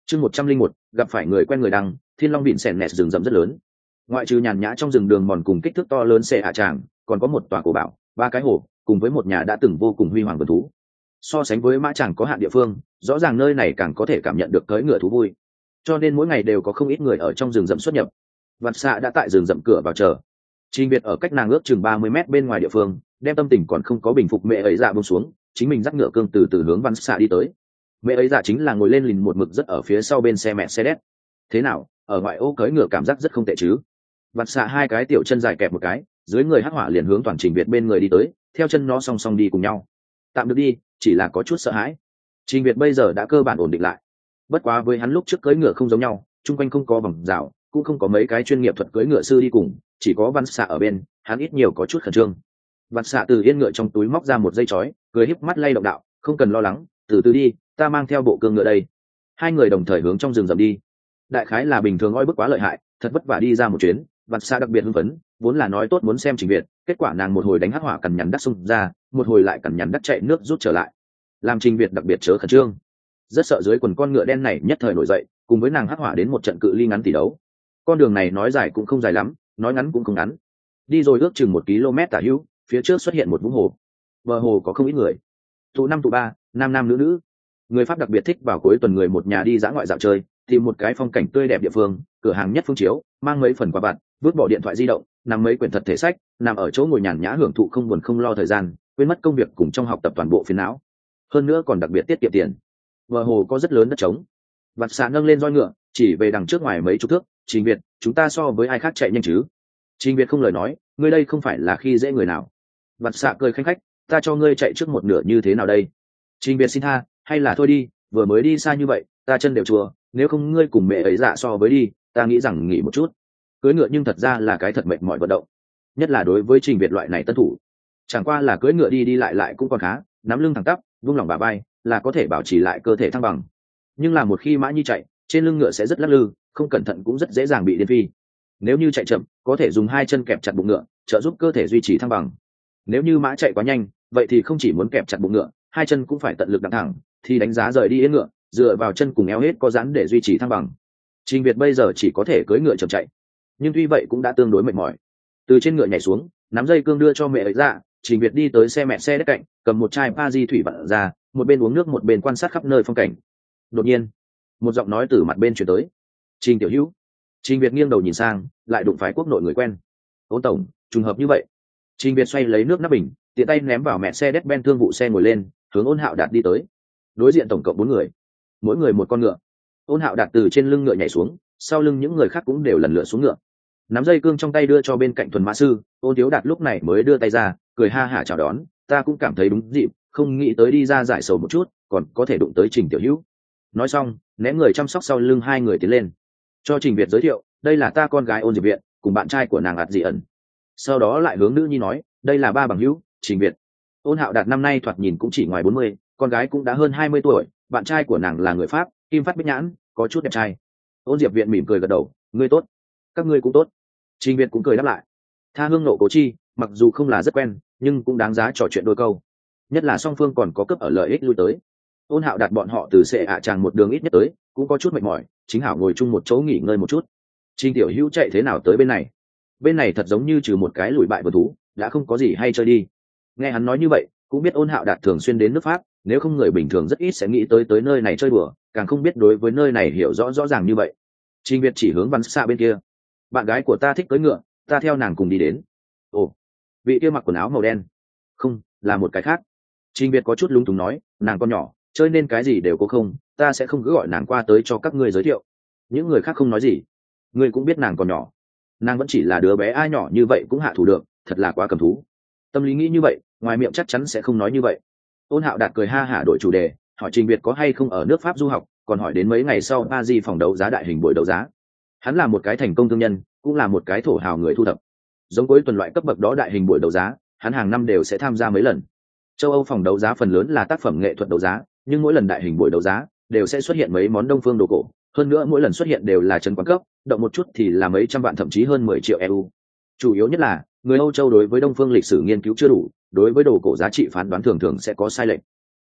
chương một trăm linh một gặp phải người quen người đăng. Thiên Long Vịn sèn nẹt rừng rậm rất lớn, ngoại trừ nhàn nhã trong rừng đường mòn cùng kích thước to lớn xe hạ tràng, còn có một tòa cổ bảo, ba cái hồ, cùng với một nhà đã từng vô cùng huy hoàng vườn thú. So sánh với mã tràng có hạn địa phương, rõ ràng nơi này càng có thể cảm nhận được cưỡi ngựa thú vui, cho nên mỗi ngày đều có không ít người ở trong rừng rậm xuất nhập. Vạn Xạ đã tại rừng rậm cửa vào chờ. Trình Việt ở cách nàng ước chừng ba mươi mét bên ngoài địa phương, đem tâm tình còn không có bình phục mẹ ấy dạ buông xuống, chính mình dắt ngựa cương từ từ hướng Vạn Xạ đi tới. Mẹ ấy dạ chính là ngồi lên lìn một mực rất ở phía sau bên xe mẹ xe đét. Thế nào, ở ngoại ô cưỡi ngựa cảm giác rất không tệ chứ? Vạn Xạ hai cái tiểu chân dài kẹp một cái, dưới người hắc hỏa liền hướng toàn Trình Việt bên người đi tới, theo chân nó song song đi cùng nhau. Tạm được đi, chỉ là có chút sợ hãi. Trình Việt bây giờ đã cơ bản ổn định lại. Bất quá với hắn lúc trước cưỡi ngựa không giống nhau, chung quanh không có vòng rào, cũng không có mấy cái chuyên nghiệp thuật cưỡi ngựa sư đi cùng, chỉ có Vạn Xạ ở bên, hắn ít nhiều có chút khẩn trương. Vạn Xạ từ yên ngựa trong túi móc ra một dây chói, cười híp mắt lay động đạo, không cần lo lắng, từ từ đi, ta mang theo bộ cương ngựa đây. Hai người đồng thời hướng trong rừng rậm đi. Đại khái là bình thường oi bức quá lợi hại, thật vất vả đi ra một chuyến, Vạn Xạ đặc biệt hưng phấn, vốn là nói tốt muốn xem Trình Việt, kết quả nàng một hồi đánh hắc hỏa cằn nhằn đắc xung ra, một hồi lại cằn nhằn đắc chạy nước rút trở lại, làm Trình Việt đặc biệt chớ khẩn trương, rất sợ dưới quần con ngựa đen này nhất thời nổi dậy, cùng với nàng hắc hỏa đến một trận cự ly ngắn tỷ đấu. Con đường này nói dài cũng không dài lắm, nói ngắn cũng không ngắn. Đi rồi ước chừng một km tả hữu, phía trước xuất hiện một vũng hồ. Bờ hồ có không ít người, tụ năm tụ ba, nam nam nữ nữ. Người Pháp đặc biệt thích vào cuối tuần người một nhà đi dã ngoại dạo chơi, tìm một cái phong cảnh tươi đẹp địa phương, cửa hàng nhất phương chiếu, mang mấy phần quà vặt, vứt bỏ điện thoại di động, nằm mấy quyển thật thể sách, nằm ở chỗ ngồi nhàn nhã hưởng thụ không buồn không lo thời gian, quên mất công việc cùng trong học tập toàn bộ phiền não. Hơn nữa còn đặc biệt tiết kiệm tiền. Bờ hồ có rất lớn đất trống. Vạn Xạ nâng lên roi ngựa, chỉ về đằng trước ngoài mấy chục thước, Trình Việt, chúng ta so với ai khác chạy nhanh chứ? Trình Việt không lời nói, ngươi đây không phải là khi dễ người nào. Vạn Xạ cười khanh khách, ta cho ngươi chạy trước một nửa như thế nào đây? Trình Việt xin tha, hay là thôi đi, vừa mới đi xa như vậy, ta chân đều chùa, nếu không ngươi cùng mẹ ấy dạ so với đi, ta nghĩ rằng nghỉ một chút. Cưỡi ngựa nhưng thật ra là cái thật mệt mỏi vận động, nhất là đối với Trình Việt loại này tân thủ. Chẳng qua là cưỡi ngựa đi đi lại lại cũng còn khá, nắm lưng thẳng tắp, vung lòng bả vai, là có thể bảo trì lại cơ thể thăng bằng. Nhưng là một khi mã nhi chạy, trên lưng ngựa sẽ rất lắc lư, không cẩn thận cũng rất dễ dàng bị điên phi. Nếu như chạy chậm, có thể dùng hai chân kẹp chặt bụng ngựa, trợ giúp cơ thể duy trì thăng bằng. Nếu như mã chạy quá nhanh, vậy thì không chỉ muốn kẹp chặt bụng ngựa, hai chân cũng phải tận lực đặng thẳng, thì đánh giá rời đi yên ngựa, dựa vào chân cùng eo hết có dán để duy trì thăng bằng. Trình Việt bây giờ chỉ có thể cưỡi ngựa chậm chạy, nhưng tuy vậy cũng đã tương đối mệt mỏi. Từ trên ngựa nhảy xuống, nắm dây cương đưa cho mẹ ấy dạ, Trình Việt đi tới xe mẹ xe đất cạnh, cầm một chai pa di thủy vặn ra, một bên uống nước một bên quan sát khắp nơi phong cảnh. Đột nhiên, một giọng nói từ mặt bên truyền tới, Trình tiểu hữu. Trình Việt nghiêng đầu nhìn sang, lại đụng phải quốc nội người quen. Ôn tổng, trùng hợp như vậy. Trình Việt xoay lấy nước nắp bình, tiện tay ném vào mẹ xe Mercedes-Benz thương vụ xe ngồi lên, hướng Ôn Hạo Đạt đi tới. Đối diện tổng cộng bốn người, mỗi người một con ngựa. Ôn Hạo Đạt từ trên lưng ngựa nhảy xuống, sau lưng những người khác cũng đều lần lượt xuống ngựa. Nắm dây cương trong tay đưa cho bên cạnh thuần mã sư, Ôn Thiếu Đạt lúc này mới đưa tay ra, cười ha hả chào đón, ta cũng cảm thấy đúng dịp, không nghĩ tới đi ra giải sầu một chút, còn có thể đụng tới Trình tiểu hữu. Nói xong, ném người chăm sóc sau lưng hai người tiến lên, cho Trình Việt giới thiệu, đây là ta con gái Ôn Diệp Viện, cùng bạn trai của nàng ạt dị ẩn. Sau đó lại hướng nữ nhi nói, đây là ba bằng hữu, Trình Việt. Ôn Hạo Đạt năm nay thoạt nhìn cũng chỉ ngoài bốn mươi, con gái cũng đã hơn hai mươi tuổi, bạn trai của nàng là người Pháp, Kim Phát Bích Nhãn, có chút đẹp trai. Ôn Diệp Viện mỉm cười gật đầu, ngươi tốt, các ngươi cũng tốt. Trình Việt cũng cười đáp lại. Tha hương nộ cố chi, mặc dù không là rất quen, nhưng cũng đáng giá trò chuyện đôi câu. Nhất là song phương còn có cấp ở lợi ích lui tới. Ôn Hạo Đạt bọn họ từ xe ạ tràng một đường ít nhất tới, cũng có chút mệt mỏi, chính hảo ngồi chung một chỗ nghỉ ngơi một chút. Trình tiểu hữu chạy thế nào tới bên này? Bên này thật giống như trừ một cái lùi bại vườn thú, đã không có gì hay chơi đi. Nghe hắn nói như vậy, cũng biết Ôn Hạo Đạt thường xuyên đến nước Pháp, nếu không người bình thường rất ít sẽ nghĩ tới tới nơi này chơi đùa, càng không biết đối với nơi này hiểu rõ rõ ràng như vậy. Trình Việt chỉ hướng Văn Xạ bên kia, bạn gái của ta thích cưỡi ngựa, ta theo nàng cùng đi đến. Ồ, vị kia mặc quần áo màu đen? Không, là một cái khác. Trình Việt có chút lúng túng nói, nàng con nhỏ, chơi nên cái gì đều có không, ta sẽ không cứ gọi nàng qua tới cho các ngươi giới thiệu. Những người khác không nói gì. Ngươi cũng biết nàng còn nhỏ, nàng vẫn chỉ là đứa bé ai nhỏ như vậy cũng hạ thủ được, thật là quá cầm thú. Tâm lý nghĩ như vậy, ngoài miệng chắc chắn sẽ không nói như vậy. Ôn Hạo Đạt cười ha hả đổi chủ đề, hỏi Trình Việt có hay không ở nước Pháp du học, còn hỏi đến mấy ngày sau a di phòng đấu giá đại hình buổi đấu giá. Hắn là một cái thành công thương nhân, cũng là một cái thổ hào người thu thập. Giống cuối tuần loại cấp bậc đó đại hình buổi đấu giá, hắn hàng năm đều sẽ tham gia mấy lần. Châu Âu phòng đấu giá phần lớn là tác phẩm nghệ thuật đấu giá, nhưng mỗi lần đại hình buổi đấu giá đều sẽ xuất hiện mấy món đông phương đồ cổ, hơn nữa mỗi lần xuất hiện đều là trấn quán cấp, động một chút thì là mấy trăm vạn thậm chí hơn mười triệu e u. Chủ yếu nhất là người Âu Châu đối với đông phương lịch sử nghiên cứu chưa đủ, đối với đồ cổ giá trị phán đoán thường thường sẽ có sai lệch.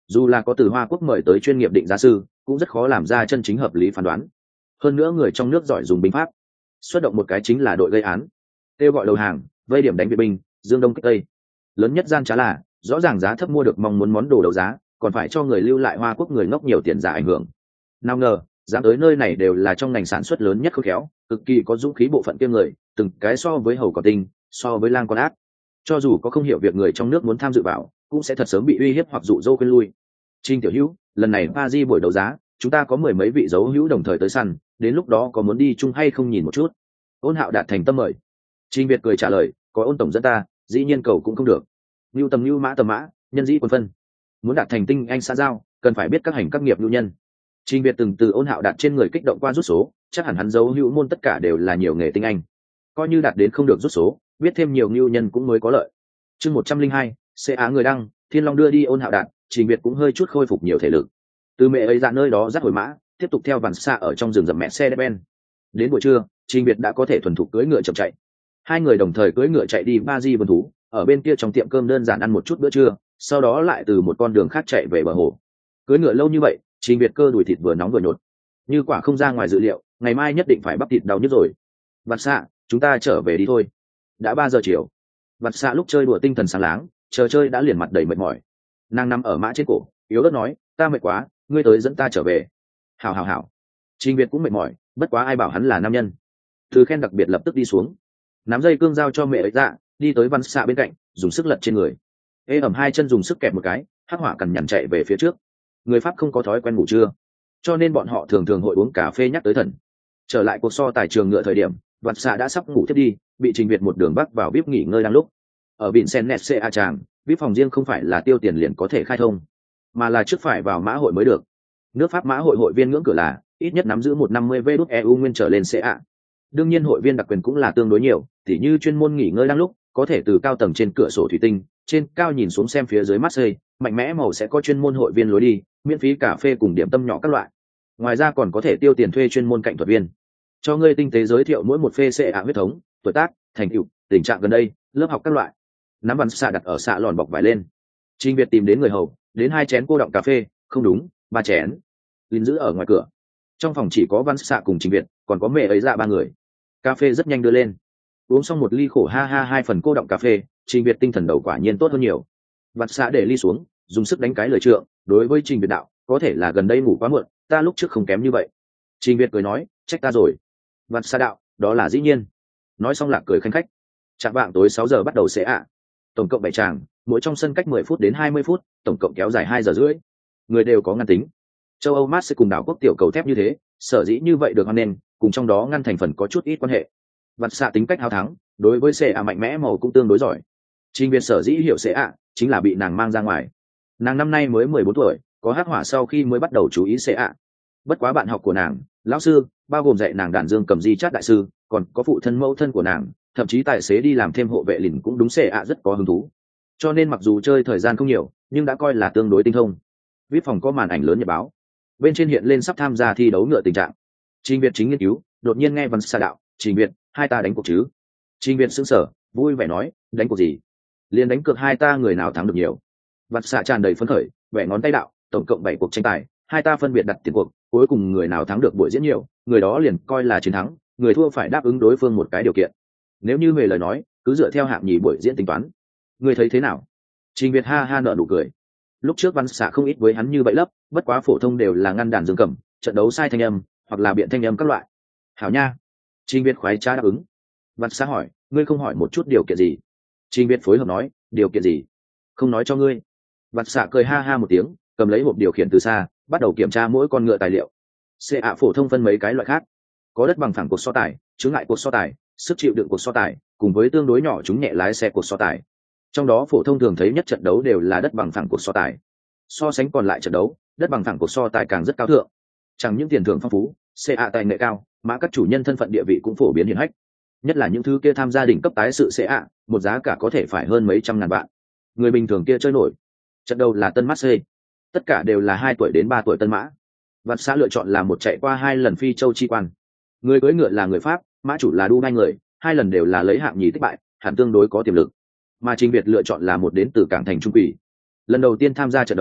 Dù là có từ Hoa Quốc mời tới chuyên nghiệp định giá sư, cũng rất khó làm ra chân chính hợp lý phán đoán. Hơn nữa người trong nước giỏi dùng binh pháp, xuất động một cái chính là đội gây án, kêu gọi đầu hàng, vây điểm đánh viện binh, dương đông kích tây. Lớn nhất gian trá là rõ ràng giá thấp mua được mong muốn món đồ đấu giá, còn phải cho người lưu lại Hoa Quốc người ngốc nhiều tiền giả ảnh hưởng. Nào ngờ dám tới nơi này đều là trong ngành sản xuất lớn nhất khôn khéo, cực kỳ có dũng khí bộ phận kiêm người, từng cái so với hầu cỏ tinh, so với lang con ác. Cho dù có không hiểu việc người trong nước muốn tham dự vào, cũng sẽ thật sớm bị uy hiếp hoặc dụ dỗ quên lui. Trình tiểu hữu, lần này Paris buổi đấu giá, chúng ta có mười mấy vị dấu hữu đồng thời tới săn, đến lúc đó có muốn đi chung hay không nhìn một chút? Ôn Hạo đạt thành tâm mời. Trình Việt cười trả lời, có Ôn tổng dẫn ta, dĩ nhiên cầu cũng không được. Nưu tầm nưu mã tầm mã, nhân dĩ quân phân. Muốn đạt thành tinh anh xã giao, cần phải biết các hành các nghiệp nhu nhân. Trình Việt từng từ Ôn Hạo đạt trên người kích động qua rút số, chắc hẳn hắn dấu hữu môn tất cả đều là nhiều nghề tinh anh. Coi như đạt đến không được rút số, biết thêm nhiều nhu nhân cũng mới có lợi. Chương một trăm linh hai, xe á người đăng, Thiên Long đưa đi Ôn Hạo đạt, Trình Việt cũng hơi chút khôi phục nhiều thể lực. Từ mẹ ấy ra nơi đó dắt hồi mã, tiếp tục theo Vạn Xạ ở trong rừng rậm mẹ xe ben. Đến buổi trưa, Trình Việt đã có thể thuần thục cưỡi ngựa chậm chạy. Hai người đồng thời cưỡi ngựa chạy đi Ba Di vườn thú, ở bên kia trong tiệm cơm đơn giản ăn một chút bữa trưa, sau đó lại từ một con đường khác chạy về bờ hồ. Cưỡi ngựa lâu như vậy, Trình Việt cơ đùi thịt vừa nóng vừa nhột. Như quả không ra ngoài dự liệu, ngày mai nhất định phải bắp thịt đau nhức rồi. Vạn Xạ, chúng ta trở về đi thôi. Đã ba giờ chiều. Vạn Xạ lúc chơi đùa tinh thần sáng láng, chờ chơi đã liền mặt đầy mệt mỏi. Nàng nằm ở mã trên cổ, yếu ớt nói, ta mệt quá, ngươi tới dẫn ta trở về. Hảo hảo hảo. Trình Việt cũng mệt mỏi, bất quá ai bảo hắn là nam nhân. Thứ khen đặc biệt lập tức đi xuống, nắm dây cương giao cho mẹ ấy dạ, đi tới Văn Xạ bên cạnh, dùng sức lật trên người. Ê ẩm hai chân dùng sức kẹp một cái, hắc hỏa cằn nhằn chạy về phía trước. Người Pháp không có thói quen ngủ trưa, cho nên bọn họ thường thường hội uống cà phê nhắc tới thần. Trở lại cuộc so tài trường ngựa thời điểm, Văn Xạ đã sắp ngủ thiết đi, bị Trình Việt một đường bắc vào vip nghỉ ngơi đang lúc. Ở biển sen net ca tràng, vip phòng riêng không phải là tiêu tiền liền có thể khai thông, mà là trước phải vào mã hội mới được. Nước Pháp mã hội hội viên ngưỡng cửa là ít nhất nắm giữ một năm mươi vê đút e u nguyên trở lên ca. Đương nhiên hội viên đặc quyền cũng là tương đối nhiều, tỉ như chuyên môn nghỉ ngơi đang lúc, có thể từ cao tầng trên cửa sổ thủy tinh, trên cao nhìn xuống xem phía dưới Marseille, mạnh mẽ màu sẽ có chuyên môn hội viên lối đi, miễn phí cà phê cùng điểm tâm nhỏ các loại. Ngoài ra còn có thể tiêu tiền thuê chuyên môn cạnh thuật viên, cho ngươi tinh tế giới thiệu mỗi một phê ca huyết thống, tuổi tác, thành tựu, tình trạng gần đây, lớp học các loại. Nắm Văn Xạ đặt ở xạ lòn bọc vải lên. Trình Việt tìm đến người hầu, đến hai chén cô đọng cà phê, không đúng, ba chén. Lín giữ ở ngoài cửa. Trong phòng chỉ có Văn Xạ cùng Trình Việt, còn có mẹ ấy dạ ba người. Cà phê rất nhanh đưa lên. Uống xong một ly khổ ha ha hai phần cô đọng cà phê, Trình Việt tinh thần đầu quả nhiên tốt hơn nhiều. Văn Xạ để ly xuống, dùng sức đánh cái lời trượng, đối với Trình Việt đạo, có thể là gần đây ngủ quá muộn, ta lúc trước không kém như vậy. Trình Việt cười nói, trách ta rồi. Văn Xạ đạo, đó là dĩ nhiên. Nói xong lạc cười khanh khách. Chạng vạng tối sáu giờ bắt đầu sẽ ạ. Tổng cộng bảy tràng, mỗi trong sân cách mười phút đến hai mươi phút, tổng cộng kéo dài hai giờ rưỡi. Người đều có ngăn tính. Châu Âu Mát sẽ cùng đảo quốc tiểu cầu thép như thế, sở dĩ như vậy được hoan nên, cùng trong đó ngăn thành phần có chút ít quan hệ. Vặt xạ tính cách hào thắng, đối với xệ ạ mạnh mẽ màu cũng tương đối giỏi. Trình Việt sở dĩ hiểu xệ ạ, chính là bị nàng mang ra ngoài. Nàng năm nay mới mười bốn tuổi, có hắc hỏa sau khi mới bắt đầu chú ý xệ ạ. Bất quá bạn học của nàng, lão sư, bao gồm dạy nàng đàn dương cầm di chát đại sư, còn có phụ thân mẫu thân của nàng, thậm chí tài xế đi làm thêm hộ vệ lìn cũng đúng xệ ạ rất có hứng thú. Cho nên mặc dù chơi thời gian không nhiều, nhưng đã coi là tương đối tinh thông. Vip phòng có màn ảnh lớn nhật báo, bên trên hiện lên sắp tham gia thi đấu ngựa tình trạng. Trình Việt chính nghiên cứu, đột nhiên nghe Văn Xạ đạo, Trình Việt, hai ta đánh cuộc chứ? Trình Việt sững sờ, vui vẻ nói, đánh cuộc gì? Liên đánh cược hai ta người nào thắng được nhiều. Văn Xạ tràn đầy phấn khởi, vẻ ngón tay đạo, tổng cộng bảy cuộc tranh tài, hai ta phân biệt đặt tiền cuộc, cuối cùng người nào thắng được buổi diễn nhiều, người đó liền coi là chiến thắng, người thua phải đáp ứng đối phương một cái điều kiện. Nếu như về lời nói, cứ dựa theo hạng nhì buổi diễn tính toán. Ngươi thấy thế nào? Trình Việt ha ha nở nụ cười. Lúc trước Văn Xạ không ít với hắn như vậy lấp, bất quá phổ thông đều là ngăn đàn dương cầm, trận đấu sai thanh âm, hoặc là biện thanh âm các loại. Hảo nha. Trình Việt khoái trá đáp ứng. Văn Xạ hỏi, ngươi không hỏi một chút điều kiện gì? Trình Việt phối hợp nói, điều kiện gì? Không nói cho ngươi. Văn Xạ cười ha ha một tiếng, cầm lấy hộp điều khiển từ xa, bắt đầu kiểm tra mỗi con ngựa tài liệu. Xe ạ phổ thông phân mấy cái loại khác, có đất bằng phẳng cuộc so tài, chướng ngại cuộc so tài, sức chịu đựng cuộc so tài, cùng với tương đối nhỏ chúng nhẹ lái xe cuộc so tài. Trong đó phổ thông thường thấy nhất trận đấu đều là đất bằng phẳng cuộc so tài. So sánh còn lại trận đấu, đất bằng phẳng cuộc so tài càng rất cao thượng. Chẳng những tiền thưởng phong phú, xe ạ tài nghệ cao, mà các chủ nhân thân phận địa vị cũng phổ biến hiển hách. Nhất là những thứ kia tham gia đỉnh cấp tái sự xe ạ, một giá cả có thể phải hơn mấy trăm ngàn vạn. Người bình thường kia chơi nổi. Trận đầu là Tân Marseille, tất cả đều là hai tuổi đến ba tuổi tân mã. Vạn Xạ lựa chọn là một chạy qua hai lần phi châu chi quan. Người cưỡi ngựa là người Pháp, mã chủ là Dubai người, hai lần đều là lấy hạng nhì thất bại, hẳn tương đối có tiềm lực. Mà Trình Việt lựa chọn là một đến từ cảng thành Trung Quỷ. Lần đầu tiên tham gia trận đấu,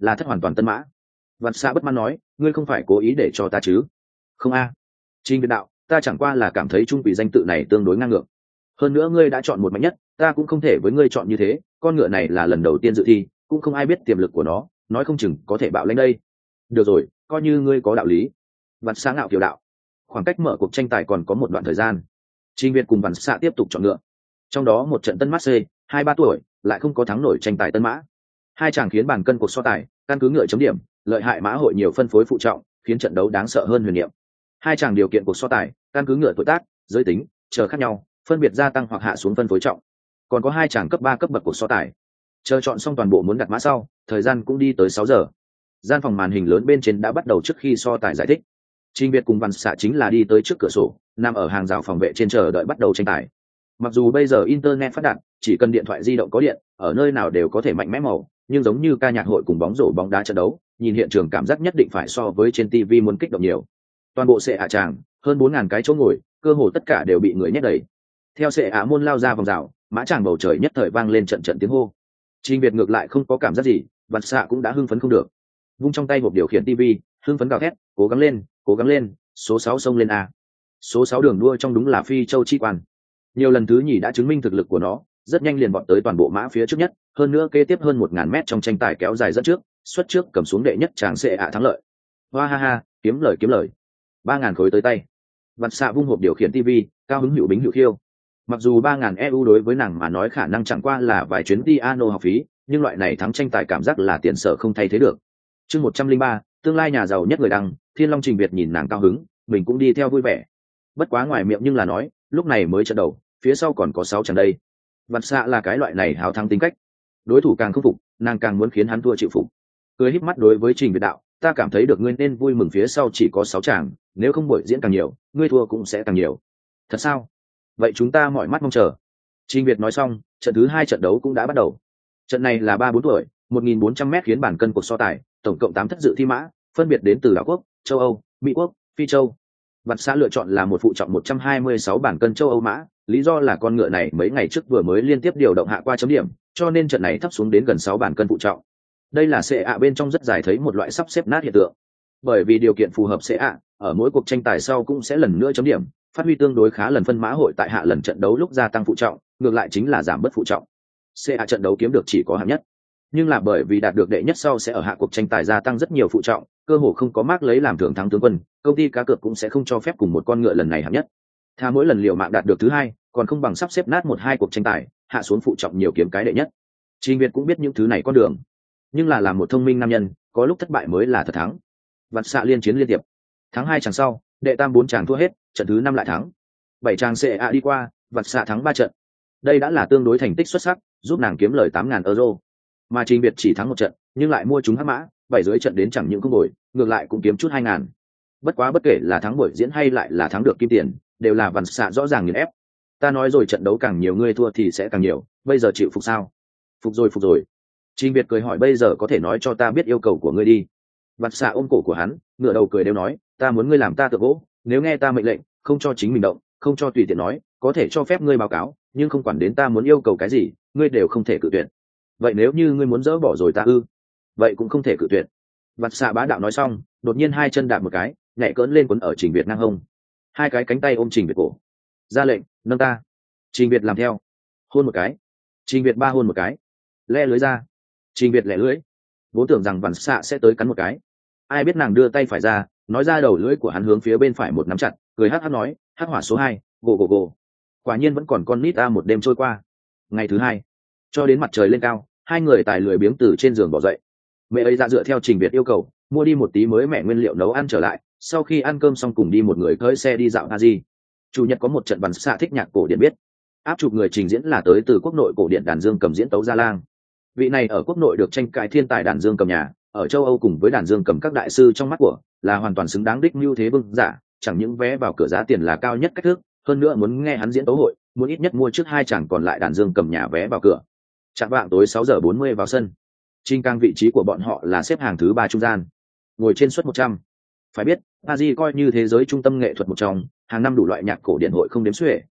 là thất hoàn toàn tân mã. Vạn xạ bất mãn nói, ngươi không phải cố ý để cho ta chứ? Không a. Trình Việt đạo, ta chẳng qua là cảm thấy trung quỷ danh tự này tương đối ngang ngược. Hơn nữa ngươi đã chọn một mạnh nhất, ta cũng không thể với ngươi chọn như thế, con ngựa này là lần đầu tiên dự thi, cũng không ai biết tiềm lực của nó, nói không chừng có thể bạo lên đây. Được rồi, coi như ngươi có đạo lý. Vạn xạ ngạo kiều đạo. Khoảng cách mở cuộc tranh tài còn có một đoạn thời gian. Trình Việt cùng Vạn xạ tiếp tục chọn ngựa. Trong đó một trận tân mã C, hai ba tuổi, lại không có thắng nổi tranh tài tân mã. Hai chàng khiến bàn cân cuộc so tài, căn cứ ngựa chấm điểm, lợi hại mã hội nhiều phân phối phụ trọng, khiến trận đấu đáng sợ hơn huyền niệm. Hai chàng điều kiện cuộc so tài, căn cứ ngựa tuổi tác, giới tính, chờ khác nhau, phân biệt gia tăng hoặc hạ xuống phân phối trọng. Còn có hai chàng cấp ba cấp bậc cuộc so tài. Chờ chọn xong toàn bộ muốn đặt mã sau, thời gian cũng đi tới sáu giờ. Gian phòng màn hình lớn bên trên đã bắt đầu trước khi so tài giải thích. Trình Việt cùng Văn Xạ chính là đi tới trước cửa sổ, nằm ở hàng rào phòng vệ trên chờ đợi bắt đầu tranh tài. Mặc dù bây giờ internet phát đạt, chỉ cần điện thoại di động có điện, ở nơi nào đều có thể mạnh mẽ màu, nhưng giống như ca nhạc hội cùng bóng rổ bóng đá trận đấu, nhìn hiện trường cảm giác nhất định phải so với trên ti vi muốn kích động nhiều. Toàn bộ sệ ạ tràng, hơn bốn ngàn cái chỗ ngồi, cơ hồ tất cả đều bị người nhét đầy. Theo sệ ạ môn lao ra vòng rào, mã tràng bầu trời nhất thời vang lên trận trận tiếng hô. Trình Việt ngược lại không có cảm giác gì, Văn Xạ cũng đã hưng phấn không được. Vung trong tay hộp điều khiển ti vi, hưng phấn gào thét, cố gắng lên, cố gắng lên, số sáu xông lên a. Số sáu đường đua trong đúng là Phi Châu chi quan. Nhiều lần thứ nhì đã chứng minh thực lực của nó, rất nhanh liền vọt tới toàn bộ mã phía trước nhất, hơn nữa kế tiếp hơn một ngàn mét trong tranh tài kéo dài dẫn trước, xuất trước cầm xuống đệ nhất chàng sệ ạ thắng lợi. Hoa ha ha, kiếm lời kiếm lời. ba ngàn khối tới tay. Vặt xạ vung hộp điều khiển ti vi, cao hứng hữu bính hữu khiêu. Mặc dù ba ngàn e u đối với nàng mà nói khả năng chẳng qua là vài chuyến piano học phí, nhưng loại này thắng tranh tài cảm giác là tiền sở không thay thế được. Chương một trăm linh ba, tương lai nhà giàu nhất người đăng, Thiên Long Trình Việt nhìn nàng cao hứng, mình cũng đi theo vui vẻ. Bất quá ngoài miệng nhưng là nói, lúc này mới trận đầu, phía sau còn có sáu trận đây. Vặt xạ là cái loại này hào thắng tính cách, đối thủ càng không phục, nàng càng muốn khiến hắn thua chịu phục. Cười híp mắt đối với Trình Việt đạo, ta cảm thấy được ngươi nên vui mừng phía sau chỉ có sáu chàng, nếu không buổi diễn càng nhiều, ngươi thua cũng sẽ càng nhiều. Thật sao? Vậy chúng ta mỏi mắt mong chờ. Trình Việt nói xong, trận thứ hai trận đấu cũng đã bắt đầu. Trận này là ba bốn tuổi, một nghìn bốn trăm mét khiến bản cân cuộc so tài, tổng cộng tám thất dự thi mã, phân biệt đến từ đảo quốc, châu Âu, Mỹ quốc, Phi Châu. Vặt xã lựa chọn là một phụ trọng một trăm hai mươi sáu bản cân châu Âu mã, lý do là con ngựa này mấy ngày trước vừa mới liên tiếp điều động hạ qua chấm điểm, cho nên trận này thấp xuống đến gần sáu bản cân phụ trọng. Đây là xệ ạ bên trong rất dài thấy một loại sắp xếp nát hiện tượng. Bởi vì điều kiện phù hợp xệ ạ, ở mỗi cuộc tranh tài sau cũng sẽ lần nữa chấm điểm, phát huy tương đối khá lần phân mã hội tại hạ lần trận đấu lúc gia tăng phụ trọng, ngược lại chính là giảm bớt phụ trọng. xê a trận đấu kiếm được chỉ có hạng nhất, nhưng là bởi vì đạt được đệ nhất sau sẽ ở hạ cuộc tranh tài gia tăng rất nhiều phụ trọng, cơ hồ không có mác lấy làm thưởng thắng tướng quân, công ty cá cược cũng sẽ không cho phép cùng một con ngựa lần này hạng nhất. Tha mỗi lần liều mạng đạt được thứ hai, còn không bằng sắp xếp nát một hai cuộc tranh tài, hạ xuống phụ trọng nhiều kiếm cái đệ nhất. Trình Việt cũng biết những thứ này con đường, nhưng là làm một thông minh nam nhân, có lúc thất bại mới là thật thắng. Vặt xạ liên chiến liên tiếp, thắng hai chàng sau, đệ tam bốn chàng thua hết, trận thứ năm lại thắng, bảy chàng xê a đi qua, vặt xạ thắng ba trận. Đây đã là tương đối thành tích xuất sắc, giúp nàng kiếm lời tám ngàn euro. Mà Trình Việt chỉ thắng một trận, nhưng lại mua chúng hắc mã, bảy dưới trận đến chẳng những không bồi, ngược lại cũng kiếm chút hai ngàn. Bất quá bất kể là thắng buổi diễn hay lại là thắng được kim tiền, đều là vặt xạ rõ ràng nghiền ép. Ta nói rồi, trận đấu càng nhiều ngươi thua thì sẽ càng nhiều, bây giờ chịu phục sao? Phục rồi phục rồi. Trình Việt cười hỏi, bây giờ có thể nói cho ta biết yêu cầu của ngươi đi. Vặt xạ ôm cổ của hắn, ngửa đầu cười đều nói, ta muốn ngươi làm ta tượng gỗ, nếu nghe ta mệnh lệnh, không cho chính mình động, không cho tùy tiện nói, có thể cho phép ngươi báo cáo, nhưng không quản đến ta muốn yêu cầu cái gì, ngươi đều không thể cự tuyệt. Vậy nếu như ngươi muốn dỡ bỏ rồi ta ư? Vậy cũng không thể cự tuyệt. Vặt xạ bá đạo nói xong, đột nhiên hai chân đạp một cái, nhảy cỡn lên quấn ở Trình Việt ngang hông, hai cái cánh tay ôm Trình Việt cổ, ra lệnh, nâng ta. Trình Việt làm theo, hôn một cái. Trình Việt ba hôn một cái, le lưới ra. Trình Việt lẻ lưới, vốn tưởng rằng vặt xạ sẽ tới cắn một cái, ai biết nàng đưa tay phải ra, nói ra đầu lưỡi của hắn hướng phía bên phải một nắm chặt, cười hắc hắc nói, hắc hỏa số hai, gồ gồ gồ. Quả nhiên vẫn còn con nít ta. Một đêm trôi qua, ngày thứ hai, cho đến mặt trời lên cao, hai người tài lười biếng từ trên giường bỏ dậy. Mẹ ấy ra dựa theo Trình Việt yêu cầu, mua đi một tí mới mẻ nguyên liệu nấu ăn trở lại, sau khi ăn cơm xong cùng đi một người cưỡi xe đi dạo Paris. Chủ nhật có một trận văn xạ thích nhạc cổ điển biết, áp chụp người trình diễn là tới từ quốc nội cổ điển đàn dương cầm diễn tấu Gia Lang. Vị này ở quốc nội được tranh cãi thiên tài đàn dương cầm nhà, ở châu Âu cùng với đàn dương cầm các đại sư trong mắt của là hoàn toàn xứng đáng đích mưu thế vương giả, chẳng những vé vào cửa giá tiền là cao nhất cách thức, hơn nữa muốn nghe hắn diễn tấu hội, muốn ít nhất mua trước hai chàng còn lại đàn dương cầm nhà vé vào cửa. Chạm vạng tối sáu giờ bốn mươi vào sân. Trình Cang vị trí của bọn họ là xếp hàng thứ ba trung gian, ngồi trên suất một trăm. Phải biết, Paris coi như thế giới trung tâm nghệ thuật một trong, hàng năm đủ loại nhạc cổ điển hội không đếm xuể,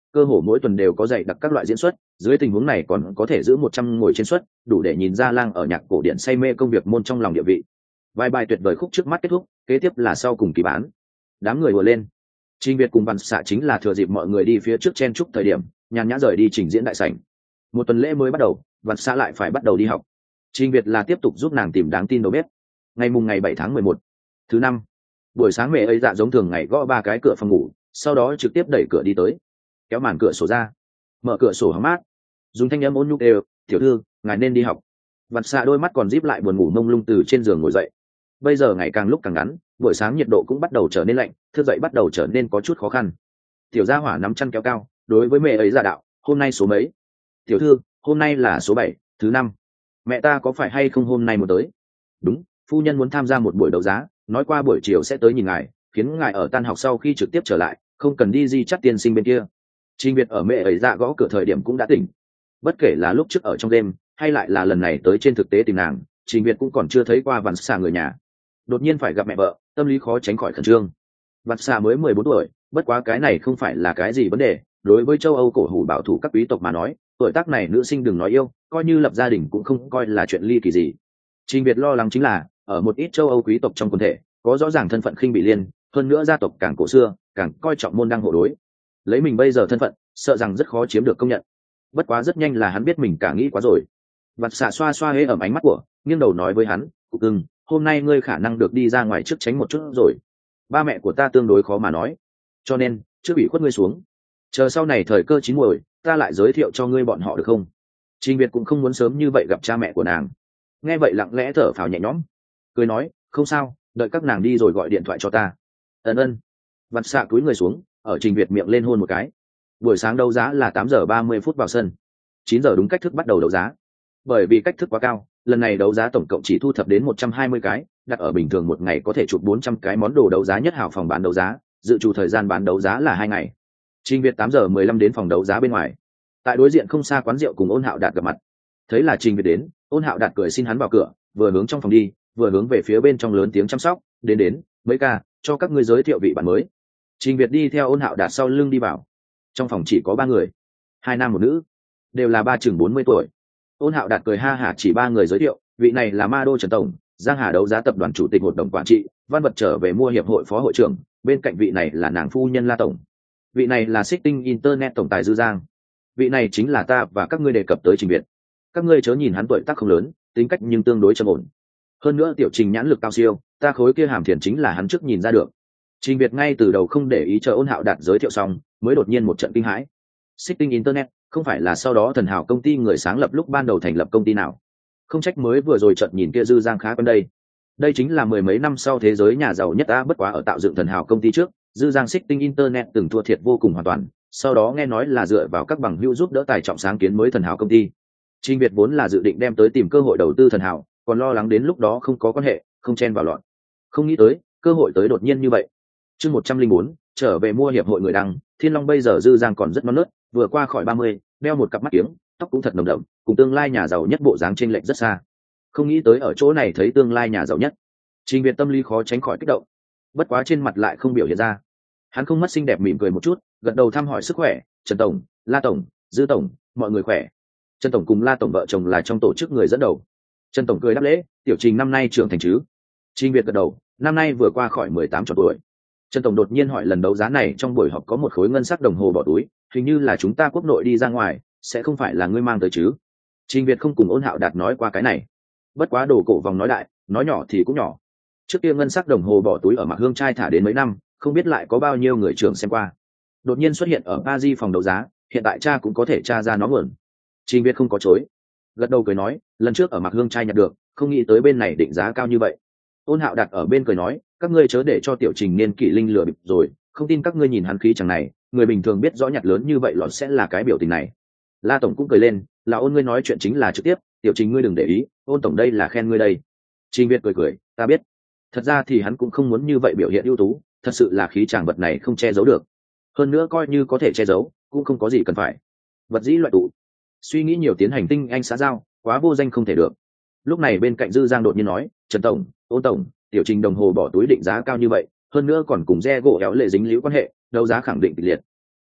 cơ hồ mỗi tuần đều có dạy đặc các loại diễn xuất, dưới tình huống này còn có thể giữ một trăm ngồi trên suất, đủ để nhìn ra Lang ở nhạc cổ điển say mê công việc môn trong lòng địa vị. Vài bài tuyệt vời khúc trước mắt kết thúc, kế tiếp là sau cùng kỳ bán. Đám người ùa lên. Trình Việt cùng Văn Xạ chính là thừa dịp mọi người đi phía trước chen chúc thời điểm, nhàn nhã rời đi trình diễn đại sảnh. Một tuần lễ mới bắt đầu, Văn Xạ lại phải bắt đầu đi học. Trình Việt là tiếp tục giúp nàng tìm đáng tin đầu bếp. Ngày mùng ngày bảy tháng mười một, thứ năm, buổi sáng mẹ ấy dạ giống thường ngày gõ ba cái cửa phòng ngủ, sau đó trực tiếp đẩy cửa đi tới, kéo màn cửa sổ ra, mở cửa sổ hóng mát, dùng thanh âm ôn nhu đều, "Tiểu thư, ngài nên đi học." Văn Xạ đôi mắt còn díp lại buồn ngủ mông lung từ trên giường ngồi dậy. Bây giờ ngày càng lúc càng ngắn, buổi sáng nhiệt độ cũng bắt đầu trở nên lạnh, thức dậy bắt đầu trở nên có chút khó khăn. Tiểu gia hỏa nắm chăn kéo cao, đối với mẹ ấy dạ đạo, "Hôm nay số mấy?" "Tiểu thư, hôm nay là số bảy, thứ năm." "Mẹ ta có phải hay không hôm nay muốn tới?" "Đúng, phu nhân muốn tham gia một buổi đấu giá, nói qua buổi chiều sẽ tới nhìn ngài, khiến ngài ở tan học sau khi trực tiếp trở lại, không cần đi di chắt tiên sinh bên kia." Trình Việt ở mẹ ấy dạ gõ cửa thời điểm cũng đã tỉnh. Bất kể là lúc trước ở trong đêm, hay lại là lần này tới trên thực tế tìm nàng, Trình Việt cũng còn chưa thấy qua Văn Xạ người nhà. Đột nhiên phải gặp mẹ vợ, tâm lý khó tránh khỏi khẩn trương. Văn Xạ mới mười bốn tuổi, bất quá cái này không phải là cái gì vấn đề, đối với châu Âu cổ hủ bảo thủ các quý tộc mà nói, tuổi tác này nữ sinh đừng nói yêu, coi như lập gia đình cũng không coi là chuyện ly kỳ gì. Trình Việt lo lắng chính là, ở một ít châu Âu quý tộc trong quần thể, có rõ ràng thân phận khinh bị liên, hơn nữa gia tộc càng cổ xưa, càng coi trọng môn đăng hộ đối. Lấy mình bây giờ thân phận, sợ rằng rất khó chiếm được công nhận. Bất quá rất nhanh là hắn biết mình cả nghĩ quá rồi. Văn Xạ xoa xoa hễ ẩm ánh mắt của, nghiêng đầu nói với hắn, "Cục cưng, hôm nay ngươi khả năng được đi ra ngoài trước tránh một chút rồi. Ba mẹ của ta tương đối khó mà nói, cho nên trước ủy khuất ngươi xuống. Chờ sau này thời cơ chín muồi, ta lại giới thiệu cho ngươi bọn họ được không?" Trình Việt cũng không muốn sớm như vậy gặp cha mẹ của nàng. Nghe vậy lặng lẽ thở phào nhẹ nhõm, cười nói, "Không sao, đợi các nàng đi rồi gọi điện thoại cho ta." Ân ân. Văn Xạ cúi người xuống, ở Trình Việt miệng lên hôn một cái. Buổi sáng đấu giá là tám giờ ba mươi phút vào sân, chín giờ đúng cách thức bắt đầu đấu giá. Bởi vì cách thức quá cao, lần này đấu giá tổng cộng chỉ thu thập đến một trăm hai mươi cái, đặt ở bình thường một ngày có thể chụp bốn trăm cái món đồ đấu giá nhất hảo phòng bán đấu giá, dự trù thời gian bán đấu giá là hai ngày. Trình Việt tám giờ mười lăm đến phòng đấu giá bên ngoài. Tại đối diện không xa quán rượu cùng Ôn Hạo Đạt gặp mặt. Thấy là Trình Việt đến, Ôn Hạo Đạt cười xin hắn vào cửa, vừa hướng trong phòng đi, vừa hướng về phía bên trong lớn tiếng chăm sóc, "Đến đến, mấy ca, cho các ngươi giới thiệu vị bạn mới." Trình Việt đi theo Ôn Hạo Đạt sau lưng đi vào. Trong phòng chỉ có ba người, hai nam một nữ, đều là ba chừng bốn mươi tuổi. Ôn Hạo Đạt cười ha hả chỉ ba người giới thiệu, vị này là Ma Đô Trần Tổng, Giang Hà đấu giá tập đoàn chủ tịch hội đồng quản trị, Văn Vật trở về mua hiệp hội phó hội trưởng, bên cạnh vị này là nàng phu nhân La Tổng, vị này là Sitting Internet tổng tài Dư Giang, vị này chính là ta và các ngươi đề cập tới Trình Việt. Các ngươi chớ nhìn hắn tuổi tác không lớn, tính cách nhưng tương đối trầm ổn. Hơn nữa tiểu Trình nhãn lực cao siêu, ta khối kia hàm thiền chính là hắn trước nhìn ra được. Trình Việt ngay từ đầu không để ý chờ Ôn Hạo Đạt giới thiệu xong, mới đột nhiên một trận kinh hãi. Sitting Internet không phải là sau đó thần hào công ty người sáng lập lúc ban đầu thành lập công ty nào? Không trách mới vừa rồi chợt nhìn kia Dư Giang khá quen đây. Đây chính là mười mấy năm sau thế giới nhà giàu nhất ta, bất quá ở tạo dựng thần hào công ty trước, Dư Giang Sitting Internet từng thua thiệt vô cùng hoàn toàn, sau đó nghe nói là dựa vào các bằng hữu giúp đỡ tài trọng sáng kiến mới thần hào công ty. Trình Việt vốn là dự định đem tới tìm cơ hội đầu tư thần hào, còn lo lắng đến lúc đó không có quan hệ, không chen vào loạn. Không nghĩ tới, cơ hội tới đột nhiên như vậy. Chương một trăm linh bốn, trở về mua hiệp hội người đăng, Thiên Long bây giờ Dư Giang còn rất non nớt, vừa qua khỏi ba mươi, đeo một cặp mắt kiếng, tóc cũng thật nồng đậm, cùng tương lai nhà giàu nhất bộ dáng chênh lệch rất xa. Không nghĩ tới ở chỗ này thấy tương lai nhà giàu nhất. Trình Việt tâm lý khó tránh khỏi kích động, bất quá trên mặt lại không biểu hiện ra. Hắn không mất xinh đẹp mỉm cười một chút, gật đầu thăm hỏi sức khỏe, "Trần tổng, La tổng, Dư tổng, mọi người khỏe." Trần tổng cùng La tổng vợ chồng là trong tổ chức người dẫn đầu. Trần tổng cười đáp lễ, "Tiểu Trình năm nay trưởng thành chứ?" Trình Việt gật đầu, "Năm nay vừa qua khỏi mười tám tròn tuổi." Trần tổng đột nhiên hỏi, lần đấu giá này trong buổi họp có một khối ngân sắc đồng hồ bỏ túi, hình như là chúng ta quốc nội đi ra ngoài, sẽ không phải là ngươi mang tới chứ? Trình Việt không cùng Ôn Hạo Đạt nói qua cái này. Bất quá đồ cổ vòng nói đại, nói nhỏ thì cũng nhỏ. Trước kia ngân sắc đồng hồ bỏ túi ở Mạc Hương trai thả đến mấy năm, không biết lại có bao nhiêu người trưởng xem qua. Đột nhiên xuất hiện ở Paris phòng đấu giá, hiện tại cha cũng có thể tra ra nó nguồn. Trình Việt không có chối, gật đầu cười nói, lần trước ở Mạc Hương trai nhặt được, không nghĩ tới bên này định giá cao như vậy. Ôn Hạo Đạt ở bên cười nói, các ngươi chớ để cho Tiểu Trình niên kỷ linh lừa bịp rồi, không tin các ngươi nhìn hắn khí chẳng này, người bình thường biết rõ nhặt lớn như vậy lọt sẽ là cái biểu tình này. La tổng cũng cười lên, là Ôn ngươi nói chuyện chính là trực tiếp, Tiểu Trình ngươi đừng để ý, Ôn tổng đây là khen ngươi đây. Trình Việt cười cười, ta biết. Thật ra thì hắn cũng không muốn như vậy biểu hiện ưu tú, thật sự là khí chàng vật này không che giấu được. Hơn nữa coi như có thể che giấu, cũng không có gì cần phải. Vật dĩ loại tụ. Suy nghĩ nhiều tiến hành tinh anh xã giao, quá vô danh không thể được. Lúc này bên cạnh Dư Giang đột nhiên nói, Trần tổng, Ôn tổng, Tiểu Trình đồng hồ bỏ túi định giá cao như vậy, hơn nữa còn cùng re gỗ éo lệ dính líu quan hệ, đấu giá khẳng định kịch liệt.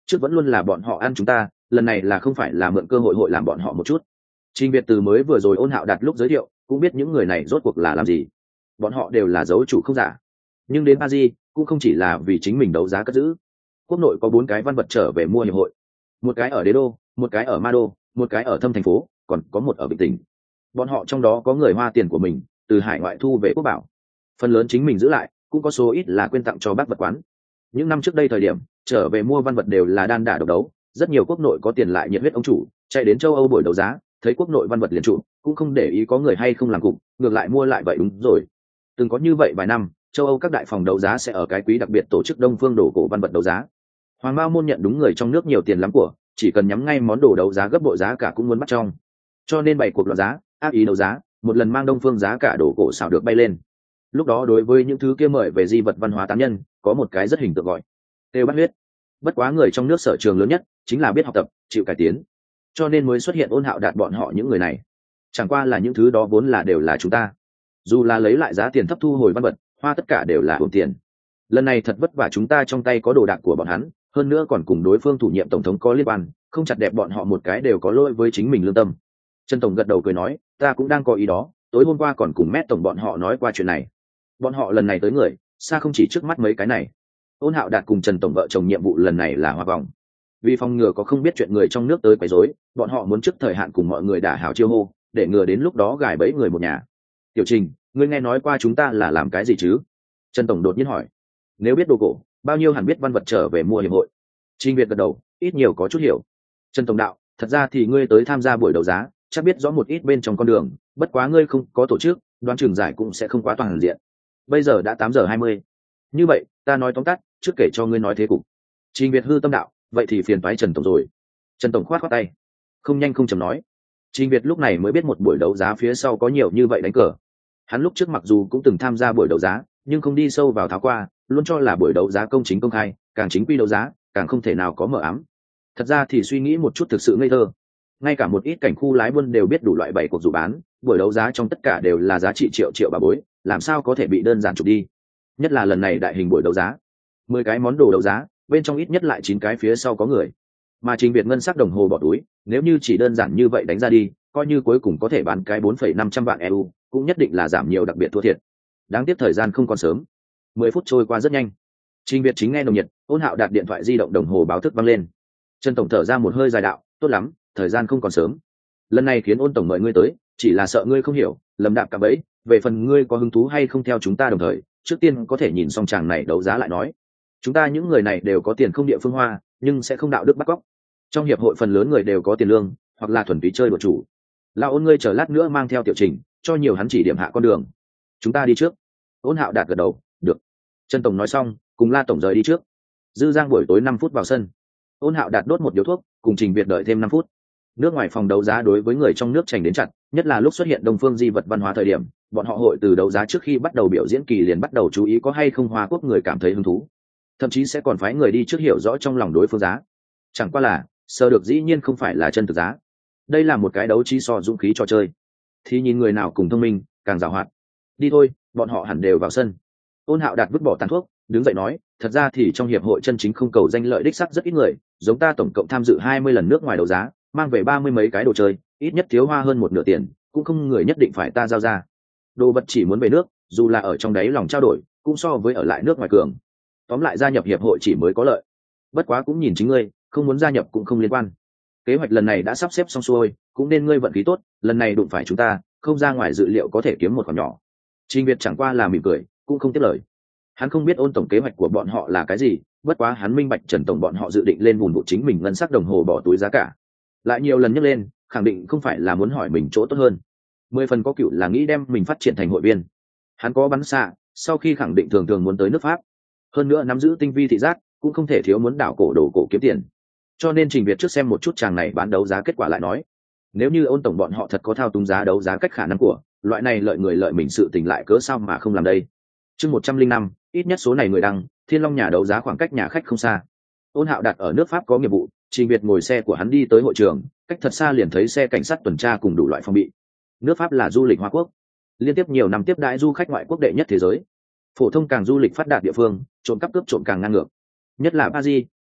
trước vẫn luôn là bọn họ ăn chúng ta, lần này là không phải là mượn cơ hội hội làm bọn họ một chút. Trình Việt từ mới vừa rồi Ôn Hạo Đạt lúc giới thiệu cũng biết những người này rốt cuộc là làm gì, bọn họ đều là dấu chủ không giả. Nhưng đến Paris cũng không chỉ là vì chính mình đấu giá cất giữ. Quốc nội có bốn cái văn vật trở về mua hiệp hội, một cái ở Đế Đô, một cái ở Ma Đô, một cái ở Thâm thành phố, còn có một ở Bình Tỉnh. Bọn họ trong đó có người hoa tiền của mình từ hải ngoại thu về quốc bảo, phần lớn chính mình giữ lại, cũng có số ít là quyên tặng cho bác vật quán. Những năm trước đây thời điểm trở về mua văn vật đều là đan đả độc đấu, rất nhiều quốc nội có tiền lại nhiệt huyết ông chủ chạy đến châu Âu buổi đấu giá, thấy quốc nội văn vật liền trụ, cũng không để ý có người hay không làm cục, ngược lại mua lại vậy. Đúng rồi, từng có như vậy vài năm, châu Âu các đại phòng đấu giá sẽ ở cái quý đặc biệt tổ chức Đông Phương đồ cổ văn vật đấu giá. Hoàng Mao môn nhận đúng người trong nước nhiều tiền lắm của, chỉ cần nhắm ngay món đồ đấu giá gấp bội giá cả cũng muốn bắt trong, cho nên bày cuộc loạn giá, ác ý đấu giá, một lần mang Đông Phương giá cả đồ cổ xảo được bay lên. Lúc đó đối với những thứ kia mời về di vật văn hóa tán nhân, có một cái rất hình tượng gọi têu bắt huyết. Bất quá người trong nước sở trường lớn nhất chính là biết học tập, chịu cải tiến, cho nên mới xuất hiện Ôn Hạo Đạt bọn họ những người này. Chẳng qua là những thứ đó vốn là đều là chúng ta, dù là lấy lại giá tiền thấp thu hồi văn vật, hoa tất cả đều là hưởng tiền. Lần này thật vất vả chúng ta trong tay có đồ đạc của bọn hắn, hơn nữa còn cùng đối phương thủ nhiệm tổng thống có liên quan, không chặt đẹp bọn họ một cái đều có lỗi với chính mình lương tâm. Trần tổng gật đầu cười nói, ta cũng đang có ý đó, tối hôm qua còn cùng Mét tổng bọn họ nói qua chuyện này. Bọn họ lần này tới người xa không chỉ trước mắt mấy cái này. Ôn Hạo Đạt cùng Trần tổng vợ chồng nhiệm vụ lần này là hòa vòng, vì phòng ngừa có không biết chuyện người trong nước tới quấy rối, bọn họ muốn trước thời hạn cùng mọi người đả hảo chiêu hô, để ngừa đến lúc đó gài bẫy người một nhà. Tiểu Trình, ngươi nghe nói qua chúng ta là làm cái gì chứ? Trần tổng đột nhiên hỏi. Nếu biết đồ cổ, bao nhiêu hẳn biết văn vật trở về mua hiệp hội. Trình Việt gật đầu, ít nhiều có chút hiểu. Trần tổng đạo, thật ra thì ngươi tới tham gia buổi đấu giá, chắc biết rõ một ít bên trong con đường, bất quá ngươi không có tổ chức, đoán chừng giải cũng sẽ không quá toàn diện. Bây giờ đã tám giờ hai mươi. Như vậy, ta nói tóm tắt, trước kể cho ngươi nói thế cục. Trình Việt hư tâm đạo, vậy thì phiền toái Trần tổng rồi. Trần tổng khoát khoát tay, không nhanh không chậm nói. Trình Việt lúc này mới biết một buổi đấu giá phía sau có nhiều như vậy đánh cờ. Hắn lúc trước mặc dù cũng từng tham gia buổi đấu giá, nhưng không đi sâu vào tháo qua, luôn cho là buổi đấu giá công chính công khai, càng chính quy đấu giá, càng không thể nào có mờ ám. Thật ra thì suy nghĩ một chút thực sự ngây thơ. Ngay cả một ít cảnh khu lái buôn đều biết đủ loại bảy cuộc dụ bán, buổi đấu giá trong tất cả đều là giá trị triệu triệu bà bối, làm sao có thể bị đơn giản chụp đi. Nhất là lần này đại hình buổi đấu giá, mười cái món đồ đấu giá, bên trong ít nhất lại chín cái phía sau có người. Mà Trình Việt ngân sắc đồng hồ bỏ túi, nếu như chỉ đơn giản như vậy đánh ra đi, coi như cuối cùng có thể bán cái bốn phẩy năm trăm vạn e u, cũng nhất định là giảm nhiều, đặc biệt thua thiệt. Đáng tiếc thời gian không còn sớm. Mười phút trôi qua rất nhanh. Trình Việt chính nghe nồng nhiệt, Ôn Hạo Đạt điện thoại di động đồng hồ báo thức vang lên. Trần tổng thở ra một hơi dài đạo, tốt lắm, thời gian không còn sớm. Lần này khiến Ôn tổng mời ngươi tới, chỉ là sợ ngươi không hiểu, lầm đạp cả bẫy, về phần ngươi có hứng thú hay không theo chúng ta đồng thời, trước tiên có thể nhìn xong chàng này đấu giá lại nói. Chúng ta những người này đều có tiền không địa phương hoa, nhưng sẽ không đạo đức bắt cóc. Trong hiệp hội phần lớn người đều có tiền lương, hoặc là thuần túy chơi đùa chủ. Lão Ôn ngươi chờ lát nữa mang theo Tiểu Trình, cho nhiều hắn chỉ điểm hạ con đường. Chúng ta đi trước. Ôn Hạo Đạt gật đầu, được. Trần tổng nói xong, cùng La tổng rời đi trước. Dư Giang buổi tối năm phút vào sân. Ôn Hạo Đạt đốt một điếu thuốc, cùng Trình Việt đợi thêm năm phút. Nước ngoài phòng đấu giá đối với người trong nước chành đến chặt, nhất là lúc xuất hiện Đông Phương di vật văn hóa thời điểm, bọn họ hội từ đấu giá trước khi bắt đầu biểu diễn kỳ liền bắt đầu chú ý có hay không Hoa Quốc người cảm thấy hứng thú, thậm chí sẽ còn phái người đi trước hiểu rõ trong lòng đối phương giá. Chẳng qua là sờ được dĩ nhiên không phải là chân thực giá. Đây là một cái đấu trí so dũng khí trò chơi, thì nhìn người nào cùng thông minh càng giàu hoạt. Đi thôi, bọn họ hẳn đều vào sân. Ôn Hạo Đạt vứt bỏ tàn thuốc, đứng dậy nói, thật ra thì trong hiệp hội chân chính không cầu danh lợi đích sắc rất ít người, giống ta tổng cộng tham dự hai mươi lần nước ngoài đấu giá, mang về ba mươi mấy cái đồ chơi, ít nhất thiếu hoa hơn một nửa tiền, cũng không người nhất định phải ta giao ra. Đồ vật chỉ muốn về nước, dù là ở trong đấy lòng trao đổi, cũng so với ở lại nước ngoài cường. Tóm lại gia nhập hiệp hội chỉ mới có lợi. Bất quá cũng nhìn chính ngươi, không muốn gia nhập cũng không liên quan. Kế hoạch lần này đã sắp xếp xong xuôi, cũng nên ngươi vận khí tốt, lần này đụng phải chúng ta, không ra ngoài dự liệu có thể kiếm một khoản nhỏ. Trình Việt chẳng qua là mỉm cười, cũng không tiếp lời. Hắn không biết Ôn tổng kế hoạch của bọn họ là cái gì, bất quá hắn minh bạch Trần tổng bọn họ dự định lên vùng bộ chính mình ngân sắc đồng hồ bỏ túi giá cả. Lại nhiều lần nhắc lên, khẳng định không phải là muốn hỏi mình chỗ tốt hơn. Mười phần có cựu là nghĩ đem mình phát triển thành hội viên. Hắn có bắn xạ, sau khi khẳng định thường thường muốn tới nước Pháp. Hơn nữa nắm giữ tinh vi thị giác, cũng không thể thiếu muốn đảo cổ đồ cổ kiếm tiền. Cho nên Trình Việt trước xem một chút chàng này bán đấu giá kết quả lại nói. Nếu như Ôn tổng bọn họ thật có thao túng giá đấu giá cách khả năng của, loại này lợi người lợi mình sự tình lại cớ sao mà không làm đây. Chương một trăm linh năm, ít nhất số này người đăng, Thiên Long nhà đấu giá khoảng cách nhà khách không xa. Ôn Hạo Đạt ở nước Pháp có nghiệp vụ, Trình Việt ngồi xe của hắn đi tới hội trường, cách thật xa liền thấy xe cảnh sát tuần tra cùng đủ loại phong bị. Nước Pháp là du lịch Hoa Quốc, liên tiếp nhiều năm tiếp đãi du khách ngoại quốc đệ nhất thế giới. Phổ thông càng du lịch phát đạt địa phương, trộm cắp cướp trộm càng ngang ngược. Nhất là Paris,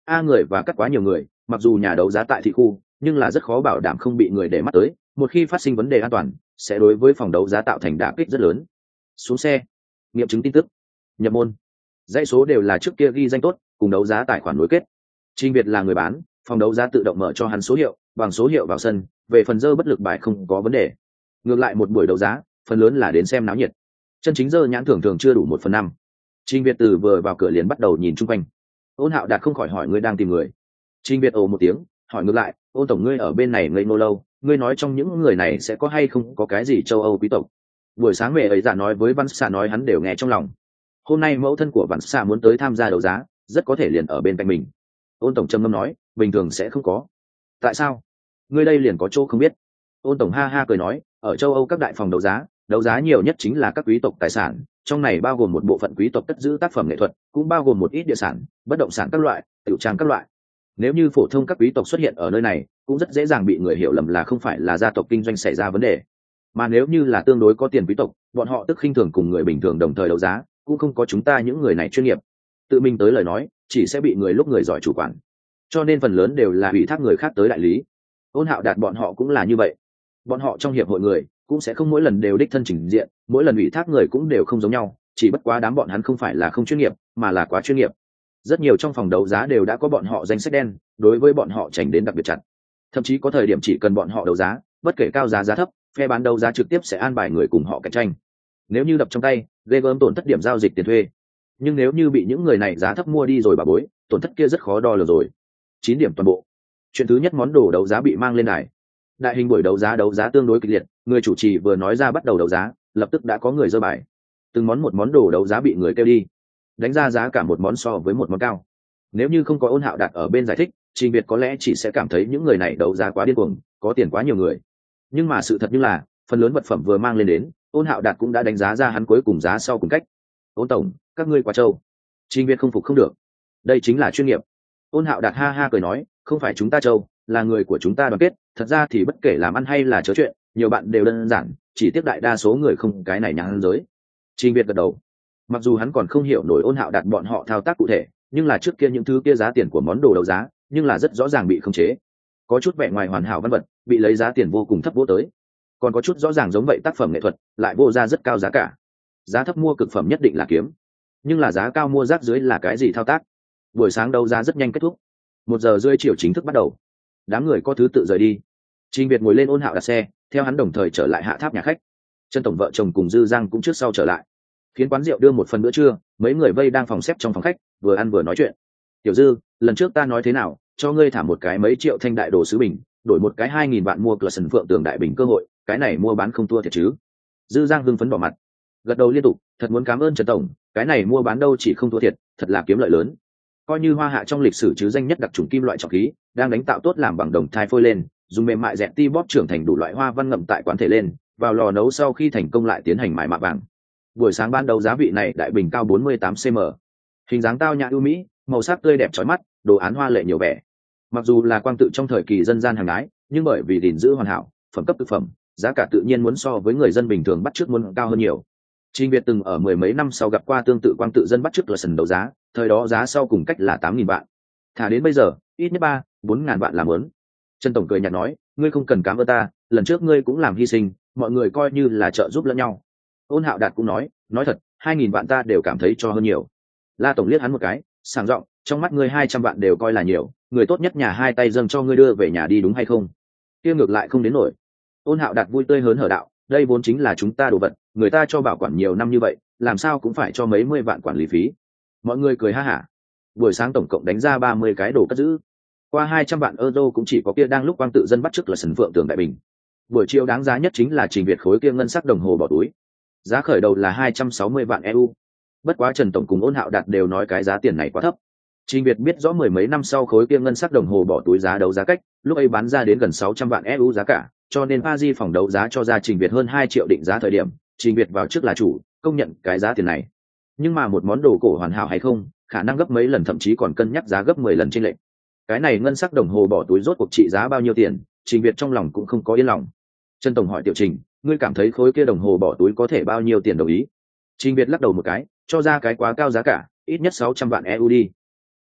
a người và cắt quá nhiều người, mặc dù nhà đấu giá tại thị khu, nhưng là rất khó bảo đảm không bị người để mắt tới, một khi phát sinh vấn đề an toàn sẽ đối với phòng đấu giá tạo thành đả kích rất lớn. Xuống xe, nghiệm chứng tin tức, nhập môn. Dãy số đều là trước kia ghi danh tốt, cùng đấu giá tài khoản nối kết. Trình Việt là người bán, phòng đấu giá tự động mở cho hắn số hiệu, bằng số hiệu vào sân, về phần dơ bất lực bài không có vấn đề. Ngược lại một buổi đấu giá, phần lớn là đến xem náo nhiệt. Chân chính dơ nhãn thường thường chưa đủ một phần năm. Trình Việt từ vừa vào cửa liền bắt đầu nhìn chung quanh. Ôn Hạo Đạt không khỏi hỏi ngươi đang tìm người. Trình Việt ồ một tiếng, hỏi ngược lại, Ôn tổng ngươi ở bên này ngây nô lâu, ngươi nói trong những người này sẽ có hay không có cái gì châu Âu quý tộc. Buổi sáng mẹ ấy giả nói với Văn Xạ nói hắn đều nghe trong lòng. Hôm nay mẫu thân của Văn Xạ muốn tới tham gia đấu giá, rất có thể liền ở bên cạnh mình. Ôn tổng trầm ngâm nói, bình thường sẽ không có. Tại sao? Ngươi đây liền có chỗ không biết. Ôn tổng ha ha cười nói, ở châu Âu các đại phòng đấu giá, đấu giá nhiều nhất chính là các quý tộc tài sản, trong này bao gồm một bộ phận quý tộc cất giữ tác phẩm nghệ thuật, cũng bao gồm một ít địa sản, bất động sản các loại, tiểu trang các loại. Nếu như phổ thông các quý tộc xuất hiện ở nơi này, cũng rất dễ dàng bị người hiểu lầm là không phải là gia tộc kinh doanh xảy ra vấn đề. Mà nếu như là tương đối có tiền quý tộc, bọn họ tức khinh thường cùng người bình thường đồng thời đấu giá, cũng không có chúng ta những người này chuyên nghiệp. Tự mình tới lời nói, chỉ sẽ bị người lúc người giỏi chủ quản. Cho nên phần lớn đều là ủy thác người khác tới đại lý. Ôn Hạo Đạt bọn họ cũng là như vậy. Bọn họ trong hiệp hội người cũng sẽ không mỗi lần đều đích thân trình diện, mỗi lần ủy thác người cũng đều không giống nhau, chỉ bất quá đám bọn hắn không phải là không chuyên nghiệp, mà là quá chuyên nghiệp. Rất nhiều trong phòng đấu giá đều đã có bọn họ danh sách đen, đối với bọn họ tránh đến đặc biệt chặt. Thậm chí có thời điểm chỉ cần bọn họ đấu giá, bất kể cao giá giá thấp, phe bán đấu giá trực tiếp sẽ an bài người cùng họ cạnh tranh. Nếu như đập trong tay, ghê gớm tổn thất điểm giao dịch tiền thuê. Nhưng nếu như bị những người này giá thấp mua đi rồi bà bối, tổn thất kia rất khó đo lường rồi. Chín điểm toàn bộ. Chuyện thứ nhất, món đồ đấu giá bị mang lên đài. Đại hình buổi đấu giá đấu giá tương đối kịch liệt, người chủ trì vừa nói ra bắt đầu đấu giá, lập tức đã có người giơ bài. Từng món một món đồ đấu giá bị người kêu đi, đánh ra giá cả một món so với một món cao. Nếu như không có Ôn Hạo Đạt ở bên giải thích, Trình Việt có lẽ chỉ sẽ cảm thấy những người này đấu giá quá điên cuồng, có tiền quá nhiều người. Nhưng mà sự thật như là, phần lớn vật phẩm vừa mang lên đến, Ôn Hạo Đạt cũng đã đánh giá ra hắn cuối cùng giá sau cùng cách. Ôn tổng, các ngươi quá trâu. Trình Việt không phục không được. Đây chính là chuyên nghiệp. Ôn Hạo Đạt ha ha cười nói, không phải chúng ta trâu, là người của chúng ta đoàn kết. Thật ra thì bất kể làm ăn hay là chớ chuyện, nhiều bạn đều đơn giản, chỉ tiếc đại đa số người không cái này nhãn giới. Trình Việt gật đầu. Mặc dù hắn còn không hiểu nổi Ôn Hạo Đạt bọn họ thao tác cụ thể, nhưng là trước kia những thứ kia giá tiền của món đồ đấu giá, nhưng là rất rõ ràng bị khống chế. Có chút vẻ ngoài hoàn hảo văn vật, bị lấy giá tiền vô cùng thấp vô tới. Còn có chút rõ ràng giống vậy tác phẩm nghệ thuật, lại vô ra rất cao giá cả. Giá thấp mua cực phẩm nhất định là kiếm, nhưng là giá cao mua rác dưới là cái gì thao tác? Buổi sáng đấu giá rất nhanh kết thúc. Một giờ rưỡi chiều chính thức bắt đầu. Đám người có thứ tự rời đi. Trình Việt ngồi lên Ôn Hạo Đạt xe, theo hắn đồng thời trở lại hạ tháp nhà khách. Chân tổng vợ chồng cùng Dư Giang cũng trước sau trở lại. Khiến quán rượu đưa một phần bữa trưa, mấy người vây đang phòng xếp trong phòng khách, vừa ăn vừa nói chuyện. Tiểu Dư, lần trước ta nói thế nào, cho ngươi thả một cái mấy triệu thanh đại đồ sứ bình, đổi một cái hai nghìn vạn mua cửa sần phượng tường đại bình cơ hội, cái này mua bán không thua thiệt chứ? Dư Giang hưng phấn đỏ mặt, gật đầu liên tục, thật muốn cảm ơn Trần tổng, cái này mua bán đâu chỉ không thua thiệt, thật là kiếm lợi lớn. Coi như Hoa Hạ trong lịch sử chứ danh nhất đặc trùng kim loại trọng khí, đang đánh tạo tốt làm bằng đồng thai phôi lên, dùng mềm mại dẹt ti bóp trưởng thành đủ loại hoa văn ngậm tại quán thể lên, vào lò nấu sau khi thành công lại tiến hành mài mạ vàng. Buổi sáng ban đầu giá vị này đại bình cao bốn mươi tám xăng-ti-mét, hình dáng tao nhã ưu mỹ, màu sắc tươi đẹp chói mắt, đồ án hoa lệ nhiều vẻ. Mặc dù là quang tự trong thời kỳ dân gian hàng ái, nhưng bởi vì gìn giữ hoàn hảo, phẩm cấp thực phẩm, giá cả tự nhiên muốn so với người dân bình thường bắt chước muốn cao hơn nhiều. Trình Việt từng ở mười mấy năm sau gặp qua tương tự quang tự dân bắt chước là sần đấu giá, thời đó giá sau cùng cách là tám nghìn vạn. Thả đến bây giờ, ít nhất ba, bốn ngàn vạn là muốn. Trần tổng cười nhạt nói, ngươi không cần cảm ơn ta, lần trước ngươi cũng làm hy sinh, mọi người coi như là trợ giúp lẫn nhau. Ôn Hạo Đạt cũng nói, nói thật, hai nghìn vạn ta đều cảm thấy cho hơn nhiều. La tổng liếc hắn một cái, sảng giọng, trong mắt ngươi hai trăm vạn đều coi là nhiều, người tốt nhất nhà hai tay dâng cho ngươi đưa về nhà đi đúng hay không? Kia ngược lại không đến nổi. Ôn Hạo Đạt vui tươi hớn hở đạo, đây vốn chính là chúng ta đồ vật, người ta cho bảo quản nhiều năm như vậy, làm sao cũng phải cho mấy mươi vạn quản lý phí. Mọi người cười ha hả. Buổi sáng tổng cộng đánh ra ba mươi cái đồ cất giữ. Qua hai trăm vạn euro cũng chỉ có kia đang lúc quang tự dân bắt chước là sần phượng tường đại bình. Buổi chiều đáng giá nhất chính là Trình Việt khối kia ngân sắc đồng hồ bỏ túi. Giá khởi đầu là hai trăm sáu mươi vạn e u. Bất quá Trần tổng cùng Ôn Hạo Đạt đều nói cái giá tiền này quá thấp. Trình Việt biết rõ mười mấy năm sau khối kia ngân sắc đồng hồ bỏ túi giá đấu giá cách, lúc ấy bán ra đến gần sáu trăm vạn e u giá cả, cho nên Paris phòng đấu giá cho ra Trình Việt hơn hai triệu định giá thời điểm, Trình Việt vào trước là chủ, công nhận cái giá tiền này. Nhưng mà một món đồ cổ hoàn hảo hay không, khả năng gấp mấy lần thậm chí còn cân nhắc giá gấp mười lần trên lệch. Cái này ngân sắc đồng hồ bỏ túi rốt cuộc trị giá bao nhiêu tiền, Trình Việt trong lòng cũng không có yên lòng. Trần tổng hỏi Tiểu Trình, ngươi cảm thấy khối kia đồng hồ bỏ túi có thể bao nhiêu tiền đồng ý? Trình Việt lắc đầu một cái, cho ra cái quá cao giá cả, ít nhất sáu trăm vạn e u đi.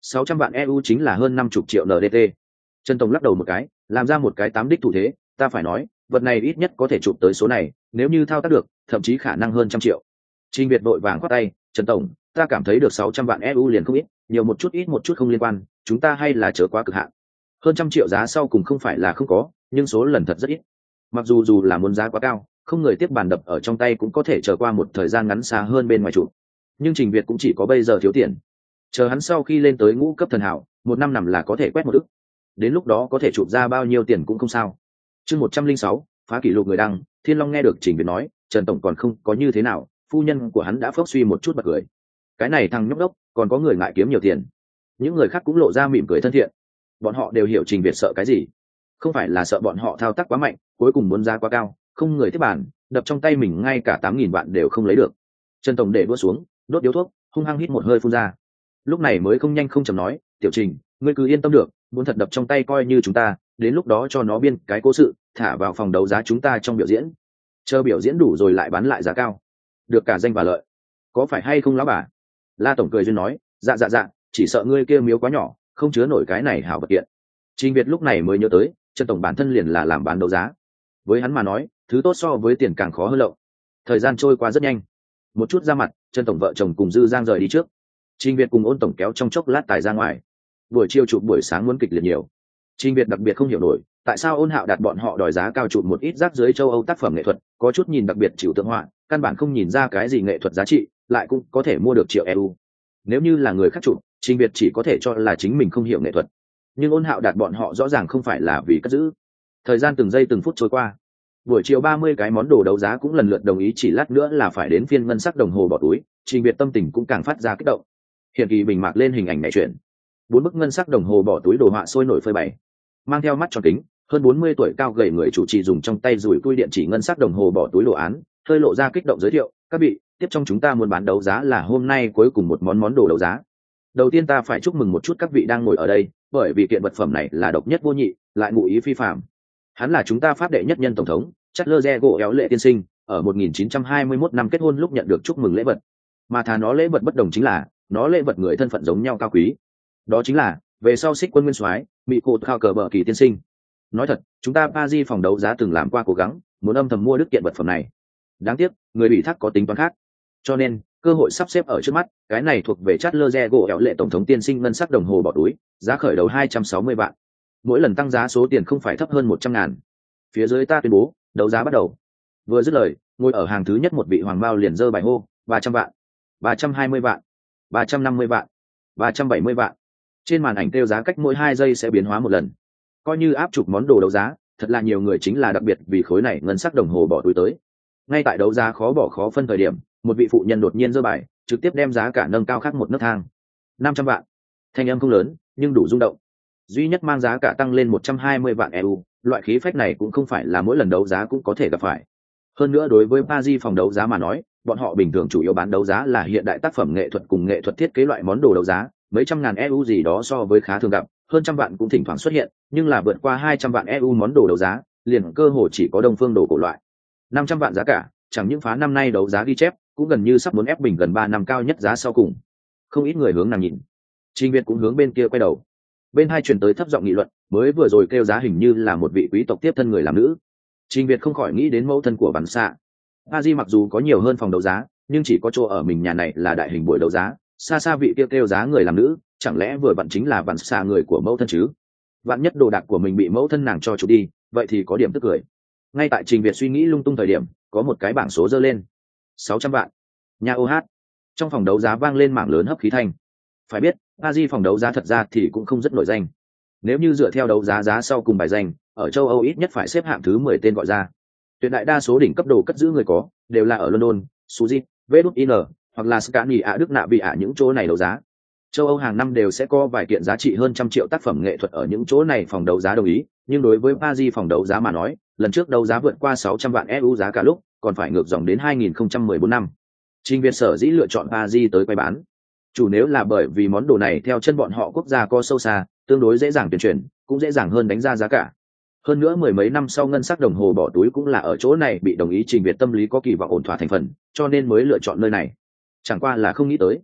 sáu trăm vạn e u chính là hơn năm mươi triệu en đê tê. Trần Tổng lắc đầu một cái, làm ra một cái tám đích thủ thế, ta phải nói, vật này ít nhất có thể chụp tới số này, nếu như thao tác được, thậm chí khả năng hơn trăm triệu. Trình Việt vội vàng khoát tay, Trần Tổng, ta cảm thấy được sáu trăm vạn e u liền không ít, nhiều một chút ít một chút không liên quan, chúng ta hay là chớ quá cực hạn. Hơn trăm triệu giá sau cùng không phải là không có, nhưng số lần thật rất ít. Mặc dù dù là muốn giá quá cao, không người tiếp bàn đập ở trong tay cũng có thể chờ qua một thời gian ngắn xa hơn bên ngoài chụp. Nhưng Trình Việt cũng chỉ có bây giờ thiếu tiền. Chờ hắn sau khi lên tới ngũ cấp thần hảo, một năm nằm là có thể quét một ức. Đến lúc đó có thể chụp ra bao nhiêu tiền cũng không sao. Chương một trăm linh sáu, phá kỷ lục người đăng, Thiên Long nghe được Trình Việt nói, Trần Tổng còn không có như thế nào, phu nhân của hắn đã phốc suy một chút bật cười. Cái này thằng nhóc đốc, còn có người ngại kiếm nhiều tiền. Những người khác cũng lộ ra mỉm cười thân thiện. Bọn họ đều hiểu Trình Việt sợ cái gì. Không phải là sợ bọn họ thao tác quá mạnh, cuối cùng muốn giá quá cao, không người tiếp bàn, đập trong tay mình ngay cả tám nghìn vạn đều không lấy được. Trần Tổng để đua xuống, đốt điếu thuốc, hung hăng hít một hơi phun ra. Lúc này mới không nhanh không chậm nói, Tiểu Trình, ngươi cứ yên tâm được, muốn thật đập trong tay coi như chúng ta, đến lúc đó cho nó biên cái cố sự, thả vào phòng đấu giá chúng ta trong biểu diễn. Chờ biểu diễn đủ rồi lại bán lại giá cao, được cả danh và lợi. Có phải hay không lão bà? La Tổng cười duyên nói, dạ dạ dạ, chỉ sợ ngươi kia miếu quá nhỏ, không chứa nổi cái này hảo vật kiện. Trình Việt lúc này mới nhớ tới, Trần Tổng bản thân liền là làm bán đấu giá. Với hắn mà nói, thứ tốt so với tiền càng khó hơn lậu. Thời gian trôi qua rất nhanh. Một chút ra mặt, Trần Tổng vợ chồng cùng Dư Giang rời đi trước. Trình Việt cùng Ôn Tổng kéo trong chốc lát tài ra ngoài. Buổi chiều chụp buổi sáng muốn kịch liệt nhiều. Trình Việt đặc biệt không hiểu nổi, tại sao Ôn Hạo đạt bọn họ đòi giá cao chụp một ít rác dưới châu Âu tác phẩm nghệ thuật, có chút nhìn đặc biệt chịu tượng họa, căn bản không nhìn ra cái gì nghệ thuật giá trị, lại cũng có thể mua được triệu e u. Nếu như là người khác chụp, Trình Việt chỉ có thể cho là chính mình không hiểu nghệ thuật. Nhưng Ôn Hạo đạt bọn họ rõ ràng không phải là vì cất giữ. Thời gian từng giây từng phút trôi qua. Buổi chiều ba mươi cái món đồ đấu giá cũng lần lượt đồng ý chỉ lát nữa là phải đến phiên ngân sắc đồng hồ bỏ túi, Trình Việt tâm tình cũng càng phát ra kích động. Hiện kỳ bình mạc lên hình ảnh mẹ chuyển. Bốn bức ngân sắc đồng hồ bỏ túi đồ họa sôi nổi phơi bày. Mang theo mắt tròn kính, hơn bốn mươi tuổi cao gầy người chủ trì dùng trong tay dùi cui điện chỉ ngân sắc đồng hồ bỏ túi đồ án, hơi lộ ra kích động giới thiệu, các vị, tiếp trong chúng ta muốn bán đấu giá là hôm nay cuối cùng một món món đồ đấu giá. Đầu tiên ta phải chúc mừng một chút các vị đang ngồi ở đây, bởi vì kiện vật phẩm này là độc nhất vô nhị, lại ngụ ý phi phàm. Hắn là chúng ta pháp đệ nhất nhân tổng thống, Charles de Gaulle éo lệ tiên sinh, ở một nghìn chín trăm hai mươi mốt năm kết hôn lúc nhận được chúc mừng lễ vật. Mà thà nó lễ vật bất đồng chính là, nó lễ vật người thân phận giống nhau cao quý. Đó chính là, về sau xích quân nguyên soái, mỹ cột khao cờ bờ kỳ tiên sinh. Nói thật, chúng ta Paris phòng đấu giá từng làm qua cố gắng, muốn âm thầm mua đức kiện vật phẩm này. Đáng tiếc, người ủy thác có tính toán khác. Cho nên, cơ hội sắp xếp ở trước mắt, cái này thuộc về Charles de Gaulle éo lệ tổng thống tiên sinh ngân sắc đồng hồ bỏ túi, giá khởi đầu hai trăm sáu mươi vạn. Mỗi lần tăng giá số tiền không phải thấp hơn một trăm ngàn. Phía dưới ta tuyên bố, đấu giá bắt đầu. Vừa dứt lời, ngồi ở hàng thứ nhất một vị hoàng bao liền giơ bài hô, ba trăm vạn, ba trăm hai mươi vạn, ba trăm năm mươi vạn, ba trăm bảy mươi vạn. Trên màn ảnh tiêu giá cách mỗi hai giây sẽ biến hóa một lần. Coi như áp chụp món đồ đấu giá, thật là nhiều người chính là đặc biệt vì khối này ngân sắc đồng hồ bỏ túi tới. Ngay tại đấu giá khó bỏ khó phân thời điểm, một vị phụ nhân đột nhiên giơ bài, trực tiếp đem giá cả nâng cao khác một nấc thang. năm trăm vạn. Thanh âm không lớn, nhưng đủ rung động. Duy nhất mang giá cả tăng lên một trăm hai mươi vạn e u, loại khí phách này cũng không phải là mỗi lần đấu giá cũng có thể gặp phải. Hơn nữa đối với Paris phòng đấu giá mà nói, bọn họ bình thường chủ yếu bán đấu giá là hiện đại tác phẩm nghệ thuật cùng nghệ thuật thiết kế loại món đồ đấu giá, mấy trăm ngàn e u gì đó so với khá thường gặp, hơn trăm vạn cũng thỉnh thoảng xuất hiện, nhưng là vượt qua hai trăm vạn e u món đồ đấu giá, liền cơ hồ chỉ có Đông Phương đồ cổ loại. năm trăm vạn giá cả, chẳng những phá năm nay đấu giá ghi chép, cũng gần như sắp muốn ép bình gần ba năm cao nhất giá sau cùng. Không ít người hướng nàng nhìn. Trình Việt cũng hướng bên kia quay đầu. Bên hai truyền tới thấp giọng nghị luận, mới vừa rồi kêu giá hình như là một vị quý tộc tiếp thân người làm nữ. Trình Việt không khỏi nghĩ đến mẫu thân của Vạn Xạ. Paris mặc dù có nhiều hơn phòng đấu giá, nhưng chỉ có chỗ ở mình nhà này là đại hình buổi đấu giá, xa xa vị kia kêu, kêu giá người làm nữ, chẳng lẽ vừa vặn chính là Vạn Xạ người của mẫu thân chứ? Vạn nhất đồ đạc của mình bị mẫu thân nàng cho chụp đi, vậy thì có điểm tức cười. Ngay tại Trình Việt suy nghĩ lung tung thời điểm, có một cái bảng số giơ lên. sáu trăm vạn. Nhà ô hát. Trong phòng đấu giá vang lên mảng lớn hấp khí thanh. Phải biết, Paris phòng đấu giá thật ra thì cũng không rất nổi danh. Nếu như dựa theo đấu giá giá sau cùng bài danh, ở châu Âu ít nhất phải xếp hạng thứ mười tên gọi ra. Tuyệt đại đa số đỉnh cấp đồ cất giữ người có, đều là ở London, Suzy, vê đút in, hoặc là Scania Đức Nạ bị ả những chỗ này đấu giá. Châu Âu hàng năm đều sẽ có vài kiện giá trị hơn trăm triệu tác phẩm nghệ thuật ở những chỗ này phòng đấu giá đồng ý, nhưng đối với Paris phòng đấu giá mà nói, lần trước đấu giá vượt qua sáu trăm vạn e u giá cả lúc, còn phải ngược dòng đến hai nghìn không trăm mười bốn năm. Trình Việt sở dĩ lựa chọn Paris tới quay bán. Chủ nếu là bởi vì món đồ này theo chân bọn họ quốc gia co sâu xa, tương đối dễ dàng tuyên truyền, cũng dễ dàng hơn đánh ra giá cả. Hơn nữa mười mấy năm sau ngân sắc đồng hồ bỏ túi cũng là ở chỗ này bị đồng ý, Trình Việt tâm lý có kỳ vọng ổn thỏa thành phần, cho nên mới lựa chọn nơi này. Chẳng qua là không nghĩ tới,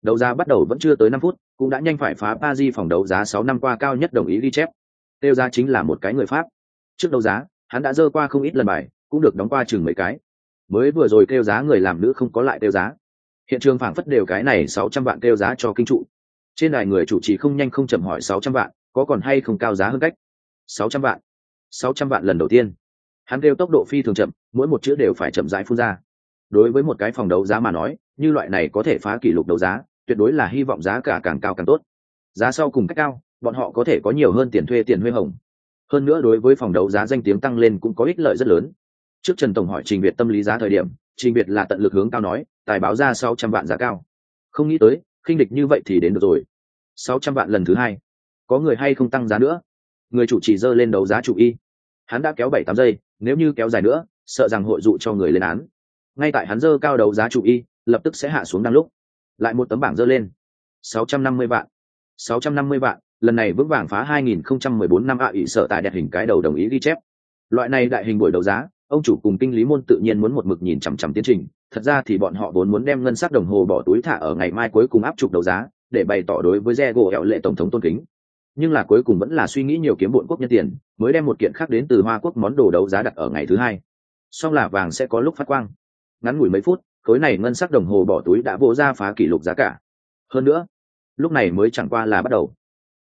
Đấu giá bắt đầu vẫn chưa tới năm phút, cũng đã nhanh phải phá Paris phòng đấu giá sáu năm qua cao nhất đồng ý ghi chép. Tiêu giá chính là một cái người Pháp. Trước đấu giá, hắn đã dơ qua không ít lần bài, cũng được đóng qua chừng mấy cái. Mới vừa rồi kêu giá người làm nữ không có lại kêu giá. Hiện trường phảng phất đều cái này sáu trăm vạn kêu giá cho kinh trụ. Trên đài người chủ trì không nhanh không chậm hỏi sáu trăm vạn, có còn hay không cao giá hơn cách? sáu trăm vạn. sáu trăm vạn lần đầu tiên. Hắn kêu tốc độ phi thường chậm, mỗi một chữ đều phải chậm rãi phun ra. Đối với một cái phòng đấu giá mà nói, như loại này có thể phá kỷ lục đấu giá, tuyệt đối là hy vọng giá cả càng cao càng tốt. Giá sau cùng cách cao, bọn họ có thể có nhiều hơn tiền thuê tiền huê hồng. Hơn nữa đối với phòng đấu giá danh tiếng tăng lên cũng có ích lợi rất lớn. Trước Trần tổng hỏi Trình Việt tâm lý giá thời điểm, Trình Việt là tận lực hướng cao nói, tài báo ra sáu trăm vạn giá cao. Không nghĩ tới, khinh địch như vậy thì đến được rồi. sáu trăm vạn lần thứ hai. Có người hay không tăng giá nữa? Người chủ chỉ dơ lên đấu giá chủ y. Hắn đã kéo bảy tám giây, nếu như kéo dài nữa, sợ rằng hội dụ cho người lên án. Ngay tại hắn dơ cao đấu giá chủ y, lập tức sẽ hạ xuống đang lúc. Lại một tấm bảng dơ lên. sáu trăm năm mươi vạn. sáu trăm năm mươi vạn, lần này vững vàng phá hai nghìn không trăm mười bốn năm ạ ỷ sở tại đẹp hình cái đầu đồng ý ghi chép. Loại này đại hình buổi đấu giá, ông chủ cùng kinh lý môn tự nhiên muốn một mực nhìn chằm chằm tiến trình. Thật ra thì bọn họ vốn muốn đem ngân sắc đồng hồ bỏ túi thả ở ngày mai cuối cùng áp trục đấu giá, để bày tỏ đối với Diego Hẹo lệ tổng thống tôn kính. Nhưng là cuối cùng vẫn là suy nghĩ nhiều kiếm bộn quốc nhân tiền, mới đem một kiện khác đến từ Hoa Quốc món đồ đấu giá đặt ở ngày thứ hai. Song là vàng sẽ có lúc phát quang. Ngắn ngủi mấy phút, khối này ngân sắc đồng hồ bỏ túi đã vỗ ra phá kỷ lục giá cả. Hơn nữa, lúc này mới chẳng qua là bắt đầu.